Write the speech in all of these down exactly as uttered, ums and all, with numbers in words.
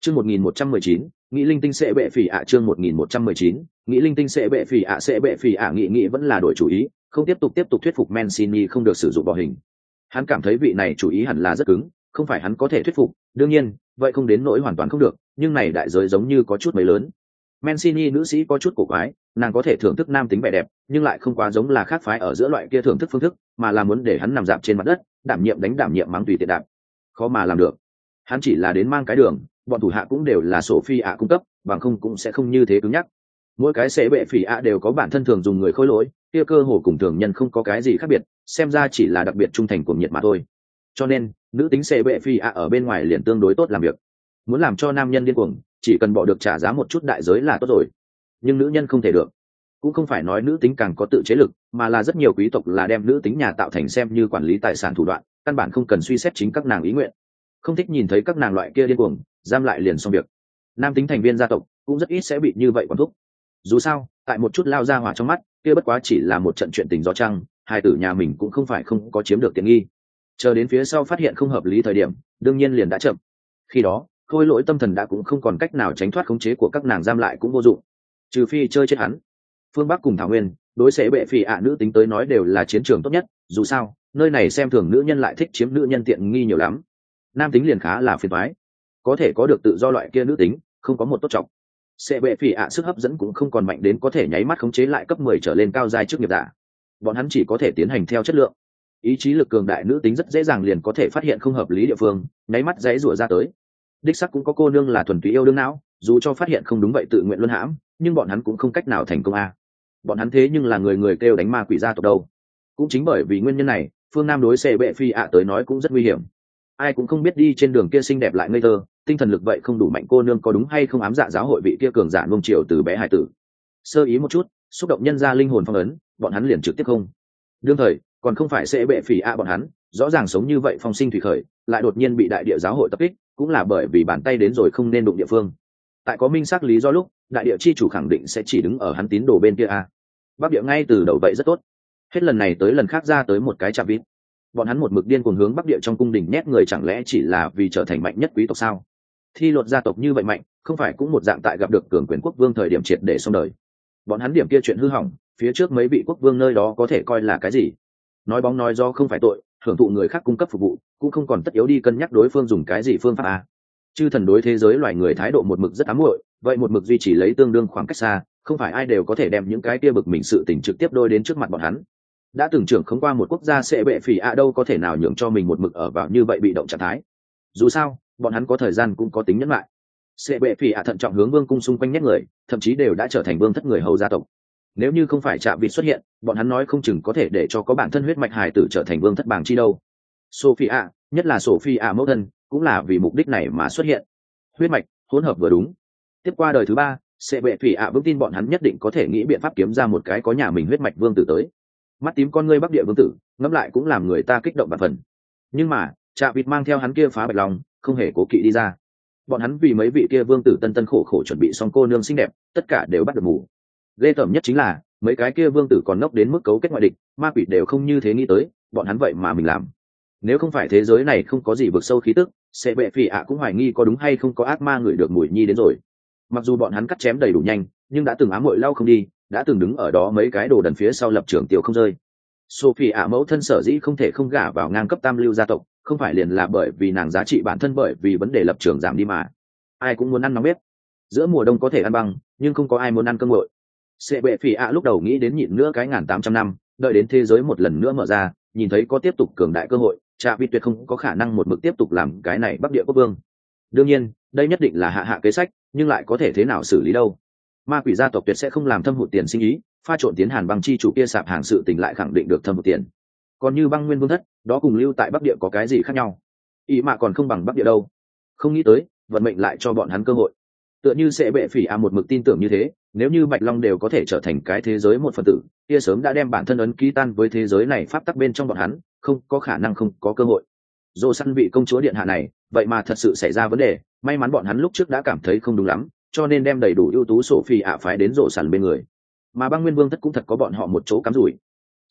Chương một nghìn một trăm mười chín, nghĩ linh tinh sẽ bệ phỉ ạ chương một nghìn một trăm mười chín, nghĩ linh tinh sẽ bệ phỉ ạ sẽ bệ phỉ ạ nghĩ nghĩ vẫn là đổi chủ ý, không tiếp tục tiếp tục thuyết phục Mancini không được sử dụng bỏ hình. Hắn cảm thấy vị này chủ ý hẳn là rất cứng, không phải hắn có thể thuyết phục, đương nhiên, vậy không đến nỗi hoàn toàn không được, nhưng này đại giới giống như có chút mấy lớn. Mancini nữ sĩ có chút cổ quái, nàng có thể thưởng thức nam tính vẻ đẹp, nhưng lại không quá giống là khác phái ở giữa loại kia thưởng thức phương thức, mà là muốn để hắn nằm dạp trên mặt đất, đảm nhiệm đánh đảm nhiệm mắng tùy tiện đạp. Khó mà làm được. Hắn chỉ là đến mang cái đường, bọn thủ hạ cũng đều là Sophie ạ cung cấp, bằng không cũng sẽ không như thế cứng nhắc. Mỗi cái sẽ bệ phỉ ạ đều có bản thân thường dùng người khôi lỗi, kia cơ hồ cùng thường nhân không có cái gì khác biệt, xem ra chỉ là đặc biệt trung thành của nhiệt mà thôi. Cho nên, nữ tính sẽ bệ phỉ ạ ở bên ngoài liền tương đối tốt làm việc. Muốn làm cho nam nhân điên cuồng, chỉ cần bỏ được trả giá một chút đại giới là tốt rồi. Nhưng nữ nhân không thể được. Cũng không phải nói nữ tính càng có tự chế lực, mà là rất nhiều quý tộc là đem nữ tính nhà tạo thành xem như quản lý tài sản thủ đoạn, căn bản không cần suy xét chính các nàng ý nguyện. Không thích nhìn thấy các nàng loại kia điên cuồng, giam lại liền xong việc. Nam tính thành viên gia tộc cũng rất ít sẽ bị như vậy quản thúc. Dù sao, tại một chút lao ra hỏa trong mắt, kia bất quá chỉ là một trận chuyện tình gió trăng, hai tử nhà mình cũng không phải không có chiếm được tiện nghi. Chờ đến phía sau phát hiện không hợp lý thời điểm, đương nhiên liền đã chậm. Khi đó, khôi lỗi tâm thần đã cũng không còn cách nào tránh thoát khống chế của các nàng giam lại cũng vô dụng, trừ phi chơi chết hắn. Phương Bắc cùng Thảo Nguyên, đối sẽ bệ phỉ ạ nữ tính tới nói đều là chiến trường tốt nhất, dù sao, nơi này xem thường nữ nhân lại thích chiếm nữ nhân tiện nghi nhiều lắm. Nam tính liền khá là phiền toái, có thể có được tự do loại kia nữ tính, không có một tốt trọng. Sẽ bệ phỉ ạ sức hấp dẫn cũng không còn mạnh đến có thể nháy mắt khống chế lại cấp mười trở lên cao giai chức nghiệp giả. Bọn hắn chỉ có thể tiến hành theo chất lượng. Ý chí lực cường đại nữ tính rất dễ dàng liền có thể phát hiện không hợp lý địa phương, nháy mắt dãy rủa ra tới. Đích sắc cũng có cô nương là thuần túy yêu đương não, dù cho phát hiện không đúng vậy tự nguyện luân hãm, nhưng bọn hắn cũng không cách nào thành công a. Bọn hắn thế nhưng là người người kêu đánh ma quỷ gia tộc đâu. Cũng chính bởi vì nguyên nhân này, phương Nam đối sẽ bệ phi ạ tới nói cũng rất nguy hiểm. Ai cũng không biết đi trên đường kia xinh đẹp lại ngây thơ, tinh thần lực vậy không đủ mạnh cô nương có đúng hay không ám dạ giáo hội vị kia cường giả nuông chiều từ bé hải tử. Sơ ý một chút, xúc động nhân ra linh hồn phong ấn, bọn hắn liền trực tiếp không. Đương thời, còn không phải sẽ bệ phỉ ạ bọn hắn, rõ ràng sống như vậy phong sinh thủy khởi, lại đột nhiên bị đại địa giáo hội tập kích, cũng là bởi vì bàn tay đến rồi không nên đụng địa phương. Tại có minh xác lý do lúc, đại địa chi chủ khẳng định sẽ chỉ đứng ở hắn tín đồ bên kia a. Bắc địa ngay từ đầu vậy rất tốt, hết lần này tới lần khác ra tới một cái chạm vít. Bọn hắn một mực điên cuồng hướng Bắc địa trong cung đình nhét người, chẳng lẽ chỉ là vì trở thành mạnh nhất quý tộc sao? Thi luật gia tộc như vậy mạnh, không phải cũng một dạng tại gặp được cường quyền quốc vương thời điểm triệt để xong đời. Bọn hắn điểm kia chuyện hư hỏng, phía trước mấy vị quốc vương nơi đó có thể coi là cái gì? Nói bóng nói do không phải tội, hưởng thụ người khác cung cấp phục vụ, cũng không còn tất yếu đi cân nhắc đối phương dùng cái gì phương pháp a. Chư thần đối thế giới loài người thái độ một mực rất ám muội, vậy một mực duy trì lấy tương đương khoảng cách xa, không phải ai đều có thể đem những cái kia bực mình sự tình trực tiếp đôi đến trước mặt bọn hắn. Đã từng trưởng không qua một quốc gia sẽ bệ phỉ ạ đâu có thể nào nhường cho mình một mực ở vào như vậy bị động trạng thái. Dù sao, bọn hắn có thời gian cũng có tính nhẫn lại. Sẽ bệ phỉ ạ thận trọng hướng vương cung xung quanh nhét người, thậm chí đều đã trở thành vương thất người hầu gia tộc. Nếu như không phải chạm vịt xuất hiện, bọn hắn nói không chừng có thể để cho có bản thân huyết mạch hài tử trở thành vương thất bảng chi đâu. Sophia, nhất là Sophia mẫu thân, cũng là vì mục đích này mà xuất hiện. Huyết mạch hỗn hợp vừa đúng. Tiếp qua đời thứ ba, sẽ bệ phỉ ạ vững tin bọn hắn nhất định có thể nghĩ biện pháp kiếm ra một cái có nhà mình huyết mạch vương tử tới. Mắt tím con ngươi Bắc địa vương tử, ngẫm lại cũng làm người ta kích động bạt phần. Nhưng mà, chạm vịt mang theo hắn kia phá bạch lòng, không hề cố kỵ đi ra. Bọn hắn vì mấy vị kia vương tử tân tân khổ khổ chuẩn bị xong cô nương xinh đẹp, tất cả đều bắt được mù. Ghê tởm nhất chính là mấy cái kia vương tử còn ngốc đến mức cấu kết ngoại địch, ma quỷ đều không như thế nghĩ tới, bọn hắn vậy mà mình làm. Nếu không phải thế giới này không có gì vực sâu khí tức, sẽ bệ phỉ ạ cũng hoài nghi có đúng hay không có ác ma ngửi được mùi nhi đến rồi. Mặc dù bọn hắn cắt chém đầy đủ nhanh, nhưng đã từng ám muội lau không đi, đã từng đứng ở đó mấy cái đồ đần phía sau lập trường tiểu không rơi. Sophie ạ mẫu thân sở dĩ không thể không gả vào ngang cấp tam lưu gia tộc, không phải liền là bởi vì nàng giá trị bản thân bởi vì vấn đề lập trường giảm đi mà. Ai cũng muốn ăn nóng biết. Giữa mùa đông có thể ăn băng, nhưng không có ai muốn ăn cơm nguội. Sẽ bệ phỉ ạ lúc đầu nghĩ đến nhịn nữa cái ngàn tám trăm năm, đợi đến thế giới một lần nữa mở ra, nhìn thấy có tiếp tục cường đại cơ hội, Trạ Vịt tuyệt không có khả năng một mực tiếp tục làm cái này Bắc địa quốc vương. Đương nhiên, đây nhất định là hạ hạ kế sách, nhưng lại có thể thế nào xử lý đâu? Ma quỷ gia tộc tuyệt sẽ không làm thâm hụt tiền sinh ý, pha trộn tiến hàn băng chi chủ kia sạp hàng sự tình lại khẳng định được thâm hụt tiền. Còn như băng nguyên vương thất, đó cùng lưu tại Bắc địa có cái gì khác nhau? Ý mà còn không bằng Bắc địa đâu. Không nghĩ tới, vận mệnh lại cho bọn hắn cơ hội. Tựa như sẽ bệ phỉ a một mực tin tưởng như thế, nếu như Bạch Long đều có thể trở thành cái thế giới một phần tử, kia sớm đã đem bản thân ấn ký tan với thế giới này pháp tắc bên trong bọn hắn, không có khả năng không có cơ hội. Dô săn vị công chúa điện hạ này, vậy mà thật sự xảy ra vấn đề, may mắn bọn hắn lúc trước đã cảm thấy không đúng lắm, cho nên đem đầy đủ ưu tú sổ phi ạ phái đến Dô săn bên người. Mà băng nguyên vương thất cũng thật có bọn họ một chỗ cắm rủi.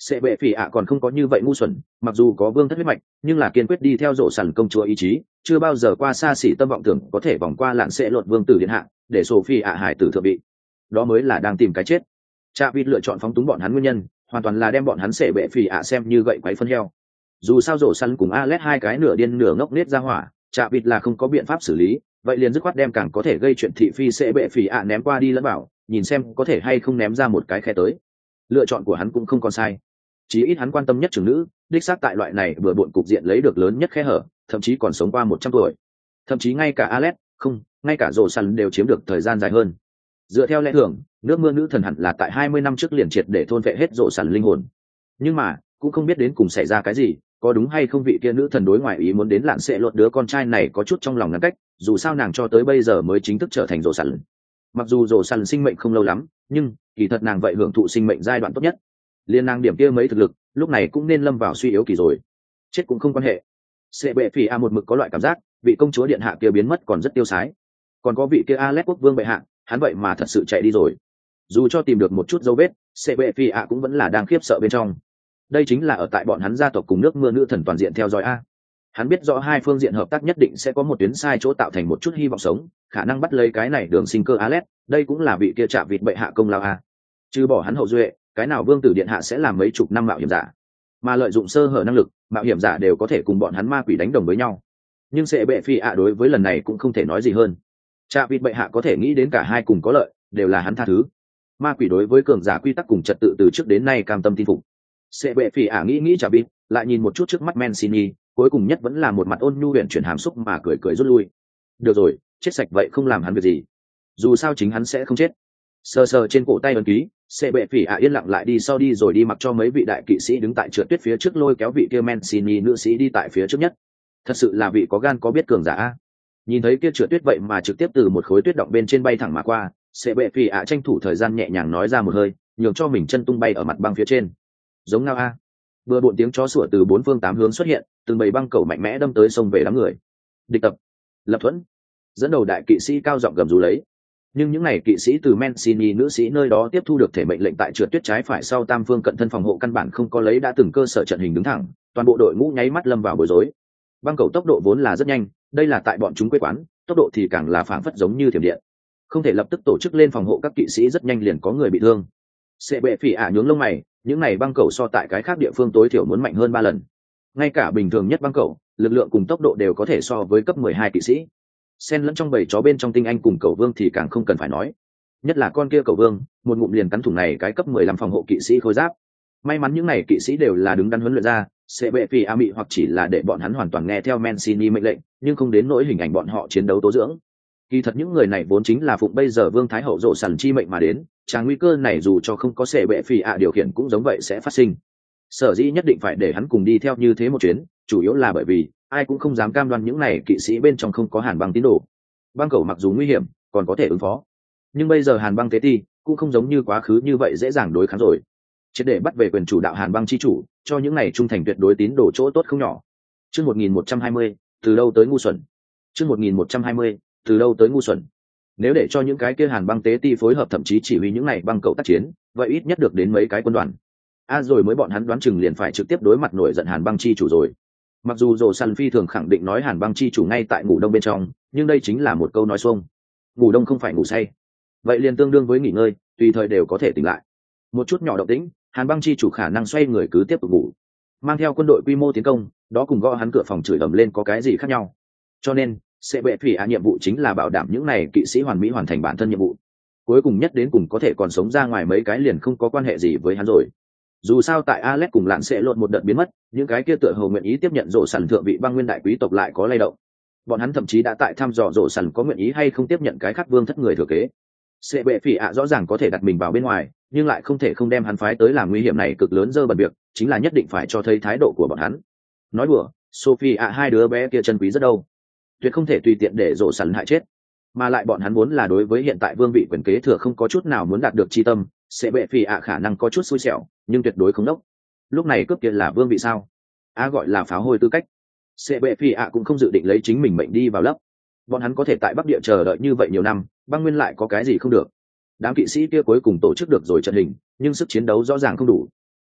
Sẽ bệ phỉ ạ còn không có như vậy ngu xuẩn, mặc dù có vương thất huyết mạch nhưng là kiên quyết đi theo rộ sần công chúa ý chí, chưa bao giờ qua xa xỉ tâm vọng tưởng có thể vòng qua lạn sẽ lột vương tử điện hạ để Sophie ạ hải tử thượng vị. Đó mới là đang tìm cái chết. Cha vịt lựa chọn phóng túng bọn hắn nguyên nhân hoàn toàn là đem bọn hắn sẽ bệ phỉ ạ xem như gậy quấy phân heo. Dù sao rộ sần cùng Alex hai cái nửa điên nửa ngốc nết ra hỏa, Cha vịt là không có biện pháp xử lý, vậy liền dứt khoát đem càng có thể gây chuyện thị phi sẽ bệ phỉ ạ ném qua đi lẫn bảo, nhìn xem có thể hay không ném ra một cái khe tới. Lựa chọn của hắn cũng không còn sai, chí ít hắn quan tâm nhất trưởng nữ, đích xác tại loại này vừa bộn cục diện lấy được lớn nhất khe hở, thậm chí còn sống qua một trăm tuổi. Thậm chí ngay cả Alex, không, ngay cả rộ sần đều chiếm được thời gian dài hơn. Dựa theo lẽ thường, nước mưa nữ thần hẳn là tại hai mươi năm trước liền triệt để thôn vệ hết rộ sần linh hồn. Nhưng mà, cũng không biết đến cùng xảy ra cái gì, có đúng hay không vị kia nữ thần đối ngoại ý muốn đến lạn sẽ lột đứa con trai này có chút trong lòng ngăn cách, dù sao nàng cho tới bây giờ mới chính thức trở thành rộ sần. Mặc dù rộ sần sinh mệnh không lâu lắm, nhưng kỳ thật nàng vậy hưởng thụ sinh mệnh giai đoạn tốt nhất. Liên nàng điểm kia mấy thực lực, lúc này cũng nên lâm vào suy yếu kỳ rồi. Chết cũng không quan hệ. Sẽ bệ phỉ a một mực có loại cảm giác, vị công chúa điện hạ kia biến mất còn rất tiêu sái. Còn có vị kia Alex quốc vương bệ hạ, hắn vậy mà thật sự chạy đi rồi. Dù cho tìm được một chút dấu vết, sẽ bệ phỉ a cũng vẫn là đang khiếp sợ bên trong. Đây chính là ở tại bọn hắn gia tộc cùng nước mưa nữ thần toàn diện theo dõi a. Hắn biết rõ hai phương diện hợp tác nhất định sẽ có một tuyến sai chỗ tạo thành một chút hy vọng sống, khả năng bắt lấy cái này đường sinh cơ Alex, đây cũng là vị kia chạm vịt bệ hạ công lao a. Chứ bỏ hắn hậu duệ, cái nào vương tử điện hạ sẽ làm mấy chục năm mạo hiểm giả, mà lợi dụng sơ hở năng lực, mạo hiểm giả đều có thể cùng bọn hắn ma quỷ đánh đồng với nhau. Nhưng sẽ bệ phi ạ đối với lần này cũng không thể nói gì hơn. Chạ vịt bệ hạ có thể nghĩ đến cả hai cùng có lợi, đều là hắn tha thứ. Ma quỷ đối với cường giả quy tắc cùng trật tự từ trước đến nay cam tâm tin phục. Sẽ bệ phi ạ nghĩ nghĩ chạ vịt, lại nhìn một chút trước mắt Mancini, cuối cùng nhất vẫn là một mặt ôn nhu huyền chuyển hàm xúc mà cười cười rút lui. Được rồi, chết sạch vậy không làm hắn việc gì. Dù sao chính hắn sẽ không chết. Sờ sờ trên cổ tay ấn ký, sẽ bệ phỉ ạ yên lặng lại đi sau đi rồi đi, mặc cho mấy vị đại kỵ sĩ đứng tại trượt tuyết phía trước lôi kéo vị kia Mancini nữ sĩ đi tại phía trước nhất. Thật sự là vị có gan có biết cường giả a. Nhìn thấy kia trượt tuyết vậy mà trực tiếp từ một khối tuyết động bên trên bay thẳng mà qua, sẽ bệ phỉ ạ tranh thủ thời gian nhẹ nhàng nói ra một hơi, nhường cho mình chân tung bay ở mặt băng phía trên. Giống ngao a. Vừa bộn tiếng chó sủa từ bốn phương tám hướng xuất hiện, từng bầy băng cầu mạnh mẽ đâm tới sông về đám người. Địch tập, lập thuẫn, dẫn đầu đại kỵ sĩ cao giọng gầm rú lấy. Nhưng những n à y kỵ sĩ từ Mancini nữ sĩ nơi đó tiếp thu được thể mệnh lệnh tại trượt tuyết trái phải sau tam phương cận thân phòng hộ căn bản không có lấy đã từng cơ sở trận hình đứng thẳng, toàn bộ đội ngũ nháy mắt lâm vào bối rối. Băng cầu tốc độ vốn là rất nhanh, đây là tại bọn chúng quê quán, tốc độ thì càng là phảng phất giống như thiểm điện, không thể lập tức tổ chức lên phòng hộ các kỵ sĩ rất nhanh liền có người bị thương. Sẽ bệ phỉ ả nhướng lông mày, những n à y băng cầu so tại cái khác địa phương tối thiểu muốn mạnh hơn ba lần, ngay cả bình thường nhất băng cầu lực lượng cùng tốc độ đều có thể so với cấp mười hai kỵ sĩ. Xen lẫn trong bầy chó bên trong tinh anh cùng cầu vương thì càng không cần phải nói, nhất là con kia cầu vương, một ngụm liền cắn thủng này cái cấp mười lăm phòng hộ kỵ sĩ khôi giáp. May mắn những này kỵ sĩ đều là đứng đắn huấn luyện ra, sẽ bệ phỉ a mị hoặc chỉ là để bọn hắn hoàn toàn nghe theo Mancini mệnh lệnh, nhưng không đến nỗi hình ảnh bọn họ chiến đấu tố dưỡng. Kỳ thật những người này vốn chính là phụng bây giờ vương thái hậu rộ sẵn chi mệnh mà đến, tràng nguy cơ này dù cho không có sẽ bệ phỉ a điều khiển cũng giống vậy sẽ phát sinh. Sở dĩ nhất định phải để hắn cùng đi theo như thế một chuyến, chủ yếu là bởi vì ai cũng không dám cam đoan những này kỵ sĩ bên trong không có hàn băng tín đồ. Băng cầu mặc dù nguy hiểm, còn có thể ứng phó, nhưng bây giờ hàn băng tế ti cũng không giống như quá khứ như vậy dễ dàng đối kháng rồi. Triệt để bắt về quyền chủ đạo hàn băng chi chủ, cho những này trung thành tuyệt đối tín đồ chỗ tốt không nhỏ. Chương một nghìn một trăm hai mươi, từ đâu tới ngu xuẩn. Chương một nghìn một trăm hai mươi, từ đâu tới ngu xuẩn. Nếu để cho những cái kia hàn băng tế ti phối hợp thậm chí chỉ huy những này băng cầu tác chiến, vậy ít nhất được đến mấy cái quân đoàn. A à rồi mới bọn hắn đoán chừng liền phải trực tiếp đối mặt nổi giận hàn băng chi chủ rồi. Mặc dù Dồ Săn phi thường khẳng định nói hàn băng chi chủ ngay tại ngủ đông bên trong, nhưng đây chính là một câu nói xuông. Ngủ đông không phải ngủ say, vậy liền tương đương với nghỉ ngơi, tùy thời đều có thể tỉnh lại. Một chút nhỏ động tĩnh, hàn băng chi chủ khả năng xoay người cứ tiếp tục ngủ, mang theo quân đội quy mô tiến công, đó cùng gõ hắn cửa phòng chửi ầm lên có cái gì khác nhau. Cho nên sẽ bệ phỉ á nhiệm vụ chính là bảo đảm những này kỵ sĩ hoàn mỹ hoàn thành bản thân nhiệm vụ, cuối cùng nhất đến cùng có thể còn sống ra ngoài mấy cái liền không có quan hệ gì với hắn rồi. Dù sao tại Alex cùng lạn sẽ lộn một đợt biến mất, những cái kia tựa hồ nguyện ý tiếp nhận rộ sẵn thượng vị băng nguyên đại quý tộc lại có lay động. Bọn hắn thậm chí đã tại thăm dò rộ sẵn có nguyện ý hay không tiếp nhận cái khác vương thất người thừa kế. Sẽ bệ phỉ ạ rõ ràng có thể đặt mình vào bên ngoài, nhưng lại không thể không đem hắn phái tới làm nguy hiểm này cực lớn dơ bẩn việc, chính là nhất định phải cho thấy thái độ của bọn hắn. Nói đùa, Sophie ạ hai đứa bé kia chân quý rất đâu, tuyệt không thể tùy tiện để rộ sẵn hại chết. Mà lại bọn hắn muốn là đối với hiện tại vương vị quyền kế thừa không có chút nào muốn đạt được chi tâm, sẽ bệ phỉ ạ khả năng có chút xui xẻo, nhưng tuyệt đối không đốc. Lúc này cướp kia là vương vị sao? A gọi là pháo hôi tư cách. Sẽ bệ phỉ ạ cũng không dự định lấy chính mình mệnh đi vào lấp. Bọn hắn có thể tại Bắc Địa chờ đợi như vậy nhiều năm, băng nguyên lại có cái gì không được? Đám kỵ sĩ kia cuối cùng tổ chức được rồi trận hình, nhưng sức chiến đấu rõ ràng không đủ.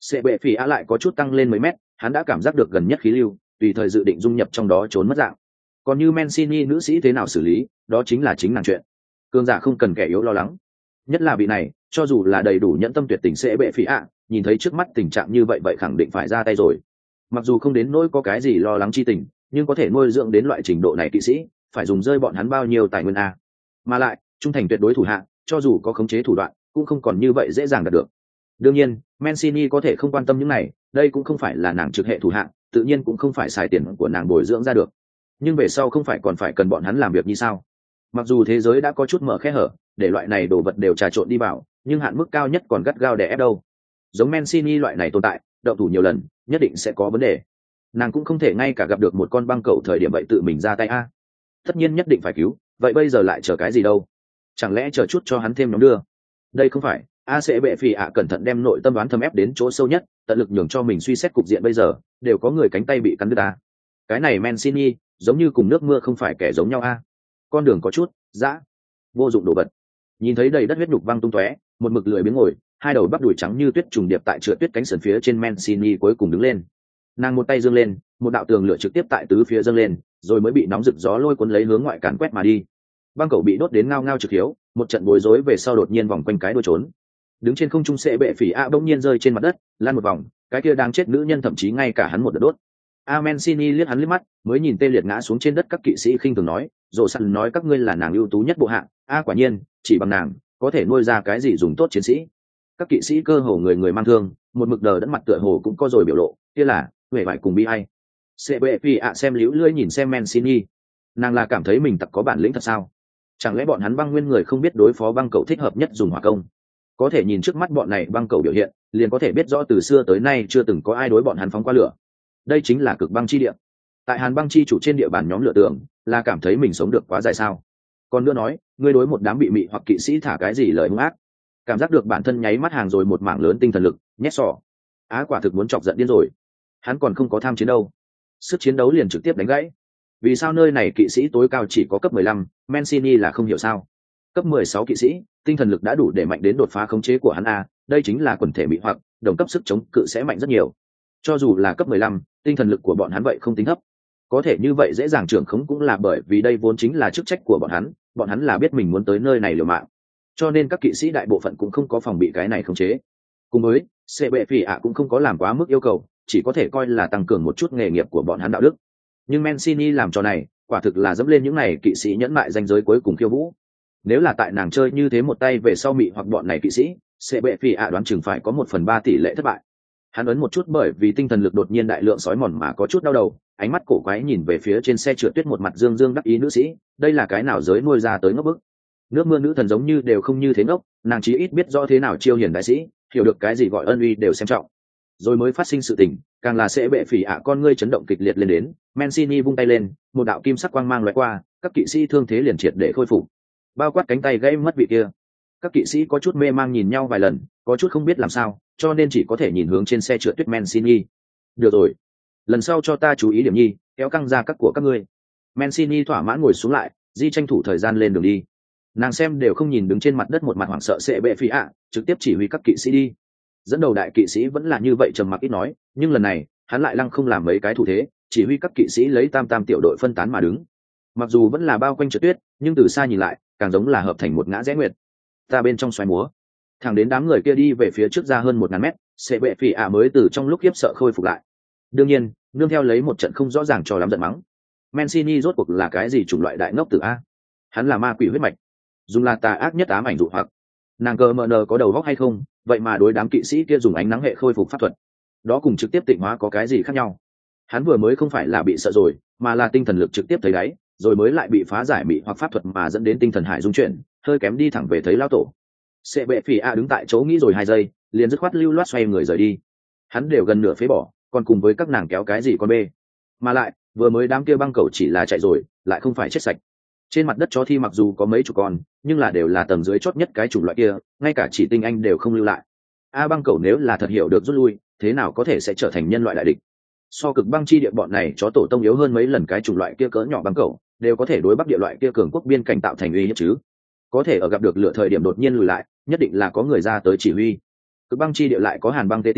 Sệ bệ phỉ ạ lại có chút tăng lên mấy mét, hắn đã cảm giác được gần nhất khí lưu, tùy thời dự định dung nhập trong đó trốn mất dạng. Còn như Mancini nữ sĩ thế nào xử lý, đó chính là chính nàng chuyện. Cương giả không cần kẻ yếu lo lắng. Nhất là vị này, cho dù là đầy đủ nhẫn tâm tuyệt tình Sệ bệ phỉ ạ, nhìn thấy trước mắt tình trạng như vậy vậy khẳng định phải ra tay rồi. Mặc dù không đến nỗi có cái gì lo lắng chi tình, nhưng có thể nuôi dưỡng đến loại trình độ này kỵ sĩ, phải dùng rơi bọn hắn bao nhiêu tài nguyên a. Mà lại, trung thành tuyệt đối thủ hạ, cho dù có khống chế thủ đoạn, cũng không còn như vậy dễ dàng đạt được. Đương nhiên, Mancini có thể không quan tâm những này, đây cũng không phải là nàng trực hệ thủ hạng, tự nhiên cũng không phải xài tiền của nàng bồi dưỡng ra được. Nhưng về sau không phải còn phải cần bọn hắn làm việc như sao? Mặc dù thế giới đã có chút mở khe hở, để loại này đồ vật đều trà trộn đi vào, nhưng hạn mức cao nhất còn gắt gao đè ép đâu. Giống Mancini loại này tồn tại, động thủ nhiều lần, nhất định sẽ có vấn đề. Nàng cũng không thể ngay cả gặp được một con băng cẩu thời điểm vậy tự mình ra tay a. Tất nhiên nhất định phải cứu, vậy bây giờ lại chờ cái gì đâu? Chẳng lẽ chờ chút cho hắn thêm nhóm đưa? Đây không phải. A sẽ bệ phì ạ cẩn thận đem nội tâm đoán thâm ép đến chỗ sâu nhất, tận lực nhường cho mình suy xét cục diện bây giờ, đều có người cánh tay bị cắn đứt ta. Cái này Mancini, giống như cùng nước mưa không phải kẻ giống nhau a. Con đường có chút dã, vô dụng đồ vật. Nhìn thấy đầy đất huyết nhục văng tung tóe, một mực lười biếng ngồi, hai đầu bắp đùi trắng như tuyết trùng điệp tại trượt tuyết cánh sườn phía trên Mancini cuối cùng đứng lên. Nàng một tay giương lên, một đạo tường lửa trực tiếp tại tứ phía dâng lên, rồi mới bị nóng rực gió lôi cuốn lấy hướng ngoại càn quét mà đi. Băng cẩu bị đốt đến ngao ngao trực hiếu, một trận bối rối về sau đột nhiên vòng quanh cái đuôi trốn. Đứng trên không trung Sệ bệ phỉ a bỗng nhiên rơi trên mặt đất, lăn một vòng, cái kia đang chết nữ nhân thậm chí ngay cả hắn một đợt đốt. A Mancini liếc hắn liếc mắt, mới nhìn tê liệt ngã xuống trên đất các kỵ sĩ khinh thường nói, "Rồ săn nói các ngươi là nàng ưu tú nhất bộ hạng, a quả nhiên, chỉ bằng nàng, có thể nuôi ra cái gì dùng tốt chiến sĩ." Các kỵ sĩ cơ hồ người người mang thương, một mực đờ đẫn mặt tựa hồ cũng có rồi biểu lộ, kia là huệ vải cùng bi ai. Sệ bệ phỉ a xem liễu lưỡi nhìn xem Mancini, nàng là cảm thấy mình tặc có bản lĩnh thật sao? Chẳng lẽ bọn hắn băng nguyên người không biết đối phó băng cẩu thích hợp nhất dùng hỏa công? Có thể nhìn trước mắt bọn này băng cẩu biểu hiện, liền có thể biết rõ từ xưa tới nay chưa từng có ai đối bọn hắn phóng qua lửa. Đây chính là cực băng chi địa. Tại Hàn Băng chi chủ trên địa bàn nhóm lửa tưởng, là cảm thấy mình sống được quá dài sao? Còn nữa nói, ngươi đối một đám bị mị hoặc kỵ sĩ thả cái gì lời hung ác? Cảm giác được bản thân nháy mắt hàng rồi một mảng lớn tinh thần lực, nhét sọ. Á quả thực muốn chọc giận điên rồi. Hắn còn không có tham chiến đâu. Sức chiến đấu liền trực tiếp đánh gãy. Vì sao nơi này kỵ sĩ tối cao chỉ có cấp mười lăm, Mancini là không hiểu sao? Cấp mười sáu kỵ sĩ, tinh thần lực đã đủ để mạnh đến đột phá khống chế của hắn a, đây chính là quần thể mị hoặc, đồng cấp sức chống cự sẽ mạnh rất nhiều. Cho dù là cấp mười lăm, tinh thần lực của bọn hắn vậy không tính thấp. Có thể như vậy dễ dàng trưởng khống cũng là bởi vì đây vốn chính là chức trách của bọn hắn, bọn hắn là biết mình muốn tới nơi này liều mạng. Cho nên các kỵ sĩ đại bộ phận cũng không có phòng bị cái này khống chế. Cùng với, Sệ bệ phỉ ạ cũng không có làm quá mức yêu cầu, chỉ có thể coi là tăng cường một chút nghề nghiệp của bọn hắn đạo đức. Nhưng Mancini làm trò này, quả thực là dẫm lên những này kỵ sĩ nhẫn mại danh giới cuối cùng khiêu vũ. Nếu là tại nàng chơi như thế một tay về sau mị hoặc bọn này kỵ sĩ, Sệ bệ phỉ ạ đoán chừng phải có một phần ba tỷ lệ thất bại. Hắn ấn một chút bởi vì tinh thần lực đột nhiên đại lượng sói mòn mà có chút đau đầu, ánh mắt cổ quái nhìn về phía trên xe trượt tuyết một mặt dương dương đắc ý nữ sĩ, đây là cái nào giới nuôi ra tới ngốc bức. Nước mưa nữ thần giống như đều không như thế ngốc, nàng chí ít biết rõ thế nào chiêu hiền đại sĩ, hiểu được cái gì gọi ân uy đều xem trọng. Rồi mới phát sinh sự tình, càng là Sệ bệ phỉ ạ con ngươi chấn động kịch liệt lên đến, Mancini vung tay lên, một đạo kim sắc quang mang lóe qua, các kỵ sĩ thương thế liền triệt để khôi phục. Bao quát cánh tay gãy mất vị kia. Các kỵ sĩ có chút mê mang nhìn nhau vài lần, có chút không biết làm sao, cho nên chỉ có thể nhìn hướng trên xe trượt tuyết Mancini. Được rồi, lần sau cho ta chú ý điểm nhi, kéo căng ra các của các ngươi. Mancini thỏa mãn ngồi xuống lại, di tranh thủ thời gian lên đường đi. Nàng xem đều không nhìn đứng trên mặt đất một mặt hoảng sợ Sệ bệ phỉ ạ, trực tiếp chỉ huy các kỵ sĩ đi. Dẫn đầu đại kỵ sĩ vẫn là như vậy trầm mặc ít nói, nhưng lần này hắn lại lăng không làm mấy cái thủ thế, chỉ huy các kỵ sĩ lấy tam tam tiểu đội phân tán mà đứng. Mặc dù vẫn là bao quanh trượt tuyết, nhưng từ xa nhìn lại càng giống là hợp thành một ngã rẽ nguyệt. Ta bên trong xoáy múa, thẳng đến đám người kia đi về phía trước ra hơn một ngàn mét, Sệ bệ phỉ ạ mới từ trong lúc khiếp sợ khôi phục lại. Đương nhiên, nương theo lấy một trận không rõ ràng cho lắm giận mắng. Mancini rốt cuộc là cái gì chủng loại đại ngốc tử a? Hắn là ma quỷ huyết mạch, dùng là tà ác nhất ám ảnh dụ hoặc. Nàng cờ mờ nờ có đầu góc hay không, vậy mà đối đám kỵ sĩ kia dùng ánh nắng hệ khôi phục pháp thuật, đó cùng trực tiếp tịnh hóa có cái gì khác nhau? Hắn vừa mới không phải là bị sợ rồi, mà là tinh thần lực trực tiếp thấy đáy, rồi mới lại bị phá giải mị hoặc pháp thuật mà dẫn đến tinh thần hải dung chuyển, hơi kém đi thẳng về thấy lao tổ. Sệ bệ phỉ a đứng tại chỗ nghĩ rồi hai giây, liền dứt khoát lưu loát xoay người rời đi. Hắn đều gần nửa phế bỏ, còn cùng với các nàng kéo cái gì con bê? Mà lại, vừa mới đám kia băng cầu chỉ là chạy rồi, lại không phải chết sạch. Trên mặt đất chó thi mặc dù có mấy chục con, nhưng là đều là tầng dưới chót nhất cái chủng loại kia, ngay cả chỉ tinh anh đều không lưu lại. A băng cầu nếu là thật hiểu được rút lui, thế nào có thể sẽ trở thành nhân loại đại địch? So cực băng chi địa bọn này chó tổ tông yếu hơn mấy lần cái chủng loại kia cỡ nhỏ băng cầu, đều có thể đối bắc địa loại kia cường quốc biên cảnh tạo thành uy hiếp chứ. Có thể ở gặp được lửa thời điểm đột nhiên lùi lại, nhất định là có người ra tới chỉ huy. Cực băng chi địa lại có Hàn băng tế ti,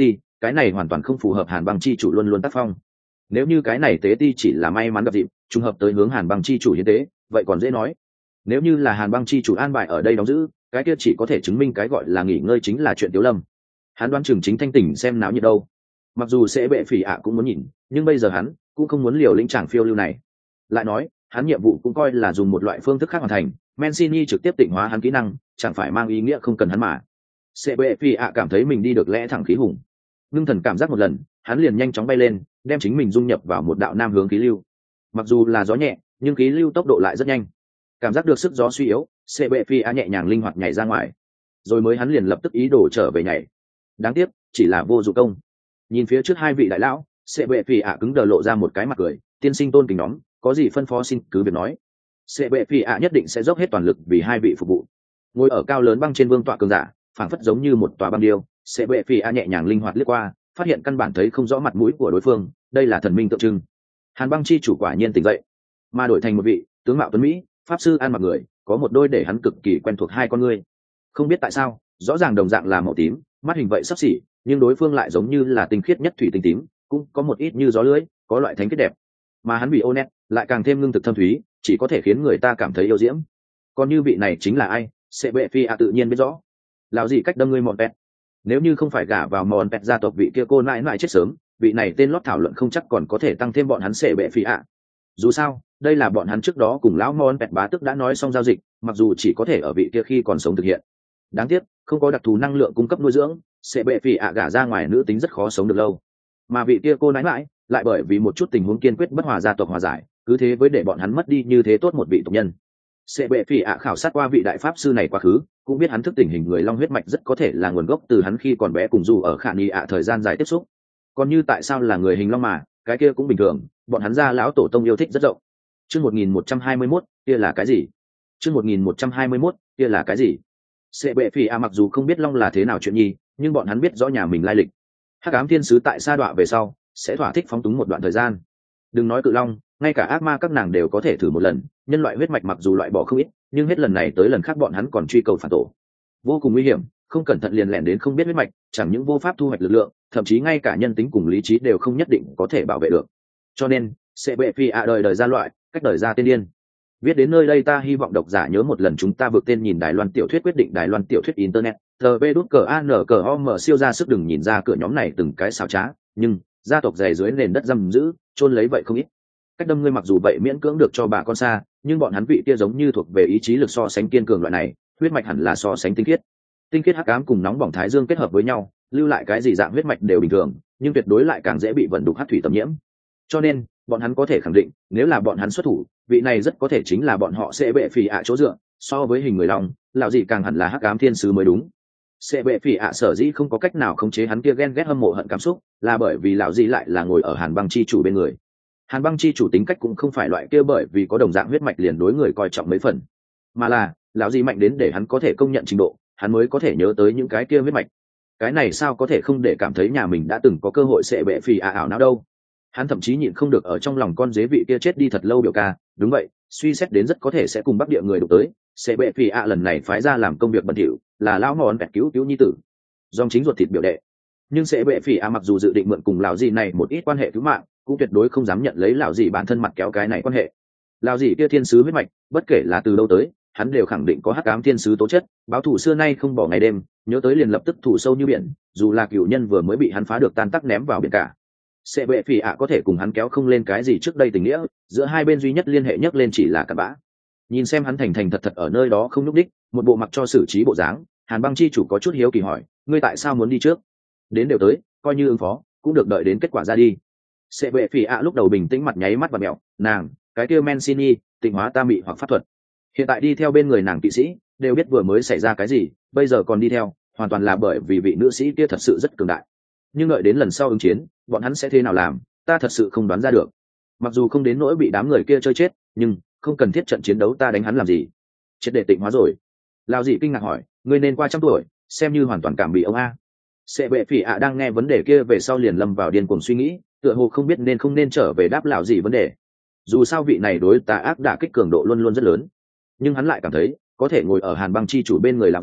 cái này hoàn toàn không phù hợp Hàn Băng chi chủ luôn luôn tác phong. Nếu như cái này tế ti chỉ là may mắn gặp dịp trùng hợp tới hướng Hàn Băng chi chủ hiến tế, vậy còn dễ nói. Nếu như là Hàn Băng chi chủ an bài ở đây đóng giữ, cái kia chỉ có thể chứng minh cái gọi là nghỉ ngơi chính là chuyện Tiếu Lâm. Hắn đoán chừng chính thanh tỉnh xem náo nhiệt đâu. Mặc dù sẽ bệ phỉ ạ cũng muốn nhìn, nhưng bây giờ hắn cũng không muốn liều lĩnh tràng phiêu lưu này. Lại nói, hắn nhiệm vụ cũng coi là dùng một loại phương thức khác hoàn thành, Mancini trực tiếp tịnh hóa hắn kỹ năng, chẳng phải mang ý nghĩa không cần hắn mà. Sẽ bệ phỉ ạ cảm thấy mình đi được lẽ thẳng khí hùng. Ngưng thần cảm giác một lần, hắn liền nhanh chóng bay lên, đem chính mình dung nhập vào một đạo nam hướng khí lưu. Mặc dù là gió nhẹ, nhưng khí lưu tốc độ lại rất nhanh. Cảm giác được sức gió suy yếu, sẽ bệ phỉ ạ nhẹ nhàng linh hoạt nhảy ra ngoài. Rồi mới hắn liền lập tức ý đồ trở về nhảy. Đáng tiếc, chỉ là vô dụng công. Nhìn phía trước hai vị đại lão, sẽ bệ phỉ ạ cứng đờ lộ ra một cái mặt cười, tiên sinh tôn kính nhóm, có gì phân phó xin cứ việc nói. Sẽ bệ phỉ ạ nhất định sẽ dốc hết toàn lực vì hai vị phục vụ. Ngồi ở cao lớn băng trên vương tọa cường giả, phảng phất giống như một tòa băng điêu. Sẽ bệ phỉ ạ nhẹ nhàng linh hoạt lướt qua, phát hiện căn bản thấy không rõ mặt mũi của đối phương, đây là thần minh tượng trưng. Hàn Băng chi chủ quả nhiên tỉnh dậy, mà đổi thành một vị tướng mạo tuấn mỹ, pháp sư ăn mặc người, có một đôi để hắn cực kỳ quen thuộc hai con ngươi. Không biết tại sao, rõ ràng đồng dạng là màu tím, mắt hình vậy sắp xỉ, nhưng đối phương lại giống như là tinh khiết nhất thủy tinh tím, cũng có một ít như gió lưới, có loại thánh khiết đẹp. Mà hắn bị ô nét, lại càng thêm ngưng thực thâm thúy, chỉ có thể khiến người ta cảm thấy yêu diễm. Còn như vị này chính là ai, sẽ bệ phi ạ tự nhiên biết rõ. Lão gì cách đâm ngươi mòn pẹt. Nếu như không phải gả vào mòn pẹt gia tộc vị kia cô nãi nãi chết sớm, vị này tên lót thảo luận không chắc còn có thể tăng thêm bọn hắn sẽ bệ phi ạ. Dù sao, đây là bọn hắn trước đó cùng lão mòn pẹt bá tức đã nói xong giao dịch, mặc dù chỉ có thể ở vị kia khi còn sống thực hiện. Đáng tiếc, không có đặc thù năng lượng cung cấp nuôi dưỡng, sẽ bệ phi ạ gả ra ngoài nữ tính rất khó sống được lâu. Mà vị kia cô nãi nãi lại bởi vì một chút tình huống kiên quyết bất hòa gia tộc hòa giải, cứ thế với để bọn hắn mất đi như thế tốt một vị tộc nhân. Sẽ bệ phỉ ạ khảo sát qua vị đại pháp sư này quá khứ, cũng biết hắn thức tỉnh hình người long huyết mạch rất có thể là nguồn gốc từ hắn khi còn bé cùng dù ở khả nghi ạ thời gian dài tiếp xúc. Còn như tại sao là người hình long mà, cái kia cũng bình thường, bọn hắn gia lão tổ tông yêu thích rất rộng. Chương một nghìn một trăm hai mươi mốt, kia là cái gì? Chương một nghìn một trăm hai mươi mốt, kia là cái gì? Sẽ bệ phỉ ạ mặc dù không biết long là thế nào chuyện nhi, nhưng bọn hắn biết rõ nhà mình lai lịch. Hắc ám thiên sứ tại sa đọa về sau, sẽ thỏa thích phóng túng một đoạn thời gian. Đừng nói cự long, ngay cả ác ma các nàng đều có thể thử một lần. Nhân loại huyết mạch mặc dù loại bỏ không ít, nhưng hết lần này tới lần khác bọn hắn còn truy cầu phản tổ, vô cùng nguy hiểm. Không cẩn thận liền lẻn đến không biết huyết mạch, chẳng những vô pháp thu hoạch lực lượng, thậm chí ngay cả nhân tính cùng lý trí đều không nhất định có thể bảo vệ được. Cho nên sẽ bệ phi ạ đời đời ra loại, cách đời ra tiên điên. Viết đến nơi đây ta hy vọng độc giả nhớ một lần chúng ta vượt tên nhìn Đài Loan tiểu thuyết quyết định Đài Loan tiểu thuyết internet. tờ vê đút cờ an cờ om siêu ra sức đừng nhìn ra cửa nhóm này từng cái xảo trá, nhưng gia tộc dày dưới nền đất giam giữ, chôn lấy vậy không ít. Cách đâm ngươi mặc dù vậy miễn cưỡng được cho bà con xa, nhưng bọn hắn vị kia giống như thuộc về ý chí lực so sánh kiên cường loại này, huyết mạch hẳn là so sánh tinh khiết. Tinh khiết hắc ám cùng nóng bỏng thái dương kết hợp với nhau, lưu lại cái gì dạng huyết mạch đều bình thường, nhưng tuyệt đối lại càng dễ bị vận đục hắc thủy tầm nhiễm. Cho nên, bọn hắn có thể khẳng định, nếu là bọn hắn xuất thủ, vị này rất có thể chính là bọn họ sẽ bệ phỉ ạ chỗ dựa, so với hình người lòng, lão gì càng hẳn là hắc ám thiên sứ mới đúng. Sẽ bệ phỉ ạ sở dĩ không có cách nào khống chế hắn kia ghen ghét hâm mộ hận cảm xúc, là bởi vì lão gì lại là ngồi ở Hàn Băng chi chủ bên người. Hàn Băng chi chủ tính cách cũng không phải loại kia bởi vì có đồng dạng huyết mạch liền đối người coi trọng mấy phần, mà là lão gì mạnh đến để hắn có thể công nhận trình độ, hắn mới có thể nhớ tới những cái kia huyết mạch. Cái này sao có thể không để cảm thấy nhà mình đã từng có cơ hội sẽ bệ phỉ ạ ảo não đâu. Hắn thậm chí nhịn không được ở trong lòng con dế vị kia chết đi thật lâu biểu ca, đúng vậy, suy xét đến rất có thể sẽ cùng bắc địa người đụng tới, sẽ bệ phỉ ạ lần này phái ra làm công việc bẩn thỉu, là lão mòn bẹt cứu cứu nhi tử, dòng chính ruột thịt biểu đệ. Nhưng sẽ bệ phỉ ạ mặc dù dự định mượn cùng lão gì này một ít quan hệ cứu mạng, cũng tuyệt đối không dám nhận lấy lão gì bản thân mặt kéo cái này quan hệ. Lão gì kia thiên sứ huyết mạch, bất kể là từ đâu tới, hắn đều khẳng định có hắc ám thiên sứ tố chất, báo thù xưa nay không bỏ ngày đêm, nhớ tới liền lập tức thủ sâu như biển, dù là cựu nhân vừa mới bị hắn phá được tan tắc ném vào biển cả. Sẽ bệ phỉ ạ có thể cùng hắn kéo không lên cái gì trước đây tình nghĩa, giữa hai bên duy nhất liên hệ nhất lên chỉ là cặn bã. Nhìn xem hắn thành thành thật thật ở nơi đó không nhúc đích, một bộ mặc cho xử trí bộ dáng, Hàn Băng chi chủ có chút hiếu kỳ hỏi, ngươi tại sao muốn đi trước? Đến đều tới, coi như ứng phó, cũng được đợi đến kết quả ra đi. Sẽ bệ phỉ ạ lúc đầu bình tĩnh mặt nháy mắt và mẹo, nàng, cái kia Mancini, tịnh hóa ta mị hoặc pháp thuật. Hiện tại đi theo bên người nàng kỵ sĩ, đều biết vừa mới xảy ra cái gì, bây giờ còn đi theo, hoàn toàn là bởi vì vị nữ sĩ kia thật sự rất cường đại. Nhưng đợi đến lần sau ứng chiến, bọn hắn sẽ thế nào làm, ta thật sự không đoán ra được. Mặc dù không đến nỗi bị đám người kia chơi chết, nhưng không cần thiết trận chiến đấu ta đánh hắn làm gì? Triệt để tịnh hóa rồi. Lão dị kinh ngạc hỏi, ngươi nên qua trăm tuổi, xem như hoàn toàn cảm bị ông a. Sẽ bệ phỉ ạ đang nghe vấn đề kia về sau liền lâm vào điên cuồng suy nghĩ, tựa hồ không biết nên không nên trở về đáp lão dị vấn đề. Dù sao vị này đối tà ác đả kích cường độ luôn luôn rất lớn, nhưng hắn lại cảm thấy có thể ngồi ở Hàn Băng chi chủ bên người làm gì,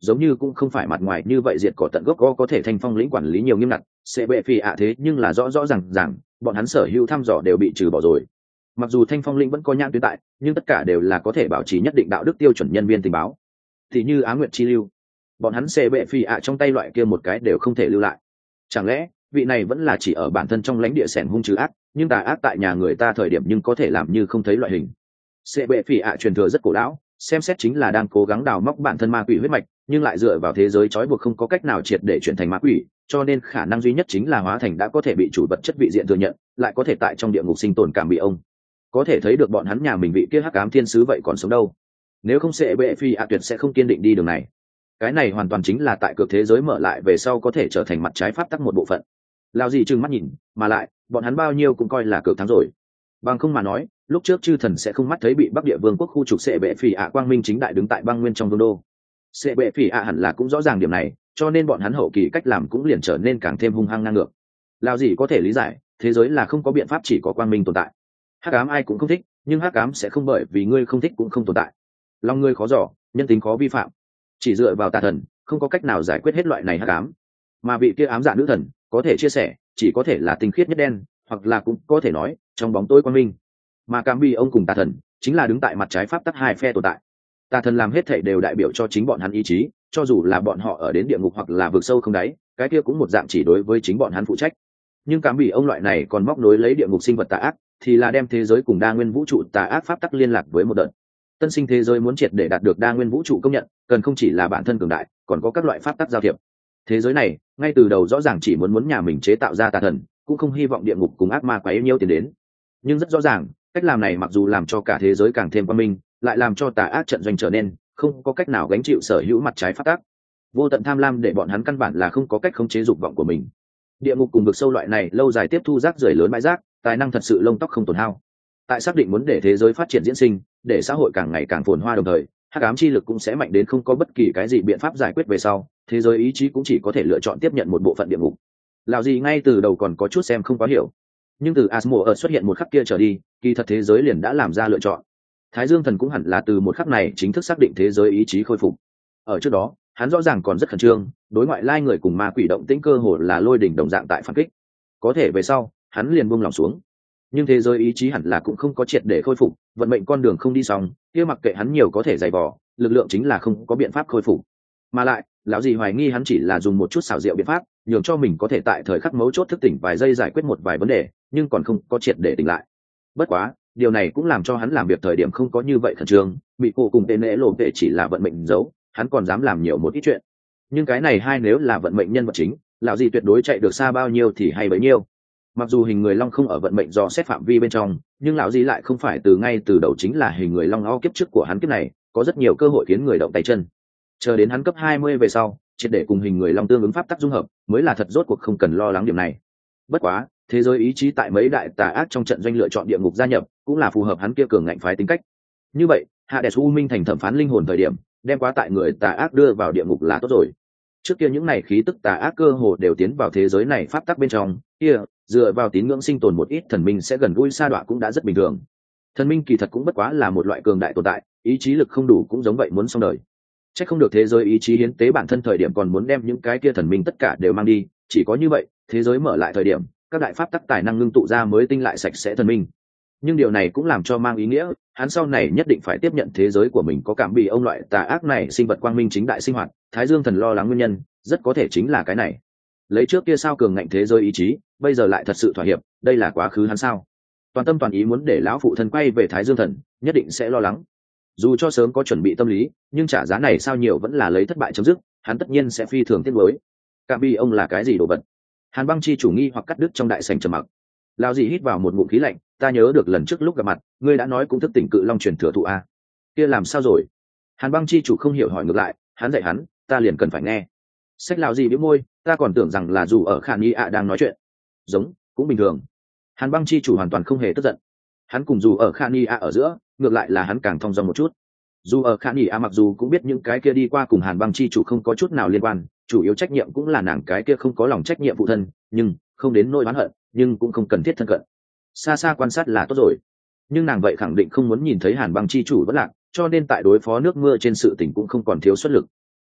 giống như cũng không phải mặt ngoài như vậy diệt cỏ tận gốc có có thể thanh phong lĩnh quản lý nhiều nghiêm ngặt sẽ bệ phì ạ thế nhưng là rõ rõ rằng rằng bọn hắn sở hữu thăm dò đều bị trừ bỏ rồi. Mặc dù thanh phong lĩnh vẫn có nhãn tuyến tại, nhưng tất cả đều là có thể bảo trì nhất định đạo đức tiêu chuẩn nhân viên tình báo, thì như Á Nguyệt Chi Lưu, bọn hắn sẽ bệ phì ạ trong tay loại kia một cái đều không thể lưu lại. Chẳng lẽ vị này vẫn là chỉ ở bản thân trong lãnh địa sẻn hung trừ ác, nhưng tà ác tại nhà người ta thời điểm nhưng có thể làm như không thấy loại hình. Sẽ bệ phì ạ truyền thừa rất cổ lão, xem xét chính là đang cố gắng đào móc bản thân ma quỷ huyết mạch, nhưng lại dựa vào thế giới trói buộc không có cách nào triệt để chuyển thành ma quỷ, cho nên khả năng duy nhất chính là hóa thành đã có thể bị chủ vật chất vị diện thừa nhận, lại có thể tại trong địa ngục sinh tồn cảm bị ông. Có thể thấy được bọn hắn nhà mình vị kia hắc ám thiên sứ vậy còn sống đâu. Nếu không sẽ bệ phi ạ tuyệt sẽ không kiên định đi đường này. Cái này hoàn toàn chính là tại cược thế giới mở lại về sau có thể trở thành mặt trái pháp tắc một bộ phận. Lao gì trừng mắt nhìn, mà lại, bọn hắn bao nhiêu cũng coi là cược thắng rồi. Bằng không mà nói, lúc trước chư thần sẽ không mắt thấy bị Bắc Địa Vương quốc khu trục sẽ bệ phỉ ạ quang minh chính đại đứng tại băng nguyên trong vương đô. Sẽ bệ phỉ ạ hẳn là cũng rõ ràng điểm này, cho nên bọn hắn hậu kỳ cách làm cũng liền trở nên càng thêm hung hăng ngang ngược. Lao gì có thể lý giải, thế giới là không có biện pháp chỉ có quang minh tồn tại. Hắc ám ai cũng không thích, nhưng hắc ám sẽ không bởi vì ngươi không thích cũng không tồn tại. Lòng ngươi khó dò, nhân tính khó vi phạm. Chỉ dựa vào tà thần, không có cách nào giải quyết hết loại này hắc ám. Mà vị kia ám dạ nữ thần, có thể chia sẻ, chỉ có thể là tinh khiết nhất đen, hoặc là cũng có thể nói, trong bóng tối quang minh. Mà Cam Bi ông cùng tà thần, chính là đứng tại mặt trái pháp tắc hai phe tồn tại. Tà thần làm hết thảy đều đại biểu cho chính bọn hắn ý chí, cho dù là bọn họ ở đến địa ngục hoặc là vực sâu không đáy, cái kia cũng một dạng chỉ đối với chính bọn hắn phụ trách. Nhưng Cam Bi ông loại này còn móc nối lấy địa ngục sinh vật tà ác, thì là đem thế giới cùng đa nguyên vũ trụ tà ác pháp tắc liên lạc với một đợt. Tân sinh thế giới muốn triệt để đạt được đa nguyên vũ trụ công nhận, cần không chỉ là bản thân cường đại, còn có các loại pháp tắc giao thiệp. Thế giới này, ngay từ đầu rõ ràng chỉ muốn muốn nhà mình chế tạo ra tà thần, cũng không hy vọng địa ngục cùng ác ma quá yêu nhiêu tiền đến. Nhưng rất rõ ràng, cách làm này mặc dù làm cho cả thế giới càng thêm văn minh, lại làm cho tà ác trận doanh trở nên không có cách nào gánh chịu sở hữu mặt trái pháp tắc. Vô tận tham lam để bọn hắn căn bản là không có cách khống chế dục vọng của mình. Địa ngục cùng vực sâu loại này lâu dài tiếp thu rác rưởi lớn bãi rác, tài năng thật sự lông tóc không tổn hao. Tại xác định muốn để thế giới phát triển diễn sinh, để xã hội càng ngày càng phồn hoa đồng thời, hắc ám chi lực cũng sẽ mạnh đến không có bất kỳ cái gì biện pháp giải quyết về sau, thế giới ý chí cũng chỉ có thể lựa chọn tiếp nhận một bộ phận địa ngục. Lão gì ngay từ đầu còn có chút xem không quá hiểu, nhưng từ Asmodeus xuất hiện một khắc kia trở đi, kỳ thật thế giới liền đã làm ra lựa chọn. Thái Dương Thần cũng hẳn là từ một khắc này chính thức xác định thế giới ý chí khôi phục. Ở trước đó, hắn rõ ràng còn rất khẩn trương, đối ngoại lai người cùng ma quỷ động tĩnh cơ hồ là lôi đỉnh đồng dạng tại phản kích. Có thể về sau, hắn liền buông lòng xuống. Nhưng thế giới ý chí hẳn là cũng không có triệt để khôi phục, vận mệnh con đường không đi xong, kia mặc kệ hắn nhiều có thể dày vò, lực lượng chính là không có biện pháp khôi phục. Mà lại, lão gì hoài nghi hắn chỉ là dùng một chút xảo diệu biện pháp, nhường cho mình có thể tại thời khắc mấu chốt thức tỉnh vài giây giải quyết một vài vấn đề, nhưng còn không có triệt để tỉnh lại. Bất quá, điều này cũng làm cho hắn làm việc thời điểm không có như vậy khẩn trương, bị cô cùng tên lễ lộ vệ chỉ là vận mệnh giấu, hắn còn dám làm nhiều một ít chuyện. Nhưng cái này hai nếu là vận mệnh nhân vật chính, lão gì tuyệt đối chạy được xa bao nhiêu thì hay bấy nhiêu. Mặc dù hình người long không ở vận mệnh do xét phạm vi bên trong, nhưng lão gì lại không phải từ ngay từ đầu chính là hình người long o kiếp trước của hắn kiếp này, có rất nhiều cơ hội khiến người động tay chân. Chờ đến hắn cấp hai mươi về sau, triệt để cùng hình người long tương ứng pháp tắc dung hợp, mới là thật rốt cuộc không cần lo lắng điểm này. Bất quá, thế giới ý chí tại mấy đại tà ác trong trận doanh lựa chọn địa ngục gia nhập, cũng là phù hợp hắn kia cường ngạnh phái tính cách. Như vậy, Hades U Minh thành thẩm phán linh hồn thời điểm, đem quá tại người tà ác đưa vào địa ngục là tốt rồi. Trước kia những này khí tức tà ác cơ hồ đều tiến vào thế giới này pháp tắc bên trong, kia dựa vào tín ngưỡng sinh tồn một ít thần minh sẽ gần gũi sa đọa cũng đã rất bình thường. Thần minh kỳ thật cũng bất quá là một loại cường đại tồn tại, ý chí lực không đủ cũng giống vậy muốn xong đời. Chắc không được thế giới ý chí hiến tế bản thân thời điểm còn muốn đem những cái kia thần minh tất cả đều mang đi, chỉ có như vậy, thế giới mở lại thời điểm, các đại pháp tắc tài năng ngưng tụ ra mới tinh lại sạch sẽ thần minh. Nhưng điều này cũng làm cho mang ý nghĩa, hắn sau này nhất định phải tiếp nhận thế giới của mình có cảm bị ông loại tà ác này sinh vật quang minh chính đại sinh hoạt, Thái Dương Thần lo lắng nguyên nhân, rất có thể chính là cái này. Lấy trước kia sao cường ngạnh thế giới ý chí, bây giờ lại thật sự thỏa hiệp, đây là quá khứ hắn sao? Toàn tâm toàn ý muốn để lão phụ thân quay về Thái Dương Thần, nhất định sẽ lo lắng. Dù cho sớm có chuẩn bị tâm lý, nhưng trả giá này sao nhiều vẫn là lấy thất bại chấm dứt, hắn tất nhiên sẽ phi thường tiếc nuối. Cảm bị ông là cái gì đồ vật? Hàn Băng Chi chủ nghi hoặc cắt đứt trong đại sảnh trầm mặc. Lão gì hít vào một ngụm khí lạnh, ta nhớ được lần trước lúc gặp mặt, ngươi đã nói cũng thức tỉnh cự long truyền thừa thụ a. Kia làm sao rồi? Hàn Băng Chi chủ không hiểu hỏi ngược lại, hắn dạy hắn, ta liền cần phải nghe. Sách lão gì bĩu môi, ta còn tưởng rằng là dù ở Khả Nghi ạ đang nói chuyện. Giống, cũng bình thường. Hàn Băng Chi chủ hoàn toàn không hề tức giận. Hắn cùng dù ở Khả Nghi ạ ở giữa, ngược lại là hắn càng thong dong một chút. Dù ở Khả Nghi ạ mặc dù cũng biết những cái kia đi qua cùng Hàn Băng Chi chủ không có chút nào liên quan, chủ yếu trách nhiệm cũng là nàng cái kia không có lòng trách nhiệm phụ thân, nhưng không đến nỗi oán hận, nhưng cũng không cần thiết thân cận. Xa xa quan sát là tốt rồi. Nhưng nàng vậy khẳng định không muốn nhìn thấy Hàn Băng Chi chủ bất lạc, cho nên tại đối phó nước mưa trên sự tình cũng không còn thiếu xuất lực.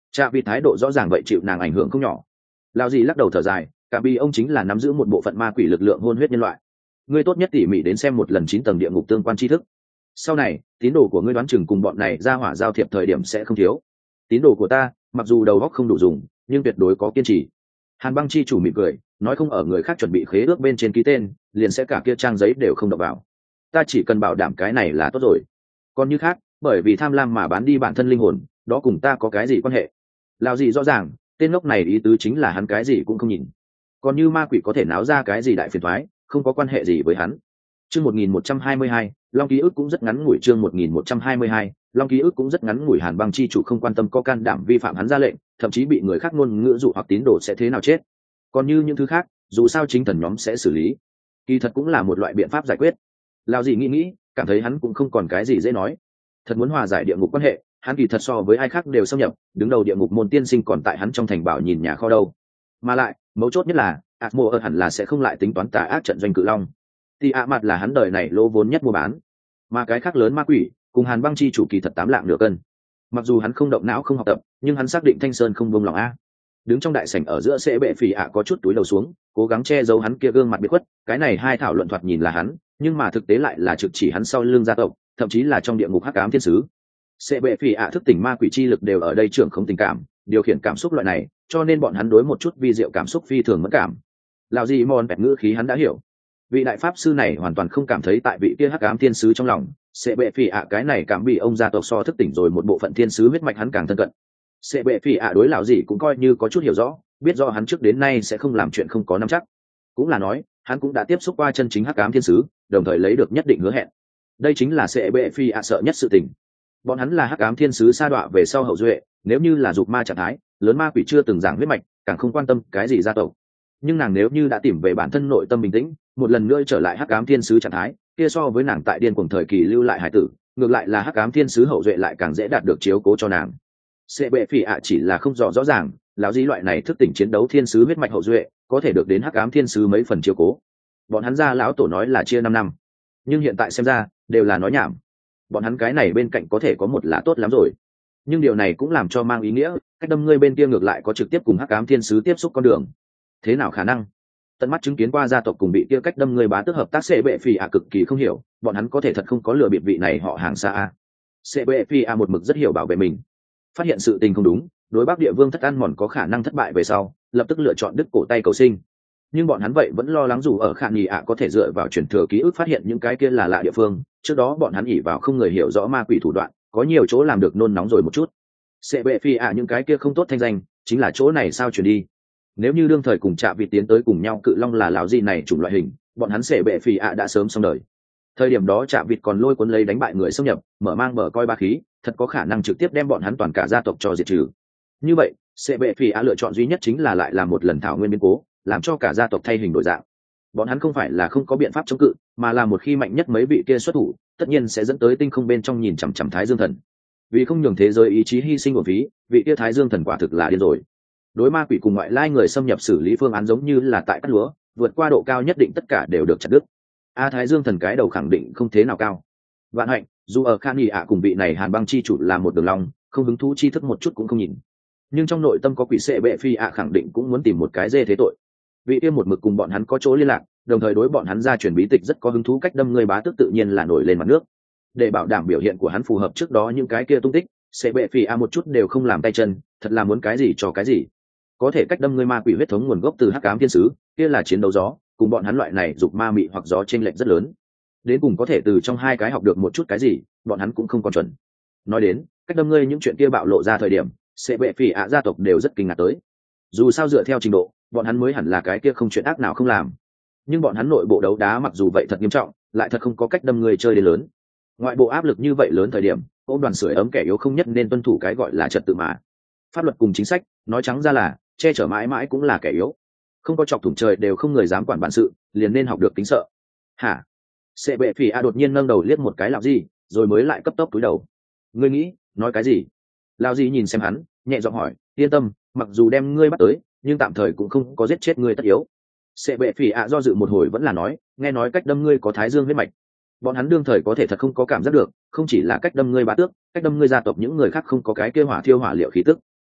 Cha vì thái độ rõ ràng vậy chịu nàng ảnh hưởng không nhỏ. Lão gì lắc đầu thở dài, cả vì ông chính là nắm giữ một bộ phận ma quỷ lực lượng hôn huyết nhân loại. Ngươi tốt nhất tỉ mỉ đến xem một lần chín tầng địa ngục tương quan tri thức. Sau này tín đồ của ngươi đoán chừng cùng bọn này ra hỏa giao thiệp thời điểm sẽ không thiếu. Tín đồ của ta mặc dù đầu óc không đủ dùng nhưng tuyệt đối có kiên trì. Hàn Băng chi chủ mỉm cười nói, không ở người khác chuẩn bị khế ước bên trên ký tên liền sẽ cả kia trang giấy đều không đọc vào. Ta chỉ cần bảo đảm cái này là tốt rồi. Còn như khác bởi vì tham lam mà bán đi bản thân linh hồn, đó cùng ta có cái gì quan hệ? Lão gì rõ ràng tên ngốc này ý tứ chính là hắn cái gì cũng không nhìn. Còn như ma quỷ có thể náo ra cái gì đại phiền toái, không có quan hệ gì với hắn. Chương một nghìn một trăm hai mươi hai, Long ký ức cũng rất ngắn ngủi. Chương một nghìn một trăm hai mươi hai, Long ký ức cũng rất ngắn ngủi. Hàn Băng chi chủ không quan tâm có can đảm vi phạm hắn ra lệnh, thậm chí bị người khác ngôn ngữ dụ hoặc tín đồ sẽ thế nào chết. Còn như những thứ khác, dù sao chính thần nhóm sẽ xử lý. Kỳ thật cũng là một loại biện pháp giải quyết. Lão gì nghĩ nghĩ, cảm thấy hắn cũng không còn cái gì dễ nói. Thật muốn hòa giải địa ngục quan hệ, hắn kỳ thật so với ai khác đều xâm nhập, đứng đầu địa ngục môn tiên sinh còn tại hắn trong thành bảo nhìn nhà kho đâu. Mà lại, mấu chốt nhất là, Atmo ở hẳn là sẽ không lại tính toán tà ác trận doanh cự long. Thì ạ mặt là hắn đời này lỗ vốn nhất mua bán, mà cái khác lớn ma quỷ cùng Hàn Băng chi chủ kỳ thật tám lạng nửa cân. Mặc dù hắn không động não không học tập, nhưng hắn xác định Thanh Sơn không buông lòng a. Đứng trong đại sảnh ở giữa sẽ bệ phì ạ có chút túi đầu xuống, cố gắng che giấu hắn kia gương mặt biệt khuất. Cái này hai thảo luận thoạt nhìn là hắn, nhưng mà thực tế lại là trực chỉ hắn sau lưng gia tộc, thậm chí là trong địa ngục hắc ám thiên sứ. Sẽ bệ phì ạ thức tỉnh ma quỷ chi lực đều ở đây trưởng không tình cảm, điều khiển cảm xúc loại này, cho nên bọn hắn đối một chút vi diệu cảm xúc phi thường mất cảm. Lão gì mòn bẹt ngữ khí hắn đã hiểu. Vị đại pháp sư này hoàn toàn không cảm thấy tại vị kia hắc ám thiên sứ trong lòng, sẽ bệ phì ạ cái này cảm bị ông gia tộc so thức tỉnh rồi một bộ phận thiên sứ huyết mạch hắn càng thân cận. Sẽ bệ phì ạ đối lão gì cũng coi như có chút hiểu rõ, biết rõ hắn trước đến nay sẽ không làm chuyện không có nắm chắc. Cũng là nói, hắn cũng đã tiếp xúc qua chân chính hắc ám thiên sứ, đồng thời lấy được nhất định hứa hẹn. Đây chính là sẽ bệ phì ạ sợ nhất sự tình. Bọn hắn là hắc ám thiên sứ sa đọa về sau hậu duệ, nếu như là dục ma trạng thái, lớn ma quỷ chưa từng giảng huyết mạch, càng không quan tâm cái gì gia tộc. Nhưng nàng nếu như đã tìm về bản thân nội tâm bình tĩnh, một lần nữa trở lại hắc ám thiên sứ trạng thái, kia so với nàng tại điên cuồng thời kỳ lưu lại hải tử, ngược lại là hắc ám thiên sứ hậu duệ lại càng dễ đạt được chiếu cố cho nàng. Sẽ bệ phỉ ạ chỉ là không rõ rõ ràng, lão gì loại này thức tỉnh chiến đấu thiên sứ huyết mạch hậu duệ, có thể được đến hắc ám thiên sứ mấy phần chiếu cố. Bọn hắn gia lão tổ nói là chia năm năm, nhưng hiện tại xem ra đều là nói nhảm. Bọn hắn cái này bên cạnh có thể có một là tốt lắm rồi, nhưng điều này cũng làm cho mang ý nghĩa cách đâm ngươi bên kia ngược lại có trực tiếp cùng hắc ám thiên sứ tiếp xúc con đường. Thế nào khả năng? Tận mắt chứng kiến qua gia tộc cùng bị kia cách đâm người bá tước hợp tác, sẽ bệ phỉ ạ cực kỳ không hiểu bọn hắn có thể thật không có lừa bịp vị này họ hàng xa a. Sẽ bệ phỉ ạ một mực rất hiểu bảo vệ mình, phát hiện sự tình không đúng, đối bắc địa vương thất ăn mòn có khả năng thất bại về sau lập tức lựa chọn đứt cổ tay cầu sinh. Nhưng bọn hắn vậy vẫn lo lắng dù ở khả nghỉ ạ có thể dựa vào truyền thừa ký ức phát hiện những cái kia là lạ địa phương. Trước đó bọn hắn ỉ vào không người hiểu rõ ma quỷ thủ đoạn, có nhiều chỗ làm được nôn nóng rồi một chút. Sẽ bệ phỉ ạ những cái kia không tốt thanh danh chính là chỗ này sao chuyển đi. Nếu như đương thời cùng Trạ Vịt tiến tới cùng nhau cự long là lão gì này chủng loại hình, bọn hắn sẽ bệ phỉ ạ đã sớm xong đời. Thời điểm đó Trạ Vịt còn lôi cuốn lấy đánh bại người xâm nhập, mở mang mở coi ba khí, thật có khả năng trực tiếp đem bọn hắn toàn cả gia tộc cho diệt trừ. Như vậy sẽ bệ phỉ ạ lựa chọn duy nhất chính là lại làm một lần thảo nguyên biến cố, làm cho cả gia tộc thay hình đổi dạng. Bọn hắn không phải là không có biện pháp chống cự, mà là một khi mạnh nhất mấy vị kia xuất thủ, tất nhiên sẽ dẫn tới tinh không bên trong nhìn chằm chằm Thái Dương Thần. Vì không nhường thế giới ý chí hy sinh của phí, vị kia Thái Dương Thần quả thực là điên rồi. Đối ma quỷ cùng ngoại lai người xâm nhập xử lý phương án giống như là tại cắt lúa, vượt qua độ cao nhất định tất cả đều được chặt đứt. A Thái Dương Thần cái đầu khẳng định không thế nào cao. Vạn hạnh, dù ở Khan Nghị ạ cùng vị này Hàn Băng chi chủ là một đường long, không hứng thú chi thức một chút cũng không nhìn. Nhưng trong nội tâm có quỷ sệ bệ phi ạ khẳng định cũng muốn tìm một cái dê thế tội. Vị kia một mực cùng bọn hắn có chỗ liên lạc, đồng thời đối bọn hắn ra truyền bí tịch rất có hứng thú, cách đâm người bá tước tự nhiên là nổi lên mặt nước. Để bảo đảm biểu hiện của hắn phù hợp trước đó những cái kia tung tích, sệ bệ phi ạ một chút đều không làm tay chân, thật là muốn cái gì cho cái gì. Có thể cách đâm người ma quỷ huyết thống nguồn gốc từ hắc ám thiên sứ, kia là chiến đấu gió, cùng bọn hắn loại này dục ma mị hoặc gió chênh lệch rất lớn. Đến cùng có thể từ trong hai cái học được một chút cái gì, bọn hắn cũng không còn chuẩn. Nói đến cách đâm ngươi những chuyện kia bạo lộ ra thời điểm, sẽ bệ phỉ ạ gia tộc đều rất kinh ngạc tới. Dù sao dựa theo trình độ, bọn hắn mới hẳn là cái kia không chuyện ác nào không làm. Nhưng bọn hắn nội bộ đấu đá mặc dù vậy thật nghiêm trọng, lại thật không có cách đâm người chơi đến lớn. Ngoại bộ áp lực như vậy lớn thời điểm, ôm đoàn sưởi ấm kẻ yếu không nhất nên tuân thủ cái gọi là trật tự mà. Pháp luật cùng chính sách, nói trắng ra là che chở mãi mãi cũng là kẻ yếu. Không có chọc thủng trời đều không người dám quản bản sự, liền nên học được tính sợ. Hả? Sẽ bệ phỉ a đột nhiên nâng đầu liếc một cái làm gì, rồi mới lại cấp tốc túi đầu. Ngươi nghĩ nói cái gì? Lao gì nhìn xem hắn, nhẹ giọng hỏi. Yên tâm, mặc dù đem ngươi bắt tới, nhưng tạm thời cũng không có giết chết ngươi tất yếu. Sẽ bệ phỉ a do dự một hồi vẫn là nói, nghe nói cách đâm ngươi có thái dương huyết mạch. Bọn hắn đương thời có thể thật không có cảm giác được, không chỉ là cách đâm ngươi bá tước, cách đâm ngươi gia tộc những người khác không có cái kia hỏa thiêu hỏa liệu khí tức.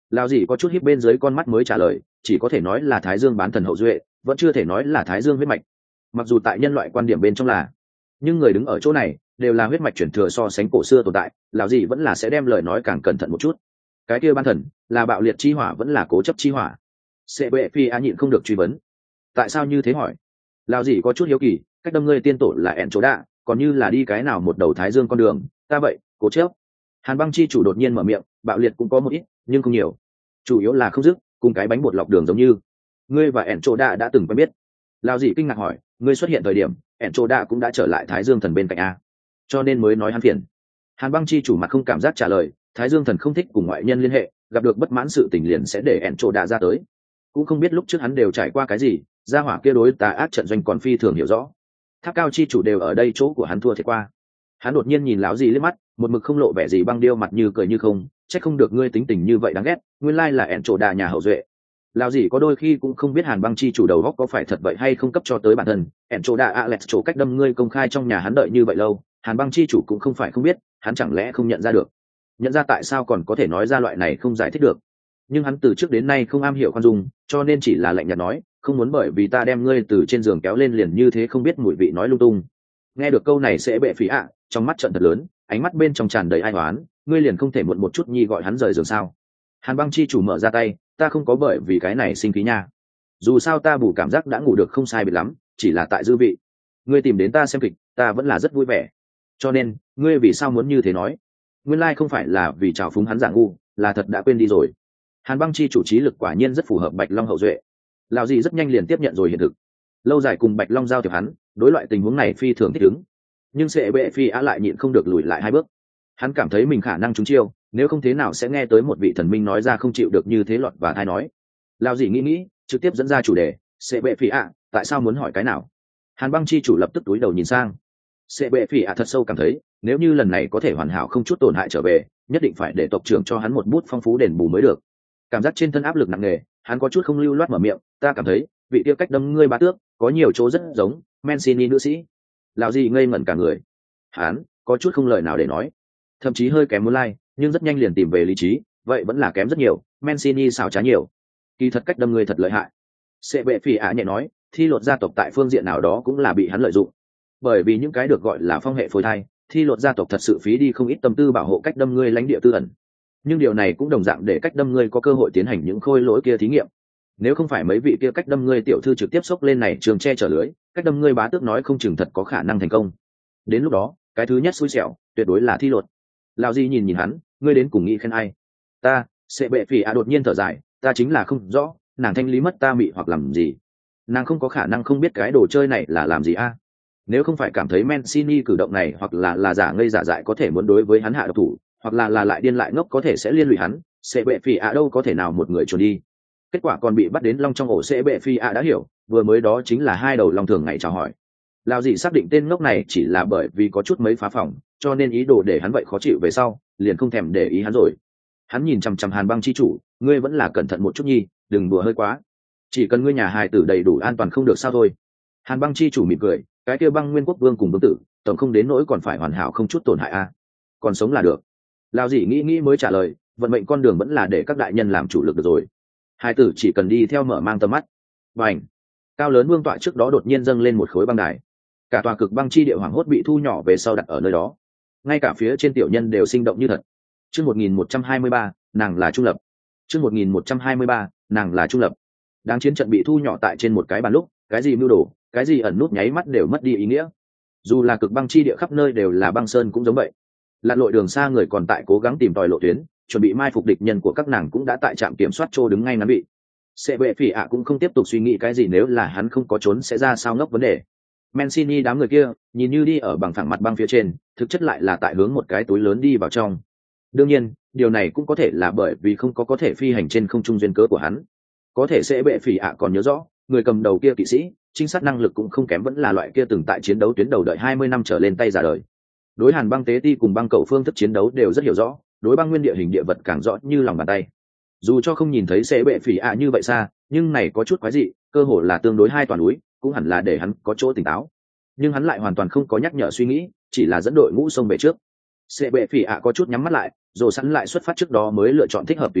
Lão gì có chút híp bên dưới con mắt mới trả lời, chỉ có thể nói là Thái Dương bán thần hậu duệ, vẫn chưa thể nói là Thái Dương huyết mạch. Mặc dù tại nhân loại quan điểm bên trong là, nhưng người đứng ở chỗ này đều là huyết mạch chuyển thừa so sánh cổ xưa tồn tại, lão gì vẫn là sẽ đem lời nói càng cẩn thận một chút. Cái kia ban thần là bạo liệt chi hỏa vẫn là cố chấp chi hỏa? Sẽ bệ phi a nhịn không được truy vấn. Tại sao như thế hỏi? Lão gì có chút hiếu kỳ, cách đâm ngươi tiên tổ là ẹn chỗ đạ, còn như là đi cái nào một đầu Thái Dương con đường, ta vậy, cố chấp. Hàn Băng chi chủ đột nhiên mở miệng, bạo liệt cũng có một ít, nhưng không nhiều. Chủ yếu là không dứt, cùng cái bánh bột lọc đường giống như. Ngươi và ẹn chỗ đạ đã từng quen biết. Lão gì kinh ngạc hỏi, ngươi xuất hiện thời điểm, ẹn chỗ đạ cũng đã trở lại Thái Dương thần bên cạnh a, cho nên mới nói hắn phiền. Hàn Băng chi chủ mặt không cảm giác trả lời, Thái Dương thần không thích cùng ngoại nhân liên hệ, gặp được bất mãn sự tình liền sẽ để ẹn chỗ đạ ra tới. Cũng không biết lúc trước hắn đều trải qua cái gì, gia hỏa kia đối tà ác trận doanh còn phi thường hiểu rõ. Tháp cao chi chủ đều ở đây, chỗ của hắn thua thiệt qua. Hắn đột nhiên nhìn lão gì liếc mắt, một mực không lộ vẻ gì, băng điêu mặt như cười như không, chắc không được ngươi tính tình như vậy đáng ghét, nguyên lai là ẹn chỗ đạ nhà hậu duệ. Lão gì có đôi khi cũng không biết Hàn Băng chi chủ đầu góc có phải thật vậy hay không cấp cho tới bản thân, ẹn chỗ đạ Alex chỗ cách đâm ngươi công khai trong nhà hắn đợi như vậy lâu, Hàn Băng chi chủ cũng không phải không biết, hắn chẳng lẽ không nhận ra được? Nhận ra tại sao còn có thể nói ra loại này không giải thích được? Nhưng hắn từ trước đến nay không am hiểu khoan dung, cho nên chỉ là lạnh nhạt nói, không muốn bởi vì ta đem ngươi từ trên giường kéo lên liền như thế không biết mùi vị nói lung tung. Nghe được câu này sẽ bệ phí ạ, trong mắt trận thật lớn, ánh mắt bên trong tràn đầy ai oán, ngươi liền không thể muộn một chút nhi gọi hắn rời giường sao? Hàn Băng chi chủ mở ra tay, ta không có bởi vì cái này sinh khí nha. Dù sao ta bù cảm giác đã ngủ được không sai biệt lắm, chỉ là tại dư vị. Ngươi tìm đến ta xem kịch, ta vẫn là rất vui vẻ. Cho nên, ngươi vì sao muốn như thế nói? Nguyên lai không phải là vì trào phúng hắn giả ngu, là thật đã quên đi rồi. Hàn Băng chi chủ trí lực quả nhiên rất phù hợp Bạch Long hậu duệ. Lão gì rất nhanh liền tiếp nhận rồi hiện thực. Lâu dài cùng Bạch Long giao thiệp hắn, đối loại tình huống này phi thường thích ứng. Nhưng sẽ bệ phi á lại nhịn không được lùi lại hai bước. Hắn cảm thấy mình khả năng trúng chiêu, nếu không thế nào sẽ nghe tới một vị thần minh nói ra không chịu được như thế loạn và thai nói. Lão gì nghĩ nghĩ, trực tiếp dẫn ra chủ đề, sẽ bệ phi á, tại sao muốn hỏi cái nào? Hàn Băng chi chủ lập tức túi đầu nhìn sang. Sẽ bệ phi á thật sâu cảm thấy, nếu như lần này có thể hoàn hảo không chút tổn hại trở về, nhất định phải để tộc trưởng cho hắn một bút phong phú đền bù mới được. Cảm giác trên thân áp lực nặng nề, hắn có chút không lưu loát mở miệng, ta cảm thấy vị tiêu cách đâm ngươi bá tước có nhiều chỗ rất giống Mancini nữ sĩ. Lão gì ngây ngẩn cả người, hắn có chút không lời nào để nói, thậm chí hơi kém muốn lai, like, nhưng rất nhanh liền tìm về lý trí, vậy vẫn là kém rất nhiều, Mancini xảo trá nhiều, kỳ thật cách đâm ngươi thật lợi hại. Sẽ bệ phỉ ạ nhẹ nói, thi luật gia tộc tại phương diện nào đó cũng là bị hắn lợi dụng, bởi vì những cái được gọi là phong hệ phôi thai, thi luật gia tộc thật sự phí đi không ít tâm tư bảo hộ cách đâm ngươi lãnh địa tư ẩn, nhưng điều này cũng đồng dạng để cách đâm ngươi có cơ hội tiến hành những khôi lỗi kia thí nghiệm. Nếu không phải mấy vị kia cách đâm ngươi tiểu thư trực tiếp xốc lên này trường che chở lưới, cách đâm ngươi bá tước nói không chừng thật có khả năng thành công. Đến lúc đó cái thứ nhất xui xẻo tuyệt đối là thi luật. Lão di nhìn nhìn hắn, ngươi đến cùng nghĩ khen ai? Ta. Sẽ bệ phỉ à đột nhiên thở dài, ta chính là không rõ nàng thanh lý mất ta mị hoặc làm gì. Nàng không có khả năng không biết cái đồ chơi này là làm gì a. Nếu không phải cảm thấy Mancini cử động này hoặc là là giả ngây giả dại có thể muốn đối với hắn hạ độc thủ, hoặc là là lại điên lại ngốc có thể sẽ liên lụy hắn, sẽ bệ phỉ ạ đâu có thể nào một người trốn đi. Kết quả còn bị bắt đến long trong ổ, sẽ bệ phỉ ạ đã hiểu, vừa mới đó chính là hai đầu long thường ngày chào hỏi. Lão gì xác định tên ngốc này chỉ là bởi vì có chút mấy phá phòng, cho nên ý đồ để hắn vậy khó chịu về sau, liền không thèm để ý hắn rồi. Hắn nhìn chằm chằm Hàn Băng chi chủ, ngươi vẫn là cẩn thận một chút nhi, đừng đùa hơi quá. Chỉ cần ngươi nhà hài tử đầy đủ an toàn không được sao thôi. Hàn Băng chi chủ mỉm cười, cái kia Băng Nguyên quốc vương cùng vương tử, tổng không đến nỗi còn phải hoàn hảo không chút tổn hại a, à. Còn sống là được. Lão gì nghĩ nghĩ mới trả lời, vận mệnh con đường vẫn là để các đại nhân làm chủ lực được rồi. Hai tử chỉ cần đi theo mở mang tầm mắt. Bành! Cao lớn vương tọa trước đó đột nhiên dâng lên một khối băng đài. Cả tòa cực băng chi địa hoảng hốt bị thu nhỏ về sau đặt ở nơi đó. Ngay cả phía trên tiểu nhân đều sinh động như thật. Chương một nghìn một trăm hai mươi ba, nàng là trung lập. Chương một nghìn một trăm hai mươi ba, nàng là trung lập. Đáng chiến trận bị thu nhỏ tại trên một cái bàn lúc, cái gì mưu đồ, cái gì ẩn nút nháy mắt đều mất đi ý nghĩa. Dù là cực băng chi địa khắp nơi đều là băng sơn cũng giống vậy. Lặn lội đường xa người còn tại cố gắng tìm tòi lộ tuyến, chuẩn bị mai phục địch nhân của các nàng cũng đã tại trạm kiểm soát trô đứng ngay ngắn bị. Sẽ bệ phỉ ạ cũng không tiếp tục suy nghĩ cái gì nếu là hắn không có trốn sẽ ra sao ngốc vấn đề. Mancini đám người kia nhìn như đi ở bằng phẳng mặt băng phía trên, thực chất lại là tại hướng một cái túi lớn đi vào trong. Đương nhiên, điều này cũng có thể là bởi vì không có có thể phi hành trên không trung duyên cớ của hắn. Có thể sẽ bệ phỉ ạ còn nhớ rõ, người cầm đầu kia kỵ sĩ, trinh sát năng lực cũng không kém, vẫn là loại kia từng tại chiến đấu tuyến đầu đợi hai mươi năm trở lên tay ra đời. Đối Hàn Băng tế ti cùng băng cầu phương thức chiến đấu đều rất hiểu rõ, đối băng nguyên địa hình địa vật càng rõ như lòng bàn tay. Dù cho không nhìn thấy sẽ bệ phỉ ạ như vậy xa, nhưng này có chút quái dị, cơ hồ là tương đối hai toàn núi, cũng hẳn là để hắn có chỗ tỉnh táo. Nhưng hắn lại hoàn toàn không có nhắc nhở suy nghĩ, chỉ là dẫn đội ngũ sông về trước. Sẽ bệ phỉ ạ có chút nhắm mắt lại, rồi sẵn lại xuất phát trước đó mới lựa chọn thích hợp tùy tùng,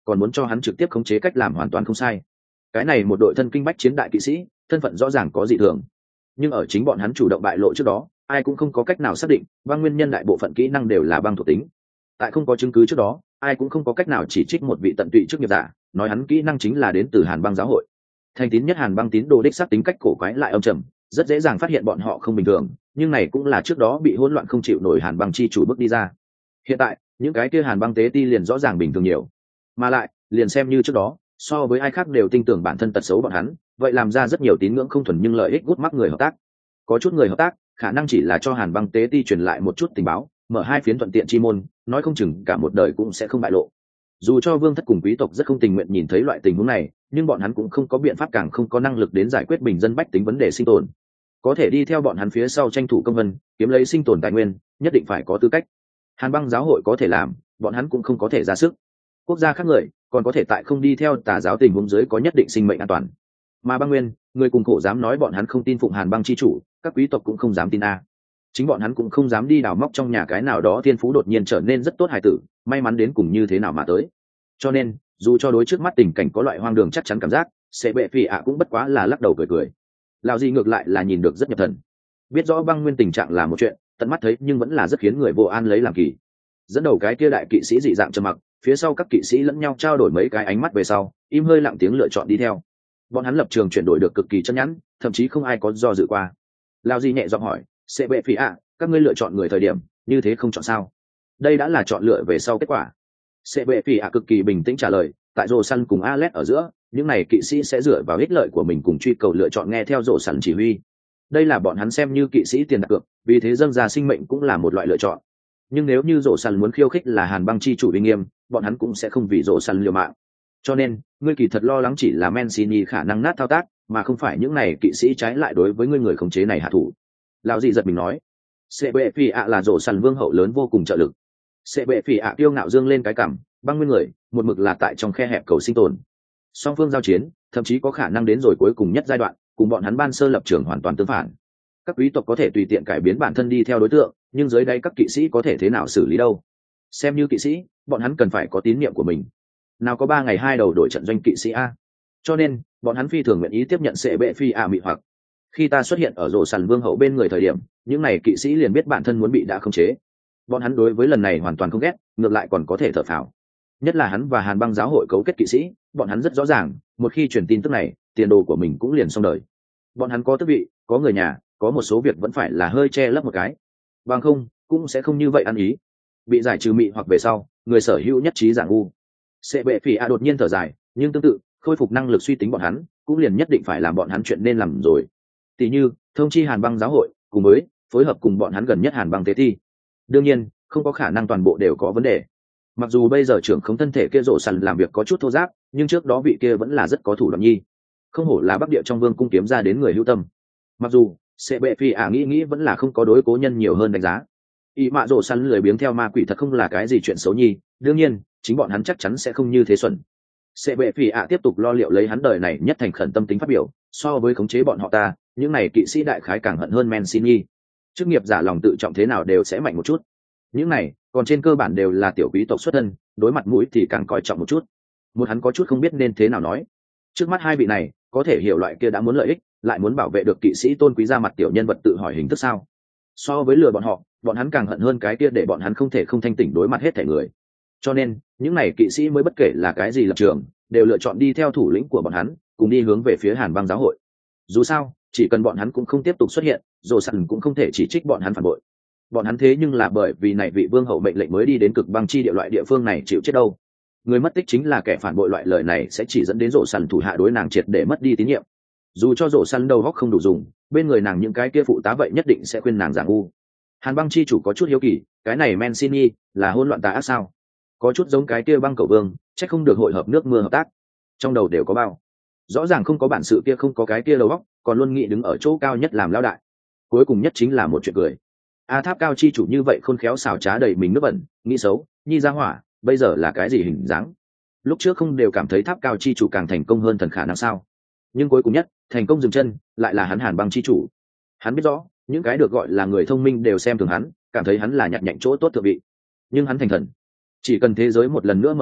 còn muốn cho hắn trực tiếp khống chế cách làm hoàn toàn không sai. Cái này một đội thân kinh bách chiến đại kỵ sĩ, thân phận rõ ràng có dị thường, nhưng ở chính bọn hắn chủ động bại lộ trước đó, ai cũng không có cách nào xác định băng nguyên nhân đại bộ phận kỹ năng đều là băng thuộc tính. Tại không có chứng cứ trước đó, ai cũng không có cách nào chỉ trích một vị tận tụy chức nghiệp giả, nói hắn kỹ năng chính là đến từ Hàn Băng giáo hội. Thành tín nhất Hàn Băng tín đồ đích xác tính cách cổ quái lại âm trầm, rất dễ dàng phát hiện bọn họ không bình thường, nhưng này cũng là trước đó bị hỗn loạn không chịu nổi Hàn Băng chi chủ bước đi ra. Hiện tại, những cái kia Hàn Băng tế ti liền rõ ràng bình thường nhiều, mà lại, liền xem như trước đó, so với ai khác đều tin tưởng bản thân tật xấu bọn hắn, vậy làm ra rất nhiều tín ngưỡng không thuần nhưng lợi ích gút mắc người hợp tác. Có chút người hợp tác, khả năng chỉ là cho Hàn Băng tế ti truyền lại một chút tình báo, mở hai phiến thuận tiện chi môn, nói không chừng cả một đời cũng sẽ không bại lộ. Dù cho vương thất cùng quý tộc rất không tình nguyện nhìn thấy loại tình huống này, nhưng bọn hắn cũng không có biện pháp, càng không có năng lực đến giải quyết bình dân bách tính vấn đề sinh tồn. Có thể đi theo bọn hắn phía sau tranh thủ công vân, kiếm lấy sinh tồn tài nguyên, nhất định phải có tư cách. Hàn Băng giáo hội có thể làm, bọn hắn cũng không có thể ra sức. Quốc gia khác người còn có thể tại không đi theo tà giáo tình huống dưới có nhất định sinh mệnh an toàn, mà băng nguyên người cùng khổ dám nói bọn hắn không tin phụng Hàn Băng chi chủ, các quý tộc cũng không dám tin a. Chính bọn hắn cũng không dám đi đào móc trong nhà cái nào đó thiên phú đột nhiên trở nên rất tốt hài tử, may mắn đến cùng như thế nào mà tới. Cho nên dù cho đối trước mắt tình cảnh có loại hoang đường chắc chắn cảm giác, sẽ bệ phì ạ cũng bất quá là lắc đầu cười cười. Lão gì ngược lại là nhìn được rất nhập thần, biết rõ băng nguyên tình trạng là một chuyện, tận mắt thấy nhưng vẫn là rất khiến người vô an lấy làm kỳ. Dẫn đầu cái kia đại kỵ sĩ dị dạng trầm mặc, phía sau các kỵ sĩ lẫn nhau trao đổi mấy cái ánh mắt về sau, im hơi lặng tiếng lựa chọn đi theo. Bọn hắn lập trường chuyển đổi được cực kỳ chân nhẵn, thậm chí không ai có do dự qua. Lão gì nhẹ giọng hỏi, sẽ bệ phì ạ, các ngươi lựa chọn người thời điểm như thế không chọn sao? Đây đã là chọn lựa về sau kết quả. Sẽ bệ phì ạ cực kỳ bình tĩnh trả lời, tại rồ săn cùng Alet ở giữa, những này kỵ sĩ sẽ dựa vào ích lợi của mình cùng truy cầu lựa chọn nghe theo rồ săn chỉ huy. Đây là bọn hắn xem như kỵ sĩ tiền đặt cược, vì thế dâng ra sinh mệnh cũng là một loại lựa chọn. Nhưng nếu như rồ săn muốn khiêu khích là Hàn Băng chi chủ uy nghiêm, bọn hắn cũng sẽ không vì rồ săn liều mạng. Cho nên, ngươi kỳ thật lo lắng chỉ là Mancini khả năng nát thao tác, mà không phải những này kỵ sĩ trái lại đối với ngươi người khống chế này hạ thủ. Lão gì giật mình nói, sẽ bệ phì ạ là rồ săn vương hậu lớn vô cùng trợ lực. Sẽ bệ phì ạ kiêu ngạo dương lên cái cằm, băng nguyên người một mực là tại trong khe hẹp cầu sinh tồn. Song phương giao chiến, thậm chí có khả năng đến rồi cuối cùng nhất giai đoạn, cùng bọn hắn ban sơ lập trường hoàn toàn tương phản. Các quý tộc có thể tùy tiện cải biến bản thân đi theo đối tượng, nhưng dưới đây các kỵ sĩ có thể thế nào xử lý đâu? Xem như kỵ sĩ, bọn hắn cần phải có tín nhiệm của mình. Nào có ba ngày hai đầu đổi trận doanh kỵ sĩ a. Cho nên, bọn hắn phi thường nguyện ý tiếp nhận sẽ bệ phi ạ mị hoặc. Khi ta xuất hiện ở rổ sàn vương hậu bên người thời điểm, những này kỵ sĩ liền biết bản thân muốn bị đã khống chế. Bọn hắn đối với lần này hoàn toàn không ghét, ngược lại còn có thể thở phào. Nhất là hắn và Hàn Băng giáo hội cấu kết kỵ sĩ, bọn hắn rất rõ ràng, một khi truyền tin tức này, tiền đồ của mình cũng liền xong đời. Bọn hắn có tước vị, có người nhà, có một số việc vẫn phải là hơi che lấp một cái, bằng không cũng sẽ không như vậy ăn ý. Bị giải trừ mị hoặc về sau, người sở hữu nhất trí giảng u. Sẽ bệ phỉ a đột nhiên thở dài, nhưng tương tự, khôi phục năng lực suy tính bọn hắn, cũng liền nhất định phải làm bọn hắn chuyện nên làm rồi. Tỷ như thông chi Hàn Băng giáo hội, cùng với phối hợp cùng bọn hắn gần nhất Hàn Băng tế thi. Đương nhiên, không có khả năng toàn bộ đều có vấn đề. Mặc dù bây giờ trưởng không thân thể kia rộ sần làm việc có chút thô giáp, nhưng trước đó vị kia vẫn là rất có thủ đoạn nhi. Không hổ là bắc địa trong vương cung kiếm ra đến người hữu tâm. Mặc dù sẽ bệ phi ả nghĩ nghĩ vẫn là không có đối cố nhân nhiều hơn đánh giá. Ý mạ rộ săn lười biếng theo ma quỷ thật không là cái gì chuyện xấu nhi, đương nhiên chính bọn hắn chắc chắn sẽ không như thế xuẩn. Sẽ bệ phi ả tiếp tục lo liệu lấy hắn đời này nhất thành khẩn tâm tính phát biểu, so với khống chế bọn họ ta, những này kỵ sĩ đại khái càng hận hơn Mancini. Chức nghiệp giả lòng tự trọng thế nào đều sẽ mạnh một chút. Những này còn trên cơ bản đều là tiểu quý tộc xuất thân, đối mặt mũi thì càng coi trọng một chút. Một hắn có chút không biết nên thế nào nói. Trước mắt hai vị này có thể hiểu loại kia đã muốn lợi ích, lại muốn bảo vệ được kỵ sĩ tôn quý ra mặt tiểu nhân vật tự hỏi hình thức sao? So với lừa bọn họ, bọn hắn càng hận hơn cái kia để bọn hắn không thể không thanh tỉnh đối mặt hết thể người. Cho nên những này kỵ sĩ mới bất kể là cái gì lập trường, đều lựa chọn đi theo thủ lĩnh của bọn hắn, cùng đi hướng về phía Hàn Băng giáo hội. Dù sao, chỉ cần bọn hắn cũng không tiếp tục xuất hiện, Dỗ Sẵn cũng không thể chỉ trích bọn hắn phản bội. Bọn hắn thế nhưng là bởi vì này vị vương hậu mệnh lệnh mới đi đến cực băng chi địa loại địa phương này chịu chết đâu. Người mất tích chính là kẻ phản bội, loại lời này sẽ chỉ dẫn đến Dỗ Sẵn thủ hạ đối nàng triệt để mất đi tín nhiệm. Dù cho Dỗ Sẵn đầu óc không đủ dùng, bên người nàng những cái kia phụ tá vậy nhất định sẽ khuyên nàng giảng ngu. Hàn Băng chi chủ có chút hiếu kỳ, cái này Mancini là hỗn loạn tà ác sao? Có chút giống cái kia băng cầu vương, chắc không được hội hợp nước mưa hợp tác. Trong đầu đều có bao. Rõ ràng không có bản sự kia, không có cái kia đầu óc, còn luôn nghĩ đứng ở chỗ cao nhất làm lão đại. Cuối cùng nhất chính là một chuyện cười. A Tháp cao chi chủ như vậy khôn khéo xảo trá đầy mình nước bẩn, nghĩ xấu, nhi ra hỏa, bây giờ là cái gì hình dáng? Lúc trước không đều cảm thấy Tháp cao chi chủ càng thành công hơn thần khả năng sao? Nhưng cuối cùng nhất, thành công dừng chân, lại là hắn Hàn Băng chi chủ. Hắn biết rõ, những cái được gọi là người thông minh đều xem thường hắn, cảm thấy hắn là nhặt nhạnh chỗ tốt thượng vị. Nhưng hắn thành thần, chỉ cần thế giới một lần nữa mở ra,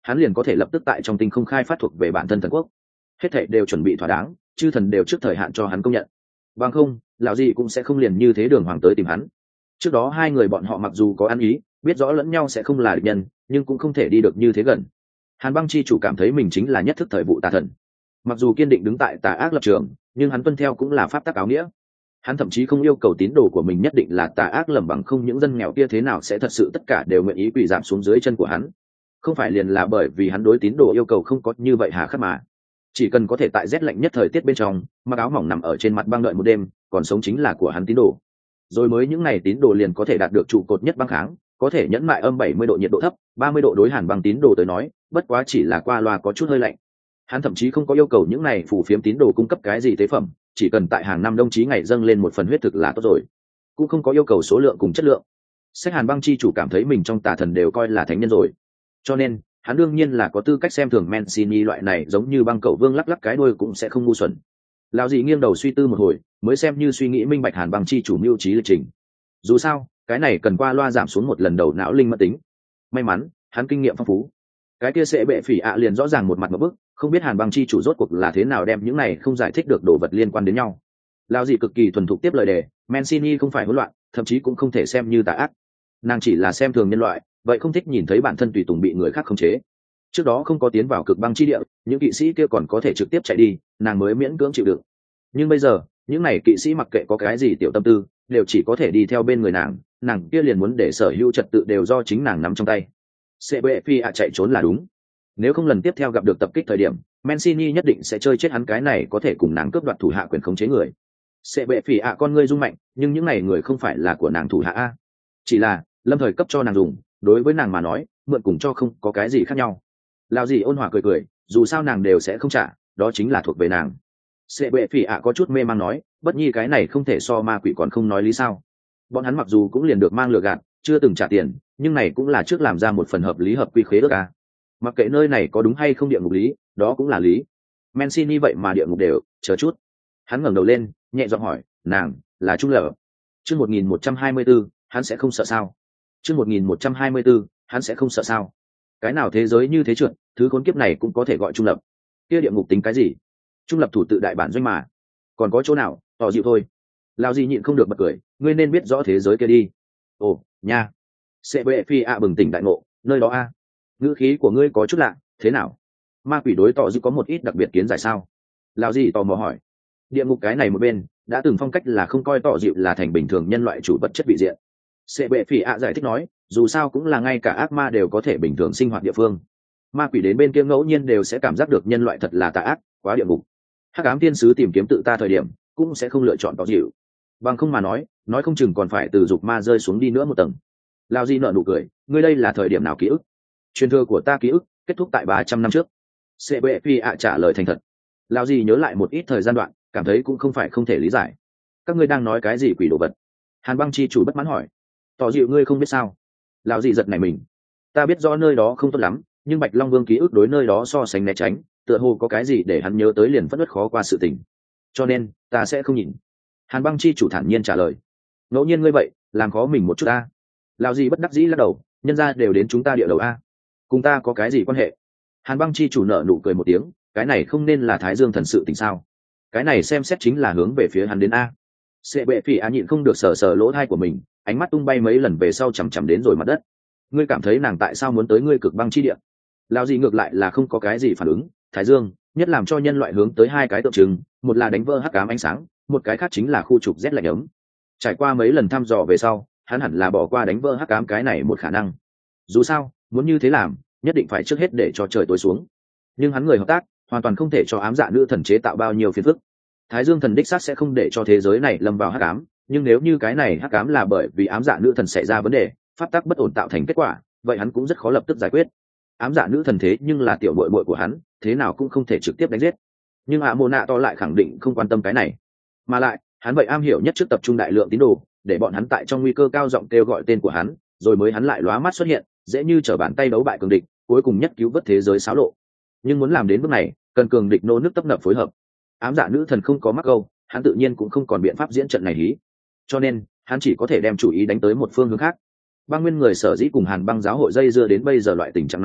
hắn liền có thể lập tức tại trong tinh không khai phát thuộc về bản thân thần quốc. Hết thảy đều chuẩn bị thỏa đáng, chư thần đều trước thời hạn cho hắn công nhận. Bằng không, lão gì cũng sẽ không liền như thế đường hoàng tới tìm hắn. Trước đó hai người bọn họ mặc dù có ăn ý, biết rõ lẫn nhau sẽ không là địch nhân, nhưng cũng không thể đi được như thế gần. Hàn Băng chi chủ cảm thấy mình chính là nhất thức thời vụ tà thần. Mặc dù kiên định đứng tại tà ác lập trường, nhưng hắn tuân theo cũng là pháp tắc áo nghĩa. Hắn thậm chí không yêu cầu tín đồ của mình nhất định là tà ác lầm bằng không những dân nghèo kia thế nào sẽ thật sự tất cả đều nguyện ý quỳ giảm xuống dưới chân của hắn. Không phải liền là bởi vì hắn đối tín đồ yêu cầu không có như vậy hà khắc mà. Chỉ cần có thể tại rét lạnh nhất thời tiết bên trong, mặc áo mỏng nằm ở trên mặt băng đợi một đêm, còn sống chính là của hắn tín đồ. Rồi mới những ngày tín đồ liền có thể đạt được trụ cột nhất băng kháng, có thể nhẫn mại âm bảy mươi độ nhiệt độ thấp, ba mươi độ đối Hàn Băng tín đồ tới nói, bất quá chỉ là qua loa có chút hơi lạnh. Hắn thậm chí không có yêu cầu những này phù phiếm tín đồ cung cấp cái gì tế phẩm, chỉ cần tại hàng năm đồng chí ngày dâng lên một phần huyết thực là tốt rồi, cũng không có yêu cầu số lượng cùng chất lượng. Sách Hàn Băng chi chủ cảm thấy mình trong tà thần đều coi là thánh nhân rồi, cho nên hắn đương nhiên là có tư cách xem thường Mancini loại này giống như băng cẩu vương lắc lắc cái đuôi cũng sẽ không ngu xuẩn. Lão dị nghiêng đầu suy tư một hồi, mới xem như suy nghĩ minh bạch Hàn Băng chi chủ mưu trí lịch trình. Dù sao, cái này cần qua loa giảm xuống một lần đầu não linh mất tính. May mắn, hắn kinh nghiệm phong phú. Cái kia sẽ bệ phỉ ạ liền rõ ràng một mặt một bức, không biết Hàn Băng chi chủ rốt cuộc là thế nào đem những này không giải thích được đồ vật liên quan đến nhau. Lão dị cực kỳ thuần thục tiếp lời đề, Mancini không phải hỗn loạn, thậm chí cũng không thể xem như tà ác. Nàng chỉ là xem thường nhân loại, vậy không thích nhìn thấy bản thân tùy tùng bị người khác khống chế. Trước đó không có tiến vào cực băng chi địa, những kỵ sĩ kia còn có thể trực tiếp chạy đi, nàng mới miễn cưỡng chịu đựng. Nhưng bây giờ, những này kỵ sĩ mặc kệ có cái gì tiểu tâm tư, đều chỉ có thể đi theo bên người nàng, nàng kia liền muốn để sở hữu trật tự đều do chính nàng nắm trong tay. Sẽ bệ phi ạ chạy trốn là đúng. Nếu không lần tiếp theo gặp được tập kích thời điểm, Mancini nhất định sẽ chơi chết hắn cái này có thể cùng nàng cướp đoạt thủ hạ quyền khống chế người. Sẽ bệ phi ạ con ngươi rung mạnh, nhưng những này người không phải là của nàng thủ hạ a, chỉ là lâm thời cấp cho nàng dùng, đối với nàng mà nói, mượn cùng cho không có cái gì khác nhau. Lão gì ôn hòa cười cười, dù sao nàng đều sẽ không trả, đó chính là thuộc về nàng. Sẽ bệ phỉ ạ có chút mê mang nói, bất nhi cái này không thể so ma quỷ còn không nói lý sao. Bọn hắn mặc dù cũng liền được mang lừa gạt, chưa từng trả tiền, nhưng này cũng là trước làm ra một phần hợp lý hợp quy khế ước à. Mặc kệ nơi này có đúng hay không địa ngục lý, đó cũng là lý. Mancini vậy mà địa ngục đều, chờ chút. Hắn ngẩng đầu lên, nhẹ giọng hỏi, nàng, là Trung Lở. Chương một nghìn một trăm hai mươi bốn, hắn sẽ không sợ sao? Chương một nghìn một trăm hai mươi bốn, hắn sẽ không sợ sao? Cái nào thế giới như thế trượt, thứ khốn kiếp này cũng có thể gọi trung lập. Kia địa ngục tính cái gì? Trung lập thủ tự đại bản doanh mà. Còn có chỗ nào, tỏ dịu thôi. Lão gì nhịn không được bật cười, ngươi nên biết rõ thế giới kia đi. Ồ, nha. Sẽ bệ phi ạ bừng tỉnh đại ngộ, nơi đó a. Ngữ khí của ngươi có chút lạ, thế nào? Ma quỷ đối tỏ dịu có một ít đặc biệt kiến giải sao? Lão gì tò mò hỏi. Địa ngục cái này một bên, đã từng phong cách là không coi tỏ dịu là thành bình thường nhân loại chủ vật chất vị diện. Sẽ bệ phỉ ạ giải thích nói, dù sao cũng là ngay cả ác ma đều có thể bình thường sinh hoạt địa phương. Ma quỷ đến bên kia ngẫu nhiên đều sẽ cảm giác được nhân loại thật là tà ác, quá địa ngục. Hắc ám thiên sứ tìm kiếm tự ta thời điểm, cũng sẽ không lựa chọn tỏ dịu. Bằng không mà nói, nói không chừng còn phải từ dục ma rơi xuống đi nữa một tầng. Lao Di nở nụ cười, ngươi đây là thời điểm nào ký ức? Truyền thừa của ta ký ức kết thúc tại ba trăm năm trước. Sẽ bệ phi ạ trả lời thành thật. Lao Di nhớ lại một ít thời gian đoạn, cảm thấy cũng không phải không thể lý giải. Các ngươi đang nói cái gì quỷ đồ vật? Hàn Băng chi chủ bất mãn hỏi. Tỏ dịu ngươi không biết sao? Lão dị giật này mình. Ta biết rõ nơi đó không tốt lắm, nhưng Bạch Long Vương ký ức đối nơi đó so sánh né tránh, tựa hồ có cái gì để hắn nhớ tới liền phất đất khó qua sự tình. Cho nên, ta sẽ không nhìn. Hàn Băng chi chủ thản nhiên trả lời. Ngẫu nhiên ngươi vậy, làm khó mình một chút a. Lão dị bất đắc dĩ lắc đầu, nhân ra đều đến chúng ta địa đầu a, cùng ta có cái gì quan hệ? Hàn Băng chi chủ nở nụ cười một tiếng, cái này không nên là Thái Dương thần sự tình sao? Cái này xem xét chính là hướng về phía hắn đến a. Sẽ bệ phỉ á nhịn không được sờ sờ lỗ thai của mình, ánh mắt tung bay mấy lần về sau chằm chằm đến rồi mặt đất. Ngươi cảm thấy nàng tại sao muốn tới ngươi cực băng chi địa? Lão gì ngược lại là không có cái gì phản ứng. Thái Dương nhất làm cho nhân loại hướng tới hai cái tượng trưng, một là đánh vỡ hắc ám ánh sáng, một cái khác chính là khu trục rét lạnh ấm. Trải qua mấy lần thăm dò về sau, hắn hẳn là bỏ qua đánh vỡ hắc ám cái này một khả năng. Dù sao, muốn như thế làm, nhất định phải trước hết để cho trời tối xuống. Nhưng hắn người hợp tác, hoàn toàn không thể cho ám dạ nữ thần chế tạo bao nhiêu phiền phức. Thái Dương thần đích xác sẽ không để cho thế giới này lâm vào hắc ám, nhưng nếu như cái này hắc ám là bởi vì ám dạ nữ thần xảy ra vấn đề, pháp tắc bất ổn tạo thành kết quả, vậy hắn cũng rất khó lập tức giải quyết. Ám dạ nữ thần thế nhưng là tiểu muội muội của hắn, thế nào cũng không thể trực tiếp đánh giết. Nhưng ạ mồ nạ to lại khẳng định không quan tâm cái này, mà lại hắn vậy am hiểu nhất trước tập trung đại lượng tín đồ, để bọn hắn tại trong nguy cơ cao giọng kêu gọi tên của hắn, rồi mới hắn lại lóa mắt xuất hiện, dễ như trở bàn tay đấu bại cường địch, cuối cùng nhất cứu vớt thế giới xáo lộ. Nhưng muốn làm đến bước này, cần cường địch nô nước tấp nập phối hợp. Ám dạ nữ thần không có mắc câu, hắn tự nhiên cũng không còn biện pháp diễn trận này hí, cho nên hắn chỉ có thể đem chủ ý đánh tới một phương hướng khác. Băng nguyên người sở dĩ cùng Hàn Băng giáo hội dây dưa đến bây giờ loại tình trạng này,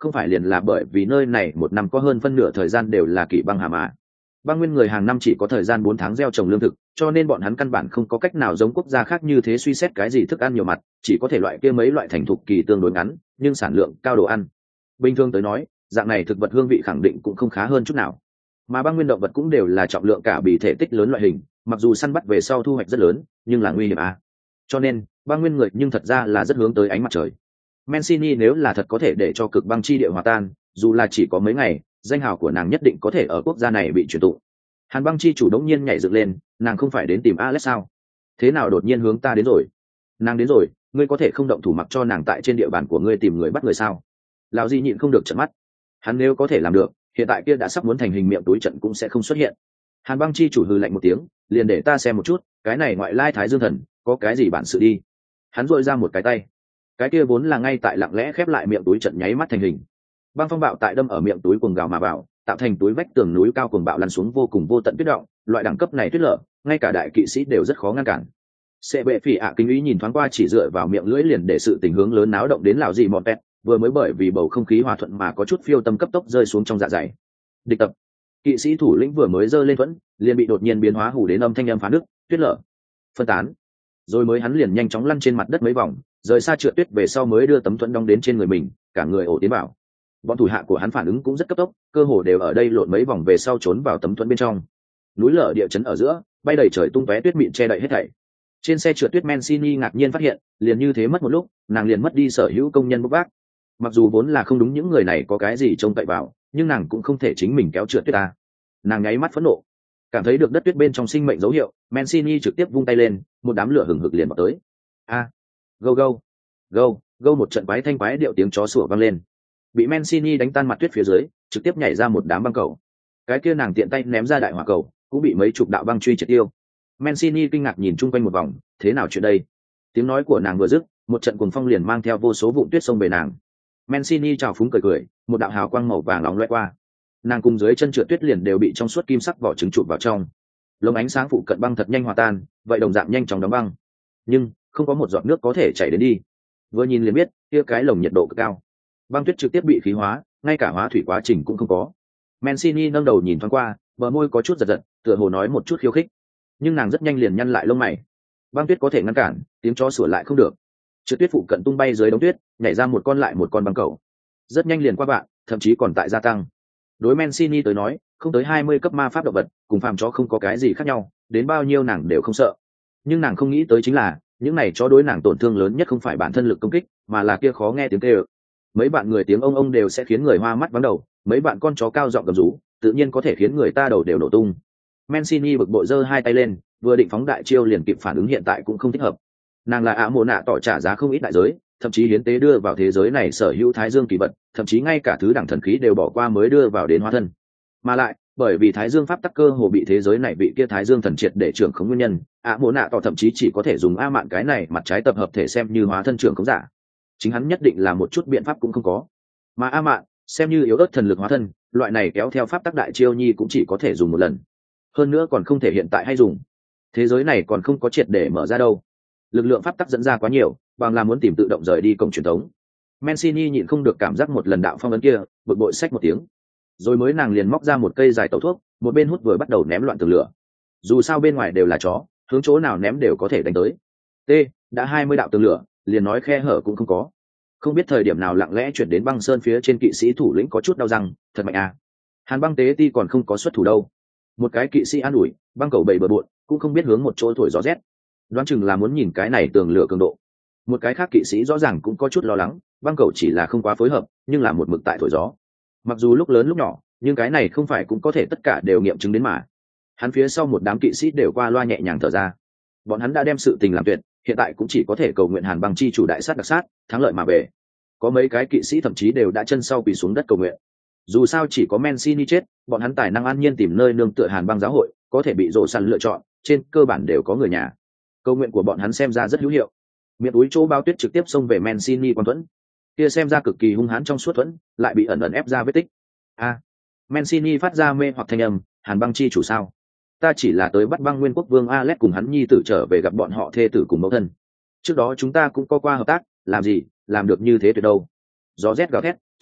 không phải liền là bởi vì nơi này một năm có hơn phân nửa thời gian đều là kỷ băng hà mà. Băng nguyên người hàng năm chỉ có thời gian bốn tháng gieo trồng lương thực, cho nên bọn hắn căn bản không có cách nào giống quốc gia khác như thế suy xét cái gì thức ăn nhiều mặt, chỉ có thể loại kia mấy loại thành thục kỳ tương đối ngắn, nhưng sản lượng cao đồ ăn. Bình thường tới nói, dạng này thực vật hương vị khẳng định cũng không khá hơn chút nào. Mà băng nguyên động vật cũng đều là trọng lượng cả bì thể tích lớn loại hình, mặc dù săn bắt về sau thu hoạch rất lớn, nhưng là nguy hiểm à. Cho nên, băng nguyên người nhưng thật ra là rất hướng tới ánh mặt trời. Mancini nếu là thật có thể để cho cực băng chi địa hòa tan, dù là chỉ có mấy ngày, danh hào của nàng nhất định có thể ở quốc gia này bị truyền tụng. Hàn băng chi chủ đống nhiên nhảy dựng lên, nàng không phải đến tìm Alex sao? Thế nào đột nhiên hướng ta đến rồi? Nàng đến rồi, ngươi có thể không động thủ mặc cho nàng tại trên địa bàn của ngươi tìm người bắt người sao? Lão Di nhịn không được trợn mắt. Hắn nếu có thể làm được, hiện tại kia đã sắp muốn thành hình miệng túi trận cũng sẽ không xuất hiện. Hàn băng chi chủ hừ lạnh một tiếng, liền để ta xem một chút, cái này ngoại lai thái dương thần, có cái gì bản sự đi? Hắn duỗi ra một cái tay, cái kia vốn là ngay tại lặng lẽ khép lại miệng túi trận nháy mắt thành hình. Băng phong bạo tại đâm ở miệng túi cuồng gào mà vào, tạo thành túi vách tường núi cao cuồng bạo lăn xuống vô cùng vô tận tuyết động, loại đẳng cấp này tuyết lở, ngay cả đại kỵ sĩ đều rất khó ngăn cản. Sẽ bệ phỉ ạ kinh ý nhìn thoáng qua chỉ dựa vào miệng lưỡi liền để sự tình hướng lớn náo động đến lão gì mọt pet, vừa mới bởi vì bầu không khí hòa thuận mà có chút phiêu tâm cấp tốc rơi xuống trong dạ dày. Địch tập, kỵ sĩ thủ lĩnh vừa mới giơ lên thuẫn, liền bị đột nhiên biến hóa hủ đến âm thanh âm phá nước, tuyết lở, phân tán. Rồi mới hắn liền nhanh chóng lăn trên mặt đất mấy vòng, rời xa trượt tuyết về sau mới đưa tấm thuẫn đong đến trên người mình, cả người ổ tiến vào. Bọn thủ hạ của hắn phản ứng cũng rất cấp tốc, cơ hồ đều ở đây lộn mấy vòng về sau trốn vào tấm thuẫn bên trong. Núi lở địa chấn ở giữa, bay đầy trời tung tóe tuyết mịn che đậy hết thảy. Trên xe trượt tuyết Mancini ngạc nhiên phát hiện, liền như thế mất một lúc, nàng liền mất đi sở hữu công nhân bốc vác. Mặc dù vốn là không đúng những người này có cái gì trông cậy vào, nhưng nàng cũng không thể chính mình kéo trượt tuyết ta. Nàng nháy mắt phẫn nộ, cảm thấy được đất tuyết bên trong sinh mệnh dấu hiệu, Mancini trực tiếp vung tay lên, một đám lửa hừng hực liền vào tới. A, go go, go, go một trận quái thanh quái điệu tiếng chó sủa vang lên. Bị Mancini đánh tan mặt tuyết phía dưới, trực tiếp nhảy ra một đám băng cầu. Cái kia nàng tiện tay ném ra đại hỏa cầu, cũng bị mấy chục đạo băng truy triệt tiêu. Mancini kinh ngạc nhìn chung quanh một vòng, thế nào chuyện đây? Tiếng nói của nàng vừa dứt, một trận cuồng phong liền mang theo vô số vụn tuyết xông về nàng. Mancini chào phúng cười cười, một đạo hào quang màu vàng nóng lóe qua. Nàng cùng dưới chân trượt tuyết liền đều bị trong suốt kim sắc vỏ trứng chụp vào trong. Lồng ánh sáng phụ cận băng thật nhanh hòa tan, vậy đồng dạng nhanh chóng đóng băng. Nhưng không có một giọt nước có thể chảy đến đi. Vừa nhìn liền biết, kia cái lồng nhiệt độ cực cao. Băng tuyết trực tiếp bị khí hóa, ngay cả hóa thủy quá trình cũng không có. Mancini nâng đầu nhìn thoáng qua, bờ môi có chút giật giật, tựa hồ nói một chút khiêu khích. Nhưng nàng rất nhanh liền nhăn lại lông mày. Băng tuyết có thể ngăn cản, tiếng chó sủa lại không được. Trượt tuyết phụ cận tung bay dưới đống tuyết, nhảy ra một con lại một con băng cầu. Rất nhanh liền qua bạn, thậm chí còn tại gia tăng. Đối Mancini tới nói, không tới hai mươi cấp ma pháp động vật, cùng phàm chó không có cái gì khác nhau, đến bao nhiêu nàng đều không sợ. Nhưng nàng không nghĩ tới chính là, những này chó đối nàng tổn thương lớn nhất không phải bản thân lực công kích, mà là kia khó nghe tiếng kêu. Mấy bạn người tiếng ông ông đều sẽ khiến người hoa mắt vắng đầu, mấy bạn con chó cao giọng gầm rú, tự nhiên có thể khiến người ta đầu đều nổ tung. Mancini bực bội giơ hai tay lên, vừa định phóng đại chiêu liền kịp phản ứng hiện tại cũng không thích hợp. Nàng là ạ mồ nạ tỏ trả giá không ít đại giới, thậm chí hiến tế đưa vào thế giới này sở hữu thái dương kỳ vật, thậm chí ngay cả thứ đẳng thần khí đều bỏ qua mới đưa vào đến hóa thân. Mà lại, bởi vì thái dương pháp tắc cơ hồ bị thế giới này bị kia thái dương thần triệt để trưởng khống nguyên nhân, ạ mồ nạ tỏ thậm chí chỉ có thể dùng a mạn cái này mặt trái tập hợp thể xem như hóa thân trưởng khống giả. Chính hắn nhất định là một chút biện pháp cũng không có. Mà a mạn xem như yếu ớt thần lực hóa thân, loại này kéo theo pháp tắc đại chiêu nhi cũng chỉ có thể dùng một lần, hơn nữa còn không thể hiện tại hay dùng. Thế giới này còn không có triệt để mở ra đâu, lực lượng pháp tắc dẫn ra quá nhiều, bằng là muốn tìm tự động rời đi cổng truyền thống. Mancini nhịn không được cảm giác một lần đạo phong ấn kia, bực bội xách một tiếng. Rồi mới nàng liền móc ra một cây dài tẩu thuốc, một bên hút vừa bắt đầu ném loạn tường lửa. Dù sao bên ngoài đều là chó, hướng chỗ nào ném đều có thể đánh tới. T, đã hai mươi đạo tường lửa, liền nói khe hở cũng không có. Không biết thời điểm nào lặng lẽ chuyển đến băng sơn phía trên kỵ sĩ thủ lĩnh có chút đau răng, thật mạnh à. Hàn băng tế ti còn không có xuất thủ đâu. Một cái kỵ sĩ an ủi, băng cầu bầy bờ bộn, cũng không biết hướng một chỗ thổi gió rét. Đoán chừng là muốn nhìn cái này tường lửa cường độ. Một cái khác kỵ sĩ rõ ràng cũng có chút lo lắng, băng cầu chỉ là không quá phối hợp, nhưng là một mực tại thổi gió. Mặc dù lúc lớn lúc nhỏ, nhưng cái này không phải cũng có thể tất cả đều nghiệm chứng đến mà. Hắn phía sau một đám kỵ sĩ đều qua loa nhẹ nhàng thở ra. Bọn hắn đã đem sự tình làm tuyệt, hiện tại cũng chỉ có thể cầu nguyện Hàn băng chi chủ đại sát đặc sát, thắng lợi mà về. Có mấy cái kỵ sĩ thậm chí đều đã chân sau quỳ xuống đất cầu nguyện. Dù sao chỉ có Mancini chết, bọn hắn tài năng an nhiên tìm nơi nương tựa Hàn băng giáo hội, có thể bị rộ săn lựa chọn, trên cơ bản đều có người nhà. Cầu nguyện của bọn hắn xem ra rất hữu hiệu. Miệng túi chỗ bao tuyết trực tiếp xông về Mancini quan thuẫn. Kia xem ra cực kỳ hung hãn trong suốt thuẫn, lại bị ẩn ẩn ép ra vết tích. A, à, Mancini phát ra mê hoặc thanh âm, Hàn băng chi chủ sao? Ta chỉ là tới bắt băng nguyên quốc vương Alex cùng hắn nhi tử trở về gặp bọn họ thê tử cùng mẫu thân. Trước đó chúng ta cũng có qua hợp tác, làm gì, làm được như thế tuyệt đâu. Gió rét gào thét,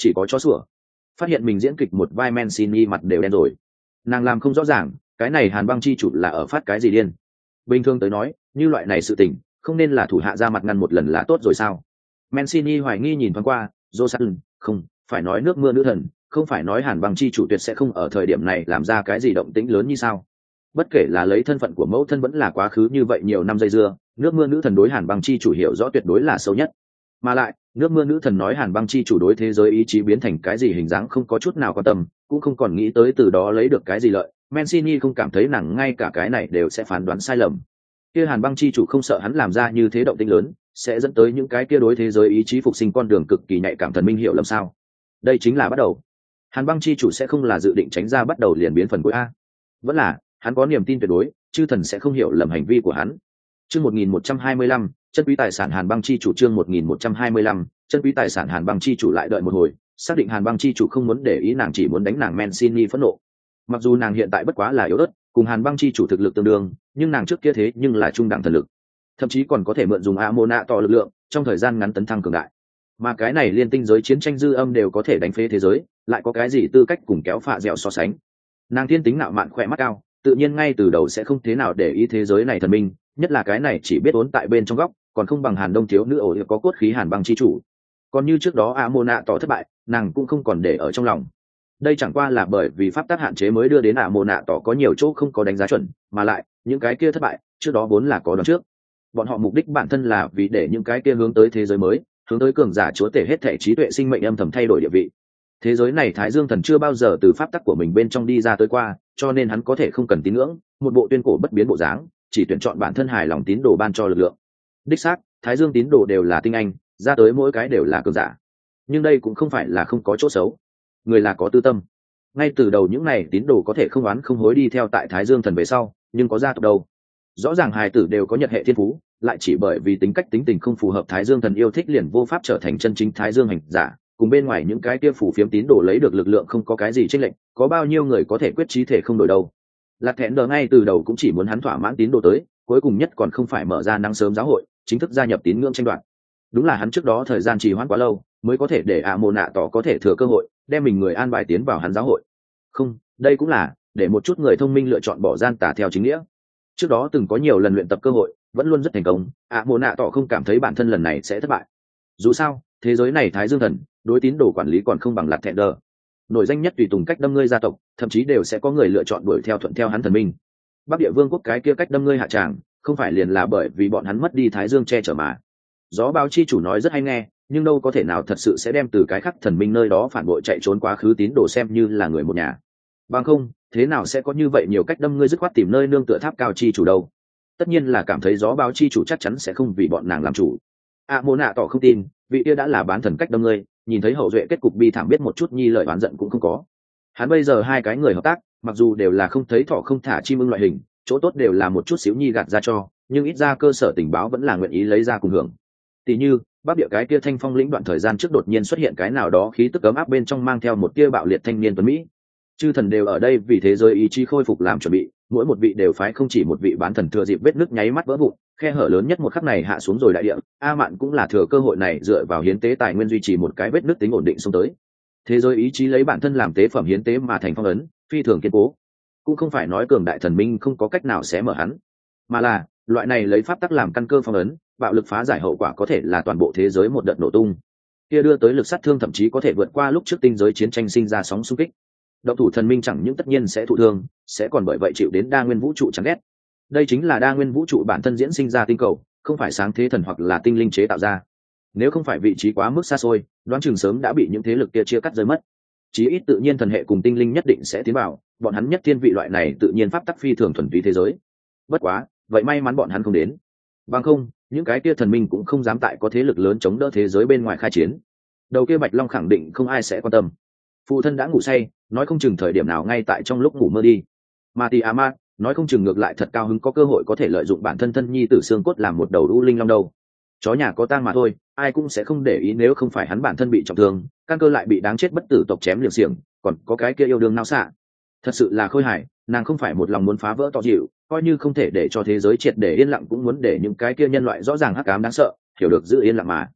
chỉ có chó sủa. Phát hiện mình diễn kịch một vai Mancini mặt đều đen rồi. Nàng làm không rõ ràng cái này Hàn Băng chi chủ là ở phát cái gì điên. Bình thường tới nói như loại này sự tình không nên là thủ hạ ra mặt ngăn một lần là tốt rồi sao? Mancini hoài nghi nhìn thoáng qua Johnson, không phải nói nước mưa nữ thần, không phải nói Hàn Băng chi chủ tuyệt sẽ không ở thời điểm này làm ra cái gì động tĩnh lớn như sao? Bất kể là lấy thân phận của mẫu thân vẫn là quá khứ như vậy nhiều năm dây dưa, nước mưa nữ thần đối Hàn Băng chi chủ hiểu rõ tuyệt đối là sâu nhất. Mà lại nước mưa nữ thần nói Hàn Băng chi chủ đối thế giới ý chí biến thành cái gì hình dáng không có chút nào quan tâm, cũng không còn nghĩ tới từ đó lấy được cái gì lợi. Mancini không cảm thấy nàng ngay cả cái này đều sẽ phán đoán sai lầm. Kia Hàn Băng chi chủ không sợ hắn làm ra như thế động tĩnh lớn sẽ dẫn tới những cái kia đối thế giới ý chí phục sinh con đường cực kỳ nhạy cảm thần minh hiểu lầm sao? Đây chính là bắt đầu. Hàn Băng chi chủ sẽ không là dự định tránh ra bắt đầu liền biến phần cuối a, vẫn là hắn có niềm tin tuyệt đối chư thần sẽ không hiểu lầm hành vi của hắn. Chương một nghìn một trăm hai mươi lăm, chân quý tài sản Hàn Băng chi chủ. Chương một nghìn một trăm hai mươi lăm, chân quý tài sản Hàn Băng chi chủ lại đợi một hồi, xác định Hàn Băng chi chủ không muốn để ý nàng, chỉ muốn đánh nàng Mancini phẫn nộ. Mặc dù nàng hiện tại bất quá là yếu ớt, cùng Hàn Băng chi chủ thực lực tương đương, nhưng nàng trước kia thế nhưng là trung đẳng thần lực, thậm chí còn có thể mượn dùng Amona to lực lượng, trong thời gian ngắn tấn thăng cường đại. Mà cái này liên tinh giới chiến tranh dư âm đều có thể đánh phế thế giới, lại có cái gì tư cách cùng kéo phạ dẻo so sánh? Nàng thiên tính nạo mạn khỏe mắt cao, tự nhiên ngay từ đầu sẽ không thế nào để ý thế giới này thần minh, nhất là cái này chỉ biết ốn tại bên trong góc, còn không bằng Hàn Đông thiếu nữ ổ có cốt khí Hàn Băng chi chủ. Còn như trước đó Amona tỏ thất bại, nàng cũng không còn để ở trong lòng. Đây chẳng qua là bởi vì pháp tắc hạn chế mới đưa đến Amona tỏ có nhiều chỗ không có đánh giá chuẩn, mà lại những cái kia thất bại trước đó vốn là có đoán trước. Bọn họ mục đích bản thân là vì để những cái kia hướng tới thế giới mới, hướng tới cường giả chúa tể hết thể trí tuệ sinh mệnh âm thầm thay đổi địa vị. Thế giới này Thái Dương thần chưa bao giờ từ pháp tắc của mình bên trong đi ra tới qua, cho nên hắn có thể không cần tín ngưỡng, một bộ tuyên cổ bất biến bộ dáng, chỉ tuyển chọn bản thân hài lòng tín đồ ban cho lực lượng. Đích xác, Thái Dương tín đồ đều là tinh anh, ra tới mỗi cái đều là cường giả. Nhưng đây cũng không phải là không có chỗ xấu. Người là có tư tâm. Ngay từ đầu những này tín đồ có thể không oán không hối đi theo tại Thái Dương thần về sau, nhưng có gia tộc đâu. Rõ ràng hài tử đều có nhật hệ thiên phú, lại chỉ bởi vì tính cách tính tình không phù hợp Thái Dương thần yêu thích liền vô pháp trở thành chân chính Thái Dương hành giả, cùng bên ngoài những cái kia phủ phiếm tín đồ lấy được lực lượng không có cái gì chênh lệch, có bao nhiêu người có thể quyết chí thể không đổi đâu. Lạc Thẹn đờ ngay từ đầu cũng chỉ muốn hắn thỏa mãn tín đồ tới, cuối cùng nhất còn không phải mở ra nắng sớm giáo hội, chính thức gia nhập tín ngưỡng tranh đoạt. Đúng là hắn trước đó thời gian trì hoãn quá lâu, mới có thể để ạ mồ nạ tỏ có thể thừa cơ hội, đem mình người an bài tiến vào hắn giáo hội. Không, đây cũng là để một chút người thông minh lựa chọn bỏ gian tà theo chính nghĩa. Trước đó từng có nhiều lần luyện tập cơ hội, vẫn luôn rất thành công, ạ mồ nạ tỏ không cảm thấy bản thân lần này sẽ thất bại. Dù sao, thế giới này Thái Dương thần đối tín đồ quản lý còn không bằng Lạc Thẹn đờ. Nổi danh nhất tùy tùng cách đâm ngươi gia tộc, thậm chí đều sẽ có người lựa chọn đuổi theo thuận theo hắn thần minh. Bắc Địa Vương quốc cái kia cách đâm ngươi hạ tràng, không phải liền là bởi vì bọn hắn mất đi Thái Dương che chở mà. Gió báo chi chủ nói rất hay nghe, nhưng đâu có thể nào thật sự sẽ đem từ cái khắc thần minh nơi đó phản bội chạy trốn quá khứ tín đồ xem như là người một nhà. Bằng không, thế nào sẽ có như vậy nhiều cách đâm ngươi dứt khoát tìm nơi nương tựa tháp cao chi chủ đâu? Tất nhiên là cảm thấy gió báo chi chủ chắc chắn sẽ không vì bọn nàng làm chủ. A Mô Nạ tỏ không tin, vị kia đã là bán thần cách đâm ngươi, nhìn thấy hậu duệ kết cục bi thảm biết một chút nhi lời oán giận cũng không có. Hắn bây giờ hai cái người hợp tác, mặc dù đều là không thấy thỏ không thả chim ưng loại hình, chỗ tốt đều là một chút xíu nhi gạt ra cho, nhưng ít ra cơ sở tình báo vẫn là nguyện ý lấy ra cùng hưởng. Tỷ như Bắc Địa cái kia Thanh Phong lĩnh đoạn thời gian trước đột nhiên xuất hiện cái nào đó khí tức ấm áp bên trong mang theo một tia bạo liệt thanh niên tuấn mỹ. Chư thần đều ở đây vì thế giới ý chí khôi phục làm chuẩn bị, mỗi một vị đều phái không chỉ một vị bán thần thừa dịp vết nứt nháy mắt vỡ vụn, khe hở lớn nhất một khắc này hạ xuống rồi đại địa. A Mạn cũng là thừa cơ hội này dựa vào hiến tế tài nguyên duy trì một cái vết nứt tính ổn định xuống tới. Thế giới ý chí lấy bản thân làm tế phẩm hiến tế mà thành phong ấn, phi thường kiên cố. Cũng không phải nói cường đại thần minh không có cách nào xé mở hắn, mà là loại này lấy pháp tắc làm căn cơ phong ấn, bạo lực phá giải hậu quả có thể là toàn bộ thế giới một đợt nổ tung. Kia đưa tới lực sát thương thậm chí có thể vượt qua lúc trước tinh giới chiến tranh sinh ra sóng xung kích. Động thủ thần minh chẳng những tất nhiên sẽ thụ thương, sẽ còn bởi vậy chịu đến đa nguyên vũ trụ chán ghét. Đây chính là đa nguyên vũ trụ bản thân diễn sinh ra tinh cầu, không phải sáng thế thần hoặc là tinh linh chế tạo ra. Nếu không phải vị trí quá mức xa xôi, đoán chừng sớm đã bị những thế lực kia chia cắt rơi mất. Chí ít tự nhiên thần hệ cùng tinh linh nhất định sẽ tiến vào, bọn hắn nhất thiên vị loại này tự nhiên pháp tắc phi thường thuần túy thế giới. Bất quá, vậy may mắn bọn hắn không đến. Bằng không, những cái kia thần minh cũng không dám tại có thế lực lớn chống đỡ thế giới bên ngoài khai chiến. Đầu kia Bạch Long khẳng định không ai sẽ quan tâm. Phụ thân đã ngủ say, nói không chừng thời điểm nào ngay tại trong lúc ngủ mơ đi. Mà Tì Amat nói không chừng ngược lại thật cao hứng có cơ hội có thể lợi dụng bản thân thân nhi tử xương cốt làm một đầu u linh long đâu. Chó nhà có tang mà thôi, ai cũng sẽ không để ý nếu không phải hắn bản thân bị trọng thương, căn cơ lại bị đáng chết bất tử tộc chém liệng xiềng, còn có cái kia yêu đương nao xạ. Thật sự là khôi hài, nàng không phải một lòng muốn phá vỡ tỏ dịu, coi như không thể để cho thế giới triệt để yên lặng cũng muốn để những cái kia nhân loại rõ ràng hắc ám đáng sợ hiểu được giữ yên lặng mà.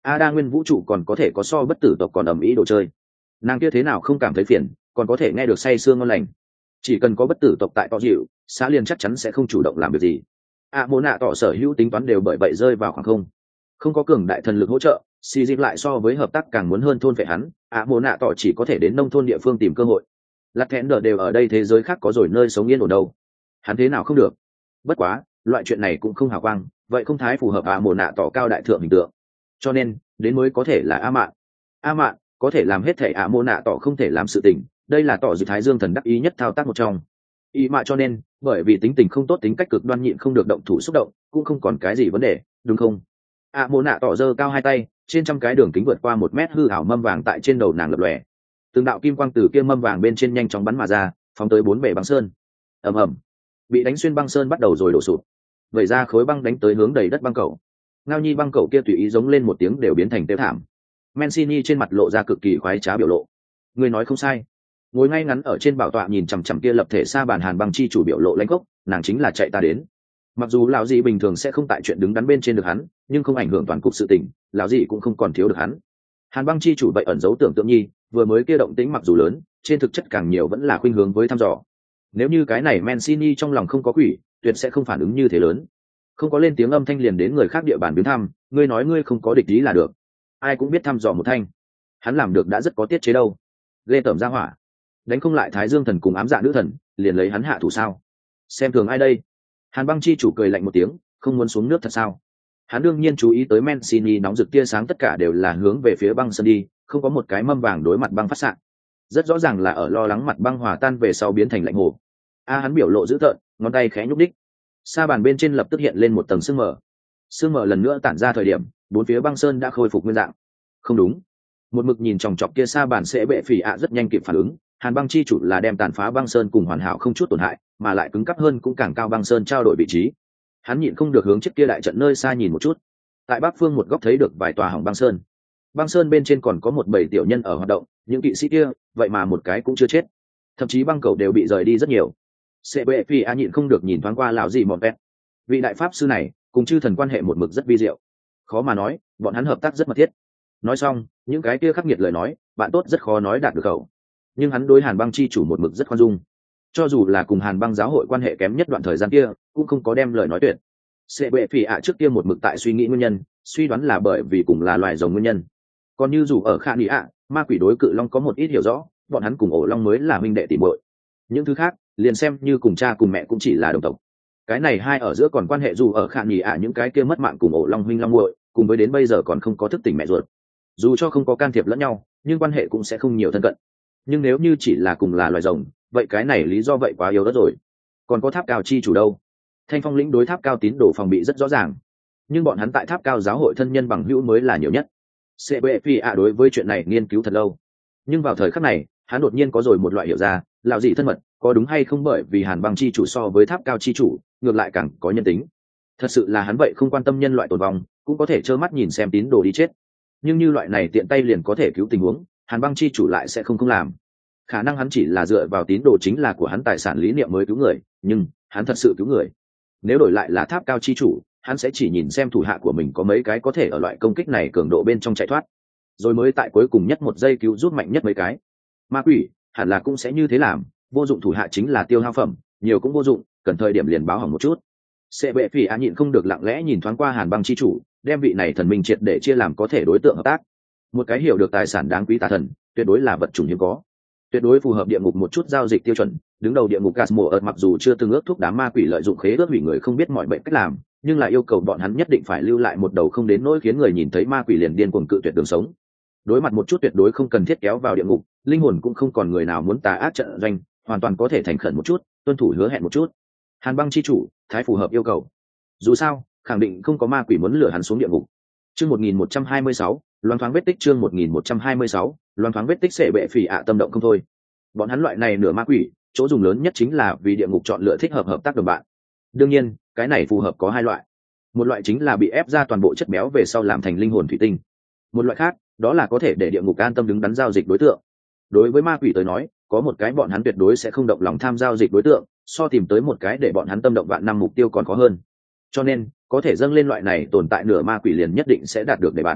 Ada nguyên vũ trụ còn có thể có so bất tử tộc còn ầm ĩ đồ chơi, nàng kia thế nào không cảm thấy phiền, còn có thể nghe được say sương ngon lành. Chỉ cần có bất tử tộc tại tỏ dịu, xã liên chắc chắn sẽ không chủ động làm việc gì. A mô nạ tỏ sở hữu tính toán đều bởi vậy rơi vào khoảng không. Không có cường đại thần lực hỗ trợ, xì dịp lại so với hợp tác càng muốn hơn thôn vệ hắn. A mô nạ tỏ chỉ có thể đến nông thôn địa phương tìm cơ hội. Lạt thẹn đờ đều ở đây thế giới khác có rồi nơi sống yên ổn đâu, hắn thế nào không được. Bất quá loại chuyện này cũng không hào quang, vậy không thái phù hợp A mô nạ tỏ cao đại thượng hình tượng, cho nên đến mới có thể là A mạn. A mạn có thể làm hết thể A mô nạ tỏ không thể làm sự tình, đây là tỏ dự thái dương thần đắc ý nhất thao tác một trong. Y mạ cho nên bởi vì tính tình không tốt, tính cách cực đoan, nhịn không được động thủ xúc động, cũng không còn cái gì vấn đề, đúng không? A mô nạ tỏ giơ cao hai tay, trên trăm cái đường kính vượt qua một mét hư ảo mâm vàng tại trên đầu nàng lập lòe, từng đạo kim quang từ kia mâm vàng bên trên nhanh chóng bắn mà ra, phóng tới bốn bề băng sơn. Ầm ầm, bị đánh xuyên băng sơn bắt đầu rồi đổ sụp, vẩy ra khối băng đánh tới hướng đầy đất băng cầu. Ngao nhi băng cầu kia tùy ý giống lên một tiếng đều biến thành tiêu thảm. Mancini trên mặt lộ ra cực kỳ khoái trá biểu lộ. Người nói không sai. Ngồi ngay ngắn ở trên bảo tọa nhìn chằm chằm kia lập thể sa bàn hàn băng chi chủ biểu lộ lãnh gốc, nàng chính là chạy ta đến. Mặc dù lão dị bình thường sẽ không tại chuyện đứng đắn bên trên được hắn, nhưng không ảnh hưởng toàn cục sự tình, lão dị cũng không còn thiếu được hắn. Hàn băng chi chủ vậy ẩn giấu tưởng tượng nhi, vừa mới kia động tĩnh mặc dù lớn, trên thực chất càng nhiều vẫn là khuynh hướng với thăm dò. Nếu như cái này Mancini trong lòng không có quỷ, tuyệt sẽ không phản ứng như thế lớn. Không có lên tiếng âm thanh liền đến người khác địa bàn biến thăm, ngươi nói ngươi không có địch ý là được. Ai cũng biết thăm dò một thanh, hắn làm được đã rất có tiết chế đâu. Lê tẩm ra hỏa, đánh không lại thái dương thần cùng ám dạ nữ thần, liền lấy hắn hạ thủ sao? Xem thường ai đây? Hàn băng chi chủ cười lạnh một tiếng, không muốn xuống nước thật sao? Hắn đương nhiên chú ý tới Mancini nóng rực tia sáng tất cả đều là hướng về phía băng sơn đi, không có một cái mâm vàng đối mặt băng phát xạ. Rất rõ ràng là ở lo lắng mặt băng hòa tan về sau biến thành lạnh hồ. A hắn biểu lộ dữ tợn, ngón tay khẽ nhúc đích. Sa bàn bên trên lập tức hiện lên một tầng sương mờ. Sương mờ lần nữa tản ra thời điểm, bốn phía băng sơn đã khôi phục nguyên dạng. Không đúng. Một mực nhìn chòng chọc kia sa bàn sẽ bệ phỉ ạ rất nhanh kịp phản ứng. Hàn băng chi chủ là đem tàn phá băng sơn cùng hoàn hảo không chút tổn hại, mà lại cứng cáp hơn cũng càng cao băng sơn trao đổi vị trí. Hắn nhịn không được hướng trước kia đại trận nơi xa nhìn một chút. Tại bắc phương một góc thấy được vài tòa hỏng băng sơn. Băng sơn bên trên còn có một bầy tiểu nhân ở hoạt động, những kỵ sĩ kia, vậy mà một cái cũng chưa chết. Thậm chí băng cầu đều bị rời đi rất nhiều. Sẽ bệ phi a nhịn không được nhìn thoáng qua lão gì mọn vẹt. Vị đại pháp sư này cùng chư thần quan hệ một mực rất vi diệu, khó mà nói bọn hắn hợp tác rất mật thiết. Nói xong những cái kia khắc nghiệt lời nói, bạn tốt rất khó nói đạt được cậu. Nhưng hắn đối Hàn băng chi chủ một mực rất khoan dung, cho dù là cùng Hàn băng giáo hội quan hệ kém nhất đoạn thời gian kia, cũng không có đem lời nói tuyệt. Sẽ bệ phi a trước kia một mực tại suy nghĩ nguyên nhân, suy đoán là bởi vì cùng là loài rồng nguyên nhân. Còn như dù ở Kha Nị ạ, ma quỷ đối cự long có một ít hiểu rõ, bọn hắn cùng ổ long mới là huynh đệ tỷ muội. Những thứ khác liền xem như cùng cha cùng mẹ cũng chỉ là đồng tộc. Cái này hai ở giữa còn quan hệ dù ở Kha Nị ạ những cái kia mất mạng cùng ổ long huynh long muội, cùng với đến bây giờ còn không có thức tỉnh mẹ ruột. Dù cho không có can thiệp lẫn nhau, nhưng quan hệ cũng sẽ không nhiều thân cận. Nhưng nếu như chỉ là cùng là loài rồng, vậy cái này lý do vậy quá yếu đất rồi. Còn có tháp cao chi chủ đâu? Thanh Phong lĩnh đối tháp cao tín đồ phòng bị rất rõ ràng, nhưng bọn hắn tại tháp cao giáo hội thân nhân bằng hữu mới là nhiều nhất. xê bê pê a đối với chuyện này nghiên cứu thật lâu, nhưng vào thời khắc này hắn đột nhiên có rồi một loại hiểu ra, lão gì thân mật có đúng hay không, bởi vì Hàn băng chi chủ so với tháp cao chi chủ ngược lại càng có nhân tính. Thật sự là hắn vậy không quan tâm nhân loại tồn vong, cũng có thể trơ mắt nhìn xem tín đồ đi chết, nhưng như loại này tiện tay liền có thể cứu tình huống, Hàn băng chi chủ lại sẽ không không làm. Khả năng hắn chỉ là dựa vào tín đồ chính là của hắn tài sản lý niệm mới cứu người, nhưng hắn thật sự cứu người. Nếu đổi lại là tháp cao chi chủ, hắn sẽ chỉ nhìn xem thủ hạ của mình có mấy cái có thể ở loại công kích này cường độ bên trong chạy thoát, rồi mới tại cuối cùng nhất một giây cứu giúp mạnh nhất mấy cái. Ma quỷ hẳn là cũng sẽ như thế làm, vô dụng thủ hạ chính là tiêu hao phẩm, nhiều cũng vô dụng, cần thời điểm liền báo hỏng một chút. Sẽ bệ phỉ a nhịn không được lặng lẽ nhìn thoáng qua Hàn băng chi chủ, đem vị này thần minh triệt để chia làm có thể đối tượng hợp tác. Một cái hiểu được tài sản đáng quý tà thần, tuyệt đối là vật chủng hiếm có, tuyệt đối phù hợp địa ngục một chút giao dịch tiêu chuẩn. Đứng đầu địa ngục Gasmo ợt mặc dù chưa từng ước thúc đám ma quỷ lợi dụng khế ước hủy người không biết mọi bệnh cách làm, nhưng lại yêu cầu bọn hắn nhất định phải lưu lại một đầu không đến nỗi khiến người nhìn thấy ma quỷ liền điên cuồng cự tuyệt đường sống. Đối mặt một chút tuyệt đối không cần thiết kéo vào địa ngục, linh hồn cũng không còn người nào muốn tà ác trận doanh, hoàn toàn có thể thành khẩn một chút, tuân thủ hứa hẹn một chút. Hàn băng chi chủ thái phù hợp yêu cầu. Dù sao khẳng định không có ma quỷ muốn lừa hắn xuống địa ngục. Chương một nghìn một trăm hai mươi sáu, loan thoáng vết tích. Chương một nghìn một trăm hai mươi sáu, loan thoáng vết tích. Sẽ bệ phỉ ạ tâm động không thôi. Bọn hắn loại này nửa ma quỷ, chỗ dùng lớn nhất chính là vì địa ngục chọn lựa thích hợp hợp tác đồng bạn. Đương nhiên cái này phù hợp có hai loại, một loại chính là bị ép ra toàn bộ chất béo về sau làm thành linh hồn thủy tinh, một loại khác đó là có thể để địa ngục an tâm đứng đắn giao dịch đối tượng. Đối với ma quỷ tới nói, có một cái bọn hắn tuyệt đối sẽ không động lòng tham giao dịch đối tượng, so tìm tới một cái để bọn hắn tâm động vạn năm mục tiêu còn khó hơn. Cho nên có thể dâng lên loại này tồn tại nửa ma quỷ liền nhất định sẽ đạt được đề bạn.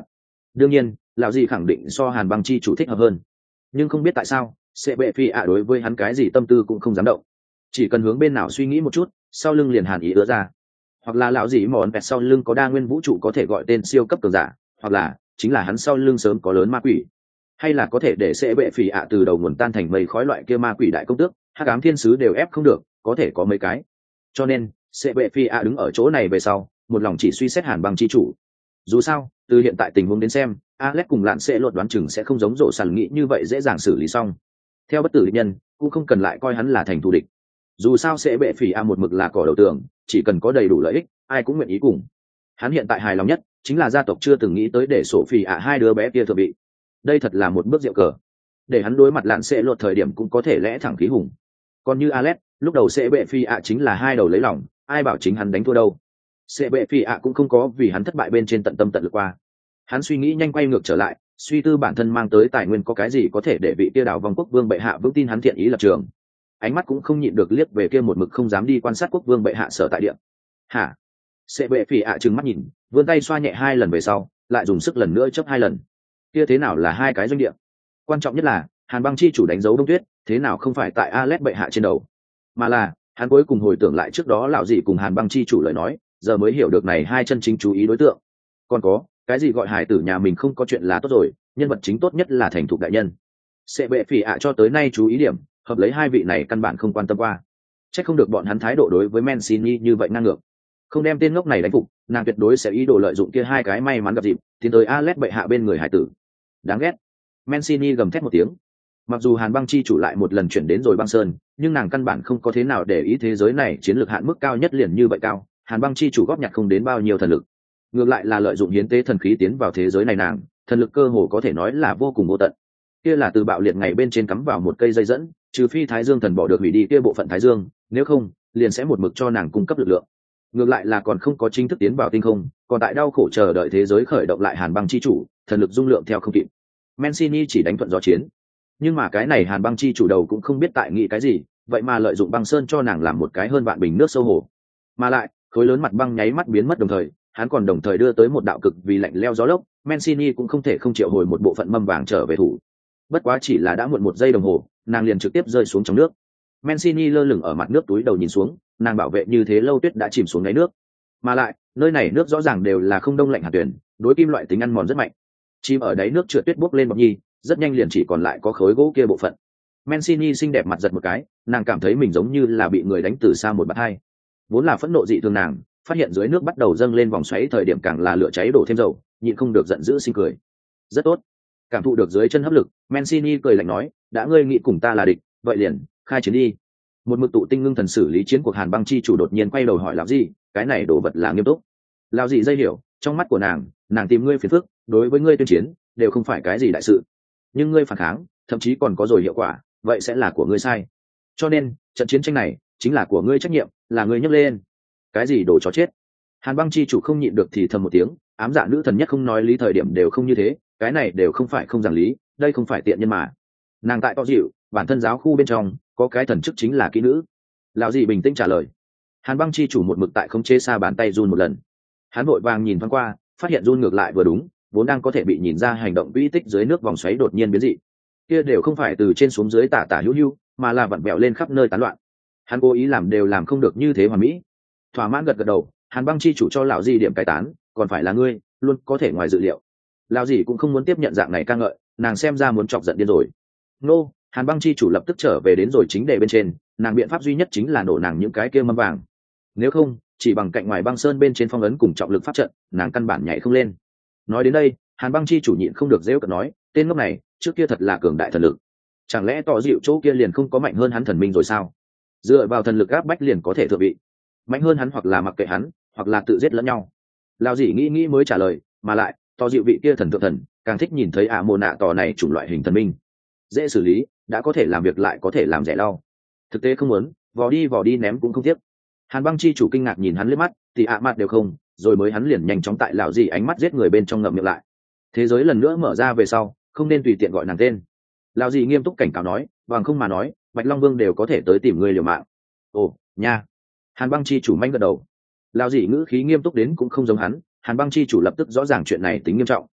đương nhiên lão gì khẳng định so hàn băng chi chủ thích hợp hơn, nhưng không biết tại sao sẽ bệ phi ạ đối với hắn cái gì tâm tư cũng không dám động, chỉ cần hướng bên nào suy nghĩ một chút sau lưng liền hàn ý ứa ra. Hoặc là lão gì mòn vẹt sau lưng có đa nguyên vũ trụ có thể gọi tên siêu cấp cường giả, hoặc là chính là hắn sau lưng sớm có lớn ma quỷ, hay là có thể để sẽ bệ phì ạ từ đầu nguồn tan thành mây khói loại kia ma quỷ đại công tước hắc ám thiên sứ đều ép không được, có thể có mấy cái. Cho nên sẽ bệ phì ạ đứng ở chỗ này về sau một lòng chỉ suy xét hàn băng chi chủ. Dù sao từ hiện tại tình huống đến xem Alex cùng lạn sẽ lột đoán chừng sẽ không giống rộ sàn nghĩ như vậy dễ dàng xử lý xong. Theo bất tử địch nhân cũng không cần lại coi hắn là thành thù địch, dù sao sẽ bệ phì ạ một mực là cỏ đầu tường, chỉ cần có đầy đủ lợi ích ai cũng nguyện ý cùng. Hắn hiện tại hài lòng nhất chính là gia tộc chưa từng nghĩ tới để sổ phì ạ hai đứa bé kia thượng vị, đây thật là một bước diệu cờ, để hắn đối mặt lạn sẽ lột thời điểm cũng có thể lẽ thẳng khí hùng. Còn như Alex lúc đầu sẽ bệ phi ạ chính là hai đầu lấy lòng, ai bảo chính hắn đánh thua đâu. Sẽ bệ phi ạ cũng không có vì hắn thất bại bên trên tận tâm tận lực qua. Hắn suy nghĩ nhanh quay ngược trở lại, suy tư bản thân mang tới tài nguyên có cái gì có thể để vị kia đảo vòng quốc vương bệ hạ vững tin hắn thiện ý lập trường. Ánh mắt cũng không nhịn được liếc về kia một mực không dám đi quan sát quốc vương bệ hạ sở tại địa. Hả? Sẽ bệ phi ạ trừng mắt nhìn, vươn tay xoa nhẹ hai lần về sau lại dùng sức lần nữa chớp hai lần. Kia thế nào là hai cái doanh địa? Quan trọng nhất là hàn băng chi chủ đánh dấu đông tuyết thế nào không phải tại Alex bệ hạ trên đầu, mà là hắn cuối cùng hồi tưởng lại trước đó lão gì cùng hàn băng chi chủ lời nói, giờ mới hiểu được này hai chân chính chú ý đối tượng. Còn có cái gì gọi hải tử nhà mình không có chuyện là tốt rồi, nhân vật chính tốt nhất là thành thục đại nhân. Sẽ bệ phỉ ạ cho tới nay chú ý điểm hợp lấy hai vị này căn bản không quan tâm qua, chắc không được bọn hắn thái độ đối với Mancini như vậy ngang ngược. Không đem tên ngốc này đánh phục, nàng tuyệt đối sẽ ý đồ lợi dụng kia hai cái may mắn gặp dịp tiến tới Alex bệ hạ bên người hải tử. Đáng ghét. Mancini gầm thét một tiếng. Mặc dù hàn băng chi chủ lại một lần chuyển đến rồi băng sơn, nhưng nàng căn bản không có thế nào để ý thế giới này chiến lược hạn mức cao nhất liền như vậy cao. Hàn băng chi chủ góp nhặt không đến bao nhiêu thần lực, ngược lại là lợi dụng hiến tế thần khí tiến vào thế giới này, nàng thần lực cơ hồ có thể nói là vô cùng vô tận. Kia là từ bạo liệt ngày bên trên cắm vào một cây dây dẫn, trừ phi thái dương thần bỏ được hủy đi kia bộ phận thái dương, nếu không liền sẽ một mực cho nàng cung cấp lực lượng. Ngược lại là còn không có chính thức tiến vào tinh không, còn tại đau khổ chờ đợi thế giới khởi động lại hàn băng chi chủ, thần lực dung lượng theo không kịp. Mancini chỉ đánh thuận gió chiến, nhưng mà cái này hàn băng chi chủ đầu cũng không biết tại nghĩ cái gì, vậy mà lợi dụng băng sơn cho nàng làm một cái hơn vạn bình nước sâu hồ, mà lại khối lớn mặt băng nháy mắt biến mất, đồng thời hắn còn đồng thời đưa tới một đạo cực vì lạnh leo gió lốc. Mancini cũng không thể không triệu hồi một bộ phận mâm vàng trở về thủ, bất quá chỉ là đã muộn một giây đồng hồ, nàng liền trực tiếp rơi xuống trong nước. Mancini lơ lửng ở mặt nước túi đầu nhìn xuống, nàng bảo vệ như thế lâu tuyết đã chìm xuống đáy nước, mà lại nơi này nước rõ ràng đều là không đông lạnh hạt tuyển, đối kim loại tính ăn mòn rất mạnh. Chìm ở đáy nước trượt tuyết bốc lên bọc nhi, rất nhanh liền chỉ còn lại có khối gỗ kia bộ phận. Mancini xinh đẹp mặt giật một cái, nàng cảm thấy mình giống như là bị người đánh từ xa một bạt hai. Vốn là phẫn nộ dị thường nàng, phát hiện dưới nước bắt đầu dâng lên vòng xoáy thời điểm càng là lửa cháy đổ thêm dầu, nhịn không được giận dữ sinh cười. Rất tốt. Cảm thụ được dưới chân hấp lực, Mancini cười lạnh nói, đã ngươi nghĩ cùng ta là địch, vậy liền khai chiến đi. Một mực tụ tinh ngưng thần xử lý chiến cuộc hàn băng chi chủ đột nhiên quay đầu hỏi lão gì, cái này đồ vật là nghiêm túc. Lão gì dây hiểu, trong mắt của nàng, nàng tìm ngươi phiền phức, đối với ngươi tuyên chiến đều không phải cái gì đại sự, nhưng ngươi phản kháng thậm chí còn có rồi hiệu quả, vậy sẽ là của ngươi sai. Cho nên trận chiến tranh này chính là của ngươi trách nhiệm, là ngươi nhấc lên. Cái gì đồ chó chết. Hàn băng chi chủ không nhịn được thì thầm một tiếng, ám dạ nữ thần nhất không nói lý thời điểm đều không như thế, cái này đều không phải không giảng lý, đây không phải tiện nhân mà. Nàng tại to dịu bản thân giáo khu bên trong có cái thần chức chính là kỹ nữ. Lão gì bình tĩnh trả lời. Hàn băng chi chủ một mực tại không chế xa bàn tay run một lần, hắn vội vàng nhìn thoáng qua, phát hiện run ngược lại vừa đúng, vốn đang có thể bị nhìn ra hành động vĩ tích dưới nước vòng xoáy đột nhiên biến dị, kia đều không phải từ trên xuống dưới tả tả hữu hữu, mà là vặn vẹo lên khắp nơi tán loạn. Hắn cố ý làm đều làm không được như thế hoàn mỹ. Thỏa mãn gật gật đầu, hàn băng chi chủ cho lão gì điểm cai tán, còn phải là ngươi luôn có thể ngoài dự liệu. Lão gì cũng không muốn tiếp nhận dạng này ca ngợi, nàng xem ra muốn chọc giận điên rồi. Nô, hàn băng chi chủ lập tức trở về đến rồi chính đề bên trên, nàng biện pháp duy nhất chính là nổ nàng những cái kia mâm vàng, nếu không chỉ bằng cạnh ngoài băng sơn bên trên phong ấn cùng trọng lực pháp trận, nàng căn bản nhảy không lên. Nói đến đây, hàn băng chi chủ nhịn không được rêu cợt nói, tên ngốc này trước kia thật là cường đại thần lực, chẳng lẽ tỏ dịu chỗ kia liền không có mạnh hơn hắn thần minh rồi sao? Dựa vào thần lực áp bách liền có thể thượng vị, mạnh hơn hắn hoặc là mặc kệ hắn, hoặc là tự giết lẫn nhau. Lao dĩ nghĩ nghĩ mới trả lời, mà lại tỏ dịu vị kia thần thượng thần càng thích nhìn thấy ả mồ nạ tỏ này chủng loại hình thần minh, dễ xử lý, đã có thể làm việc lại có thể làm rẻ lau. Thực tế không muốn vò đi vò đi ném cũng không tiếc. Hàn băng chi chủ kinh ngạc nhìn hắn liếc mắt, thì ạ mặt đều không, rồi mới hắn liền nhanh chóng tại lão gì ánh mắt giết người bên trong ngậm miệng lại. Thế giới lần nữa mở ra về sau, không nên tùy tiện gọi nàng tên. Lão gì nghiêm túc cảnh cáo nói, bằng không mà nói bạch long vương đều có thể tới tìm ngươi liều mạng. Ồ nha. Hàn băng chi chủ manh gật đầu. Lão gì ngữ khí nghiêm túc đến cũng không giống hắn. Hàn băng chi chủ lập tức rõ ràng chuyện này tính nghiêm trọng.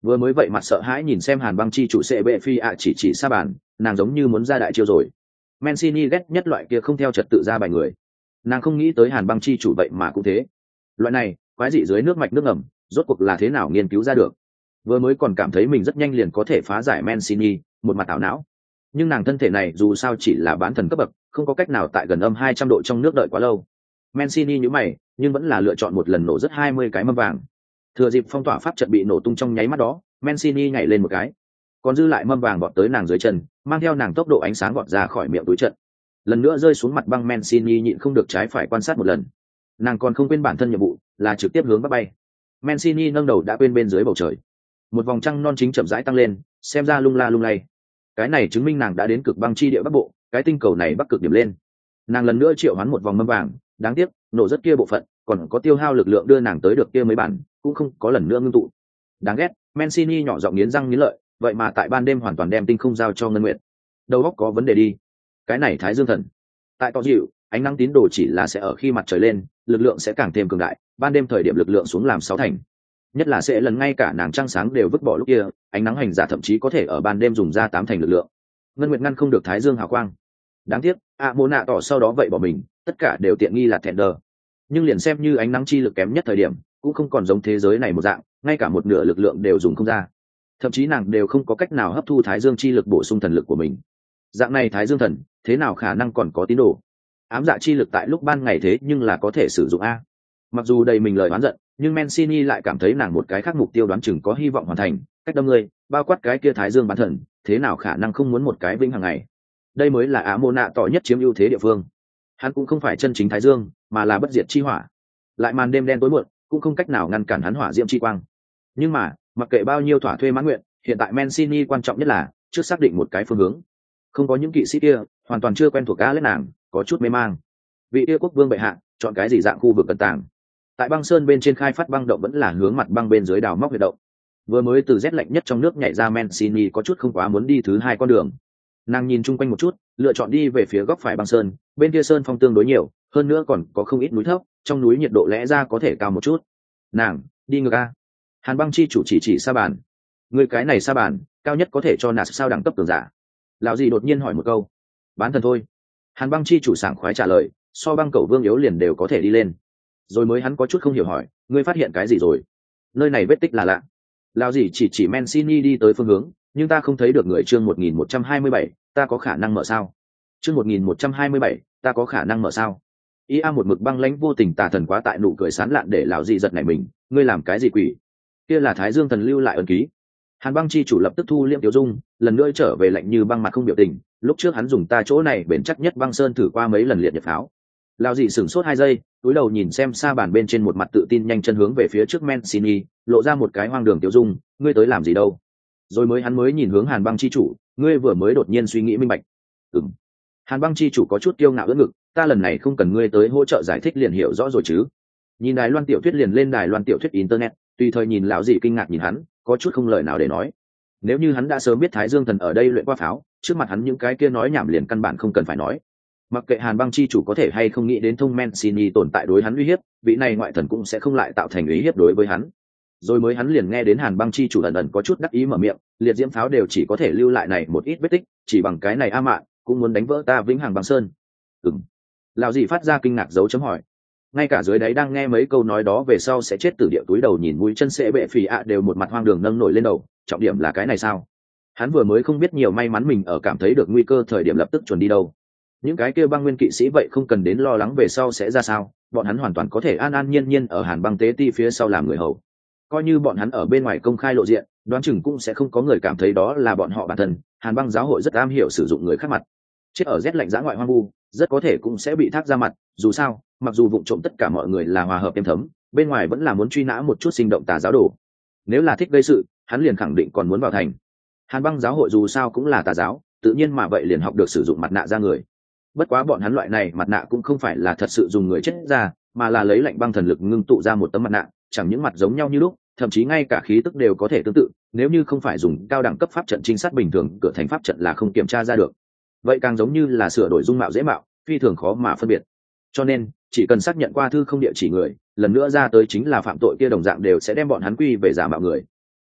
Vừa mới vậy mặt sợ hãi nhìn xem Hàn Băng chi chủ sẽ bệ phi ạ chỉ chỉ xa bàn, nàng giống như muốn ra đại chiêu rồi. Mancini ghét nhất loại kia không theo trật tự ra bài người. Nàng không nghĩ tới Hàn Băng chi chủ vậy mà cũng thế. Loại này, quái dị dưới nước mạch nước ngầm, rốt cuộc là thế nào nghiên cứu ra được. Vừa mới còn cảm thấy mình rất nhanh liền có thể phá giải Mancini, một mặt ảo não. Nhưng nàng thân thể này dù sao chỉ là bán thần cấp bậc, không có cách nào tại gần âm hai trăm độ trong nước đợi quá lâu. Mancini nhíu mày, nhưng vẫn là lựa chọn một lần nổ rất hai mươi cái mâm vàng. Thừa dịp phong tỏa pháp trận bị nổ tung trong nháy mắt đó, Mancini nhảy lên một cái, còn dư lại mâm vàng vọt tới nàng dưới chân, mang theo nàng tốc độ ánh sáng vọt ra khỏi miệng túi trận. Lần nữa rơi xuống mặt băng, Mancini nhịn không được trái phải quan sát một lần. Nàng còn không quên bản thân nhiệm vụ là trực tiếp hướng bắc bay. Mancini nâng đầu đã quên bên dưới bầu trời, một vòng trăng non chính chậm rãi tăng lên, xem ra lung la lung lay. Cái này chứng minh nàng đã đến cực băng chi địa bắc bộ, cái tinh cầu này bắc cực điểm lên. Nàng lần nữa triệu hoán một vòng mâm vàng, đáng tiếc nổ rất kia bộ phận còn có tiêu hao lực lượng đưa nàng tới được kia mấy bản cũng không có lần nữa ngưng tụ. Đáng ghét, Mancini nhỏ giọng nghiến răng nghiến lợi, vậy mà tại ban đêm hoàn toàn đem tinh không giao cho Ngân Nguyệt. Đầu óc có vấn đề đi. Cái này Thái Dương Thần. Tại tỏ dịu, ánh nắng tín đồ chỉ là sẽ ở khi mặt trời lên, lực lượng sẽ càng thêm cường đại, ban đêm thời điểm lực lượng xuống làm sáu thành. Nhất là sẽ lần ngay cả nàng trăng sáng đều vứt bỏ lúc kia, ánh nắng hành giả thậm chí có thể ở ban đêm dùng ra tám thành lực lượng. Ngân Nguyệt ngăn không được Thái Dương hào quang. Đáng tiếc, ạ mô nạ tỏ sau đó vậy bỏ mình, tất cả đều tiện nghi là Tender. Nhưng liền xem như ánh nắng chi lực kém nhất thời điểm, cũng không còn giống thế giới này một dạng, ngay cả một nửa lực lượng đều dùng không ra. Thậm chí nàng đều không có cách nào hấp thu Thái Dương chi lực bổ sung thần lực của mình. Dạng này Thái Dương thần, thế nào khả năng còn có tín đồ? Ám dạ chi lực tại lúc ban ngày thế nhưng là có thể sử dụng a. Mặc dù đầy mình lời oán giận, nhưng Mancini lại cảm thấy nàng một cái khác mục tiêu đoán chừng có hy vọng hoàn thành, cách đâm người, bao quát cái kia Thái Dương bán thần, thế nào khả năng không muốn một cái vĩnh hằng ngày. Đây mới là Á Mô Nạ tỏ nhất chiếm ưu thế địa phương. Hắn cũng không phải chân chính Thái Dương, mà là bất diệt chi hỏa. Lại màn đêm đen tối muộn, cũng không cách nào ngăn cản hắn hỏa diễm chi quang. Nhưng mà, mặc kệ bao nhiêu thỏa thuê mãn nguyện, hiện tại Mancini quan trọng nhất là trước xác định một cái phương hướng. Không có những kỵ sĩ kia, hoàn toàn chưa quen thuộc cá lên nàng, có chút mê mang. Vị yêu quốc vương bệ hạ, chọn cái gì dạng khu vực cẩn tàng? Tại băng sơn bên trên khai phát băng động vẫn là hướng mặt băng bên dưới đào móc huyệt động. Vừa mới từ rét lạnh nhất trong nước nhảy ra, Mancini có chút không quá muốn đi thứ hai con đường. Nàng nhìn chung quanh một chút, lựa chọn đi về phía góc phải băng sơn, bên kia sơn phong tương đối nhiều, hơn nữa còn có không ít núi thấp, trong núi nhiệt độ lẽ ra có thể cao một chút. Nàng đi ngược a. Hàn Băng chi chủ chỉ chỉ sa bàn. Người cái này sa bàn, cao nhất có thể cho nạt sao đẳng cấp cường giả. Lão gì đột nhiên hỏi một câu. Bán thần thôi. Hàn Băng chi chủ sảng khoái trả lời, so băng cầu vương yếu liền đều có thể đi lên. Rồi mới hắn có chút không hiểu hỏi, ngươi phát hiện cái gì rồi? Nơi này vết tích là lạ. Lão gì chỉ chỉ Mancini đi tới phương hướng, nhưng ta không thấy được người. Chương một nghìn một trăm hai mươi bảy, ta có khả năng mở sao? Chương một nghìn một trăm hai mươi bảy, ta có khả năng mở sao? Ý a một mực băng lãnh vô tình tà thần quá tại nụ cười sán lạn để lão dị giật nảy mình, ngươi làm cái gì quỷ? Kia là Thái Dương thần lưu lại ấn ký. Hàn Băng chi chủ lập tức thu liễm tiểu dung, lần nữa trở về lạnh như băng mặt không biểu tình, lúc trước hắn dùng ta chỗ này bền chắc nhất băng sơn thử qua mấy lần liệt nhật pháo. Lão dị sửng sốt hai giây, cúi đầu nhìn xem xa bàn bên trên một mặt tự tin nhanh chân hướng về phía trước Mancini, lộ ra một cái hoang đường tiểu dung, ngươi tới làm gì đâu? Rồi mới hắn mới nhìn hướng Hàn Băng chi chủ, ngươi vừa mới đột nhiên suy nghĩ minh bạch. Ừm. Hàn Băng chi chủ có chút kiêu ngạo ưỡn ngực, ta lần này không cần ngươi tới hỗ trợ giải thích liền hiểu rõ rồi chứ? Nhìn Đài Loan tiểu thuyết liền lên Đài Loan tiểu thuyết internet, tùy thời nhìn lão dị kinh ngạc nhìn hắn, có chút không lời nào để nói. Nếu như hắn đã sớm biết Thái Dương thần ở đây luyện qua pháo, trước mặt hắn những cái kia nói nhảm liền căn bản không cần phải nói. Mặc kệ Hàn Băng chi chủ có thể hay không nghĩ đến thông Mancini tồn tại đối hắn uy hiếp, vị này ngoại thần cũng sẽ không lại tạo thành uy hiếp đối với hắn. Rồi mới hắn liền nghe đến Hàn Băng chi chủ ẩn ẩn có chút đắc ý mở miệng, liệt diễm pháo đều chỉ có thể lưu lại này một ít vết tích, chỉ bằng cái này a mạn cũng muốn đánh vỡ ta vĩnh hằng băng sơn. Ừm. Lão dị phát ra kinh ngạc dấu chấm hỏi. Ngay cả dưới đáy đang nghe mấy câu nói đó về sau sẽ chết từ địa túi đầu nhìn mũi chân sẽ bệ phì ạ đều một mặt hoang đường nâng nổi lên đầu, trọng điểm là cái này sao? Hắn vừa mới không biết nhiều may mắn mình ở cảm thấy được nguy cơ thời điểm lập tức chuẩn đi đâu. Những cái kia băng nguyên kỵ sĩ vậy không cần đến lo lắng về sau sẽ ra sao, bọn hắn hoàn toàn có thể an an nhiên nhiên ở Hàn Băng tế ti phía sau làm người hầu. Coi như bọn hắn ở bên ngoài công khai lộ diện, đoán chừng cũng sẽ không có người cảm thấy đó là bọn họ bản thân. Hàn Băng giáo hội rất am hiểu sử dụng người khác mặt. Chết ở rét lạnh dã ngoại hoang vu, rất có thể cũng sẽ bị thác ra mặt, dù sao, mặc dù vụng trộm tất cả mọi người là hòa hợp êm thấm, bên ngoài vẫn là muốn truy nã một chút sinh động tà giáo đồ. Nếu là thích gây sự, hắn liền khẳng định còn muốn vào thành. Hàn Băng giáo hội dù sao cũng là tà giáo, tự nhiên mà vậy liền học được sử dụng mặt nạ ra người. Bất quá bọn hắn loại này mặt nạ cũng không phải là thật sự dùng người chết ra, mà là lấy lạnh băng thần lực ngưng tụ ra một tấm mặt nạ, chẳng những mặt giống nhau như lúc, thậm chí ngay cả khí tức đều có thể tương tự, nếu như không phải dùng cao đẳng cấp pháp trận trinh sát bình thường, cửa thành pháp trận là không kiểm tra ra được. Vậy càng giống như là sửa đổi dung mạo dễ mạo, phi thường khó mà phân biệt. Cho nên, chỉ cần xác nhận qua thư không địa chỉ người, lần nữa ra tới chính là phạm tội kia đồng dạng đều sẽ đem bọn hắn quy về giả mạo người.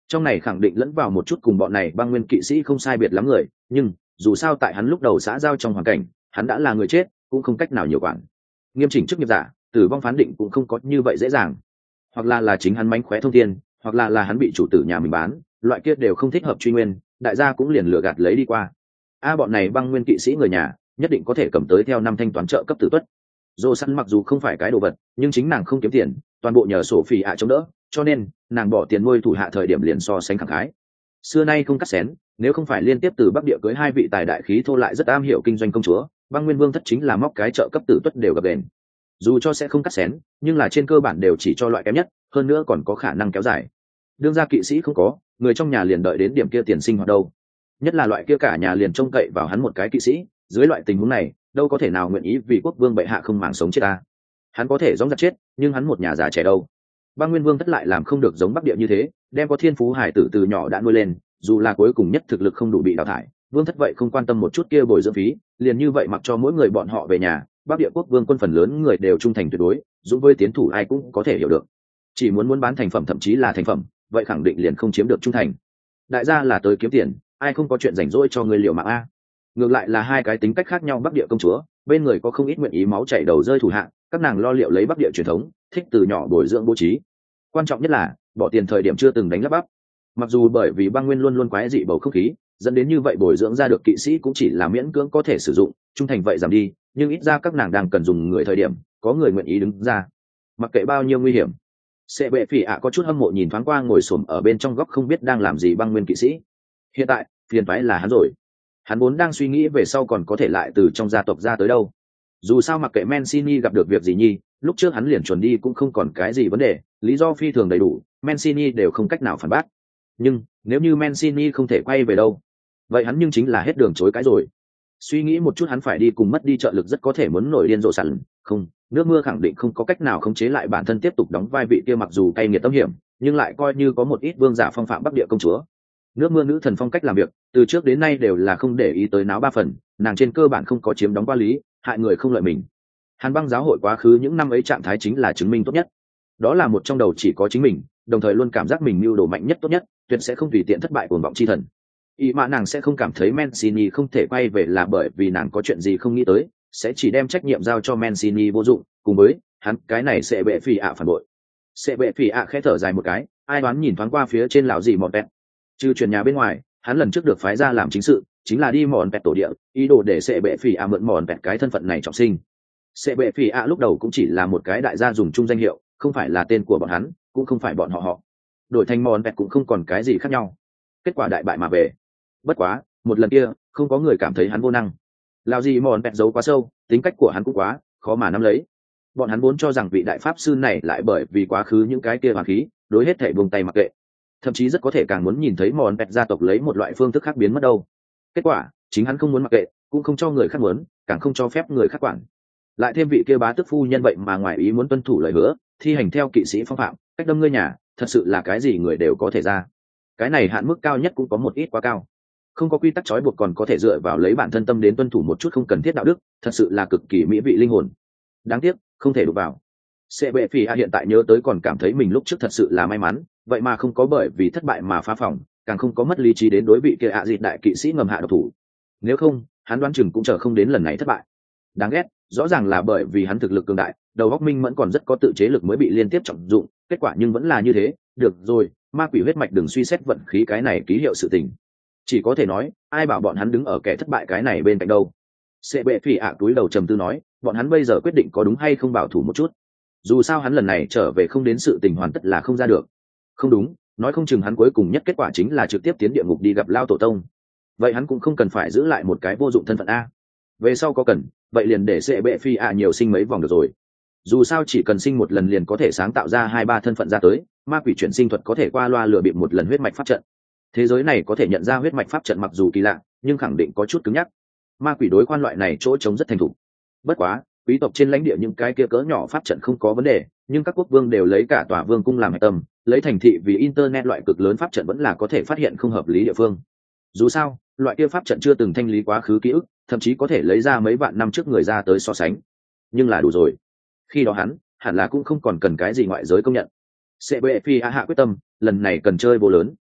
Trong này khẳng định lẫn vào một chút cùng bọn này băng nguyên kỵ sĩ không sai biệt lắm người, nhưng dù sao tại hắn lúc đầu xã giao trong hoàn cảnh, hắn đã là người chết, cũng không cách nào nhiều quản. Nghiêm chỉnh chức nghiệp giả, tử vong phán định cũng không có như vậy dễ dàng. Hoặc là là chính hắn mánh khóe thông thiên, hoặc là là hắn bị chủ tử nhà mình bán, loại kia đều không thích hợp truy nguyên, đại gia cũng liền lừa gạt lấy đi qua. A bọn này băng nguyên kỵ sĩ người nhà, nhất định có thể cầm tới theo năm thanh toán trợ cấp tử tuất. Dô săn mặc dù không phải cái đồ vật, nhưng chính nàng không kiếm tiền, toàn bộ nhờ sổ phỉ ạ chống đỡ, cho nên nàng bỏ tiền nuôi thủ hạ thời điểm liền so sánh khẳng khái. Xưa nay không cắt xén, nếu không phải liên tiếp từ Bắc Địa cưới hai vị tài đại khí thô lại rất am hiểu kinh doanh công chúa, băng nguyên vương thất chính là móc cái trợ cấp tử tuất đều gặp đền. Dù cho sẽ không cắt xén, nhưng là trên cơ bản đều chỉ cho loại kém nhất, hơn nữa còn có khả năng kéo dài. Đương gia kỵ sĩ không có, người trong nhà liền đợi đến điểm kia tiền sinh hoạt đâu. Nhất là loại kia cả nhà liền trông cậy vào hắn một cái kỵ sĩ, dưới loại tình huống này, đâu có thể nào nguyện ý vì quốc vương bệ hạ không màng sống chết ta. Hắn có thể giống giặc chết, nhưng hắn một nhà già trẻ đâu. Băng nguyên vương thất lại làm không được giống Bắc Địa như thế, đem có thiên phú hải tử từ nhỏ đã nuôi lên, dù là cuối cùng nhất thực lực không đủ bị đào thải, vương thất vậy không quan tâm một chút kia bồi dưỡng phí, liền như vậy mặc cho mỗi người bọn họ về nhà. Bắc Địa quốc vương quân phần lớn người đều trung thành tuyệt đối, dũng với tiến thủ ai cũng có thể hiểu được. Chỉ muốn muốn bán thành phẩm thậm chí là thành phẩm, vậy khẳng định liền không chiếm được trung thành. Đại gia là tới kiếm tiền, ai không có chuyện rảnh rỗi cho người liệu mạng a. Ngược lại là hai cái tính cách khác nhau Bắc Địa công chúa, bên người có không ít nguyện ý máu chảy đầu rơi thủ hạ, các nàng lo liệu lấy Bắc Địa truyền thống, thích từ nhỏ bồi dưỡng bố trí. Quan trọng nhất là bỏ tiền thời điểm chưa từng đánh lắp bắp. Mặc dù bởi vì băng nguyên luôn luôn quái dị bầu không khí, dẫn đến như vậy bồi dưỡng ra được kỵ sĩ cũng chỉ là miễn cưỡng có thể sử dụng, trung thành vậy giảm đi, nhưng ít ra các nàng đang cần dùng người thời điểm, có người nguyện ý đứng ra. Mặc kệ bao nhiêu nguy hiểm. Sẽ bệ phỉ ạ có chút hâm mộ nhìn thoáng qua ngồi xổm ở bên trong góc không biết đang làm gì băng nguyên kỵ sĩ. Hiện tại, phiền toái là hắn rồi. Hắn vốn đang suy nghĩ về sau còn có thể lại từ trong gia tộc ra tới đâu. Dù sao mặc kệ Mancini gặp được việc gì nhi, lúc trước hắn liền chuẩn đi cũng không còn cái gì vấn đề, lý do phi thường đầy đủ, Mancini đều không cách nào phản bác. Nhưng nếu như Mancini không thể quay về đâu, vậy hắn nhưng chính là hết đường chối cãi rồi. Suy nghĩ một chút hắn phải đi cùng mất đi trợ lực rất có thể muốn nổi điên rồ sẵn, không, nước mưa khẳng định không có cách nào khống chế lại bản thân tiếp tục đóng vai vị kia mặc dù cay nghiệt tâm hiểm, nhưng lại coi như có một ít vương giả phong phạm Bắc Địa công chúa. Nước mưa nữ thần phong cách làm việc, từ trước đến nay đều là không để ý tới náo ba phần, nàng trên cơ bản không có chiếm đóng qua lý, hại người không lợi mình. Hàn Băng giáo hội quá khứ những năm ấy trạng thái chính là chứng minh tốt nhất. Đó là một trong đầu chỉ có chính mình, đồng thời luôn cảm giác mình mưu đồ mạnh nhất tốt nhất, tuyệt sẽ không tùy tiện thất bại cuồng vọng chi thần. Ý mà nàng sẽ không cảm thấy Mancini không thể quay về là bởi vì nàng có chuyện gì không nghĩ tới, sẽ chỉ đem trách nhiệm giao cho Mancini vô dụng, cùng với hắn cái này sẽ bệ phỉ ạ phản bội. Sẽ bệ phỉ ạ khẽ thở dài một cái, ai đoán nhìn thoáng qua phía trên lão gì mòn pẹt. Trừ chuyển nhà bên ngoài, hắn lần trước được phái ra làm chính sự, chính là đi mòn pẹt tổ địa, ý đồ để sẽ bệ phỉ ạ mượn mòn pẹt cái thân phận này trọng sinh. Sẽ bệ phỉ ạ lúc đầu cũng chỉ là một cái đại gia dùng chung danh hiệu, không phải là tên của bọn hắn, cũng không phải bọn họ họ. Đổi thành mòn pẹt cũng không còn cái gì khác nhau. Kết quả đại bại mà về. Bất quá, một lần kia, không có người cảm thấy hắn vô năng. Lão gì mòn pẹt giấu quá sâu, tính cách của hắn cũng quá khó mà nắm lấy. Bọn hắn vốn cho rằng vị đại pháp sư này lại bởi vì quá khứ những cái kia hoàn khí, đối hết thể buông tay mặc kệ. Thậm chí rất có thể càng muốn nhìn thấy mòn pẹt gia tộc lấy một loại phương thức khác biến mất đâu. Kết quả, chính hắn không muốn mặc kệ, cũng không cho người khác muốn, càng không cho phép người khác quản. Lại thêm vị kia bá tước phu nhân vậy mà ngoài ý muốn tuân thủ lời hứa, thi hành theo kỵ sĩ phong phạm, cách đâm ngươi nhà, thật sự là cái gì người đều có thể ra. Cái này hạn mức cao nhất cũng có một ít quá cao. Không có quy tắc trói buộc còn có thể dựa vào lấy bản thân tâm đến tuân thủ một chút không cần thiết đạo đức, thật sự là cực kỳ mỹ vị linh hồn. Đáng tiếc, không thể đụng vào. Sẽ bệ phỉ a hiện tại nhớ tới còn cảm thấy mình lúc trước thật sự là may mắn, vậy mà không có bởi vì thất bại mà phá phòng, càng không có mất lý trí đến đối vị kia ạ à dịt đại kỵ sĩ ngầm hạ độc thủ. Nếu không, hắn đoán chừng cũng chờ không đến lần này thất bại. Đáng ghét, rõ ràng là bởi vì hắn thực lực cường đại, đầu óc minh mẫn còn rất có tự chế lực mới bị liên tiếp trọng dụng, kết quả nhưng vẫn là như thế. Được rồi, ma quỷ huyết mạch đừng suy xét vận khí cái này ký hiệu sự tình. Chỉ có thể nói, ai bảo bọn hắn đứng ở kẻ thất bại cái này bên cạnh đâu. Sẽ bệ phỉ ạ túi đầu trầm tư nói, bọn hắn bây giờ quyết định có đúng hay không bảo thủ một chút. Dù sao hắn lần này trở về không đến sự tình hoàn tất là không ra được. Không đúng, nói không chừng hắn cuối cùng nhất kết quả chính là trực tiếp tiến địa ngục đi gặp lao tổ tông. Vậy hắn cũng không cần phải giữ lại một cái vô dụng thân phận a. Về sau có cần, vậy liền để sẽ bệ phi ạ nhiều sinh mấy vòng được rồi. Dù sao chỉ cần sinh một lần liền có thể sáng tạo ra hai ba thân phận ra tới, ma quỷ chuyển sinh thuật có thể qua loa lừa bịp một lần huyết mạch pháp trận. Thế giới này có thể nhận ra huyết mạch pháp trận mặc dù kỳ lạ, nhưng khẳng định có chút cứng nhắc. Ma quỷ đối quan loại này chỗ trống rất thành thục. Bất quá, quý tộc trên lãnh địa những cái kia cỡ nhỏ pháp trận không có vấn đề, nhưng các quốc vương đều lấy cả tòa vương cung làm hệ tâm, lấy thành thị vì internet loại cực lớn pháp trận vẫn là có thể phát hiện không hợp lý địa phương. Dù sao, loại kia pháp trận chưa từng thanh lý quá khứ ký ức, thậm chí có thể lấy ra mấy vạn năm trước người ra tới so sánh. Nhưng là đủ rồi. Khi đó hắn, hẳn là cũng không còn cần cái gì ngoại giới công nhận. Sẽ bệ phi hạ quyết tâm, lần này cần chơi vô lớn.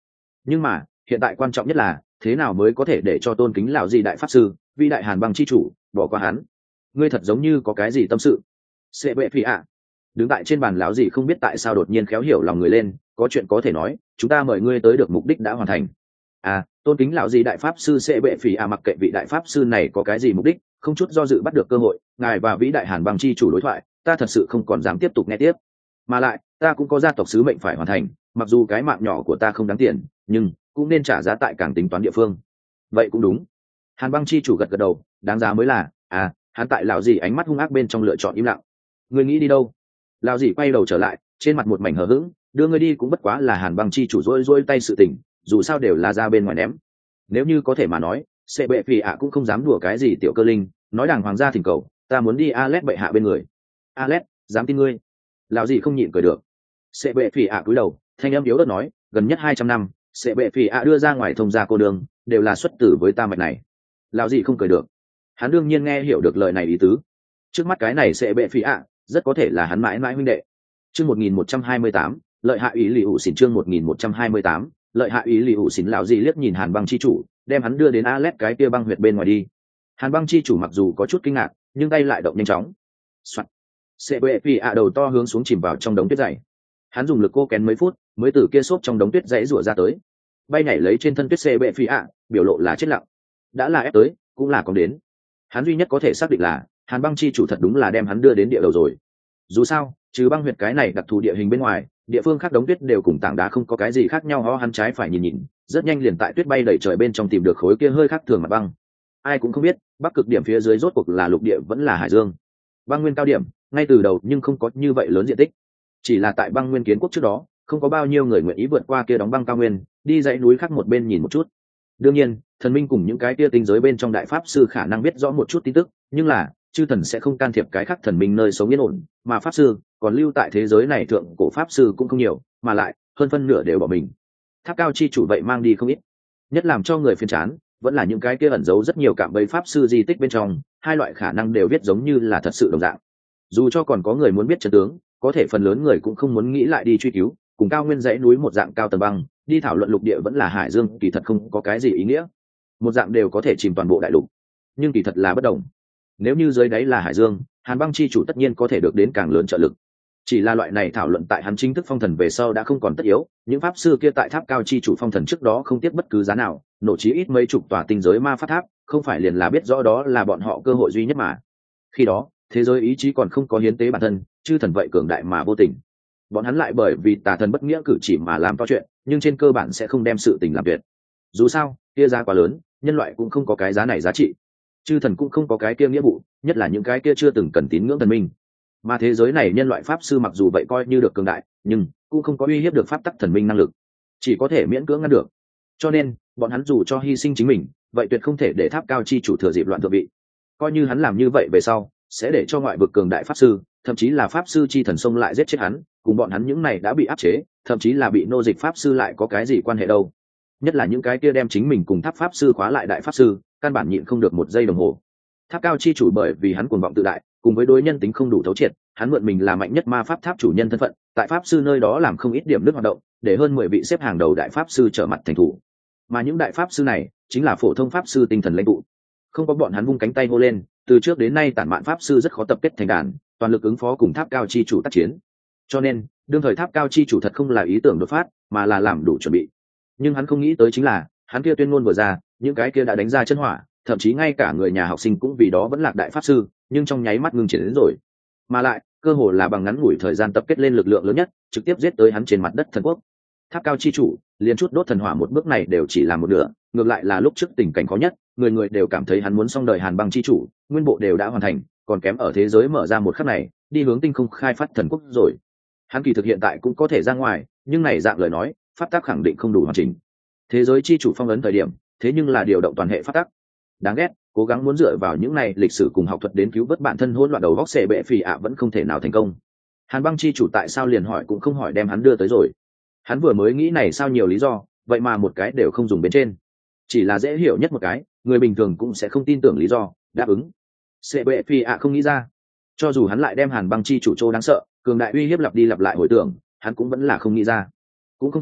Nhưng mà hiện tại quan trọng nhất là thế nào mới có thể để cho tôn kính lão gì đại pháp sư vĩ đại hàn băng chi chủ bỏ qua hắn. Ngươi thật giống như có cái gì tâm sự. Sệ bệ phi ạ đứng tại trên bàn lão gì không biết tại sao đột nhiên khéo hiểu lòng người lên, có chuyện có thể nói, chúng ta mời ngươi tới được mục đích đã hoàn thành. À, tôn kính lão gì đại pháp sư Sệ bệ phỉ ạ mặc kệ vị đại pháp sư này có cái gì mục đích, không chút do dự bắt được cơ hội, ngài và vĩ đại hàn băng chi chủ đối thoại, ta thật sự không còn dám tiếp tục nghe tiếp. Mà lại ta cũng có gia tộc sứ mệnh phải hoàn thành, mặc dù cái mạng nhỏ của ta không đáng tiền, nhưng cũng nên trả giá tại càng tính toán địa phương. Vậy cũng đúng. Hàn băng chi chủ gật gật đầu, đáng giá mới là. À, hắn tại lão gì ánh mắt hung ác bên trong lựa chọn im lặng. Ngươi nghĩ đi đâu? Lão gì quay đầu trở lại, trên mặt một mảnh hờ hững, đưa ngươi đi cũng bất quá là hàn băng chi chủ rối rối tay sự tình, dù sao đều là ra bên ngoài ném. Nếu như có thể mà nói, Sệ bệ phỉ ạ cũng không dám đùa cái gì tiểu cơ linh, nói đàng hoàng gia thỉnh cầu, ta muốn đi Alet bệ hạ bên người. Alet, dám tin ngươi? Lão gì không nhịn cười được. Sệ bệ phỉ ạ cúi đầu, thanh âm yếu ớt nói, gần nhất hai trăm năm, Sệ bệ phỉ ạ đưa ra ngoài thông gia cô đường, đều là xuất tử với ta mạch này. Lão gì không cười được. Hắn đương nhiên nghe hiểu được lời này ý tứ. Trước mắt cái này Sệ bệ phỉ ạ, rất có thể là hắn mãi mãi huynh đệ. Chương một nghìn một trăm hai mươi tám, lợi hại ý liễu xỉn chương một nghìn một trăm hai mươi tám, lợi hại ý liễu xỉn lão gì liếc nhìn Hàn Băng chi chủ, đem hắn đưa đến Alet cái kia băng huyệt bên ngoài đi. Hàn Băng chi chủ mặc dù có chút kinh ngạc, nhưng tay lại động nhanh chóng. Soạt. Sệ bệ phỉ ạ đầu to hướng xuống chìm vào trong đống tuyết dày. Hắn dùng lực cô kén mấy phút, mới từ kia xốp trong đống tuyết dãy rủa ra tới. Bay nhảy lấy trên thân tuyết Sệ bệ phỉ ạ, biểu lộ là chết lặng. Đã là ép tới, cũng là còn đến. Hắn duy nhất có thể xác định là Hàn Băng chi chủ thật đúng là đem hắn đưa đến địa đầu rồi. Dù sao, trừ băng huyệt cái này đặc thù địa hình bên ngoài, địa phương khác đống tuyết đều cùng tảng đá không có cái gì khác nhau. Ho hắn trái phải nhìn nhìn, rất nhanh liền tại tuyết bay đầy trời bên trong tìm được khối kia hơi khác thường mặt băng. Ai cũng không biết, bắc cực điểm phía dưới rốt cuộc là lục địa vẫn là hải dương. Băng nguyên cao điểm, ngay từ đầu nhưng không có như vậy lớn diện tích. Chỉ là tại băng nguyên kiến quốc trước đó, không có bao nhiêu người nguyện ý vượt qua kia đóng băng cao nguyên, đi dãy núi khác một bên nhìn một chút. Đương nhiên, thần minh cùng những cái kia tinh giới bên trong đại pháp sư khả năng biết rõ một chút tin tức, nhưng là chư thần sẽ không can thiệp cái khác thần minh nơi sống yên ổn, mà pháp sư còn lưu tại thế giới này thượng cổ pháp sư cũng không nhiều, mà lại hơn phân nửa đều bỏ mình. Tháp cao chi chủ vậy mang đi không ít. Nhất làm cho người phiền chán, vẫn là những cái kia ẩn giấu rất nhiều cạm bẫy pháp sư di tích bên trong, hai loại khả năng đều viết giống như là thật sự đồng dạng. Dù cho còn có người muốn biết chân tướng, có thể phần lớn người cũng không muốn nghĩ lại đi truy cứu, cùng cao nguyên dãy núi một dạng cao tầng băng, đi thảo luận lục địa vẫn là hải dương, kỳ thật không có cái gì ý nghĩa. Một dạng đều có thể chìm toàn bộ đại lục, nhưng kỳ thật là bất đồng. Nếu như dưới đáy là hải dương, Hàn Băng chi chủ tất nhiên có thể được đến càng lớn trợ lực. Chỉ là loại này thảo luận tại hắn chính thức phong thần về sau đã không còn tất yếu, những pháp sư kia tại tháp cao chi chủ phong thần trước đó không tiếc bất cứ giá nào, nổ chí ít mấy chục tòa tinh giới ma pháp tháp, không phải liền là biết rõ đó là bọn họ cơ hội duy nhất mà. Khi đó, thế giới ý chí còn không có hiến tế bản thân, chư thần vậy cường đại mà vô tình. Bọn hắn lại bởi vì tà thần bất nghĩa cử chỉ mà làm to chuyện, nhưng trên cơ bản sẽ không đem sự tình làm tuyệt. Dù sao, kia giá quá lớn, nhân loại cũng không có cái giá này giá trị. Chư thần cũng không có cái kia nghĩa vụ, nhất là những cái kia chưa từng cần tín ngưỡng thần minh. Mà thế giới này nhân loại pháp sư mặc dù vậy coi như được cường đại, nhưng cũng không có uy hiếp được pháp tắc thần minh năng lực, chỉ có thể miễn cưỡng ngăn được. Cho nên, bọn hắn dù cho hy sinh chính mình, vậy tuyệt không thể để tháp cao chi chủ thừa dịp loạn thượng vị. Coi như hắn làm như vậy về sau, sẽ để cho ngoại vực cường đại pháp sư, thậm chí là pháp sư chi thần xông lại giết chết hắn, cùng bọn hắn những này đã bị áp chế, thậm chí là bị nô dịch pháp sư lại có cái gì quan hệ đâu. Nhất là những cái kia đem chính mình cùng tháp pháp sư khóa lại đại pháp sư, căn bản nhịn không được một giây đồng hồ. Tháp cao chi chủ bởi vì hắn cuồng vọng tự đại, cùng với đối nhân tính không đủ thấu triệt, hắn mượn mình là mạnh nhất ma pháp tháp chủ nhân thân phận, tại pháp sư nơi đó làm không ít điểm nước hoạt động, để hơn mười vị xếp hàng đầu đại pháp sư trở mặt thành thủ. Mà những đại pháp sư này chính là phổ thông pháp sư tinh thần lãnh tụ. Không có bọn hắn vung cánh tay hô lên, từ trước đến nay tản mạn pháp sư rất khó tập kết thành đàn, toàn lực ứng phó cùng tháp cao chi chủ tác chiến. Cho nên, đương thời tháp cao chi chủ thật không là ý tưởng đột phát, mà là làm đủ chuẩn bị. Nhưng hắn không nghĩ tới chính là, hắn kia tuyên ngôn vừa ra, những cái kia đã đánh ra chân hỏa, thậm chí ngay cả người nhà học sinh cũng vì đó vẫn lạc đại pháp sư, nhưng trong nháy mắt ngưng triển đến rồi. Mà lại, cơ hồ là bằng ngắn ngủi thời gian tập kết lên lực lượng lớn nhất, trực tiếp giết tới hắn trên mặt đất thần quốc. Tháp cao chi chủ, liền chút đốt thần hỏa một bước này đều chỉ làm một nửa, ngược lại là lúc trước tình cảnh khó nhất, người người đều cảm thấy hắn muốn xong đời Hàn Băng chi chủ, nguyên bộ đều đã hoàn thành, còn kém ở thế giới mở ra một khắc này, đi hướng tinh không khai phát thần quốc rồi. Hắn kỳ thực hiện tại cũng có thể ra ngoài, nhưng này dạng lời nói, pháp tắc khẳng định không đủ hoàn chỉnh. Thế giới chi chủ phong ấn thời điểm, thế nhưng là điều động toàn hệ pháp tắc. Đáng ghét, cố gắng muốn dựa vào những này lịch sử cùng học thuật đến cứu vớt bản thân hỗn loạn đầu góc Sệ bệ phỉ ạ vẫn không thể nào thành công. Hàn Băng chi chủ tại sao liền hỏi cũng không hỏi đem hắn đưa tới rồi. Hắn vừa mới nghĩ này sao nhiều lý do, vậy mà một cái đều không dùng bên trên. Chỉ là dễ hiểu nhất một cái, người bình thường cũng sẽ không tin tưởng lý do, đáp ứng. Sệ bệ phỉ ạ không nghĩ ra. Cho dù hắn lại đem Hàn Băng chi chủ chỗ đáng sợ, cường đại uy hiếp lặp đi lặp lại hồi tưởng, hắn cũng vẫn là không nghĩ ra. Cũng không thể,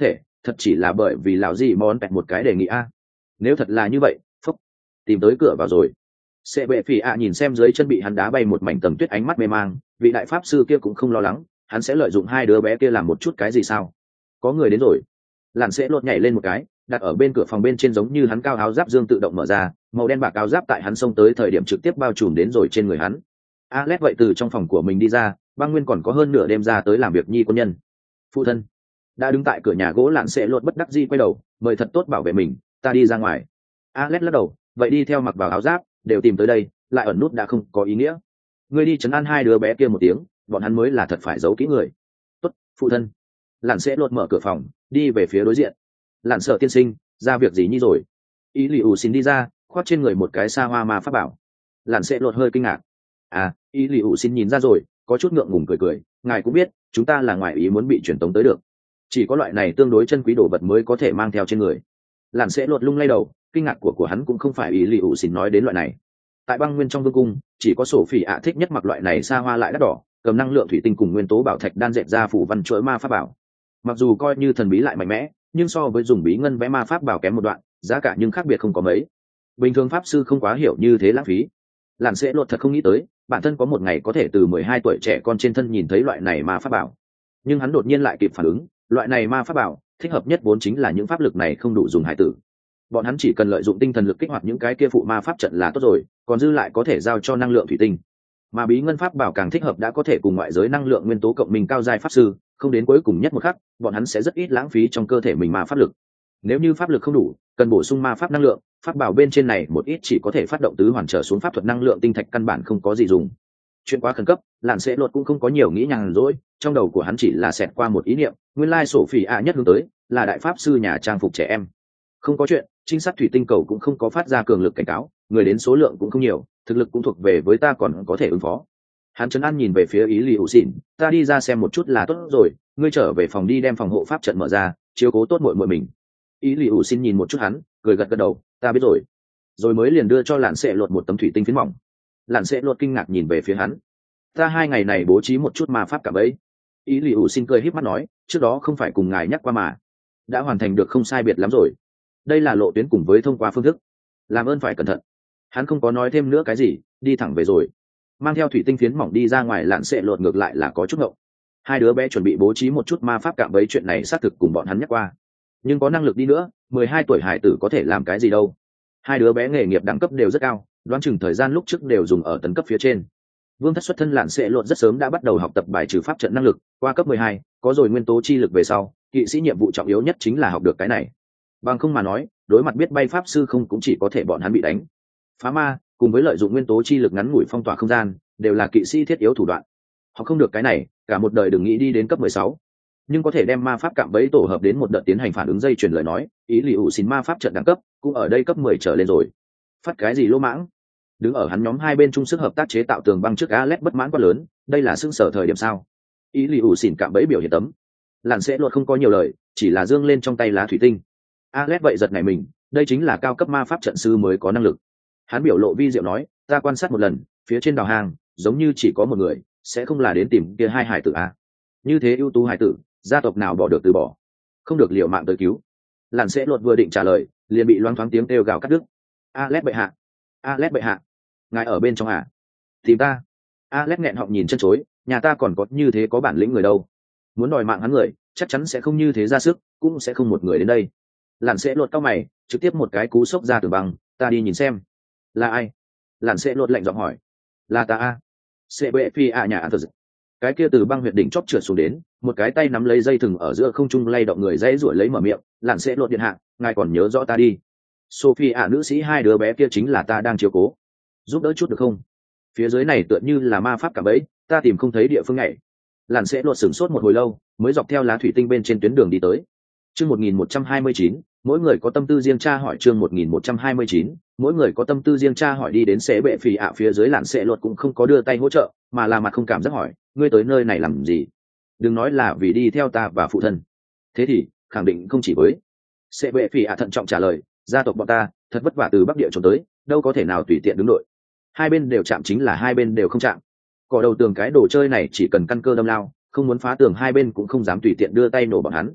thật chỉ là bởi vì lão gì món bẹt một cái đề nghị a. Nếu thật là như vậy, phúc, tìm tới cửa vào rồi. Sẽ bệ phỉ ạ nhìn xem dưới chân bị hắn đá bay một mảnh tầng tuyết, ánh mắt mê mang, vị đại pháp sư kia cũng không lo lắng, hắn sẽ lợi dụng hai đứa bé kia làm một chút cái gì sao? Có người đến rồi. Lặn sẽ lột nhảy lên một cái, đặt ở bên cửa phòng bên trên, giống như hắn cao áo giáp dương tự động mở ra, màu đen bạc áo giáp tại hắn xông tới thời điểm trực tiếp bao trùm đến rồi trên người hắn. Alex vậy từ trong phòng của mình đi ra, băng nguyên còn có hơn nửa đêm ra tới làm việc nhi quân nhân. Phụ thân đã đứng tại cửa nhà gỗ, lặn sẽ lột bất đắc dĩ quay đầu, mời thật tốt bảo vệ mình, ta đi ra ngoài. Alex lắc đầu, vậy đi theo mặc vào áo giáp, đều tìm tới đây, lại ẩn nút đã không có ý nghĩa. Ngươi đi trấn an hai đứa bé kia một tiếng, bọn hắn mới là thật phải giấu kỹ người. Tốt, phụ thân. Lặn sẽ lột mở cửa phòng, đi về phía đối diện. Lặn sợ tiên sinh, ra việc gì nhi rồi? Ý lì ủ xin đi ra, khoác trên người một cái sa hoa ma pháp bảo. Lặn sẽ lột hơi kinh ngạc. À, ý lì ủ xin nhìn ra rồi, có chút ngượng ngùng cười cười, ngài cũng biết chúng ta là ngoại ý muốn bị truyền tống tới được, chỉ có loại này tương đối chân quý đồ vật mới có thể mang theo trên người. Lặn sẽ lột lung lay đầu, kinh ngạc của của hắn cũng không phải ý lì ủ xin nói đến loại này. Tại băng nguyên trong vương cung, chỉ có sổ phỉ ạ thích nhất mặc loại này xa hoa lại đắt đỏ, cầm năng lượng thủy tinh cùng nguyên tố bảo thạch đan dệt ra phủ văn chuỗi ma pháp bảo. Mặc dù coi như thần bí lại mạnh mẽ, nhưng so với dùng bí ngân vẽ ma pháp bảo kém một đoạn, giá cả nhưng khác biệt không có mấy. Bình thường pháp sư không quá hiểu như thế lãng phí. Lặn sẽ lột thật không nghĩ tới bản thân có một ngày có thể từ mười hai tuổi trẻ con trên thân nhìn thấy loại này ma pháp bảo, nhưng hắn đột nhiên lại kịp phản ứng, loại này ma pháp bảo thích hợp nhất vốn chính là những pháp lực này không đủ dùng hải tử. Bọn hắn chỉ cần lợi dụng tinh thần lực kích hoạt những cái kia phụ ma pháp trận là tốt rồi, còn dư lại có thể giao cho năng lượng thủy tinh. Mà bí ngân pháp bảo càng thích hợp, đã có thể cùng ngoại giới năng lượng nguyên tố cộng minh cao giai pháp sư, không đến cuối cùng nhất một khắc bọn hắn sẽ rất ít lãng phí trong cơ thể mình ma pháp lực. Nếu như pháp lực không đủ, cần bổ sung ma pháp năng lượng, pháp bảo bên trên này một ít chỉ có thể phát động tứ hoàn trở xuống pháp thuật năng lượng tinh thạch, căn bản không có gì dùng. Chuyện quá khẩn cấp, Lạn sẽ lột cũng không có nhiều nghĩ nhàn rỗi, trong đầu của hắn chỉ là xẹt qua một ý niệm, nguyên lai sổ phỉ ạ nhất hướng tới là đại pháp sư nhà trang phục trẻ em. Không có chuyện, trinh sát thủy tinh cầu cũng không có phát ra cường lực cảnh cáo, người đến số lượng cũng không nhiều, thực lực cũng thuộc về với ta, còn có thể ứng phó. Hắn trấn an nhìn về phía ý lì ủ xỉn, ta đi ra xem một chút là tốt rồi, ngươi trở về phòng đi đem phòng hộ pháp trận mở ra, chiếu cố tốt muội muội mình. Ý lì ủ xin nhìn một chút hắn, cười gật gật đầu, ta biết rồi. Rồi mới liền đưa cho Lạn sẽ lột một tấm thủy tinh phiến mỏng. Lạn sẽ lột kinh ngạc nhìn về phía hắn, ta hai ngày này bố trí một chút ma pháp cả bấy. Ý lì ủ xin cười híp mắt nói, trước đó không phải cùng ngài nhắc qua mà, đã hoàn thành được không sai biệt lắm rồi. Đây là lộ tuyến cùng với thông qua phương thức, làm ơn phải cẩn thận. Hắn không có nói thêm nữa cái gì, đi thẳng về rồi. Mang theo thủy tinh phiến mỏng đi ra ngoài, Lạn sẽ lột ngược lại là có chút ngộng. Hai đứa bé chuẩn bị bố trí một chút ma pháp cạm bẫy, chuyện này xác thực cùng bọn hắn nhắc qua, nhưng có năng lực đi nữa, mười hai tuổi hải tử có thể làm cái gì đâu. Hai đứa bé nghề nghiệp đẳng cấp đều rất cao, đoán chừng thời gian lúc trước đều dùng ở tấn cấp phía trên. Vương thất xuất thân Lạn sẽ lột rất sớm đã bắt đầu học tập bài trừ pháp trận năng lực, qua cấp mười hai, có rồi nguyên tố chi lực về sau, kỵ sĩ nhiệm vụ trọng yếu nhất chính là học được cái này. Bằng không mà nói, đối mặt biết bay pháp sư không cũng chỉ có thể bọn hắn bị đánh. Phá ma cùng với lợi dụng nguyên tố chi lực ngắn ngủi phong tỏa không gian, đều là kỵ sĩ thiết yếu thủ đoạn. Họ không được cái này, cả một đời đừng nghĩ đi đến cấp mười sáu. Nhưng có thể đem ma pháp cạm bẫy tổ hợp đến một đợt tiến hành phản ứng dây chuyển lời nói, ý lì ủ xin ma pháp trận đẳng cấp cũng ở đây cấp mười trở lên rồi. Phát cái gì lỗ mãng? Đứng ở hắn nhóm hai bên chung sức hợp tác chế tạo tường băng trước Alex bất mãn quá lớn, đây là xương sở thời điểm sao? Ý lì ủ xin cạm bẫy biểu hiện tấm. Lặn sẽ luật không có nhiều lời, chỉ là giương lên trong tay lá thủy tinh. Alex vậy giật này mình, đây chính là cao cấp ma pháp trận sư mới có năng lực. Hắn biểu lộ vi diệu nói, ta quan sát một lần, phía trên đào hang giống như chỉ có một người, sẽ không là đến tìm kia hai hải tử à? Như thế ưu tú hải tử, gia tộc nào bỏ được từ bỏ, không được liều mạng tới cứu. Lặn sẽ luật vừa định trả lời, liền bị loáng thoáng tiếng kêu gào cắt đứt. Alex bệ hạ, Alex bệ hạ, ngài ở bên trong à? Tìm ta. Alex nghẹn họng nhìn chân chối, nhà ta còn có như thế có bản lĩnh người đâu, muốn đòi mạng hắn người chắc chắn sẽ không như thế ra sức, cũng sẽ không một người đến đây. Lặn sẽ luật cao mày, trực tiếp một cái cú sốc ra từ băng, ta đi nhìn xem. Là ai? Lặn sẽ luật lạnh giọng hỏi. Là ta a. Sẽ bệ phi à nhà thật. Cái kia từ băng huyệt đỉnh chóp trượt xuống đến, một cái tay nắm lấy dây thừng ở giữa không trung lay động người dãy ruổi lấy mở miệng, Lặn sẽ luật điện hạ, ngài còn nhớ rõ ta đi. Sophie ạ nữ sĩ, hai đứa bé kia chính là ta đang chiếu cố, giúp đỡ chút được không? Phía dưới này tựa như là ma pháp cả bẫy, ta tìm không thấy địa phương nhảy. Lặn sẽ luật sửng sốt một hồi lâu, mới dọc theo lá thủy tinh bên trên tuyến đường đi tới. Chương một nghìn một trăm hai mươi chín, mỗi người có tâm tư riêng, tra hỏi. Chương một nghìn một trăm hai mươi chín, mỗi người có tâm tư riêng, tra hỏi. Đi đến sẽ bệ phì ạ phía dưới, Lặn sẽ luật cũng không có đưa tay hỗ trợ, mà là mặt không cảm giác hỏi, ngươi tới nơi này làm gì? Đừng nói là vì đi theo ta và phụ thân. Thế thì khẳng định không chỉ với. Sẽ bệ phì ạ thận trọng trả lời, gia tộc bọn ta thật vất vả từ bắc địa trốn tới, đâu có thể nào tùy tiện đứng đội. Hai bên đều chạm chính là hai bên đều không chạm. Cỏ đầu tường cái đồ chơi này chỉ cần căn cơ đâm lao, không muốn phá tường hai bên cũng không dám tùy tiện đưa tay nổ bọn hắn.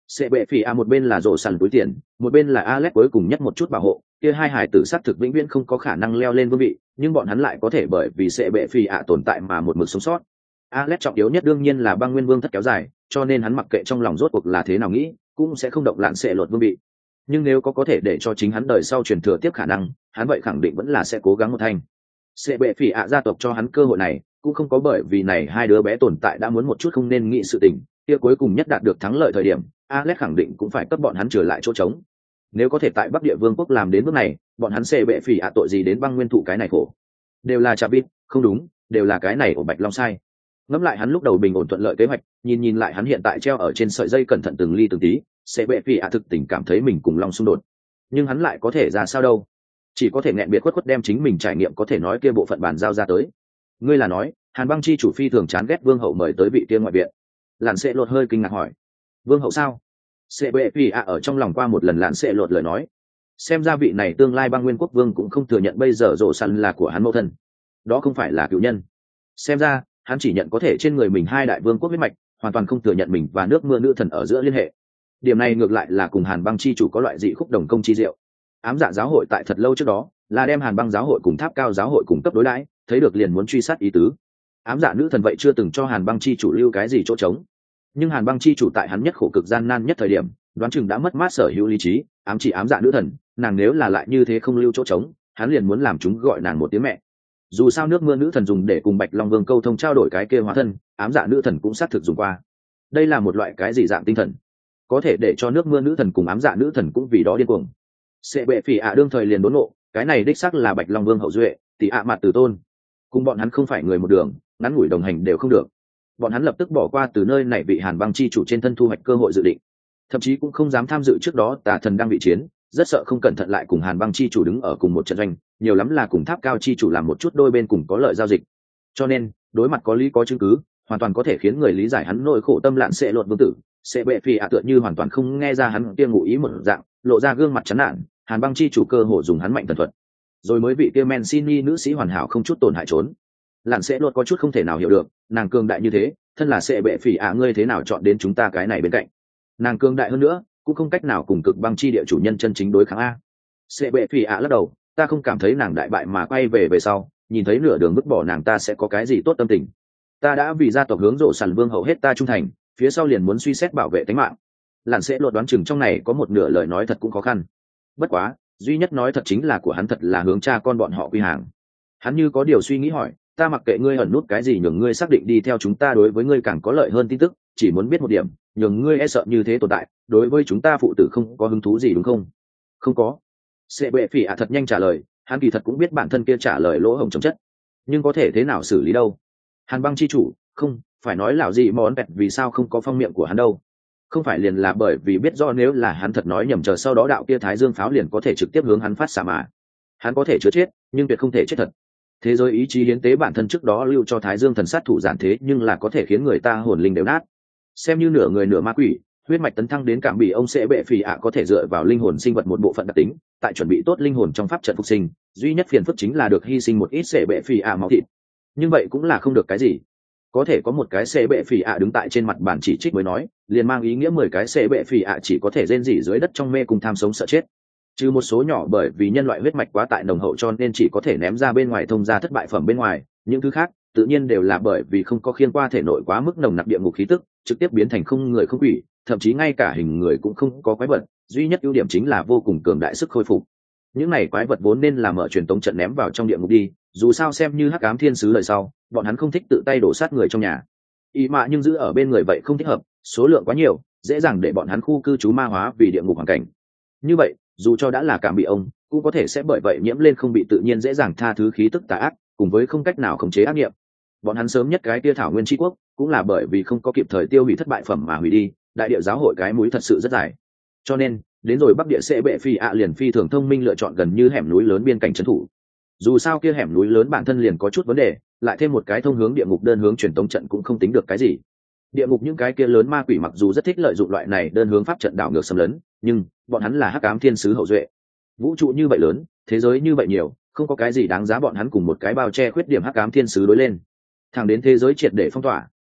Sẽ bệ phỉ ạ một bên là rổ sàn túi tiền, một bên là Alex cuối cùng nhất một chút bảo hộ, kia hai hài tử xác thực vĩnh viễn không có khả năng leo lên vương vị, nhưng bọn hắn lại có thể bởi vì sẽ bệ phỉ ạ tồn tại mà một mực sống sót. Alex trọng yếu nhất đương nhiên là băng nguyên vương thất kéo dài, cho nên hắn mặc kệ trong lòng rốt cuộc là thế nào nghĩ, cũng sẽ không động lạn sẽ lột vương vị. Nhưng nếu có có thể để cho chính hắn đời sau truyền thừa tiếp khả năng, hắn vậy khẳng định vẫn là sẽ cố gắng một thành. Sẽ bệ phỉ ạ gia tộc cho hắn cơ hội này, cũng không có bởi vì này hai đứa bé tồn tại đã muốn một chút không nên nghĩ sự tình, kia cuối cùng nhất đạt được thắng lợi thời điểm, Alex khẳng định cũng phải cấp bọn hắn trở lại chỗ trống. Nếu có thể tại Bắc Địa Vương quốc làm đến bước này, bọn hắn sẽ bệ phỉ ạ tội gì đến băng nguyên thụ cái này khổ. Đều là chà bít, không đúng, đều là cái này của Bạch Long sai. Ngẫm lại hắn lúc đầu bình ổn thuận lợi kế hoạch, nhìn nhìn lại hắn hiện tại treo ở trên sợi dây cẩn thận từng ly từng tí, sẽ bệ phỉ ạ thực tình cảm thấy mình cùng Long xung đột. Nhưng hắn lại có thể ra sao đâu? Chỉ có thể nghẹn biệt khuất khuất đem chính mình trải nghiệm có thể nói kia bộ phận bàn giao ra tới. Ngươi là nói, Hàn Băng chi chủ phi thường chán ghét Vương hậu mời tới vị kia ngoại viện. Lạn sẽ lột hơi kinh ngạc hỏi, Vương hậu sao? Sẽ bệ phỉ ạ ở trong lòng qua một lần Lạn sẽ lột lời nói, xem ra vị này tương lai băng nguyên quốc vương cũng không thừa nhận bây giờ rổ săn là của hắn mẫu thân, đó không phải là cựu nhân. Xem ra hắn chỉ nhận có thể trên người mình hai đại vương quốc huyết mạch, hoàn toàn không thừa nhận mình và nước mưa nữ thần ở giữa liên hệ. Điểm này ngược lại là cùng Hàn Băng chi chủ có loại dị khúc đồng công chi diệu. Ám dạ giáo hội tại thật lâu trước đó là đem Hàn Băng giáo hội cùng Tháp Cao giáo hội cùng cấp đối đãi, thấy được liền muốn truy sát ý tứ. Ám dạ nữ thần vậy chưa từng cho Hàn Băng chi chủ lưu cái gì chỗ trống, nhưng Hàn Băng chi chủ tại hắn nhất khổ cực gian nan nhất thời điểm, đoán chừng đã mất mát sở hữu lý trí, ám chỉ ám dạ nữ thần, nàng nếu là lại như thế không lưu chỗ trống, hắn liền muốn làm chúng gọi nàng một tiếng mẹ. Dù sao nước mưa nữ thần dùng để cùng Bạch Long Vương câu thông trao đổi cái kia hóa thân, ám dạ nữ thần cũng xác thực dùng qua. Đây là một loại cái gì dạng tinh thần, có thể để cho nước mưa nữ thần cùng ám dạ nữ thần cũng vì đó điên cuồng. Sẽ bệ phỉ ạ đương thời liền đốn ngộ, cái này đích xác là Bạch Long Vương hậu duệ, tỷ ạ mặt tử tôn. Cùng bọn hắn không phải người một đường, ngắn ngủi đồng hành đều không được. Bọn hắn lập tức bỏ qua từ nơi này vị Hàn Băng chi chủ trên thân thu hoạch cơ hội dự định, thậm chí cũng không dám tham dự trước đó Tà thần đang bị chiến, rất sợ không cẩn thận lại cùng Hàn Băng chi chủ đứng ở cùng một trận doanh, nhiều lắm là cùng Tháp Cao chi chủ làm một chút đôi bên cùng có lợi giao dịch. Cho nên đối mặt có lý có chứng cứ, hoàn toàn có thể khiến người lý giải hắn nỗi khổ tâm Lạn sẽ lột vương tử. Sẽ bệ phỉ ạ tựa như hoàn toàn không nghe ra hắn kia ngụ ý một dạng, lộ ra gương mặt chán nản. Hàn Băng chi chủ cơ hồ dùng hắn mạnh thần thuật, rồi mới vị kia Mancini nữ sĩ hoàn hảo không chút tổn hại trốn. Lạn sẽ lột có chút không thể nào hiểu được, nàng cường đại như thế, thân là sẽ bệ phỉ ạ ngươi thế nào chọn đến chúng ta cái này bên cạnh. Nàng cường đại hơn nữa cũng không cách nào cùng cực băng chi địa chủ nhân chân chính đối kháng a. Sẽ bệ phỉ ạ lắc đầu, ta không cảm thấy nàng đại bại mà quay về về sau nhìn thấy nửa đường vứt bỏ nàng ta sẽ có cái gì tốt tâm tình. Ta đã vì gia tộc hướng rộ sàn vương hậu hết ta trung thành, phía sau liền muốn suy xét bảo vệ tính mạng. Lạn sẽ lột đoán chừng trong này có một nửa lời nói thật cũng khó khăn, bất quá duy nhất nói thật chính là của hắn thật là hướng cha con bọn họ quy hàng. Hắn như có điều suy nghĩ hỏi, ta mặc kệ ngươi ẩn nút cái gì nhường ngươi xác định đi theo chúng ta đối với ngươi càng có lợi hơn tin tức, chỉ muốn biết một điểm, nhường ngươi e sợ như thế tồn tại đối với chúng ta phụ tử không có hứng thú gì đúng không? Không có. Sẽ bệ phỉ ạ thật nhanh trả lời, hắn kỳ thật cũng biết bản thân kia trả lời lỗ hổng chồng chất, nhưng có thể thế nào xử lý đâu. Hàn Băng chi chủ, không phải nói lão gì món bẹt vì sao không có phong miệng của hắn đâu, không phải liền là bởi vì biết do nếu là hắn thật nói nhầm chờ sau đó đạo kia Thái Dương pháo liền có thể trực tiếp hướng hắn phát xạ mà. Hắn có thể chữa chết nhưng tuyệt không thể chết thật. Thế giới ý chí hiến tế bản thân trước đó lưu cho Thái Dương thần sát thủ giản thế nhưng là có thể khiến người ta hồn linh đều nát, xem như nửa người nửa ma quỷ. Huyết mạch tấn thăng đến cảm bị ông sẽ bệ phỉ ạ có thể dựa vào linh hồn sinh vật một bộ phận đặc tính, tại chuẩn bị tốt linh hồn trong pháp trận phục sinh, duy nhất phiền phức chính là được hy sinh một ít sẽ bệ phỉ ạ máu thịt, nhưng vậy cũng là không được cái gì. Có thể có một cái sẽ bệ phỉ ạ đứng tại trên mặt bàn chỉ trích mới nói, liền mang ý nghĩa mười cái sẽ bệ phỉ ạ chỉ có thể rên rỉ dưới đất trong mê cùng tham sống sợ chết. Trừ một số nhỏ bởi vì nhân loại huyết mạch quá tại nồng hậu cho nên chỉ có thể ném ra bên ngoài thông ra thất bại phẩm bên ngoài, những thứ khác tự nhiên đều là bởi vì không có khiên qua thể nội quá mức nồng nặc địa ngục khí tức, trực tiếp biến thành không người không quỷ, thậm chí ngay cả hình người cũng không có quái vật, duy nhất ưu điểm chính là vô cùng cường đại sức khôi phục. Những này quái vật vốn nên là mở truyền tống trận ném vào trong địa ngục đi, dù sao xem như hắc ám thiên sứ lời sau, bọn hắn không thích tự tay đổ sát người trong nhà. Ý mạ nhưng giữ ở bên người vậy không thích hợp, số lượng quá nhiều, dễ dàng để bọn hắn khu cư trú ma hóa vì địa ngục hoàn cảnh. Như vậy, dù cho đã là cảm bị ông, cũng có thể sẽ bởi vậy nhiễm lên không bị tự nhiên dễ dàng tha thứ khí tức tà ác, cùng với không cách nào khống chế ác nghiệm. Bọn hắn sớm nhất cái tia thảo nguyên tri quốc, cũng là bởi vì không có kịp thời tiêu hủy thất bại phẩm mà hủy đi, đại địa giáo hội cái mũi thật sự rất dài. Cho nên, đến rồi Bắc địa sẽ bệ phi ạ liền phi thường thông minh lựa chọn gần như hẻm núi lớn biên cảnh trấn thủ. Dù sao kia hẻm núi lớn bản thân liền có chút vấn đề, lại thêm một cái thông hướng địa ngục đơn hướng truyền tống trận cũng không tính được cái gì. Địa ngục những cái kia lớn ma quỷ mặc dù rất thích lợi dụng loại này đơn hướng pháp trận đảo ngược xâm lấn, nhưng bọn hắn là hắc ám thiên sứ hậu duệ. Vũ trụ như vậy lớn, thế giới như vậy nhiều, không có cái gì đáng giá bọn hắn cùng một cái bao che khuyết điểm hắc ám thiên sứ đối lên. Thẳng đến thế giới triệt để phong tỏa,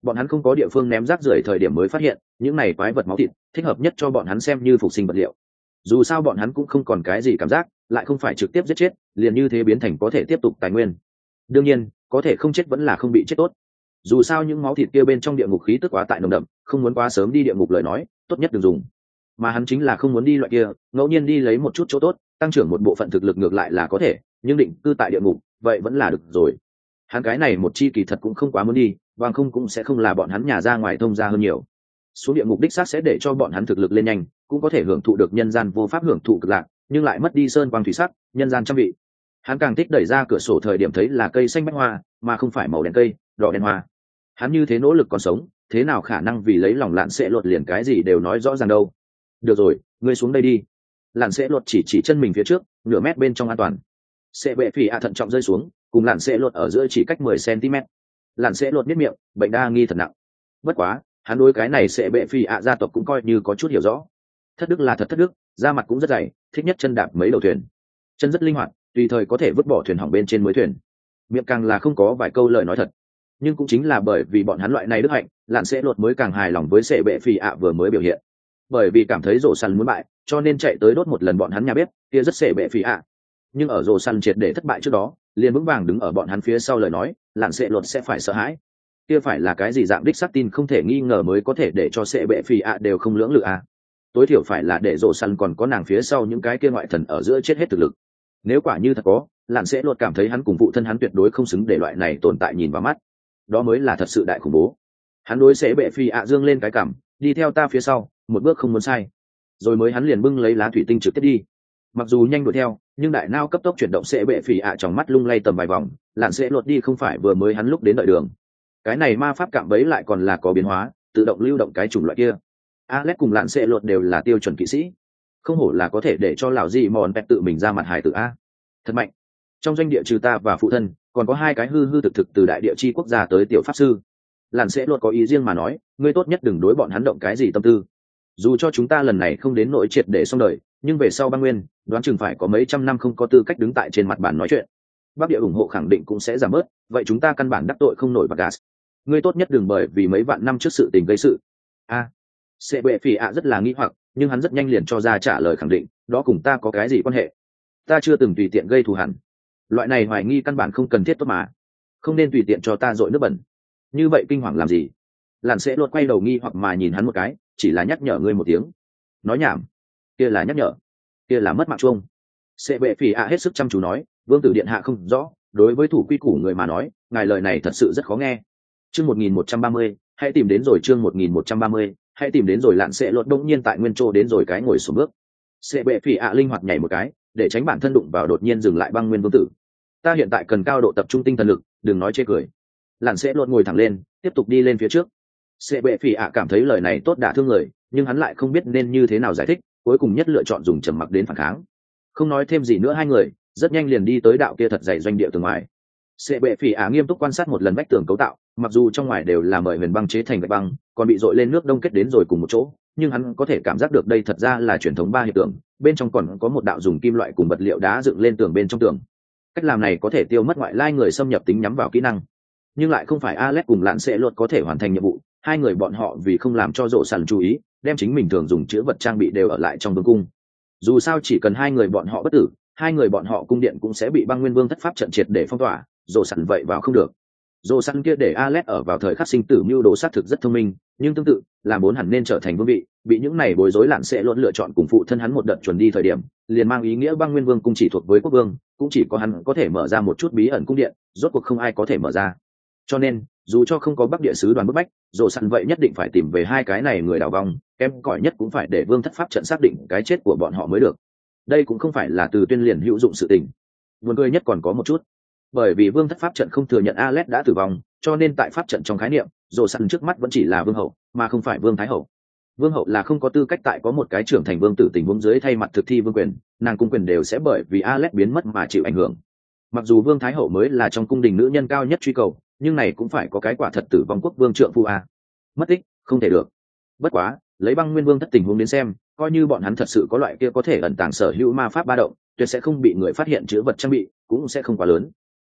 bọn hắn không có địa phương ném rác rưởi thời điểm mới phát hiện những này quái vật máu thịt thích hợp nhất cho bọn hắn xem như phục sinh vật liệu. Dù sao bọn hắn cũng không còn cái gì cảm giác, lại không phải trực tiếp giết chết, liền như thế biến thành có thể tiếp tục tài nguyên. Đương nhiên có thể không chết vẫn là không bị chết tốt. Dù sao những máu thịt kia bên trong địa ngục khí tức quá tại nồng đậm, không muốn quá sớm đi địa ngục lời nói tốt nhất đừng dùng. Mà hắn chính là không muốn đi loại kia ngẫu nhiên đi lấy một chút chỗ tốt, tăng trưởng một bộ phận thực lực ngược lại là có thể, nhưng định cư tại địa ngục vậy vẫn là được rồi. Hắn cái này một chi kỳ thật cũng không quá muốn đi, bằng không cũng sẽ không là bọn hắn nhà ra ngoài thông ra hơn nhiều. Xuống địa ngục đích xác sẽ để cho bọn hắn thực lực lên nhanh, cũng có thể hưởng thụ được nhân gian vô pháp hưởng thụ cực lạc, nhưng lại mất đi sơn quang thủy sắc, nhân gian trăm vị. Hắn càng thích đẩy ra cửa sổ thời điểm thấy là cây xanh bách hoa, mà không phải màu đen cây, đỏ đen hoa. Hắn như thế nỗ lực còn sống, thế nào khả năng vì lấy lòng Lạn Sẽ Lột liền cái gì đều nói rõ ràng đâu. Được rồi, ngươi xuống đây đi. Lạn Sẽ Lột chỉ chỉ chân mình phía trước, nửa mét bên trong an toàn. Sẽ bệ phỉ ạ thận trọng rơi xuống, cùng Lạn Sẽ Lột ở giữa chỉ cách mười xăng-ti-mét. Lạn Sẽ Lột biết miệng, bệnh đa nghi thật nặng. Bất quá, hắn đối cái này Sẽ bệ phỉ ạ gia tộc cũng coi như có chút hiểu rõ. Thất đức là thật thất đức, da mặt cũng rất dày, thích nhất chân đạp mấy đầu thuyền. Chân rất linh hoạt, tùy thời có thể vứt bỏ thuyền hỏng bên trên mới thuyền. Miệng càng là không có vài câu lời nói thật. Nhưng cũng chính là bởi vì bọn hắn loại này đức hạnh, Lạn Sẽ Lột mới càng hài lòng với Sẽ bệ phỉ ạ vừa mới biểu hiện. Bởi vì cảm thấy rổ săn muốn bại, cho nên chạy tới đốt một lần bọn hắn nhà bếp, kia rất Sẽ bệ phỉ ạ. Nhưng ở rổ săn triệt để thất bại trước đó, liền vững vàng đứng ở bọn hắn phía sau lời nói, Lạn Sẽ Lột sẽ phải sợ hãi. Kia phải là cái gì dạng đích xác tin không thể nghi ngờ mới có thể để cho Sẽ bệ phỉ ạ đều không lưỡng lự à. Tối thiểu phải là để rổ săn còn có nàng phía sau những cái kia ngoại thần ở giữa chết hết thực lực. Nếu quả như thật có, Lạn Sẽ Lột cảm thấy hắn cùng phụ thân hắn tuyệt đối không xứng để loại này tồn tại nhìn vào mắt. Đó mới là thật sự đại khủng bố. Hắn đối Sẽ bệ phỉ ạ dương lên cái cằm, đi theo ta phía sau, một bước không muốn sai. Rồi mới hắn liền bưng lấy lá thủy tinh trực tiếp đi. Mặc dù nhanh đuổi theo, nhưng đại nao cấp tốc chuyển động Sẽ bệ phỉ ạ trong mắt lung lay tầm vài vòng, Lạn Sẽ Lột đi không phải vừa mới hắn lúc đến đợi đường. Cái này ma pháp cạm bẫy lại còn là có biến hóa, tự động lưu động cái chủng loại kia. Alex cùng Lạn Sẽ Lột đều là tiêu chuẩn kỵ sĩ, không hổ là có thể để cho lão gì mòn pet tự mình ra mặt hải tử a. Thật mạnh. Trong doanh địa trừ ta và phụ thân, còn có hai cái hư hư thực thực từ đại địa chi quốc gia tới tiểu pháp sư. Lạn Sẽ Lột có ý riêng mà nói, ngươi tốt nhất đừng đối bọn hắn động cái gì tâm tư. Dù cho chúng ta lần này không đến nỗi triệt để xong đời, nhưng về sau băng nguyên, đoán chừng phải có mấy trăm năm không có tư cách đứng tại trên mặt bàn nói chuyện. Bắc địa ủng hộ khẳng định cũng sẽ giảm bớt, vậy chúng ta căn bản đắc tội không nổi bạc gas. Ngươi tốt nhất đừng bởi vì mấy vạn năm trước sự tình gây sự. A, Sẽ bệ phỉ ạ rất là nghi hoặc, nhưng hắn rất nhanh liền cho ra trả lời khẳng định, đó cùng ta có cái gì quan hệ? Ta chưa từng tùy tiện gây thù hằn. Loại này hoài nghi căn bản không cần thiết tốt mà, không nên tùy tiện cho ta dội nước bẩn. Như vậy kinh hoàng làm gì? Lạn Sẽ Lột quay đầu nghi hoặc mà nhìn hắn một cái, chỉ là nhắc nhở ngươi một tiếng. Nói nhảm, kia là nhắc nhở, kia là mất mạng chuông. Sẽ bệ phỉ ạ hết sức chăm chú nói, vương tử điện hạ không rõ, đối với thủ quy củ người mà nói, ngài lời này thật sự rất khó nghe. Chương một nghìn một trăm ba mươi, hãy tìm đến rồi chương một nghìn một trăm ba mươi, hãy tìm đến rồi. Lạn Sẽ Lột đột nhiên tại nguyên chỗ đến rồi cái ngồi xuống bước. Sẽ bệ phỉ ạ linh hoạt nhảy một cái, để tránh bản thân đụng vào đột nhiên dừng lại băng nguyên vương tử. Ta hiện tại cần cao độ tập trung tinh thần lực, đừng nói chê cười. Lạn Sẽ Lột ngồi thẳng lên, tiếp tục đi lên phía trước. Sẽ bệ phỉ ạ cảm thấy lời này tốt đả thương người, nhưng hắn lại không biết nên như thế nào giải thích, cuối cùng nhất lựa chọn dùng trầm mặc đến phản kháng. Không nói thêm gì nữa, hai người rất nhanh liền đi tới đạo kia thật dày doanh địa tường ngoài. Sẽ bệ phỉ ạ nghiêm túc quan sát một lần vách tường cấu tạo, mặc dù trong ngoài đều là mời huyền băng chế thành gạch băng, còn bị dội lên nước đông kết đến rồi cùng một chỗ, nhưng hắn có thể cảm giác được đây thật ra là truyền thống ba hiệp tường, bên trong còn có một đạo dùng kim loại cùng vật liệu đá dựng lên tường bên trong tường. Cách làm này có thể tiêu mất ngoại lai người xâm nhập tính nhắm vào kỹ năng, nhưng lại không phải Alex cùng Lạn Sẽ Lột có thể hoàn thành nhiệm vụ. Hai người bọn họ vì không làm cho rộ sàn chú ý, đem chính mình thường dùng chữa vật trang bị đều ở lại trong vương cung. Dù sao chỉ cần hai người bọn họ bất tử, hai người bọn họ cung điện cũng sẽ bị băng nguyên vương thất pháp trận triệt để phong tỏa, rộ sàn vậy vào không được. Rộ sàn kia để Alex ở vào thời khắc sinh tử mưu đồ sát thực rất thông minh, nhưng tương tự làm muốn hẳn nên trở thành vương vị, bị những này bối rối Lạn Sẽ Lột lựa chọn cùng phụ thân hắn một đợt chuẩn đi thời điểm, liền mang ý nghĩa băng nguyên vương cung chỉ thuộc với quốc vương, cũng chỉ có hắn có thể mở ra một chút bí ẩn cung điện, rốt cuộc không ai có thể mở ra. Cho nên dù cho không có bắc địa sứ đoàn bức bách, rộ săn vậy nhất định phải tìm về hai cái này người đào vong, kém cỏi nhất cũng phải để vương thất pháp trận xác định cái chết của bọn họ mới được. Đây cũng không phải là từ tuyên liền hữu dụng sự tình. Buồn cười nhất còn có một chút, bởi vì vương thất pháp trận không thừa nhận Alex đã tử vong, cho nên tại pháp trận trong khái niệm, rộ săn trước mắt vẫn chỉ là vương hậu, mà không phải vương thái hậu. Vương hậu là không có tư cách tại có một cái trưởng thành vương tử tình huống dưới thay mặt thực thi vương quyền, nàng cung quyền đều sẽ bởi vì Alex biến mất mà chịu ảnh hưởng. Mặc dù vương thái hậu mới là trong cung đình nữ nhân cao nhất truy cầu, nhưng này cũng phải có cái quả thật tử vong quốc vương trượng phu a. Mất tích không thể được. Bất quá lấy băng nguyên vương thất tình huống đến xem, coi như bọn hắn thật sự có loại kia có thể ẩn tàng sở hữu ma pháp ba động, tuyệt sẽ không bị người phát hiện chứa vật trang bị, cũng sẽ không quá lớn.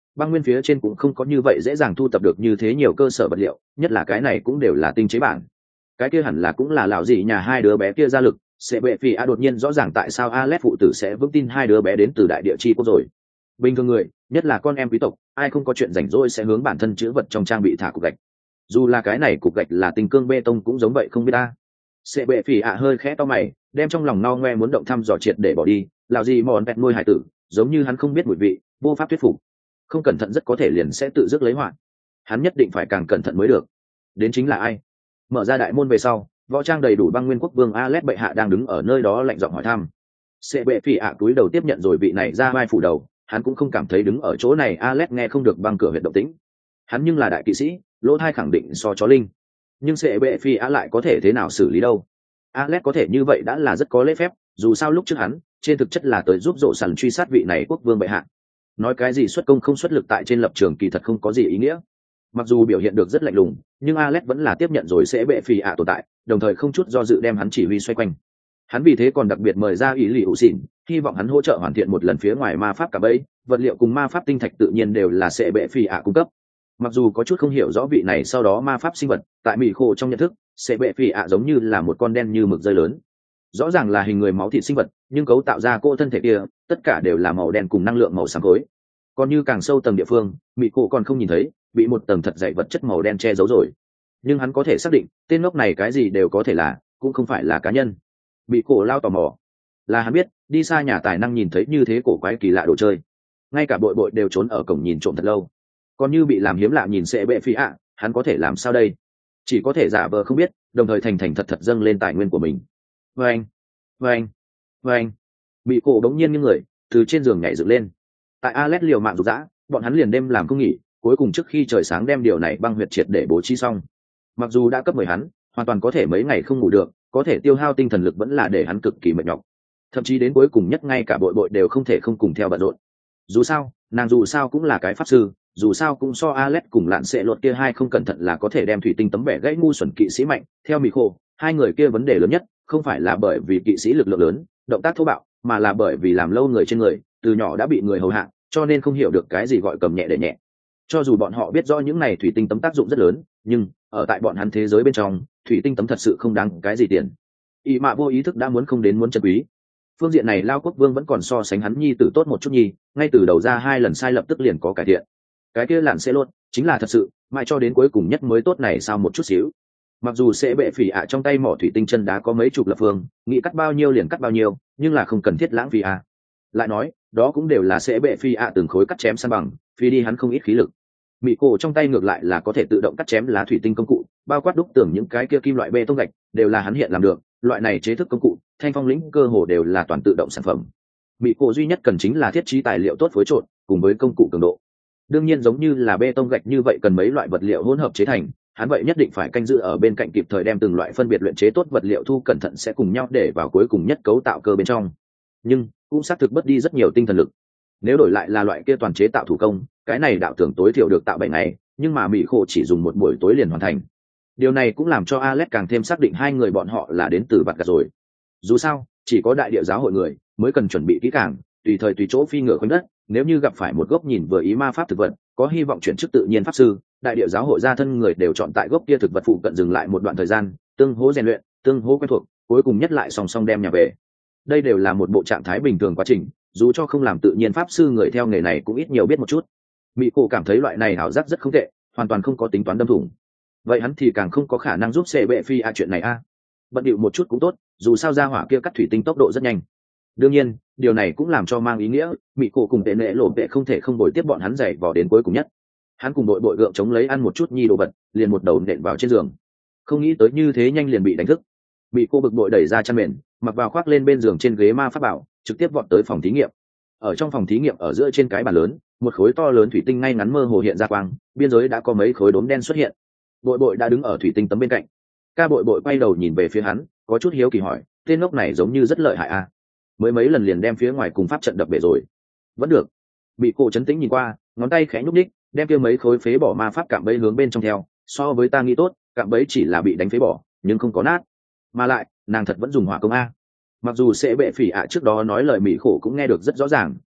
băng nguyên phía trên cũng không có như vậy dễ dàng thu tập được như thế nhiều cơ sở vật liệu, nhất là cái này cũng đều là tinh chế bản. Cái kia hẳn là cũng là lão gì nhà hai đứa bé kia ra lực, sẽ bệ phỉ a đột nhiên rõ ràng tại sao Alex phụ tử sẽ vững tin hai đứa bé đến từ đại địa chi quốc rồi. Bình thường người, nhất là con em quý tộc, ai không có chuyện rảnh rỗi sẽ hướng bản thân chữ vật trong trang bị thả cục gạch. Dù là cái này cục gạch là tinh cương bê tông cũng giống vậy không biết ta. Sẽ bệ phỉ a hơi khẽ to mày, đem trong lòng no ngoe muốn động thăm dò triệt để bỏ đi, lão gì mòn pẹt nuôi hải tử, giống như hắn không biết mùi vị, vô pháp thuyết phục. Không cẩn thận rất có thể liền sẽ tự dứt lấy họa. Hắn nhất định phải càng cẩn thận mới được. Đến chính là ai? Mở ra đại môn về sau, võ trang đầy đủ băng nguyên quốc vương Alex bệ hạ đang đứng ở nơi đó lạnh giọng hỏi thăm. Sẽ bệ phỉ ạ túi đầu tiếp nhận rồi vị này ra vai phủ đầu, hắn cũng không cảm thấy đứng ở chỗ này Alex nghe không được băng cửa huyệt động tĩnh. Hắn nhưng là đại kỵ sĩ, lỗ thai khẳng định so chó linh. Nhưng sẽ bệ phỉ ạ lại có thể thế nào xử lý đâu? Alex có thể như vậy đã là rất có lễ phép, dù sao lúc trước hắn, trên thực chất là tới giúp rộ sẵn truy sát vị này quốc vương bệ hạ. Nói cái gì xuất công không xuất lực tại trên lập trường kỳ thật không có gì ý nghĩa. Mặc dù biểu hiện được rất lạnh lùng, nhưng Alex vẫn là tiếp nhận rồi sẽ bệ phỉ ạ tồn tại, đồng thời không chút do dự đem hắn chỉ huy xoay quanh. Hắn vì thế còn đặc biệt mời ra ý lì hữu xỉn, hy vọng hắn hỗ trợ hoàn thiện một lần phía ngoài ma pháp cả bẫy, vật liệu cùng ma pháp tinh thạch tự nhiên đều là sẽ bệ phỉ ạ cung cấp. Mặc dù có chút không hiểu rõ vị này sau đó ma pháp sinh vật, tại mỹ khổ trong nhận thức, sẽ bệ phỉ ạ giống như là một con đen như mực rơi lớn. Rõ ràng là hình người máu thịt sinh vật, nhưng cấu tạo ra cô thân thể kia, tất cả đều là màu đen cùng năng lượng màu xám khối. Còn như càng sâu tầng địa phương, mỹ cổ còn không nhìn thấy, bị một tầng thật dày vật chất màu đen che giấu rồi. Nhưng hắn có thể xác định, tên ngốc này cái gì đều có thể là, cũng không phải là cá nhân. Bị cổ lao tò mò, là hắn biết, đi xa nhà tài năng nhìn thấy như thế cổ quái kỳ lạ đồ chơi. Ngay cả bội bội đều trốn ở cổng nhìn trộm thật lâu. Còn như bị làm hiếm lạ nhìn sẽ bệ phi ạ, hắn có thể làm sao đây? Chỉ có thể giả vờ không biết, đồng thời thành thành thật thật dâng lên tài nguyên của mình. Vâng, vâng, vâng. Bị cổ đống nhiên như người, từ trên giường nhảy dựng lên. Tại Alex liều mạng rục rã, bọn hắn liền đêm làm không nghỉ, cuối cùng trước khi trời sáng đem điều này băng huyệt triệt để bố trí xong. Mặc dù đã cấp mười hắn, hoàn toàn có thể mấy ngày không ngủ được, có thể tiêu hao tinh thần lực vẫn là để hắn cực kỳ mệt nhọc. Thậm chí đến cuối cùng nhất ngay cả bội bội đều không thể không cùng theo bận rộn. Dù sao, nàng dù sao cũng là cái pháp sư, dù sao cũng so Alex cùng lạn sẽ lột kia hai không cẩn thận là có thể đem thủy tinh tấm bẻ gãy ngu xuẩn kỵ sĩ mạnh. Theo Mị Khổ, hai người kia vấn đề lớn nhất không phải là bởi vì kỵ sĩ lực lượng lớn, động tác thô bạo, mà là bởi vì làm lâu người trên người, từ nhỏ đã bị người hầu hạ, cho nên không hiểu được cái gì gọi cầm nhẹ để nhẹ. Cho dù bọn họ biết rõ những này thủy tinh tấm tác dụng rất lớn, nhưng ở tại bọn hắn thế giới bên trong, thủy tinh tấm thật sự không đáng cái gì tiền. Y mạ vô ý thức đã muốn không đến muốn chân quý. Phương diện này Lao Quốc Vương vẫn còn so sánh hắn nhi tử tốt một chút nhi, ngay từ đầu ra hai lần sai lập tức liền có cải thiện. Cái kia lạn sẽ luôn, chính là thật sự, mãi cho đến cuối cùng nhất mới tốt này sao một chút xíu. Mặc dù sẽ bệ phỉ ạ trong tay mỏ thủy tinh chân đá có mấy chục lập phương, nghĩ cắt bao nhiêu liền cắt bao nhiêu, nhưng là không cần thiết lãng phí ạ. Lại nói, đó cũng đều là sẽ bệ phi ạ từng khối cắt chém san bằng, phi đi hắn không ít khí lực. Mị cổ trong tay ngược lại là có thể tự động cắt chém lá thủy tinh công cụ, bao quát đúc tưởng những cái kia kim loại bê tông gạch, đều là hắn hiện làm được. Loại này chế thức công cụ, thanh phong lĩnh cơ hồ đều là toàn tự động sản phẩm. Mị cổ duy nhất cần chính là thiết trí tài liệu tốt phối trộn, cùng với công cụ cường độ. Đương nhiên giống như là bê tông gạch như vậy cần mấy loại vật liệu hỗn hợp chế thành, hắn vậy nhất định phải canh giữ ở bên cạnh kịp thời đem từng loại phân biệt luyện chế tốt vật liệu thu cẩn thận sẽ cùng nhau để vào cuối cùng nhất cấu tạo cơ bên trong. Nhưng cũng xác thực mất đi rất nhiều tinh thần lực. Nếu đổi lại là loại kia toàn chế tạo thủ công, cái này đạo tưởng tối thiểu được tạo bảy ngày, nhưng mà Mỹ Khổ chỉ dùng một buổi tối liền hoàn thành. Điều này cũng làm cho Alex càng thêm xác định hai người bọn họ là đến từ vặt gặt rồi. Dù sao, chỉ có đại địa giáo hội người mới cần chuẩn bị kỹ càng, tùy thời tùy chỗ phi ngựa quanh đất. Nếu như gặp phải một gốc nhìn vừa ý ma pháp thực vật, có hy vọng chuyển chức tự nhiên pháp sư, đại địa giáo hội gia thân người đều chọn tại gốc kia thực vật phụ cận dừng lại một đoạn thời gian, tương hỗ rèn luyện, tương hỗ quen thuộc, cuối cùng nhất lại song song đem nhà về. Đây đều là một bộ trạng thái bình thường quá trình, dù cho không làm tự nhiên pháp sư người theo nghề này cũng ít nhiều biết một chút. Mỹ cổ cảm thấy loại này hảo giác rất không tệ, hoàn toàn không có tính toán đâm thủng. Vậy hắn thì càng không có khả năng giúp xe bệ phi a chuyện này a. Bận điệu một chút cũng tốt, dù sao ra hỏa kia cắt thủy tinh tốc độ rất nhanh. Đương nhiên, điều này cũng làm cho mang ý nghĩa, Mỹ cổ cùng tệ nệ lộ vệ không thể không bồi tiếp bọn hắn dày vò đến cuối cùng nhất. Hắn cùng đội bội gượng chống lấy ăn một chút nhi đồ vật, liền một đầu nện vào trên giường. Không nghĩ tới như thế nhanh liền bị đánh thức. Mỹ cô bực bội đẩy ra chăn mền, mặc vào khoác lên bên giường trên ghế ma pháp bảo, trực tiếp vọt tới phòng thí nghiệm. Ở trong phòng thí nghiệm ở giữa trên cái bàn lớn, một khối to lớn thủy tinh ngay ngắn mơ hồ hiện ra quang, biên giới đã có mấy khối đốm đen xuất hiện. Bội bội đã đứng ở thủy tinh tấm bên cạnh. Ca bội bội quay đầu nhìn về phía hắn, có chút hiếu kỳ hỏi, tên ngốc này giống như rất lợi hại à? Mới mấy lần liền đem phía ngoài cùng pháp trận đập bể rồi. Vẫn được. Bị cô chấn tĩnh nhìn qua, ngón tay khẽ nhúc nhích, đem kia mấy khối phế bỏ ma pháp cạm bẫy hướng bên trong theo. So với ta nghĩ tốt, cạm bẫy chỉ là bị đánh phế bỏ, nhưng không có nát. Mà lại, nàng thật vẫn dùng hỏa công a. Mặc dù sẽ bệ phỉ ạ trước đó nói lời mỹ khổ cũng nghe được rất rõ ràng,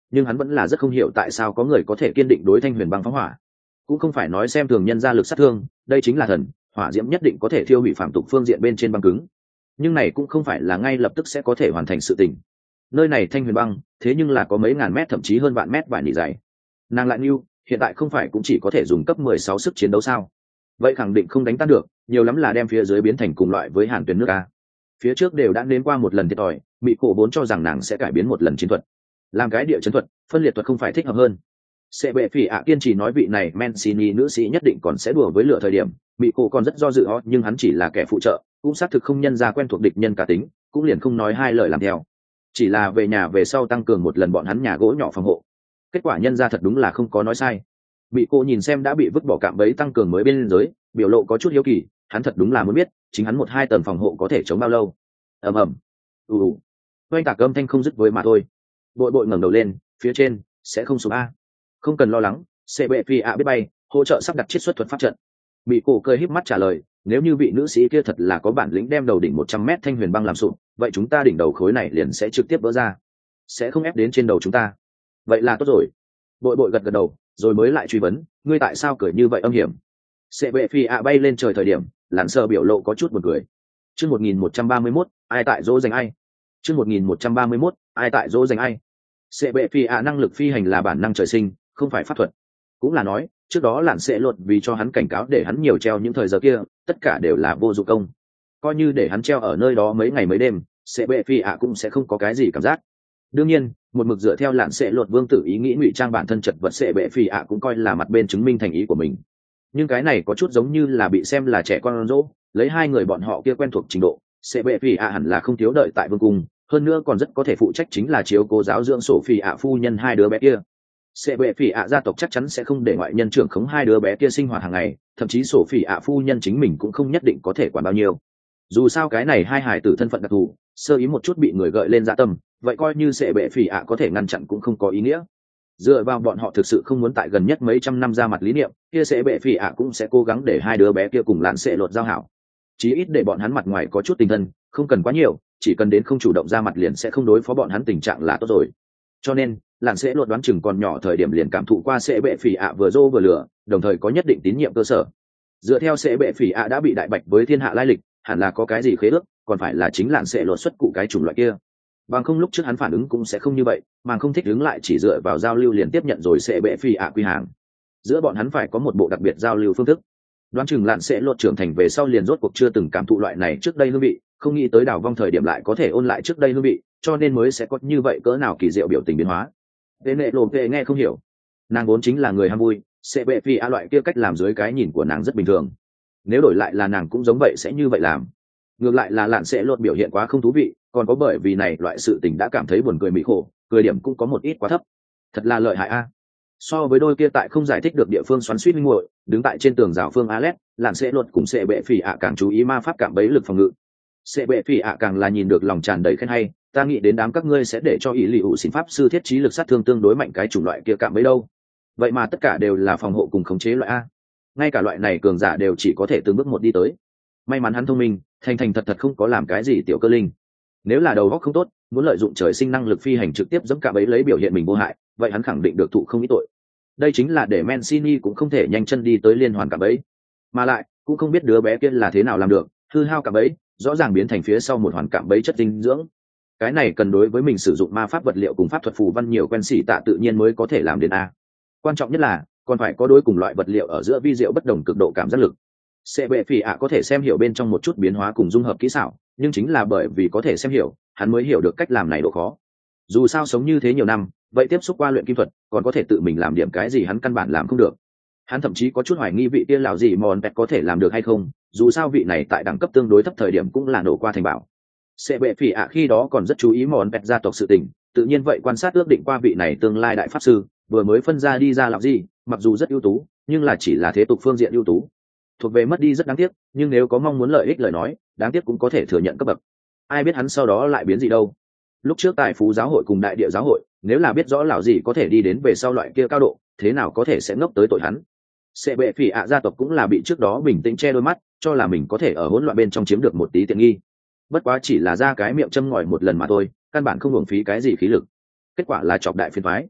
nhưng hắn vẫn là rất không hiểu tại sao có người có thể kiên định đối thanh huyền băng phóng hỏa. Cũng không phải nói xem thường nhân ra lực sát thương, đây chính là thần, hỏa diễm nhất định có thể thiêu hủy phạm tục phương diện bên trên băng cứng, nhưng này cũng không phải là ngay lập tức sẽ có thể hoàn thành sự tình. Nơi này thanh huyền băng thế nhưng là có mấy ngàn mét thậm chí hơn vạn mét vải nỉ dày. Nàng lại như hiện tại không phải cũng chỉ có thể dùng cấp mười sáu sức chiến đấu sao? Vậy khẳng định không đánh tan được, nhiều lắm là đem phía dưới biến thành cùng loại với hàn tuyến nước a. Phía trước đều đã đến qua một lần thiệt thòi, Mị Cổ vốn cho rằng nàng sẽ cải biến một lần chiến thuật, làm cái địa chiến thuật, phân liệt thuật không phải thích hợp hơn. Sẽ bệ phỉ ạ kiên trì nói vị này Mancini nữ sĩ nhất định còn sẽ đùa với lửa thời điểm, Mị Cổ còn rất do dự ho, nhưng hắn chỉ là kẻ phụ trợ, cũng xác thực không nhân ra quen thuộc địch nhân cá tính, cũng liền không nói hai lời làm theo. Chỉ là về nhà về sau tăng cường một lần bọn hắn nhà gỗ nhỏ phòng hộ. Kết quả nhân ra thật đúng là không có nói sai. Mị Cổ nhìn xem đã bị vứt bỏ cạm bẫy tăng cường mới bên dưới, biểu lộ có chút hiếu kỳ, hắn thật đúng là muốn biết, chính hắn một hai tầng phòng hộ có thể chống bao lâu. Ầm ầm. Ù ù. Oanh tạc âm thanh không dứt với mà thôi. Bội bội ngẩng đầu lên, phía trên sẽ không sụp a. Không cần lo lắng, sẽ bệ phi ạ biết bay, hỗ trợ sắp đặt chiết xuất thuật pháp trận. Mị Cổ cười híp mắt trả lời, nếu như vị nữ sĩ kia thật là có bản lĩnh đem đầu đỉnh một trăm mét thanh huyền băng làm sụp, vậy chúng ta đỉnh đầu khối này liền sẽ trực tiếp vỡ ra, sẽ không ép đến trên đầu chúng ta. Vậy là tốt rồi. Bội bội gật gật đầu, rồi mới lại truy vấn, ngươi tại sao cười như vậy âm hiểm? Sẽ bệ phi ạ bay lên trời thời điểm, lặn sờ biểu lộ có chút buồn cười. Chương một nghìn một trăm ba mươi mốt, ai tại dỗ dành ai? Chương một nghìn một trăm ba mươi mốt, ai tại dỗ dành ai? Sẽ bệ phi ạ năng lực phi hành là bản năng trời sinh, không phải pháp thuật. Cũng là nói, trước đó lặn sẽ luật vì cho hắn cảnh cáo để hắn nhiều treo những thời giờ kia, tất cả đều là vô dụng công. Coi như để hắn treo ở nơi đó mấy ngày mấy đêm, sẽ bệ phi ạ cũng sẽ không có cái gì cảm giác. Đương nhiên, một mực dựa theo lặn sẽ luật vương tử ý nghĩ ngụy trang bản thân chật vật sẽ bệ phi ạ cũng coi là mặt bên chứng minh thành ý của mình. Nhưng cái này có chút giống như là bị xem là trẻ con dỗ, lấy hai người bọn họ kia quen thuộc trình độ, sẽ bệ phi ạ hẳn là không thiếu đợi tại vương cung, hơn nữa còn rất có thể phụ trách chính là chiếu cố giáo dưỡng sổ phi ạ phu nhân hai đứa bé kia. Sẽ bệ phỉ ạ gia tộc chắc chắn sẽ không để ngoại nhân trưởng khống hai đứa bé kia sinh hoạt hàng ngày, thậm chí sổ phỉ ạ phu nhân chính mình cũng không nhất định có thể quản bao nhiêu. Dù sao cái này hai hài tử thân phận đặc thù, sơ ý một chút bị người gợi lên dạ tâm, vậy coi như sẽ bệ phỉ ạ có thể ngăn chặn cũng không có ý nghĩa. Dựa vào bọn họ thực sự không muốn tại gần nhất mấy trăm năm ra mặt lý niệm, kia sẽ bệ phỉ ạ cũng sẽ cố gắng để hai đứa bé kia cùng lạn sẽ lột giao hảo. Chí ít để bọn hắn mặt ngoài có chút tình thân, không cần quá nhiều, chỉ cần đến không chủ động ra mặt liền sẽ không đối phó bọn hắn tình trạng là tốt rồi. Cho nên lạn sẽ lột đoán chừng còn nhỏ thời điểm liền cảm thụ qua sẽ bệ phỉ ạ vừa dô vừa lửa, đồng thời có nhất định tín nhiệm cơ sở. Dựa theo sẽ bệ phỉ ạ đã bị đại bạch với thiên hạ lai lịch, hẳn là có cái gì khế ước, còn phải là chính lạn sẽ lột xuất cụ cái chủng loại kia. Bằng không lúc trước hắn phản ứng cũng sẽ không như vậy, mà không thích ứng lại chỉ dựa vào giao lưu liền tiếp nhận rồi sẽ bệ phỉ ạ quy hàng. Giữa bọn hắn phải có một bộ đặc biệt giao lưu phương thức. Đoán chừng lạn sẽ lột trưởng thành về sau liền rốt cuộc chưa từng cảm thụ loại này trước đây hương vị, không nghĩ tới đảo vong thời điểm lại có thể ôn lại trước đây hương vị, cho nên mới sẽ có như vậy cỡ nào kỳ diệu biểu tình biến hóa. Thế nệ lộ vệ nghe không hiểu, nàng vốn chính là người ham vui, sẽ bệ phi a loại kia cách làm dưới cái nhìn của nàng rất bình thường, nếu đổi lại là nàng cũng giống vậy sẽ như vậy làm. Ngược lại là lạn sẽ lột biểu hiện quá không thú vị, còn có bởi vì này loại sự tình đã cảm thấy buồn cười mỹ khổ, cười điểm cũng có một ít quá thấp, thật là lợi hại a. So với đôi kia tại không giải thích được địa phương xoắn suýt minh muội đứng tại trên tường rào phương Alex, lạn sẽ lột cùng sẽ bệ phỉ ạ càng chú ý ma pháp cảm bấy lực phòng ngự. Sẽ bệ phỉ ạ càng là nhìn được lòng tràn đầy khen hay, ta nghĩ đến đám các ngươi sẽ để cho ý lì ủ xin pháp sư thiết trí lực sát thương tương đối mạnh cái chủng loại kia cảm bấy đâu. Vậy mà tất cả đều là phòng hộ cùng khống chế loại a. Ngay cả loại này cường giả đều chỉ có thể từng bước một đi tới. May mắn hắn thông minh, thành thành thật thật không có làm cái gì tiểu cơ linh. Nếu là đầu óc không tốt, muốn lợi dụng trời sinh năng lực phi hành trực tiếp giẫm cả bấy lấy biểu hiện mình vô hại, vậy hắn khẳng định được thụ không ít tội. Đây chính là để Mancini cũng không thể nhanh chân đi tới liên hoàn cả bấy, mà lại cũng không biết đứa bé kia là thế nào làm được, hư hao cả bấy, rõ ràng biến thành phía sau một hoàn cạm bấy chất dinh dưỡng. Cái này cần đối với mình sử dụng ma pháp vật liệu cùng pháp thuật phù văn nhiều quen xỉ tạ tự nhiên mới có thể làm đến a. Quan trọng nhất là còn phải có đối cùng loại vật liệu ở giữa vi diệu bất đồng cực độ cảm giác lực. Sẽ bệ phỉ ạ có thể xem hiểu bên trong một chút biến hóa cùng dung hợp kỹ xảo, nhưng chính là bởi vì có thể xem hiểu, hắn mới hiểu được cách làm này độ khó. Dù sao sống như thế nhiều năm, vậy tiếp xúc qua luyện kim thuật, còn có thể tự mình làm điểm cái gì hắn căn bản làm không được. Hắn thậm chí có chút hoài nghi vị tiên lão gì mòn pet có thể làm được hay không, dù sao vị này tại đẳng cấp tương đối thấp thời điểm cũng là nổ qua thành bảo. Sẽ bệ phỉ ạ khi đó còn rất chú ý mòn pet gia tộc sự tình, tự nhiên vậy quan sát ước định qua vị này tương lai đại pháp sư, vừa mới phân ra đi ra làm gì, mặc dù rất ưu tú, nhưng là chỉ là thế tục phương diện ưu tú, thuộc về mất đi rất đáng tiếc, nhưng nếu có mong muốn lợi ích lời nói, đáng tiếc cũng có thể thừa nhận cấp bậc. Ai biết hắn sau đó lại biến gì đâu. Lúc trước tại phú giáo hội cùng đại địa giáo hội, nếu là biết rõ lão gì có thể đi đến về sau loại kia cao độ, thế nào có thể sẽ ngốc tới tội hắn. Sẽ bệ phỉ ạ gia tộc cũng là bị trước đó bình tĩnh che đôi mắt, cho là mình có thể ở hỗn loạn bên trong chiếm được một tí tiện nghi. Bất quá chỉ là ra cái miệng châm ngòi một lần mà thôi, căn bản không hưởng phí cái gì khí lực. Kết quả là chọc đại phiền toái,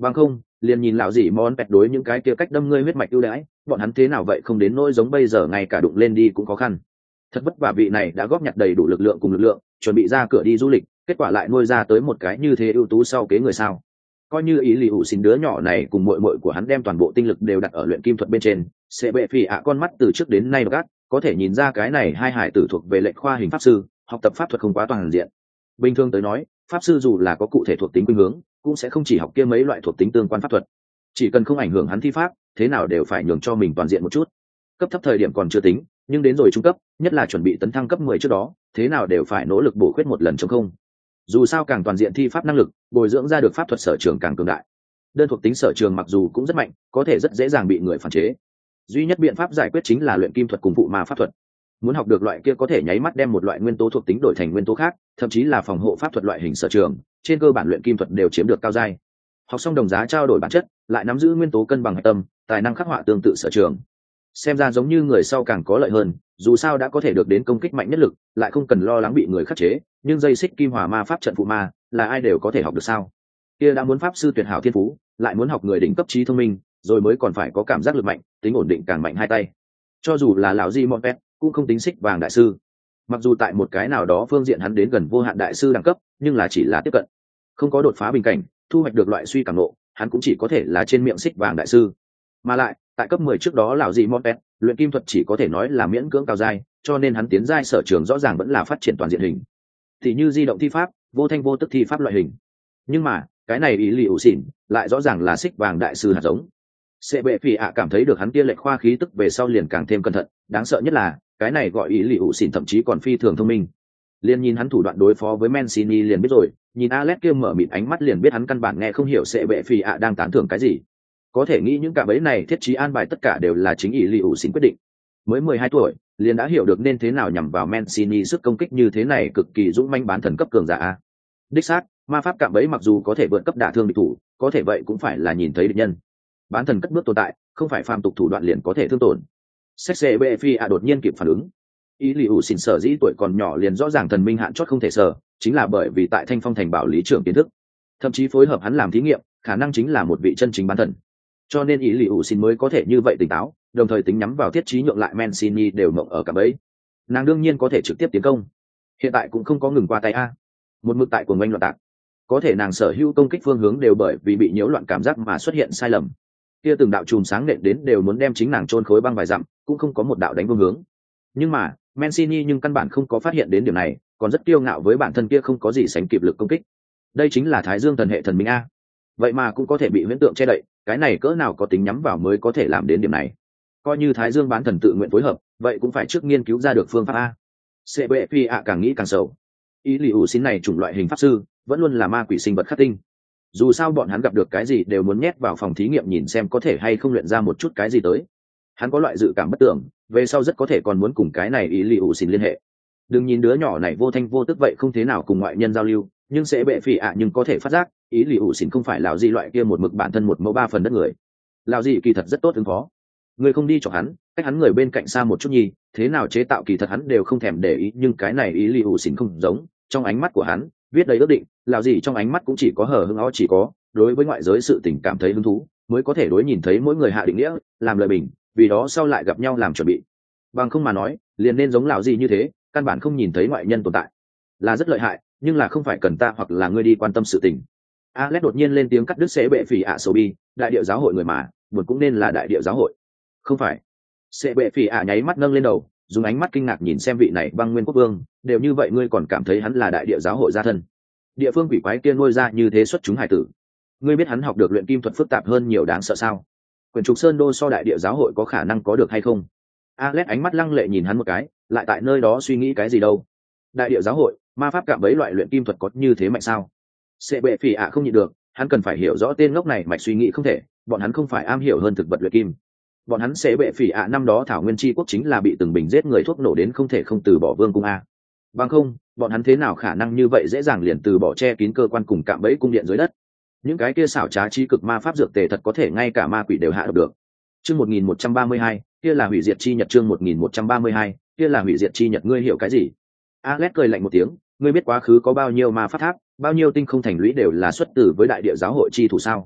Bằng không liền nhìn lão gì món pẹt đối những cái kia cách đâm ngươi huyết mạch ưu đãi, bọn hắn thế nào vậy không đến nỗi giống bây giờ ngay cả đụng lên đi cũng khó khăn. Thật vất vả vị này đã góp nhặt đầy đủ lực lượng cùng lực lượng, chuẩn bị ra cửa đi du lịch, kết quả lại nuôi ra tới một cái như thế ưu tú sau kế người sao? Coi như ý lì ủ xin đứa nhỏ này cùng muội muội của hắn đem toàn bộ tinh lực đều đặt ở luyện kim thuật bên trên, sẽ bệ phì ạ con mắt từ trước đến nay gắt, có thể nhìn ra cái này hai hải tử thuộc về lệnh khoa hình pháp sư, học tập pháp thuật không quá toàn diện. Bình thường tới nói, pháp sư dù là có cụ thể thuộc tính khuynh hướng, cũng sẽ không chỉ học kia mấy loại thuộc tính tương quan pháp thuật. Chỉ cần không ảnh hưởng hắn thi pháp, thế nào đều phải nhường cho mình toàn diện một chút. Cấp thấp thời điểm còn chưa tính, nhưng đến rồi trung cấp, nhất là chuẩn bị tấn thăng cấp mười trước đó, thế nào đều phải nỗ lực bổ khuyết một lần trong không. Dù sao càng toàn diện thi pháp năng lực, bồi dưỡng ra được pháp thuật sở trường càng cường đại. Đơn thuộc tính sở trường mặc dù cũng rất mạnh, có thể rất dễ dàng bị người phản chế. Duy nhất biện pháp giải quyết chính là luyện kim thuật cùng phụ ma pháp thuật. Muốn học được loại kia có thể nháy mắt đem một loại nguyên tố thuộc tính đổi thành nguyên tố khác, thậm chí là phòng hộ pháp thuật loại hình sở trường, trên cơ bản luyện kim thuật đều chiếm được cao giai. Học xong đồng giá trao đổi bản chất, lại nắm giữ nguyên tố cân bằng hạch tâm, tài năng khắc họa tương tự sở trường. Xem ra giống như người sau càng có lợi hơn, dù sao đã có thể được đến công kích mạnh nhất lực, lại không cần lo lắng bị người khắc chế, nhưng dây xích kim hỏa ma pháp trận phụ ma, là ai đều có thể học được sao? Kia đã muốn pháp sư tuyệt hảo thiên phú, lại muốn học người đỉnh cấp trí thông minh, rồi mới còn phải có cảm giác lực mạnh, tính ổn định càng mạnh hai tay. Cho dù là lão Di Monpet, cũng không tính xích vàng đại sư. Mặc dù tại một cái nào đó phương diện hắn đến gần vô hạn đại sư đẳng cấp, nhưng là chỉ là tiếp cận, không có đột phá bình cảnh, thu hoạch được loại suy cảm nộ, hắn cũng chỉ có thể là trên miệng xích vàng đại sư. Mà lại, tại cấp mười trước đó lão Di Monpet, luyện kim thuật chỉ có thể nói là miễn cưỡng cao giai, cho nên hắn tiến giai sở trường rõ ràng vẫn là phát triển toàn diện hình. Thì như di động thi pháp, vô thanh vô tức thi pháp loại hình. Nhưng mà, cái này ý lì ủ xỉn, lại rõ ràng là xích vàng đại sư hạt giống. Sẽ bệ phì ạ cảm thấy được hắn kia lệch khoa khí tức về sau liền càng thêm cẩn thận, đáng sợ nhất là cái này gọi ý lì ủ xỉn thậm chí còn phi thường thông minh. Liên nhìn hắn thủ đoạn đối phó với Mancini liền biết rồi, nhìn Alex kia mở mịt ánh mắt liền biết hắn căn bản nghe không hiểu sẽ bệ phì ạ đang tán thưởng cái gì. Có thể nghĩ những cả bấy này thiết trí an bài tất cả đều là chính ý lì ủ xỉn quyết định. Mới mười hai tuổi, liền đã hiểu được nên thế nào nhằm vào Mancini sức công kích như thế này cực kỳ dũng manh bán thần cấp cường giả. Đích xác, ma pháp cạm bẫy mặc dù có thể vượt cấp đả thương địch thủ, có thể vậy cũng phải là nhìn thấy địch nhân. Bán thần cất bước tồn tại, không phải phàm tục thủ đoạn liền có thể thương tổn. xê bê phi a đột nhiên kịp phản ứng. Ý lì ủ xỉn sở dĩ tuổi còn nhỏ liền rõ ràng thần minh hạn chót không thể sở, chính là bởi vì tại Thanh Phong thành bảo lý trưởng kiến thức, thậm chí phối hợp hắn làm thí nghiệm, khả năng chính là một vị chân chính bán thần. Cho nên ý lì ủ xỉn mới có thể như vậy tỉnh táo, đồng thời tính nhắm vào thiết trí nhượng lại Mancini đều mộng ở cạm bẫy. Nàng đương nhiên có thể trực tiếp tiến công, hiện tại cũng không có ngừng qua tay a. Một mực tại cuồng oanh loạn tạc, có thể nàng sở hữu công kích phương hướng đều bởi vì bị nhiễu loạn cảm giác mà xuất hiện sai lầm. Kia từng đạo chùm sáng nện đến đều muốn đem chính nàng chôn khối băng vài dặm, cũng không có một đạo đánh phương hướng. Nhưng mà Mancini nhưng căn bản không có phát hiện đến điểm này, còn rất kiêu ngạo với bản thân kia không có gì sánh kịp lực công kích. Đây chính là Thái Dương thần hệ thần minh a. Vậy mà cũng có thể bị huyễn tượng che đậy, cái này cỡ nào có tính nhắm vào mới có thể làm đến điểm này. Coi như Thái Dương bán thần tự nguyện phối hợp, vậy cũng phải trước nghiên cứu ra được phương pháp a. xê bê pê a càng nghĩ càng sầu. Ý lì ủ xin này chủng loại hình pháp sư vẫn luôn là ma quỷ sinh vật khắc tinh. Dù sao bọn hắn gặp được cái gì đều muốn nhét vào phòng thí nghiệm nhìn xem có thể hay không luyện ra một chút cái gì tới. Hắn có loại dự cảm bất tưởng, về sau rất có thể còn muốn cùng cái này ý lì ủ xin liên hệ. Đừng nhìn đứa nhỏ này vô thanh vô tức vậy không thế nào cùng ngoại nhân giao lưu, nhưng sẽ bệ phỉ ạ nhưng có thể phát giác ý lì ủ xin không phải lão gì loại kia một mực bản thân một mẫu ba phần đất người. Lão gì kỳ thật rất tốt ứng phó, người không đi cho hắn, cách hắn người bên cạnh xa một chút nhi, thế nào chế tạo kỳ thật hắn đều không thèm để ý, nhưng cái này ý lì ủ xin không giống, trong ánh mắt của hắn viết đầy ước định, lão gì trong ánh mắt cũng chỉ có hờ hững ó, chỉ có đối với ngoại giới sự tình cảm thấy hứng thú mới có thể đối nhìn thấy mỗi người hạ định nghĩa làm lời bình, vì đó sau lại gặp nhau làm chuẩn bị. Bằng không mà nói liền nên giống lão gì như thế, căn bản không nhìn thấy ngoại nhân tồn tại, là rất lợi hại, nhưng là không phải cần ta hoặc là ngươi đi quan tâm sự tình. Alex đột nhiên lên tiếng cắt đứt sẽ bệ phỉ ạ sầu bi, đại địa giáo hội người mà buồn cũng nên là đại địa giáo hội. Không phải. Sẽ bệ phỉ ạ nháy mắt nâng lên đầu, dùng ánh mắt kinh ngạc nhìn xem vị này băng nguyên quốc vương, đều như vậy ngươi còn cảm thấy hắn là đại địa giáo hội gia thân? Địa phương quỷ quái kia nuôi ra như thế xuất chúng hải tử, ngươi biết hắn học được luyện kim thuật phức tạp hơn nhiều đáng sợ sao? Quyền trục sơn đô so đại địa giáo hội có khả năng có được hay không? Alex ánh mắt lăng lệ nhìn hắn một cái, lại tại nơi đó suy nghĩ cái gì đâu? Đại địa giáo hội, ma pháp cạm bẫy loại luyện kim thuật có như thế mạnh sao? Sẽ bệ phỉ ạ không nhịn được, hắn cần phải hiểu rõ tên ngốc này mạch suy nghĩ không thể, bọn hắn không phải am hiểu hơn thực vật luyện kim. Bọn hắn sẽ bệ phỉ ạ năm đó thảo nguyên chi quốc chính là bị từng bình giết người thuốc nổ đến không thể không từ bỏ vương cung a. Bằng không, bọn hắn thế nào khả năng như vậy dễ dàng liền từ bỏ che kín cơ quan cùng cạm bẫy cung điện dưới đất? Những cái kia xảo trá trí cực ma pháp dược tề thật có thể ngay cả ma quỷ đều hạ độc được. Chương một nghìn một trăm ba mươi hai, kia là hủy diệt chi nhật. Chương một nghìn một trăm ba mươi hai, kia là hủy diệt chi nhật. Ngươi hiểu cái gì? Alex cười lạnh một tiếng, ngươi biết quá khứ có bao nhiêu ma pháp tháp, bao nhiêu tinh không thành lũy đều là xuất từ với đại địa giáo hội chi thủ sao?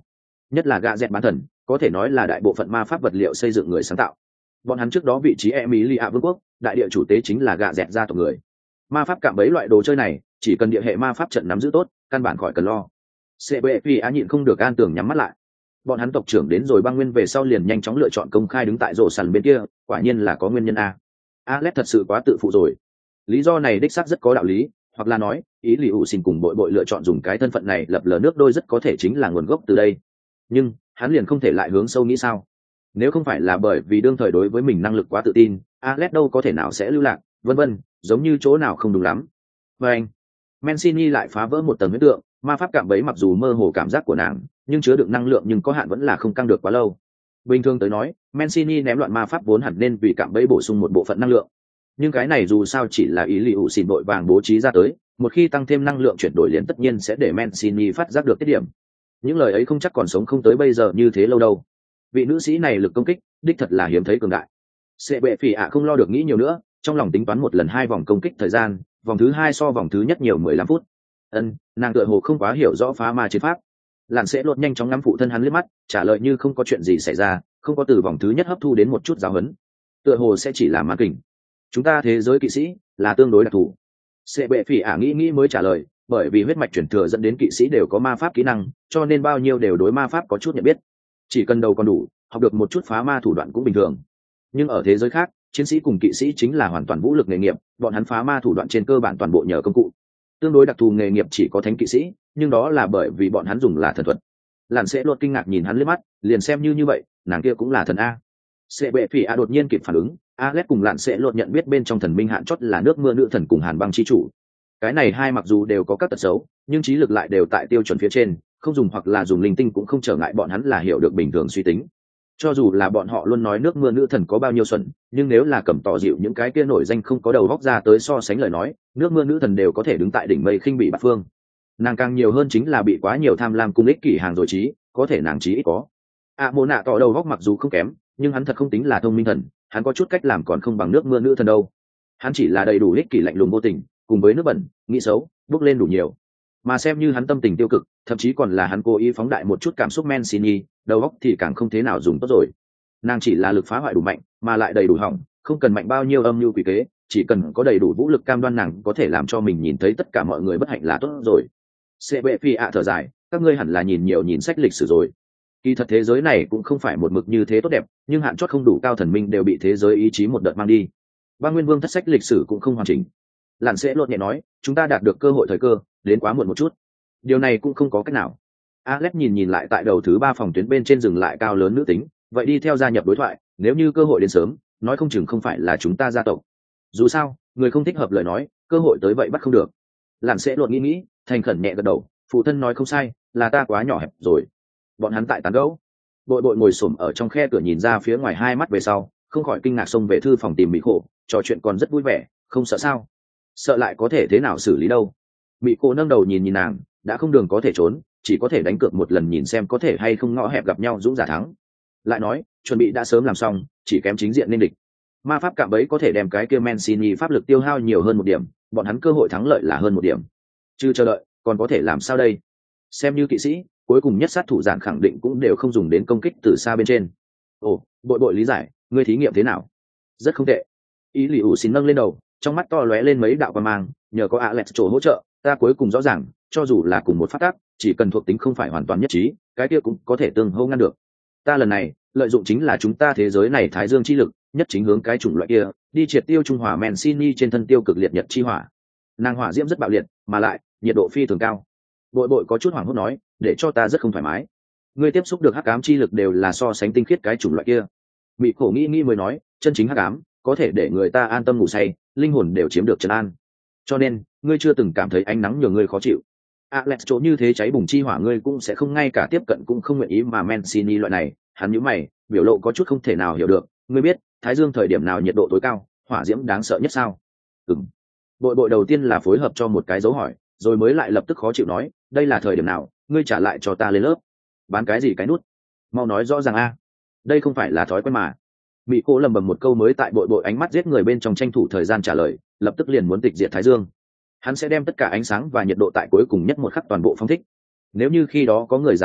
nhất là gạ dẹt bán thần có thể nói là đại bộ phận ma pháp vật liệu xây dựng người sáng tạo. Bọn hắn trước đó vị trí Emilia vương quốc đại địa chủ tế chính là gạ dẹt gia tộc người. Ma pháp cạm bẫy loại đồ chơi này chỉ cần địa hệ ma pháp trận nắm giữ tốt, căn bản khỏi cần lo. xê bê phi á nhịn không được an tưởng nhắm mắt lại. Bọn hắn tộc trưởng đến rồi băng nguyên về sau liền nhanh chóng lựa chọn công khai đứng tại rổ sàn bên kia, quả nhiên là có nguyên nhân a. Alex thật sự quá tự phụ rồi. Lý do này đích xác rất có đạo lý, hoặc là nói ý lý ủ xin cùng bội bội lựa chọn dùng cái thân phận này lập lờ nước đôi rất có thể chính là nguồn gốc từ đây. Nhưng hắn liền không thể lại hướng sâu nghĩ sao? Nếu không phải là bởi vì đương thời đối với mình năng lực quá tự tin, Alex đâu có thể nào sẽ lưu lạc, vân vân, giống như chỗ nào không đúng lắm. Và anh, Mancini lại phá vỡ một tầng huyễn tượng, ma pháp cạm bẫy mặc dù mơ hồ cảm giác của nàng, nhưng chứa đựng năng lượng nhưng có hạn vẫn là không căng được quá lâu. Bình thường tới nói, Mancini ném loạn ma pháp vốn hẳn nên vì cạm bẫy bổ sung một bộ phận năng lượng. Nhưng cái này dù sao chỉ là ý liệu xỉn đội vàng bố trí ra tới, một khi tăng thêm năng lượng chuyển đổi liền tất nhiên sẽ để Mancini phát giác được tiết điểm. Những lời ấy không chắc còn sống không tới bây giờ như thế lâu đâu. Vị nữ sĩ này lực công kích, đích thật là hiếm thấy cường đại. Sẽ bệ phỉ ạ không lo được nghĩ nhiều nữa, trong lòng tính toán một lần hai vòng công kích thời gian, vòng thứ hai so vòng thứ nhất nhiều mười lăm phút. Ân, nàng tựa hồ không quá hiểu rõ phá ma chiến pháp. Lạn sẽ lột nhanh chóng ngắm phụ thân hắn liếc mắt, trả lời như không có chuyện gì xảy ra, không có từ vòng thứ nhất hấp thu đến một chút giáo huấn. Tựa hồ sẽ chỉ là ma kình. Chúng ta thế giới kỵ sĩ là tương đối đặc thù. Sẽ bệ phỉ ả nghĩ nghĩ mới trả lời, bởi vì huyết mạch chuyển thừa dẫn đến kỵ sĩ đều có ma pháp kỹ năng, cho nên bao nhiêu đều đối ma pháp có chút nhận biết. Chỉ cần đầu còn đủ, học được một chút phá ma thủ đoạn cũng bình thường. Nhưng ở thế giới khác, chiến sĩ cùng kỵ sĩ chính là hoàn toàn vũ lực nghề nghiệp, bọn hắn phá ma thủ đoạn trên cơ bản toàn bộ nhờ công cụ. Tương đối đặc thù nghề nghiệp chỉ có thánh kỵ sĩ, nhưng đó là bởi vì bọn hắn dùng là thần thuật. Làn sẽ luôn kinh ngạc nhìn hắn liếc mắt, liền xem như như vậy, nàng kia cũng là thần a. Sẽ bệ phỉ a đột nhiên kịp phản ứng, Alex cùng Lạn sẽ lột nhận biết bên trong thần minh hạn chót là nước mưa nữ thần cùng hàn băng chi chủ. Cái này hai mặc dù đều có các tật xấu, nhưng trí lực lại đều tại tiêu chuẩn phía trên, không dùng hoặc là dùng linh tinh cũng không trở ngại bọn hắn là hiểu được bình thường suy tính. Cho dù là bọn họ luôn nói nước mưa nữ thần có bao nhiêu xuẩn, nhưng nếu là cầm tỏ dịu những cái kia nổi danh không có đầu góc ra tới so sánh lời nói, nước mưa nữ thần đều có thể đứng tại đỉnh mây khinh bị bát phương. Nàng càng nhiều hơn chính là bị quá nhiều tham lam cung ích kỷ hàng rồi trí, có thể nàng trí ít có. À mô nạ tỏ đầu góc mặc dù không kém, nhưng hắn thật không tính là thông minh thần, hắn có chút cách làm còn không bằng nước mưa nữ thần đâu. Hắn chỉ là đầy đủ ích kỷ lạnh lùng vô tình, cùng với nước bẩn, nghĩ xấu, bốc lên đủ nhiều. Mà xem như hắn tâm tình tiêu cực, thậm chí còn là hắn cố ý phóng đại một chút cảm xúc Mancini, đầu óc thì càng không thế nào dùng tốt rồi. Nàng chỉ là lực phá hoại đủ mạnh, mà lại đầy đủ hỏng, không cần mạnh bao nhiêu âm mưu quỷ kế, chỉ cần có đầy đủ vũ lực cam đoan nàng có thể làm cho mình nhìn thấy tất cả mọi người bất hạnh là tốt rồi. Sẽ bệ phi ạ thở dài, các ngươi hẳn là nhìn nhiều nhìn sách lịch sử rồi. Kỳ thật thế giới này cũng không phải một mực như thế tốt đẹp, nhưng hạn chót không đủ cao thần minh đều bị thế giới ý chí một đợt mang đi. Ba Nguyên Vương thất sách lịch sử cũng không hoàn chỉnh. Lạn sẽ lột nhẹ nói, chúng ta đạt được cơ hội thời cơ, đến quá muộn một chút. Điều này cũng không có cách nào. Alex nhìn nhìn lại tại đầu thứ ba phòng tuyến bên trên dừng lại cao lớn nữ tính, vậy đi theo gia nhập đối thoại, nếu như cơ hội đến sớm, nói không chừng không phải là chúng ta gia tộc. Dù sao, người không thích hợp lời nói, cơ hội tới vậy bắt không được. Lạn sẽ lột nghĩ nghĩ, thành khẩn nhẹ gật đầu, phụ thân nói không sai, là ta quá nhỏ hẹp rồi. Bọn hắn tại tán gẫu. Bội bội ngồi xổm ở trong khe cửa nhìn ra phía ngoài hai mắt về sau, không khỏi kinh ngạc xông về thư phòng tìm Mỹ Khổ, trò chuyện còn rất vui vẻ, không sợ sao? Sợ lại có thể thế nào xử lý đâu? Mỹ Khổ nâng đầu nhìn nhìn nàng, đã không đường có thể trốn, chỉ có thể đánh cược một lần nhìn xem có thể hay không ngõ hẹp gặp nhau dũng giả thắng. Lại nói, chuẩn bị đã sớm làm xong, chỉ kém chính diện nên địch. Ma pháp cạm bẫy có thể đem cái kia Mancini pháp lực tiêu hao nhiều hơn một điểm, bọn hắn cơ hội thắng lợi là hơn một điểm. Chứ chờ đợi, còn có thể làm sao đây? Xem như kỵ sĩ, cuối cùng nhất sát thủ giản khẳng định cũng đều không dùng đến công kích từ xa bên trên. Ồ, bội bội lý giải, ngươi thí nghiệm thế nào? Rất không tệ. Ý lì ủ xin nâng lên đầu, trong mắt to lóe lên mấy đạo quan mang, nhờ có Alex chỗ hỗ trợ, ta cuối cùng rõ ràng, cho dù là cùng một phát tác, chỉ cần thuộc tính không phải hoàn toàn nhất trí, cái kia cũng có thể tương hỗ ngăn được. Ta lần này, lợi dụng chính là chúng ta thế giới này thái dương chi lực, nhất chính hướng cái chủng loại kia, đi triệt tiêu trung hòa Mancini trên thân tiêu cực liệt nhật chi hỏa. Nàng hỏa diễm rất bạo liệt, mà lại nhiệt độ phi thường cao. Bội bội có chút hoảng hốt nói, để cho ta rất không thoải mái. Ngươi tiếp xúc được hắc ám chi lực đều là so sánh tinh khiết cái chủng loại kia. Mị Khổ nghĩ nghĩ mới nói, chân chính hắc ám có thể để người ta an tâm ngủ say, linh hồn đều chiếm được trấn an. Cho nên, ngươi chưa từng cảm thấy ánh nắng nhường ngươi khó chịu. Alex chỗ như thế cháy bùng chi hỏa ngươi cũng sẽ không ngay cả tiếp cận cũng không nguyện ý mà Mancini loại này, hắn nhíu mày, biểu lộ có chút không thể nào hiểu được. Ngươi biết, thái dương thời điểm nào nhiệt độ tối cao, hỏa diễm đáng sợ nhất sao? Ừm. Bội bội đầu tiên là phối hợp cho một cái dấu hỏi, rồi mới lại lập tức khó chịu nói, đây là thời điểm nào, ngươi trả lại cho ta lên lớp. Bán cái gì cái nút? Mau nói rõ ràng a. Đây không phải là thói quen mà. Mị Cô lầm bầm một câu mới tại bội bội ánh mắt giết người bên trong tranh thủ thời gian trả lời, lập tức liền muốn tịch diệt thái dương. Hắn sẽ đem tất cả ánh sáng và nhiệt độ tại cuối cùng nhất một khắc toàn bộ phong thích. Nếu như khi đó có người dám tiếp cận,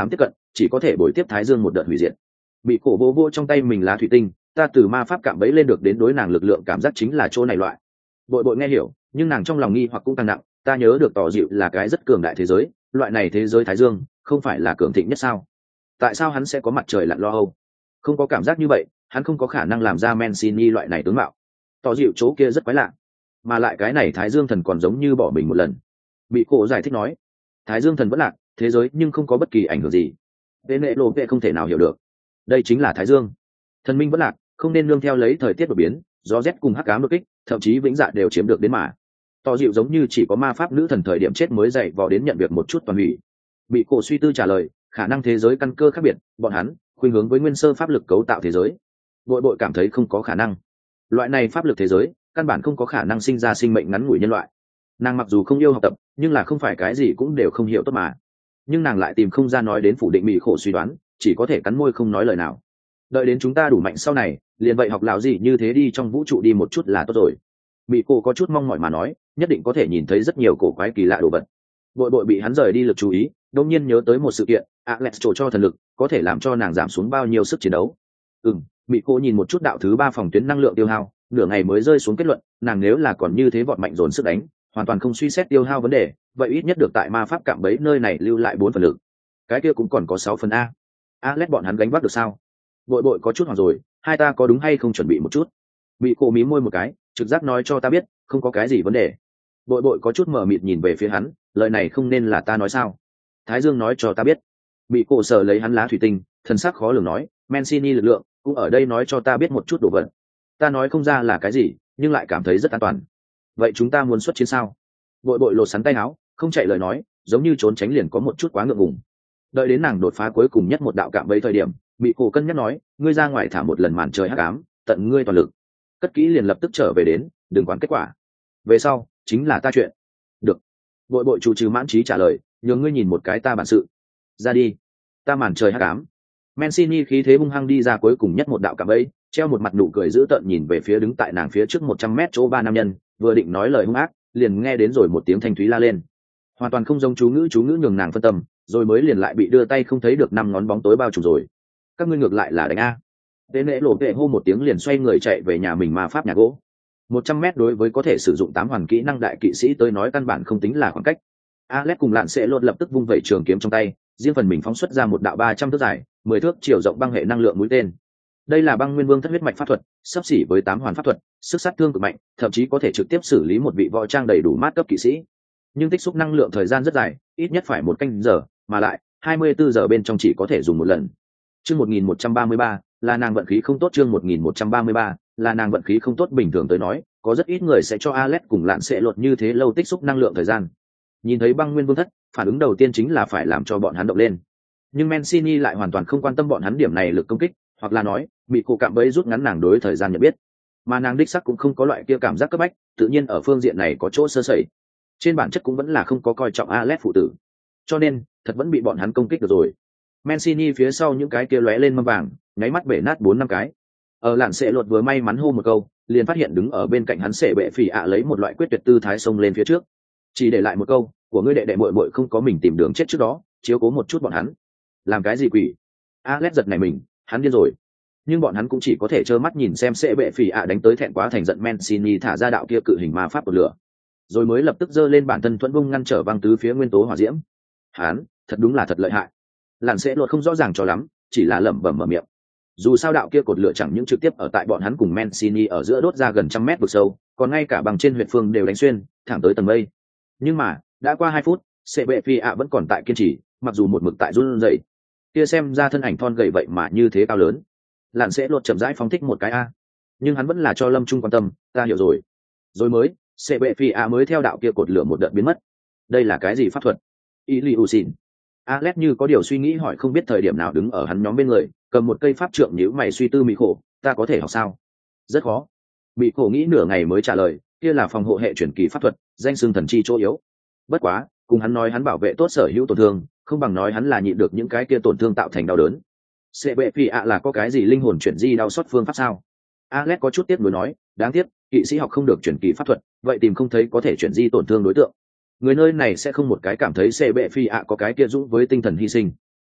chỉ có thể bồi tiếp thái dương một đợt hủy diệt. Bị cổ vô vô trong tay mình lá thủy tinh, ta từ ma pháp cạm bẫy lên được đến đối nàng lực lượng cảm giác chính là chỗ này loại. Bội bội nghe hiểu, nhưng nàng trong lòng nghi hoặc cũng tăng nặng, ta nhớ được tỏ dịu là cái rất cường đại thế giới, loại này thế giới thái dương không phải là cường thịnh nhất sao? Tại sao hắn sẽ có mặt trời lặn lo âu? Không có cảm giác như vậy, hắn không có khả năng làm ra Mancini loại này tướng mạo. Tỏ dịu chỗ kia rất quái lạ, mà lại cái này thái dương thần còn giống như bỏ mình một lần. Bị cổ giải thích nói, thái dương thần vẫn lạc thế giới nhưng không có bất kỳ ảnh hưởng gì. Vệ nệ lộ vệ không thể nào hiểu được, đây chính là thái dương thần minh vẫn lạc, không nên nương theo lấy thời tiết đột biến, gió rét cùng hắc ám đột kích, thậm chí vĩnh dạ đều chiếm được đến mà. Tỏ dịu giống như chỉ có ma pháp nữ thần thời điểm chết mới dậy vò đến nhận việc một chút toàn hủy. Bị cổ suy tư trả lời, khả năng thế giới căn cơ khác biệt, bọn hắn khuynh hướng với nguyên sơ pháp lực cấu tạo thế giới. Bội bội cảm thấy không có khả năng, loại này pháp lực thế giới căn bản không có khả năng sinh ra sinh mệnh ngắn ngủi nhân loại. Nàng mặc dù không yêu học tập, nhưng là không phải cái gì cũng đều không hiểu tốt mà. Nhưng nàng lại tìm không ra nói đến phủ định bị khổ suy đoán, chỉ có thể cắn môi không nói lời nào. Đợi đến chúng ta đủ mạnh sau này, liền vậy học lão gì như thế đi trong vũ trụ đi một chút là tốt rồi. Bị cổ có chút mong mỏi mà nói, nhất định có thể nhìn thấy rất nhiều cổ quái kỳ lạ đồ vật. Bội bội bị hắn rời đi lực chú ý, đột nhiên nhớ tới một sự kiện, Alex trổ cho thần lực có thể làm cho nàng giảm xuống bao nhiêu sức chiến đấu. Ừm, bị cô nhìn một chút đạo thứ ba phòng tuyến năng lượng tiêu hao, nửa ngày mới rơi xuống kết luận, nàng nếu là còn như thế vọt mạnh dồn sức đánh, hoàn toàn không suy xét tiêu hao vấn đề, vậy ít nhất được tại ma pháp cạm bẫy nơi này lưu lại bốn phần lực. Cái kia cũng còn có sáu phần a. Alex bọn hắn gánh vác được sao? Bội bội có chút hoảng rồi, hai ta có đúng hay không chuẩn bị một chút? Bị cô mí môi một cái, trực giác nói cho ta biết, không có cái gì vấn đề. Bội bội có chút mờ mịt nhìn về phía hắn, lời này không nên là ta nói sao? Thái Dương nói cho ta biết. Bị cô sờ lấy hắn lá thủy tinh, thần sắc khó lường nói, Mancini lực lượng cũng ở đây nói cho ta biết một chút đồ vật. Ta nói không ra là cái gì, nhưng lại cảm thấy rất an toàn. Vậy chúng ta muốn xuất chiến sao? Bội bội lột sắn tay áo, không chạy lời nói, giống như trốn tránh liền có một chút quá ngượng ngùng. Đợi đến nàng đột phá cuối cùng nhất một đạo cạm bẫy thời điểm, bị cổ cân nhắc nói, ngươi ra ngoài thả một lần màn trời hắc ám, tận ngươi toàn lực. Cất kỹ liền lập tức trở về đến, đừng quản kết quả. Về sau chính là ta chuyện. Được. Bội bội chủ trừ mãn trí trả lời, nhường ngươi nhìn một cái ta bản sự. Ra đi. Ta màn trời hắc ám. Mancini khí thế hung hăng đi ra cuối cùng nhất một đạo cạm bẫy, treo một mặt nụ cười dữ tợn nhìn về phía đứng tại nàng phía trước một trăm mét chỗ ba nam nhân, vừa định nói lời hung ác, liền nghe đến rồi một tiếng thanh thúy la lên. Hoàn toàn không giống chú ngữ chú ngữ nhường nàng phân tâm, rồi mới liền lại bị đưa tay không thấy được năm ngón bóng tối bao trùm rồi. Các ngươi ngược lại là đánh a. Tế nễ lộ vệ hô một tiếng liền xoay người chạy về nhà mình ma pháp nhà gỗ. Một trăm mét đối với có thể sử dụng tám hoàn kỹ năng đại kỵ sĩ tới nói căn bản không tính là khoảng cách. Alex cùng Lạn sẽ lột lập tức vung vẩy trường kiếm trong tay, riêng phần mình phóng xuất ra một đạo ba trăm thước dài, mười thước chiều rộng băng hệ năng lượng mũi tên. Đây là băng nguyên vương thất huyết mạch pháp thuật, sắp xỉ với tám hoàn pháp thuật, sức sát thương cực mạnh, thậm chí có thể trực tiếp xử lý một vị võ trang đầy đủ mát cấp kỵ sĩ. Nhưng tích xúc năng lượng thời gian rất dài, ít nhất phải một canh giờ, mà lại hai mươi bốn giờ bên trong chỉ có thể dùng một lần. Chương một nghìn một trăm ba mươi ba, là nàng vận khí không tốt. Chương một nghìn một trăm ba mươi ba, là nàng vận khí không tốt. Bình thường tới nói, có rất ít người sẽ cho Alex cùng Lạn sẽ lột như thế lâu tích xúc năng lượng thời gian. Nhìn thấy băng nguyên vương thất, phản ứng đầu tiên chính là phải làm cho bọn hắn động lên. Nhưng Mancini lại hoàn toàn không quan tâm bọn hắn điểm này lực công kích, hoặc là nói, bị cổ cạm bẫy rút ngắn nàng đối thời gian nhận biết. Mà nàng đích sắc cũng không có loại kia cảm giác cấp bách, tự nhiên ở phương diện này có chỗ sơ sẩy. Trên bản chất cũng vẫn là không có coi trọng Alex phụ tử. Cho nên, thật vẫn bị bọn hắn công kích được rồi. Mancini phía sau những cái kia lóe lên mâm vàng, nháy mắt bể nát bốn năm cái. Ở Lạn sẽ lột vừa may mắn hô một câu, liền phát hiện đứng ở bên cạnh hắn sẽ bệ phỉ ạ lấy một loại quyết tuyệt tư thái xông lên phía trước. Chỉ để lại một câu, của ngươi đệ đệ muội muội không có mình tìm đường chết trước đó, chiếu cố một chút bọn hắn. Làm cái gì quỷ? Alex giật này mình, hắn điên rồi. Nhưng bọn hắn cũng chỉ có thể trơ mắt nhìn xem sẽ bệ phỉ ạ đánh tới thẹn quá thành giận Mancini thả ra đạo kia cự hình ma pháp của lửa, rồi mới lập tức giơ lên bản thân thuẫn bung ngăn trở băng tứ phía nguyên tố hỏa diễm. Hắn, thật đúng là thật lợi hại. Lạn sẽ lột không rõ ràng cho lắm, chỉ là lẩm bẩm mở miệng. Dù sao đạo kia cột lửa chẳng những trực tiếp ở tại bọn hắn cùng Mancini ở giữa đốt ra gần trăm mét vực sâu, còn ngay cả bằng trên huyệt phương đều đánh xuyên, thẳng tới tầng mây. Nhưng mà, đã qua hai phút, sẽ bệ phi ạ vẫn còn tại kiên trì, mặc dù một mực tại run rẩy. Kia xem ra thân ảnh thon gầy vậy mà như thế cao lớn. Lạn sẽ lột chậm rãi phóng thích một cái a. Nhưng hắn vẫn là cho Lâm Trung quan tâm, ta hiểu rồi. Rồi mới, sẽ bệ phi ạ mới theo đạo kia cột lửa một đợt biến mất. Đây là cái gì pháp thuật? Iliusin. Alex như có điều suy nghĩ hỏi, không biết thời điểm nào đứng ở hắn nhóm bên người, cầm một cây pháp trượng nhíu mày suy tư. Mỹ khổ, ta có thể học sao? Rất khó. Mỹ khổ nghĩ nửa ngày mới trả lời, kia là phòng hộ hệ chuyển kỳ pháp thuật, danh xưng thần chi chỗ yếu. Bất quá, cùng hắn nói hắn bảo vệ tốt sở hữu tổn thương, không bằng nói hắn là nhịn được những cái kia tổn thương tạo thành đau đớn. Sẽ bệ phi ạ là có cái gì linh hồn chuyển di đau xót phương pháp sao? Alex có chút tiếc nuối nói, đáng tiếc, kỵ sĩ học không được chuyển kỳ pháp thuật, vậy tìm không thấy có thể chuyển di tổn thương đối tượng. Người nơi này sẽ không một cái cảm thấy sẽ bệ phi ạ có cái kia dũng với tinh thần hy sinh.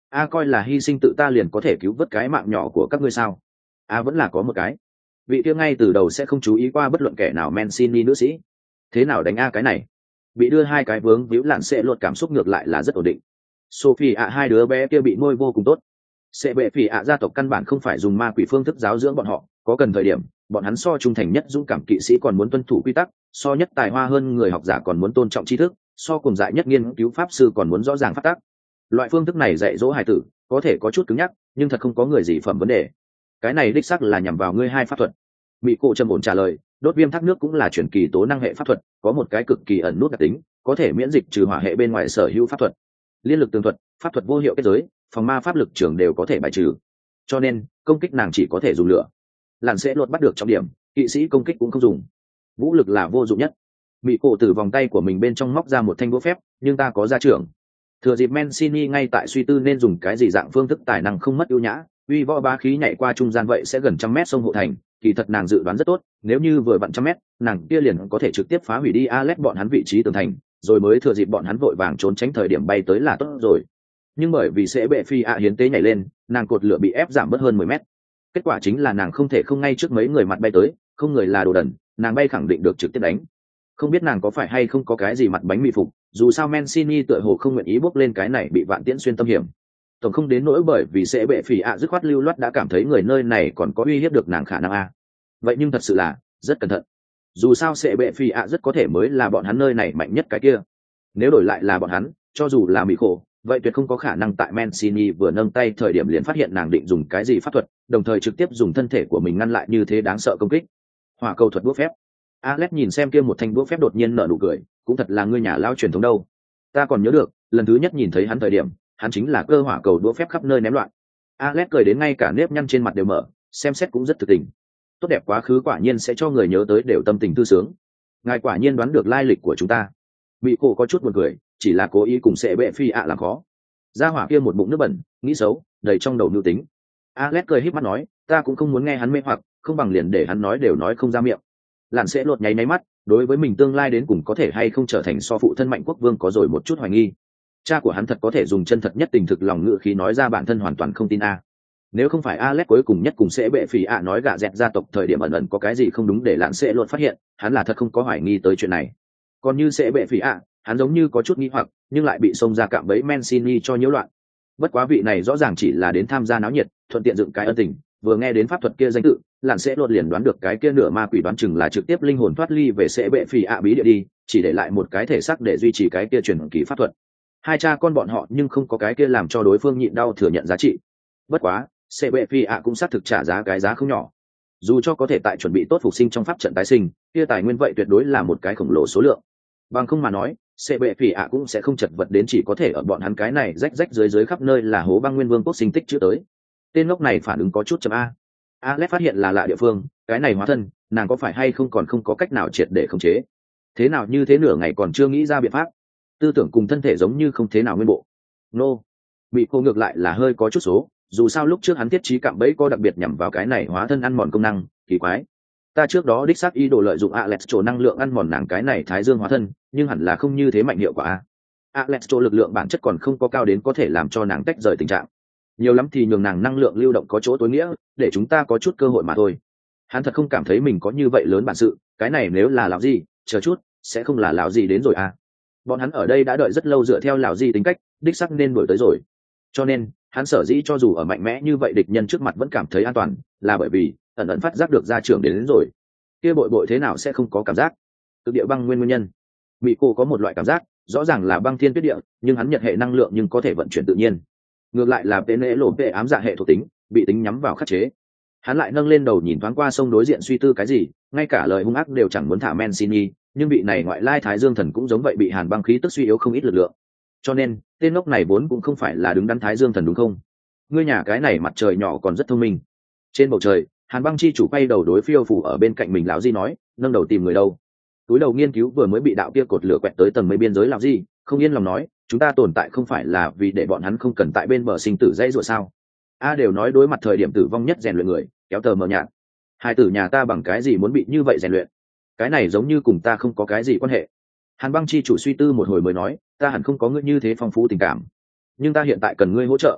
a coi là hy sinh tự ta liền có thể cứu vớt cái mạng nhỏ của các ngươi sao? A vẫn là có một cái vị kia ngay từ đầu sẽ không chú ý qua bất luận kẻ nào Mancini nữ sĩ. Thế nào đánh a cái này? Bị đưa hai cái vướng víu lạn sẽ luật cảm xúc ngược lại là rất ổn định. Sophie ạ hai đứa bé kia bị nuôi vô cùng tốt. Sẽ bệ phỉ ạ gia tộc căn bản không phải dùng ma quỷ phương thức giáo dưỡng bọn họ, có cần thời điểm, bọn hắn so trung thành nhất dũng cảm kỵ sĩ còn muốn tuân thủ quy tắc, so nhất tài hoa hơn người học giả còn muốn tôn trọng tri thức, so cùng dại nhất nghiên cứu pháp sư còn muốn rõ ràng pháp tắc. Loại phương thức này dạy dỗ hài tử, có thể có chút cứng nhắc, nhưng thật không có người gì phẩm vấn đề. Cái này đích xác là nhằm vào ngươi hai pháp thuật. Mị Cổ trầm ổn trả lời, đốt viêm thác nước cũng là chuyển kỳ tố năng hệ pháp thuật, có một cái cực kỳ ẩn nút đặc tính, có thể miễn dịch trừ hỏa hệ bên ngoài sở hữu pháp thuật. Liên lực tường thuật, pháp thuật vô hiệu kết giới, phòng ma pháp lực trường đều có thể bài trừ. Cho nên, công kích nàng chỉ có thể dùng lửa. Làn sẽ luật bắt được trọng điểm, kỵ sĩ công kích cũng không dùng. Vũ lực là vô dụng nhất. Mị Cổ từ vòng tay của mình bên trong móc ra một thanh búa phép, nhưng ta có gia trưởng. Thừa dịp Mancini ngay tại suy tư nên dùng cái gì dạng phương thức tài năng không mất ưu nhã, uy võ bá khí nhảy qua trung gian vậy sẽ gần trăm mét sông hộ thành, kỳ thật nàng dự đoán rất tốt, nếu như vừa vặn trăm mét, nàng kia liền có thể trực tiếp phá hủy đi Alex bọn hắn vị trí tường thành, rồi mới thừa dịp bọn hắn vội vàng trốn tránh thời điểm bay tới là tốt rồi. Nhưng bởi vì sẽ bệ phi ạ hiến tế nhảy lên, nàng cột lửa bị ép giảm bớt hơn mười mét. Kết quả chính là nàng không thể không ngay trước mấy người mặt bay tới, không người là đồ đần, nàng bay khẳng định được trực tiếp đánh. Không biết nàng có phải hay không có cái gì mặt bánh mì phục, dù sao Mancini tựa hồ không nguyện ý bước lên cái này bị vạn tiễn xuyên tâm hiểm. Tổng không đến nỗi bởi vì sẽ bệ phỉ ạ dứt khoát lưu loát đã cảm thấy người nơi này còn có uy hiếp được nàng khả năng a. Vậy nhưng thật sự là rất cẩn thận. Dù sao sẽ bệ phỉ ạ rất có thể mới là bọn hắn nơi này mạnh nhất cái kia. Nếu đổi lại là bọn hắn, cho dù là mỹ khổ, vậy tuyệt không có khả năng tại Mancini vừa nâng tay thời điểm liền phát hiện nàng định dùng cái gì pháp thuật, đồng thời trực tiếp dùng thân thể của mình ngăn lại như thế đáng sợ công kích. Hỏa cầu thuật búa phép. Alex nhìn xem kia một thanh búa phép đột nhiên nở nụ cười, cũng thật là ngươi nhà lao truyền thống đâu. Ta còn nhớ được, lần thứ nhất nhìn thấy hắn thời điểm, hắn chính là cơ hỏa cầu đũa phép khắp nơi ném loạn. Alex cười đến ngay cả nếp nhăn trên mặt đều mở, xem xét cũng rất thực tình. Tốt đẹp quá khứ quả nhiên sẽ cho người nhớ tới đều tâm tình thư sướng. Ngài quả nhiên đoán được lai lịch của chúng ta. Bị cổ có chút buồn cười, chỉ là cố ý cùng sẽ bệ phi ạ làm khó. Ra hỏa kia một bụng nước bẩn, nghĩ xấu, đầy trong đầu nhu tính. Alex cười híp mắt nói, ta cũng không muốn nghe hắn mê hoặc, không bằng liền để hắn nói đều nói không ra miệng. Lạn sẽ lột nháy nháy mắt, đối với mình tương lai đến cùng có thể hay không trở thành so phụ thân mạnh quốc vương có rồi một chút hoài nghi. Cha của hắn thật có thể dùng chân thật nhất tình thực lòng ngữ khí nói ra bản thân hoàn toàn không tin a. Nếu không phải Alex cuối cùng nhất cùng sẽ bệ phỉ ạ nói gạ dẹt gia tộc thời điểm ẩn ẩn có cái gì không đúng để Lạn sẽ lột phát hiện, hắn là thật không có hoài nghi tới chuyện này. Còn như sẽ bệ phỉ ạ, hắn giống như có chút nghi hoặc, nhưng lại bị xông ra cạm bẫy Mancini cho nhiễu loạn. Bất quá vị này rõ ràng chỉ là đến tham gia náo nhiệt, thuận tiện dựng cái ân tình, vừa nghe đến pháp thuật kia danh tự, Lạn sẽ lột liền đoán được cái kia nửa ma quỷ đoán chừng là trực tiếp linh hồn thoát ly về sẽ bệ phỉ ạ bí địa đi, chỉ để lại một cái thể xác để duy trì cái kia truyền kỳ pháp thuật. Hai cha con bọn họ nhưng không có cái kia làm cho đối phương nhịn đau thừa nhận giá trị. Bất quá, sẽ bệ phỉ ạ cũng xác thực trả giá cái giá không nhỏ. Dù cho có thể tại chuẩn bị tốt phục sinh trong pháp trận tái sinh, kia tài nguyên vậy tuyệt đối là một cái khổng lồ số lượng. Bằng không mà nói, sẽ bệ phỉ ạ cũng sẽ không chật vật đến chỉ có thể ở bọn hắn cái này rách rách dưới dưới khắp nơi là hố băng nguyên vương quốc sinh tích chưa tới. Tên ngốc này phản ứng có chút chậm a. Alex phát hiện là lạ địa phương, cái này hóa thân, nàng có phải hay không còn không có cách nào triệt để khống chế. Thế nào như thế nửa ngày còn chưa nghĩ ra biện pháp. Tư tưởng cùng thân thể giống như không thế nào nguyên bộ. Nô. Bị cô ngược lại là hơi có chút số, dù sao lúc trước hắn thiết trí cạm bẫy có đặc biệt nhằm vào cái này hóa thân ăn mòn công năng, kỳ quái. Ta trước đó đích xác ý đồ lợi dụng Alex chỗ năng lượng ăn mòn nàng cái này thái dương hóa thân, nhưng hẳn là không như thế mạnh hiệu quả a. Alex chỗ lực lượng bản chất còn không có cao đến có thể làm cho nàng tách rời tình trạng. Nhiều lắm thì nhường nàng năng lượng lưu động có chỗ tối nghĩa, để chúng ta có chút cơ hội mà thôi. Hắn thật không cảm thấy mình có như vậy lớn bản sự, cái này nếu là lão gì, chờ chút, sẽ không là lão gì đến rồi à. Bọn hắn ở đây đã đợi rất lâu dựa theo lão gì tính cách, đích sắc nên đổi tới rồi. Cho nên, hắn sở dĩ cho dù ở mạnh mẽ như vậy địch nhân trước mặt vẫn cảm thấy an toàn, là bởi vì ẩn ẩn phát giác được gia trưởng đến, đến rồi. Kia bội bội thế nào sẽ không có cảm giác? Tự địa băng nguyên nguyên nhân. Mỹ cô có một loại cảm giác, rõ ràng là băng thiên tuyết địa, nhưng hắn nhận hệ năng lượng nhưng có thể vận chuyển tự nhiên. Ngược lại là tên lễ lộ vệ ám dạ hệ thuộc tính, bị tính nhắm vào khắc chế. Hắn lại nâng lên đầu nhìn thoáng qua sông đối diện suy tư cái gì, ngay cả lời hung ác đều chẳng muốn thả Mancini, nhưng vị này ngoại lai thái dương thần cũng giống vậy bị hàn băng khí tức suy yếu không ít lực lượng. Cho nên, tên ngốc này vốn cũng không phải là đứng đắn thái dương thần đúng không? Ngươi nhà cái này mặt trời nhỏ còn rất thông minh. Trên bầu trời, hàn băng chi chủ quay đầu đối phiêu phủ ở bên cạnh mình lão di nói, nâng đầu tìm người đâu. Túi đầu nghiên cứu vừa mới bị đạo kia cột lửa quẹt tới tầng mây biên giới lão di, không yên lòng nói, chúng ta tồn tại không phải là vì để bọn hắn không cần tại bên bờ sinh tử dãy rủa sao? A đều nói đối mặt thời điểm tử vong nhất rèn luyện người, kéo tờ mờ nhạt. Hai tử nhà ta bằng cái gì muốn bị như vậy rèn luyện? Cái này giống như cùng ta không có cái gì quan hệ. Hàn băng chi chủ suy tư một hồi mới nói, ta hẳn không có ngươi như thế phong phú tình cảm, nhưng ta hiện tại cần ngươi hỗ trợ,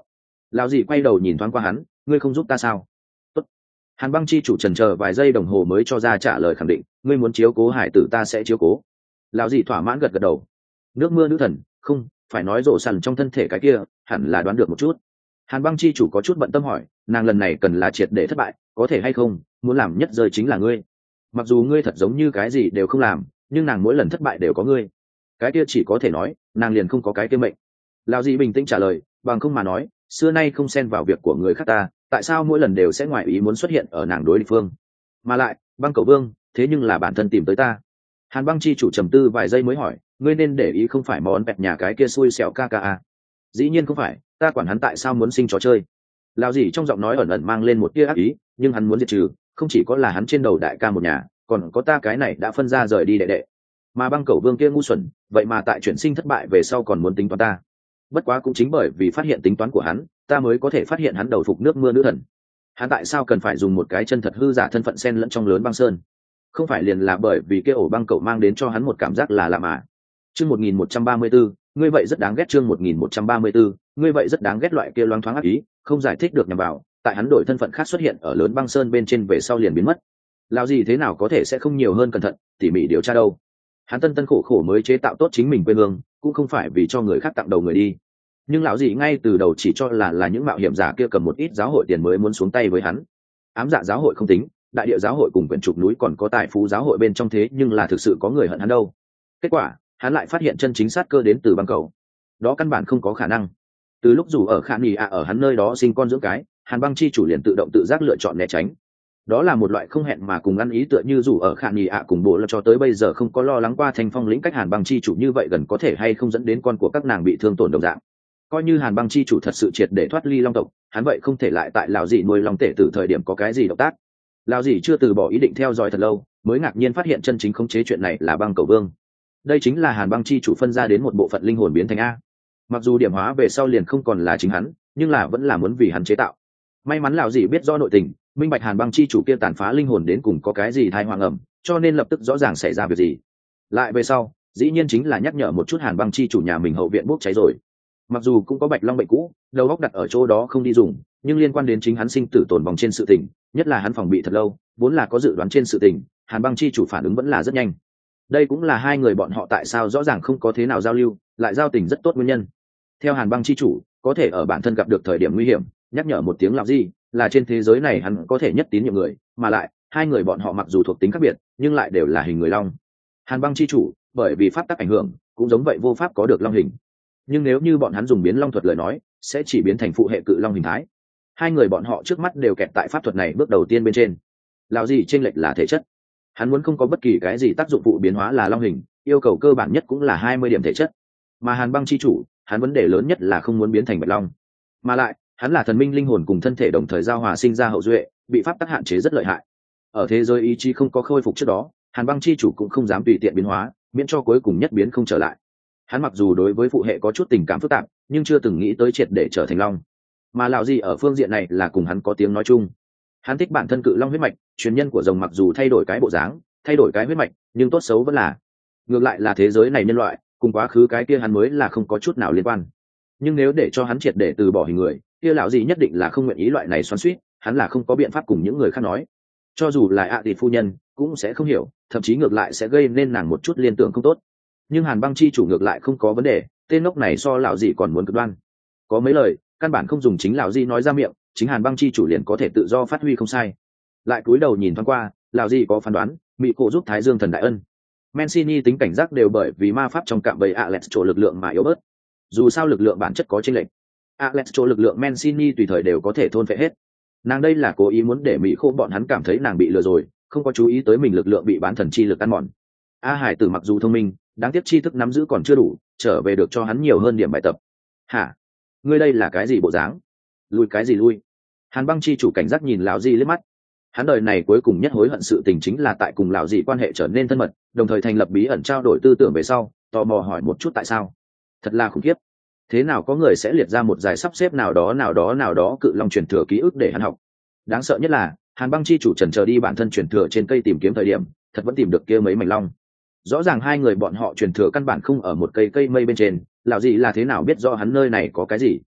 Lão gì quay đầu nhìn thoáng qua hắn, ngươi không giúp ta sao? Tốt. Hàn Băng chi chủ chần chờ vài giây đồng hồ mới cho ra trả lời khẳng định, ngươi muốn chiếu cố hải tử ta sẽ chiếu cố. Lão gì thỏa mãn gật gật đầu. Nước mưa nữ thần, không phải nói rộ sần trong thân thể cái kia, hẳn là đoán được một chút. Hàn Băng chi chủ có chút bận tâm hỏi, nàng lần này cần là triệt để thất bại, có thể hay không, muốn làm nhất rơi chính là ngươi. Mặc dù ngươi thật giống như cái gì đều không làm, nhưng nàng mỗi lần thất bại đều có ngươi. Cái kia chỉ có thể nói, nàng liền không có cái kia mệnh. Lão gì bình tĩnh trả lời, bằng không mà nói, xưa nay không xen vào việc của người khác ta, tại sao mỗi lần đều sẽ ngoài ý muốn xuất hiện ở nàng đối phương? Mà lại, Băng Cẩu Vương, thế nhưng là bản thân tìm tới ta. Hàn Băng chi chủ trầm tư vài giây mới hỏi, ngươi nên để ý không phải món bẹt nhà cái kia xui xẻo ca ca à? Dĩ nhiên không phải, ta quản hắn tại sao muốn sinh trò chơi. Lão gì trong giọng nói ẩn ẩn mang lên một tia ác ý, nhưng hắn muốn diệt trừ, không chỉ có là hắn trên đầu đại ca một nhà, còn có ta cái này đã phân ra rời đi đệ đệ. Mà Băng Cẩu Vương kia ngu xuẩn, vậy mà tại chuyển sinh thất bại về sau còn muốn tính toán ta. Bất quá cũng chính bởi vì phát hiện tính toán của hắn, ta mới có thể phát hiện hắn đầu phục nước mưa nữ thần. Hắn tại sao cần phải dùng một cái chân thật hư giả thân phận xen lẫn trong lớn băng sơn? Không phải liền là bởi vì kia ổ băng cậu mang đến cho hắn một cảm giác là lạ mà. Chương một nghìn một trăm ba mươi bốn, ngươi vậy rất đáng ghét. Chương một nghìn một trăm ba mươi bốn, ngươi vậy rất đáng ghét. Loại kia loáng thoáng ác ý, không giải thích được nhằm vào, tại hắn đổi thân phận khác xuất hiện ở lớn băng sơn bên trên về sau liền biến mất. Lão gì thế nào có thể sẽ không nhiều hơn cẩn thận, tỉ mỉ điều tra đâu? Hắn tân tân khổ khổ mới chế tạo tốt chính mình quê hương, cũng không phải vì cho người khác tặng đầu người đi. Nhưng lão gì ngay từ đầu chỉ cho là là những mạo hiểm giả kia cầm một ít giáo hội tiền mới muốn xuống tay với hắn. Ám dạ giáo hội không tính, đại địa giáo hội cùng quyển trục núi còn có tài phú giáo hội bên trong, thế nhưng là thực sự có người hận hắn đâu. Kết quả hắn lại phát hiện chân chính sát cơ đến từ băng cầu, đó căn bản không có khả năng. Từ lúc dù ở khả nghỉ ạ ở hắn nơi đó sinh con dưỡng cái, Hàn Băng chi chủ liền tự động tự giác lựa chọn né tránh. Đó là một loại không hẹn mà cùng ăn ý, tựa như dù ở khả nghỉ ạ cùng bộ là cho tới bây giờ không có lo lắng qua Thanh Phong lĩnh cách Hàn Băng chi chủ như vậy gần có thể hay không dẫn đến con của các nàng bị thương tổn đồng dạng. Coi như Hàn Băng chi chủ thật sự triệt để thoát ly long tộc, hắn vậy không thể lại tại lão dị nuôi long tể từ thời điểm có cái gì động tác. Lão dị chưa từ bỏ ý định theo dõi thật lâu, mới ngạc nhiên phát hiện chân chính khống chế chuyện này là Băng Cẩu Vương. Đây chính là Hàn Băng chi chủ phân ra đến một bộ phận linh hồn biến thành a. Mặc dù điểm hóa về sau liền không còn là chính hắn, nhưng là vẫn là muốn vì hắn chế tạo. May mắn lão dị biết rõ nội tình, minh bạch Hàn Băng chi chủ kia tàn phá linh hồn đến cùng có cái gì thai hoang ẩm, cho nên lập tức rõ ràng xảy ra việc gì. Lại về sau, dĩ nhiên chính là nhắc nhở một chút Hàn Băng chi chủ nhà mình hậu viện bốc cháy rồi. Mặc dù cũng có bạch long bệnh cũ, đầu óc đặt ở chỗ đó không đi dùng, nhưng liên quan đến chính hắn sinh tử tồn vong trên sự tình, nhất là hắn phòng bị thật lâu, vốn là có dự đoán trên sự tình, Hàn Băng chi chủ phản ứng vẫn là rất nhanh. Đây cũng là hai người bọn họ tại sao rõ ràng không có thế nào giao lưu, lại giao tình rất tốt nguyên nhân. Theo Hàn Băng chi chủ, có thể ở bản thân gặp được thời điểm nguy hiểm, nhắc nhở một tiếng lão gì, là trên thế giới này hắn có thể nhất tín nhiệm người, mà lại hai người bọn họ mặc dù thuộc tính khác biệt, nhưng lại đều là hình người long. Hàn Băng chi chủ, bởi vì pháp tắc ảnh hưởng, cũng giống vậy vô pháp có được long hình. Nhưng nếu như bọn hắn dùng biến long thuật lời nói, sẽ chỉ biến thành phụ hệ cự long hình thái. Hai người bọn họ trước mắt đều kẹt tại pháp thuật này bước đầu tiên bên trên. Lão gì chênh lệch là thể chất, hắn muốn không có bất kỳ cái gì tác dụng phụ biến hóa là long hình, yêu cầu cơ bản nhất cũng là hai mươi điểm thể chất. Mà Hàn Băng chi chủ, hắn vấn đề lớn nhất là không muốn biến thành bạch long, mà lại hắn là thần minh linh hồn cùng thân thể đồng thời giao hòa sinh ra hậu duệ, bị pháp tắc hạn chế rất lợi hại. Ở thế giới ý chí không có khôi phục trước đó, Hàn Băng chi chủ cũng không dám tùy tiện biến hóa, miễn cho cuối cùng nhất biến không trở lại. Hắn mặc dù đối với phụ hệ có chút tình cảm phức tạp, nhưng chưa từng nghĩ tới triệt để trở thành long. Mà lão gì ở phương diện này là cùng hắn có tiếng nói chung. Hắn thích bản thân cự long huyết mạch, truyền nhân của rồng mặc dù thay đổi cái bộ dáng, thay đổi cái huyết mạch, nhưng tốt xấu vẫn là. Ngược lại là thế giới này nhân loại, cùng quá khứ cái kia hắn mới là không có chút nào liên quan. Nhưng nếu để cho hắn triệt để từ bỏ hình người, kia lão gì nhất định là không nguyện ý loại này xoắn xuýt, hắn là không có biện pháp cùng những người khác nói. Cho dù là ạ tỷ phu nhân, cũng sẽ không hiểu, thậm chí ngược lại sẽ gây nên nàng một chút liên tưởng không tốt. Nhưng Hàn Băng chi chủ ngược lại không có vấn đề, tên ngốc này so lão gì còn muốn cực đoan. Có mấy lời, căn bản không dùng chính lão gì nói ra miệng, chính Hàn Băng chi chủ liền có thể tự do phát huy không sai. Lại cúi đầu nhìn thoáng qua, lão gì có phán đoán, mỹ cổ giúp Thái Dương thần đại ân. Mancini tính cảnh giác đều bởi vì ma pháp trong cạm bẫy Alex chỗ lực lượng mà yếu bớt. Dù sao lực lượng bản chất có chênh lệch, Alex chỗ lực lượng Mancini tùy thời đều có thể thôn phệ hết. Nàng đây là cố ý muốn để mỹ khô bọn hắn cảm thấy nàng bị lừa rồi, không có chú ý tới mình lực lượng bị bán thần chi lực ăn mòn. A Hải Tử mặc dù thông minh, đáng tiếc tri thức nắm giữ còn chưa đủ, trở về được cho hắn nhiều hơn điểm bài tập. Hả? Ngươi đây là cái gì bộ dáng? Lui cái gì lui? Hàn Băng chi chủ cảnh giác nhìn lão di liếc mắt. Hắn đời này cuối cùng nhất hối hận sự tình chính là tại cùng lão dị quan hệ trở nên thân mật, đồng thời thành lập bí ẩn trao đổi tư tưởng về sau, tò mò hỏi một chút tại sao. Thật là khủng khiếp. Thế nào có người sẽ liệt ra một giải sắp xếp nào đó nào đó nào đó cự long truyền thừa ký ức để hắn học. Đáng sợ nhất là Hàn Băng chi chủ chần chờ đi bản thân truyền thừa trên cây tìm kiếm thời điểm, thật vẫn tìm được kia mấy mảnh long. Rõ ràng hai người bọn họ truyền thừa căn bản không ở một cây cây mây bên trên, lão dị là thế nào biết rõ hắn nơi này có cái gì?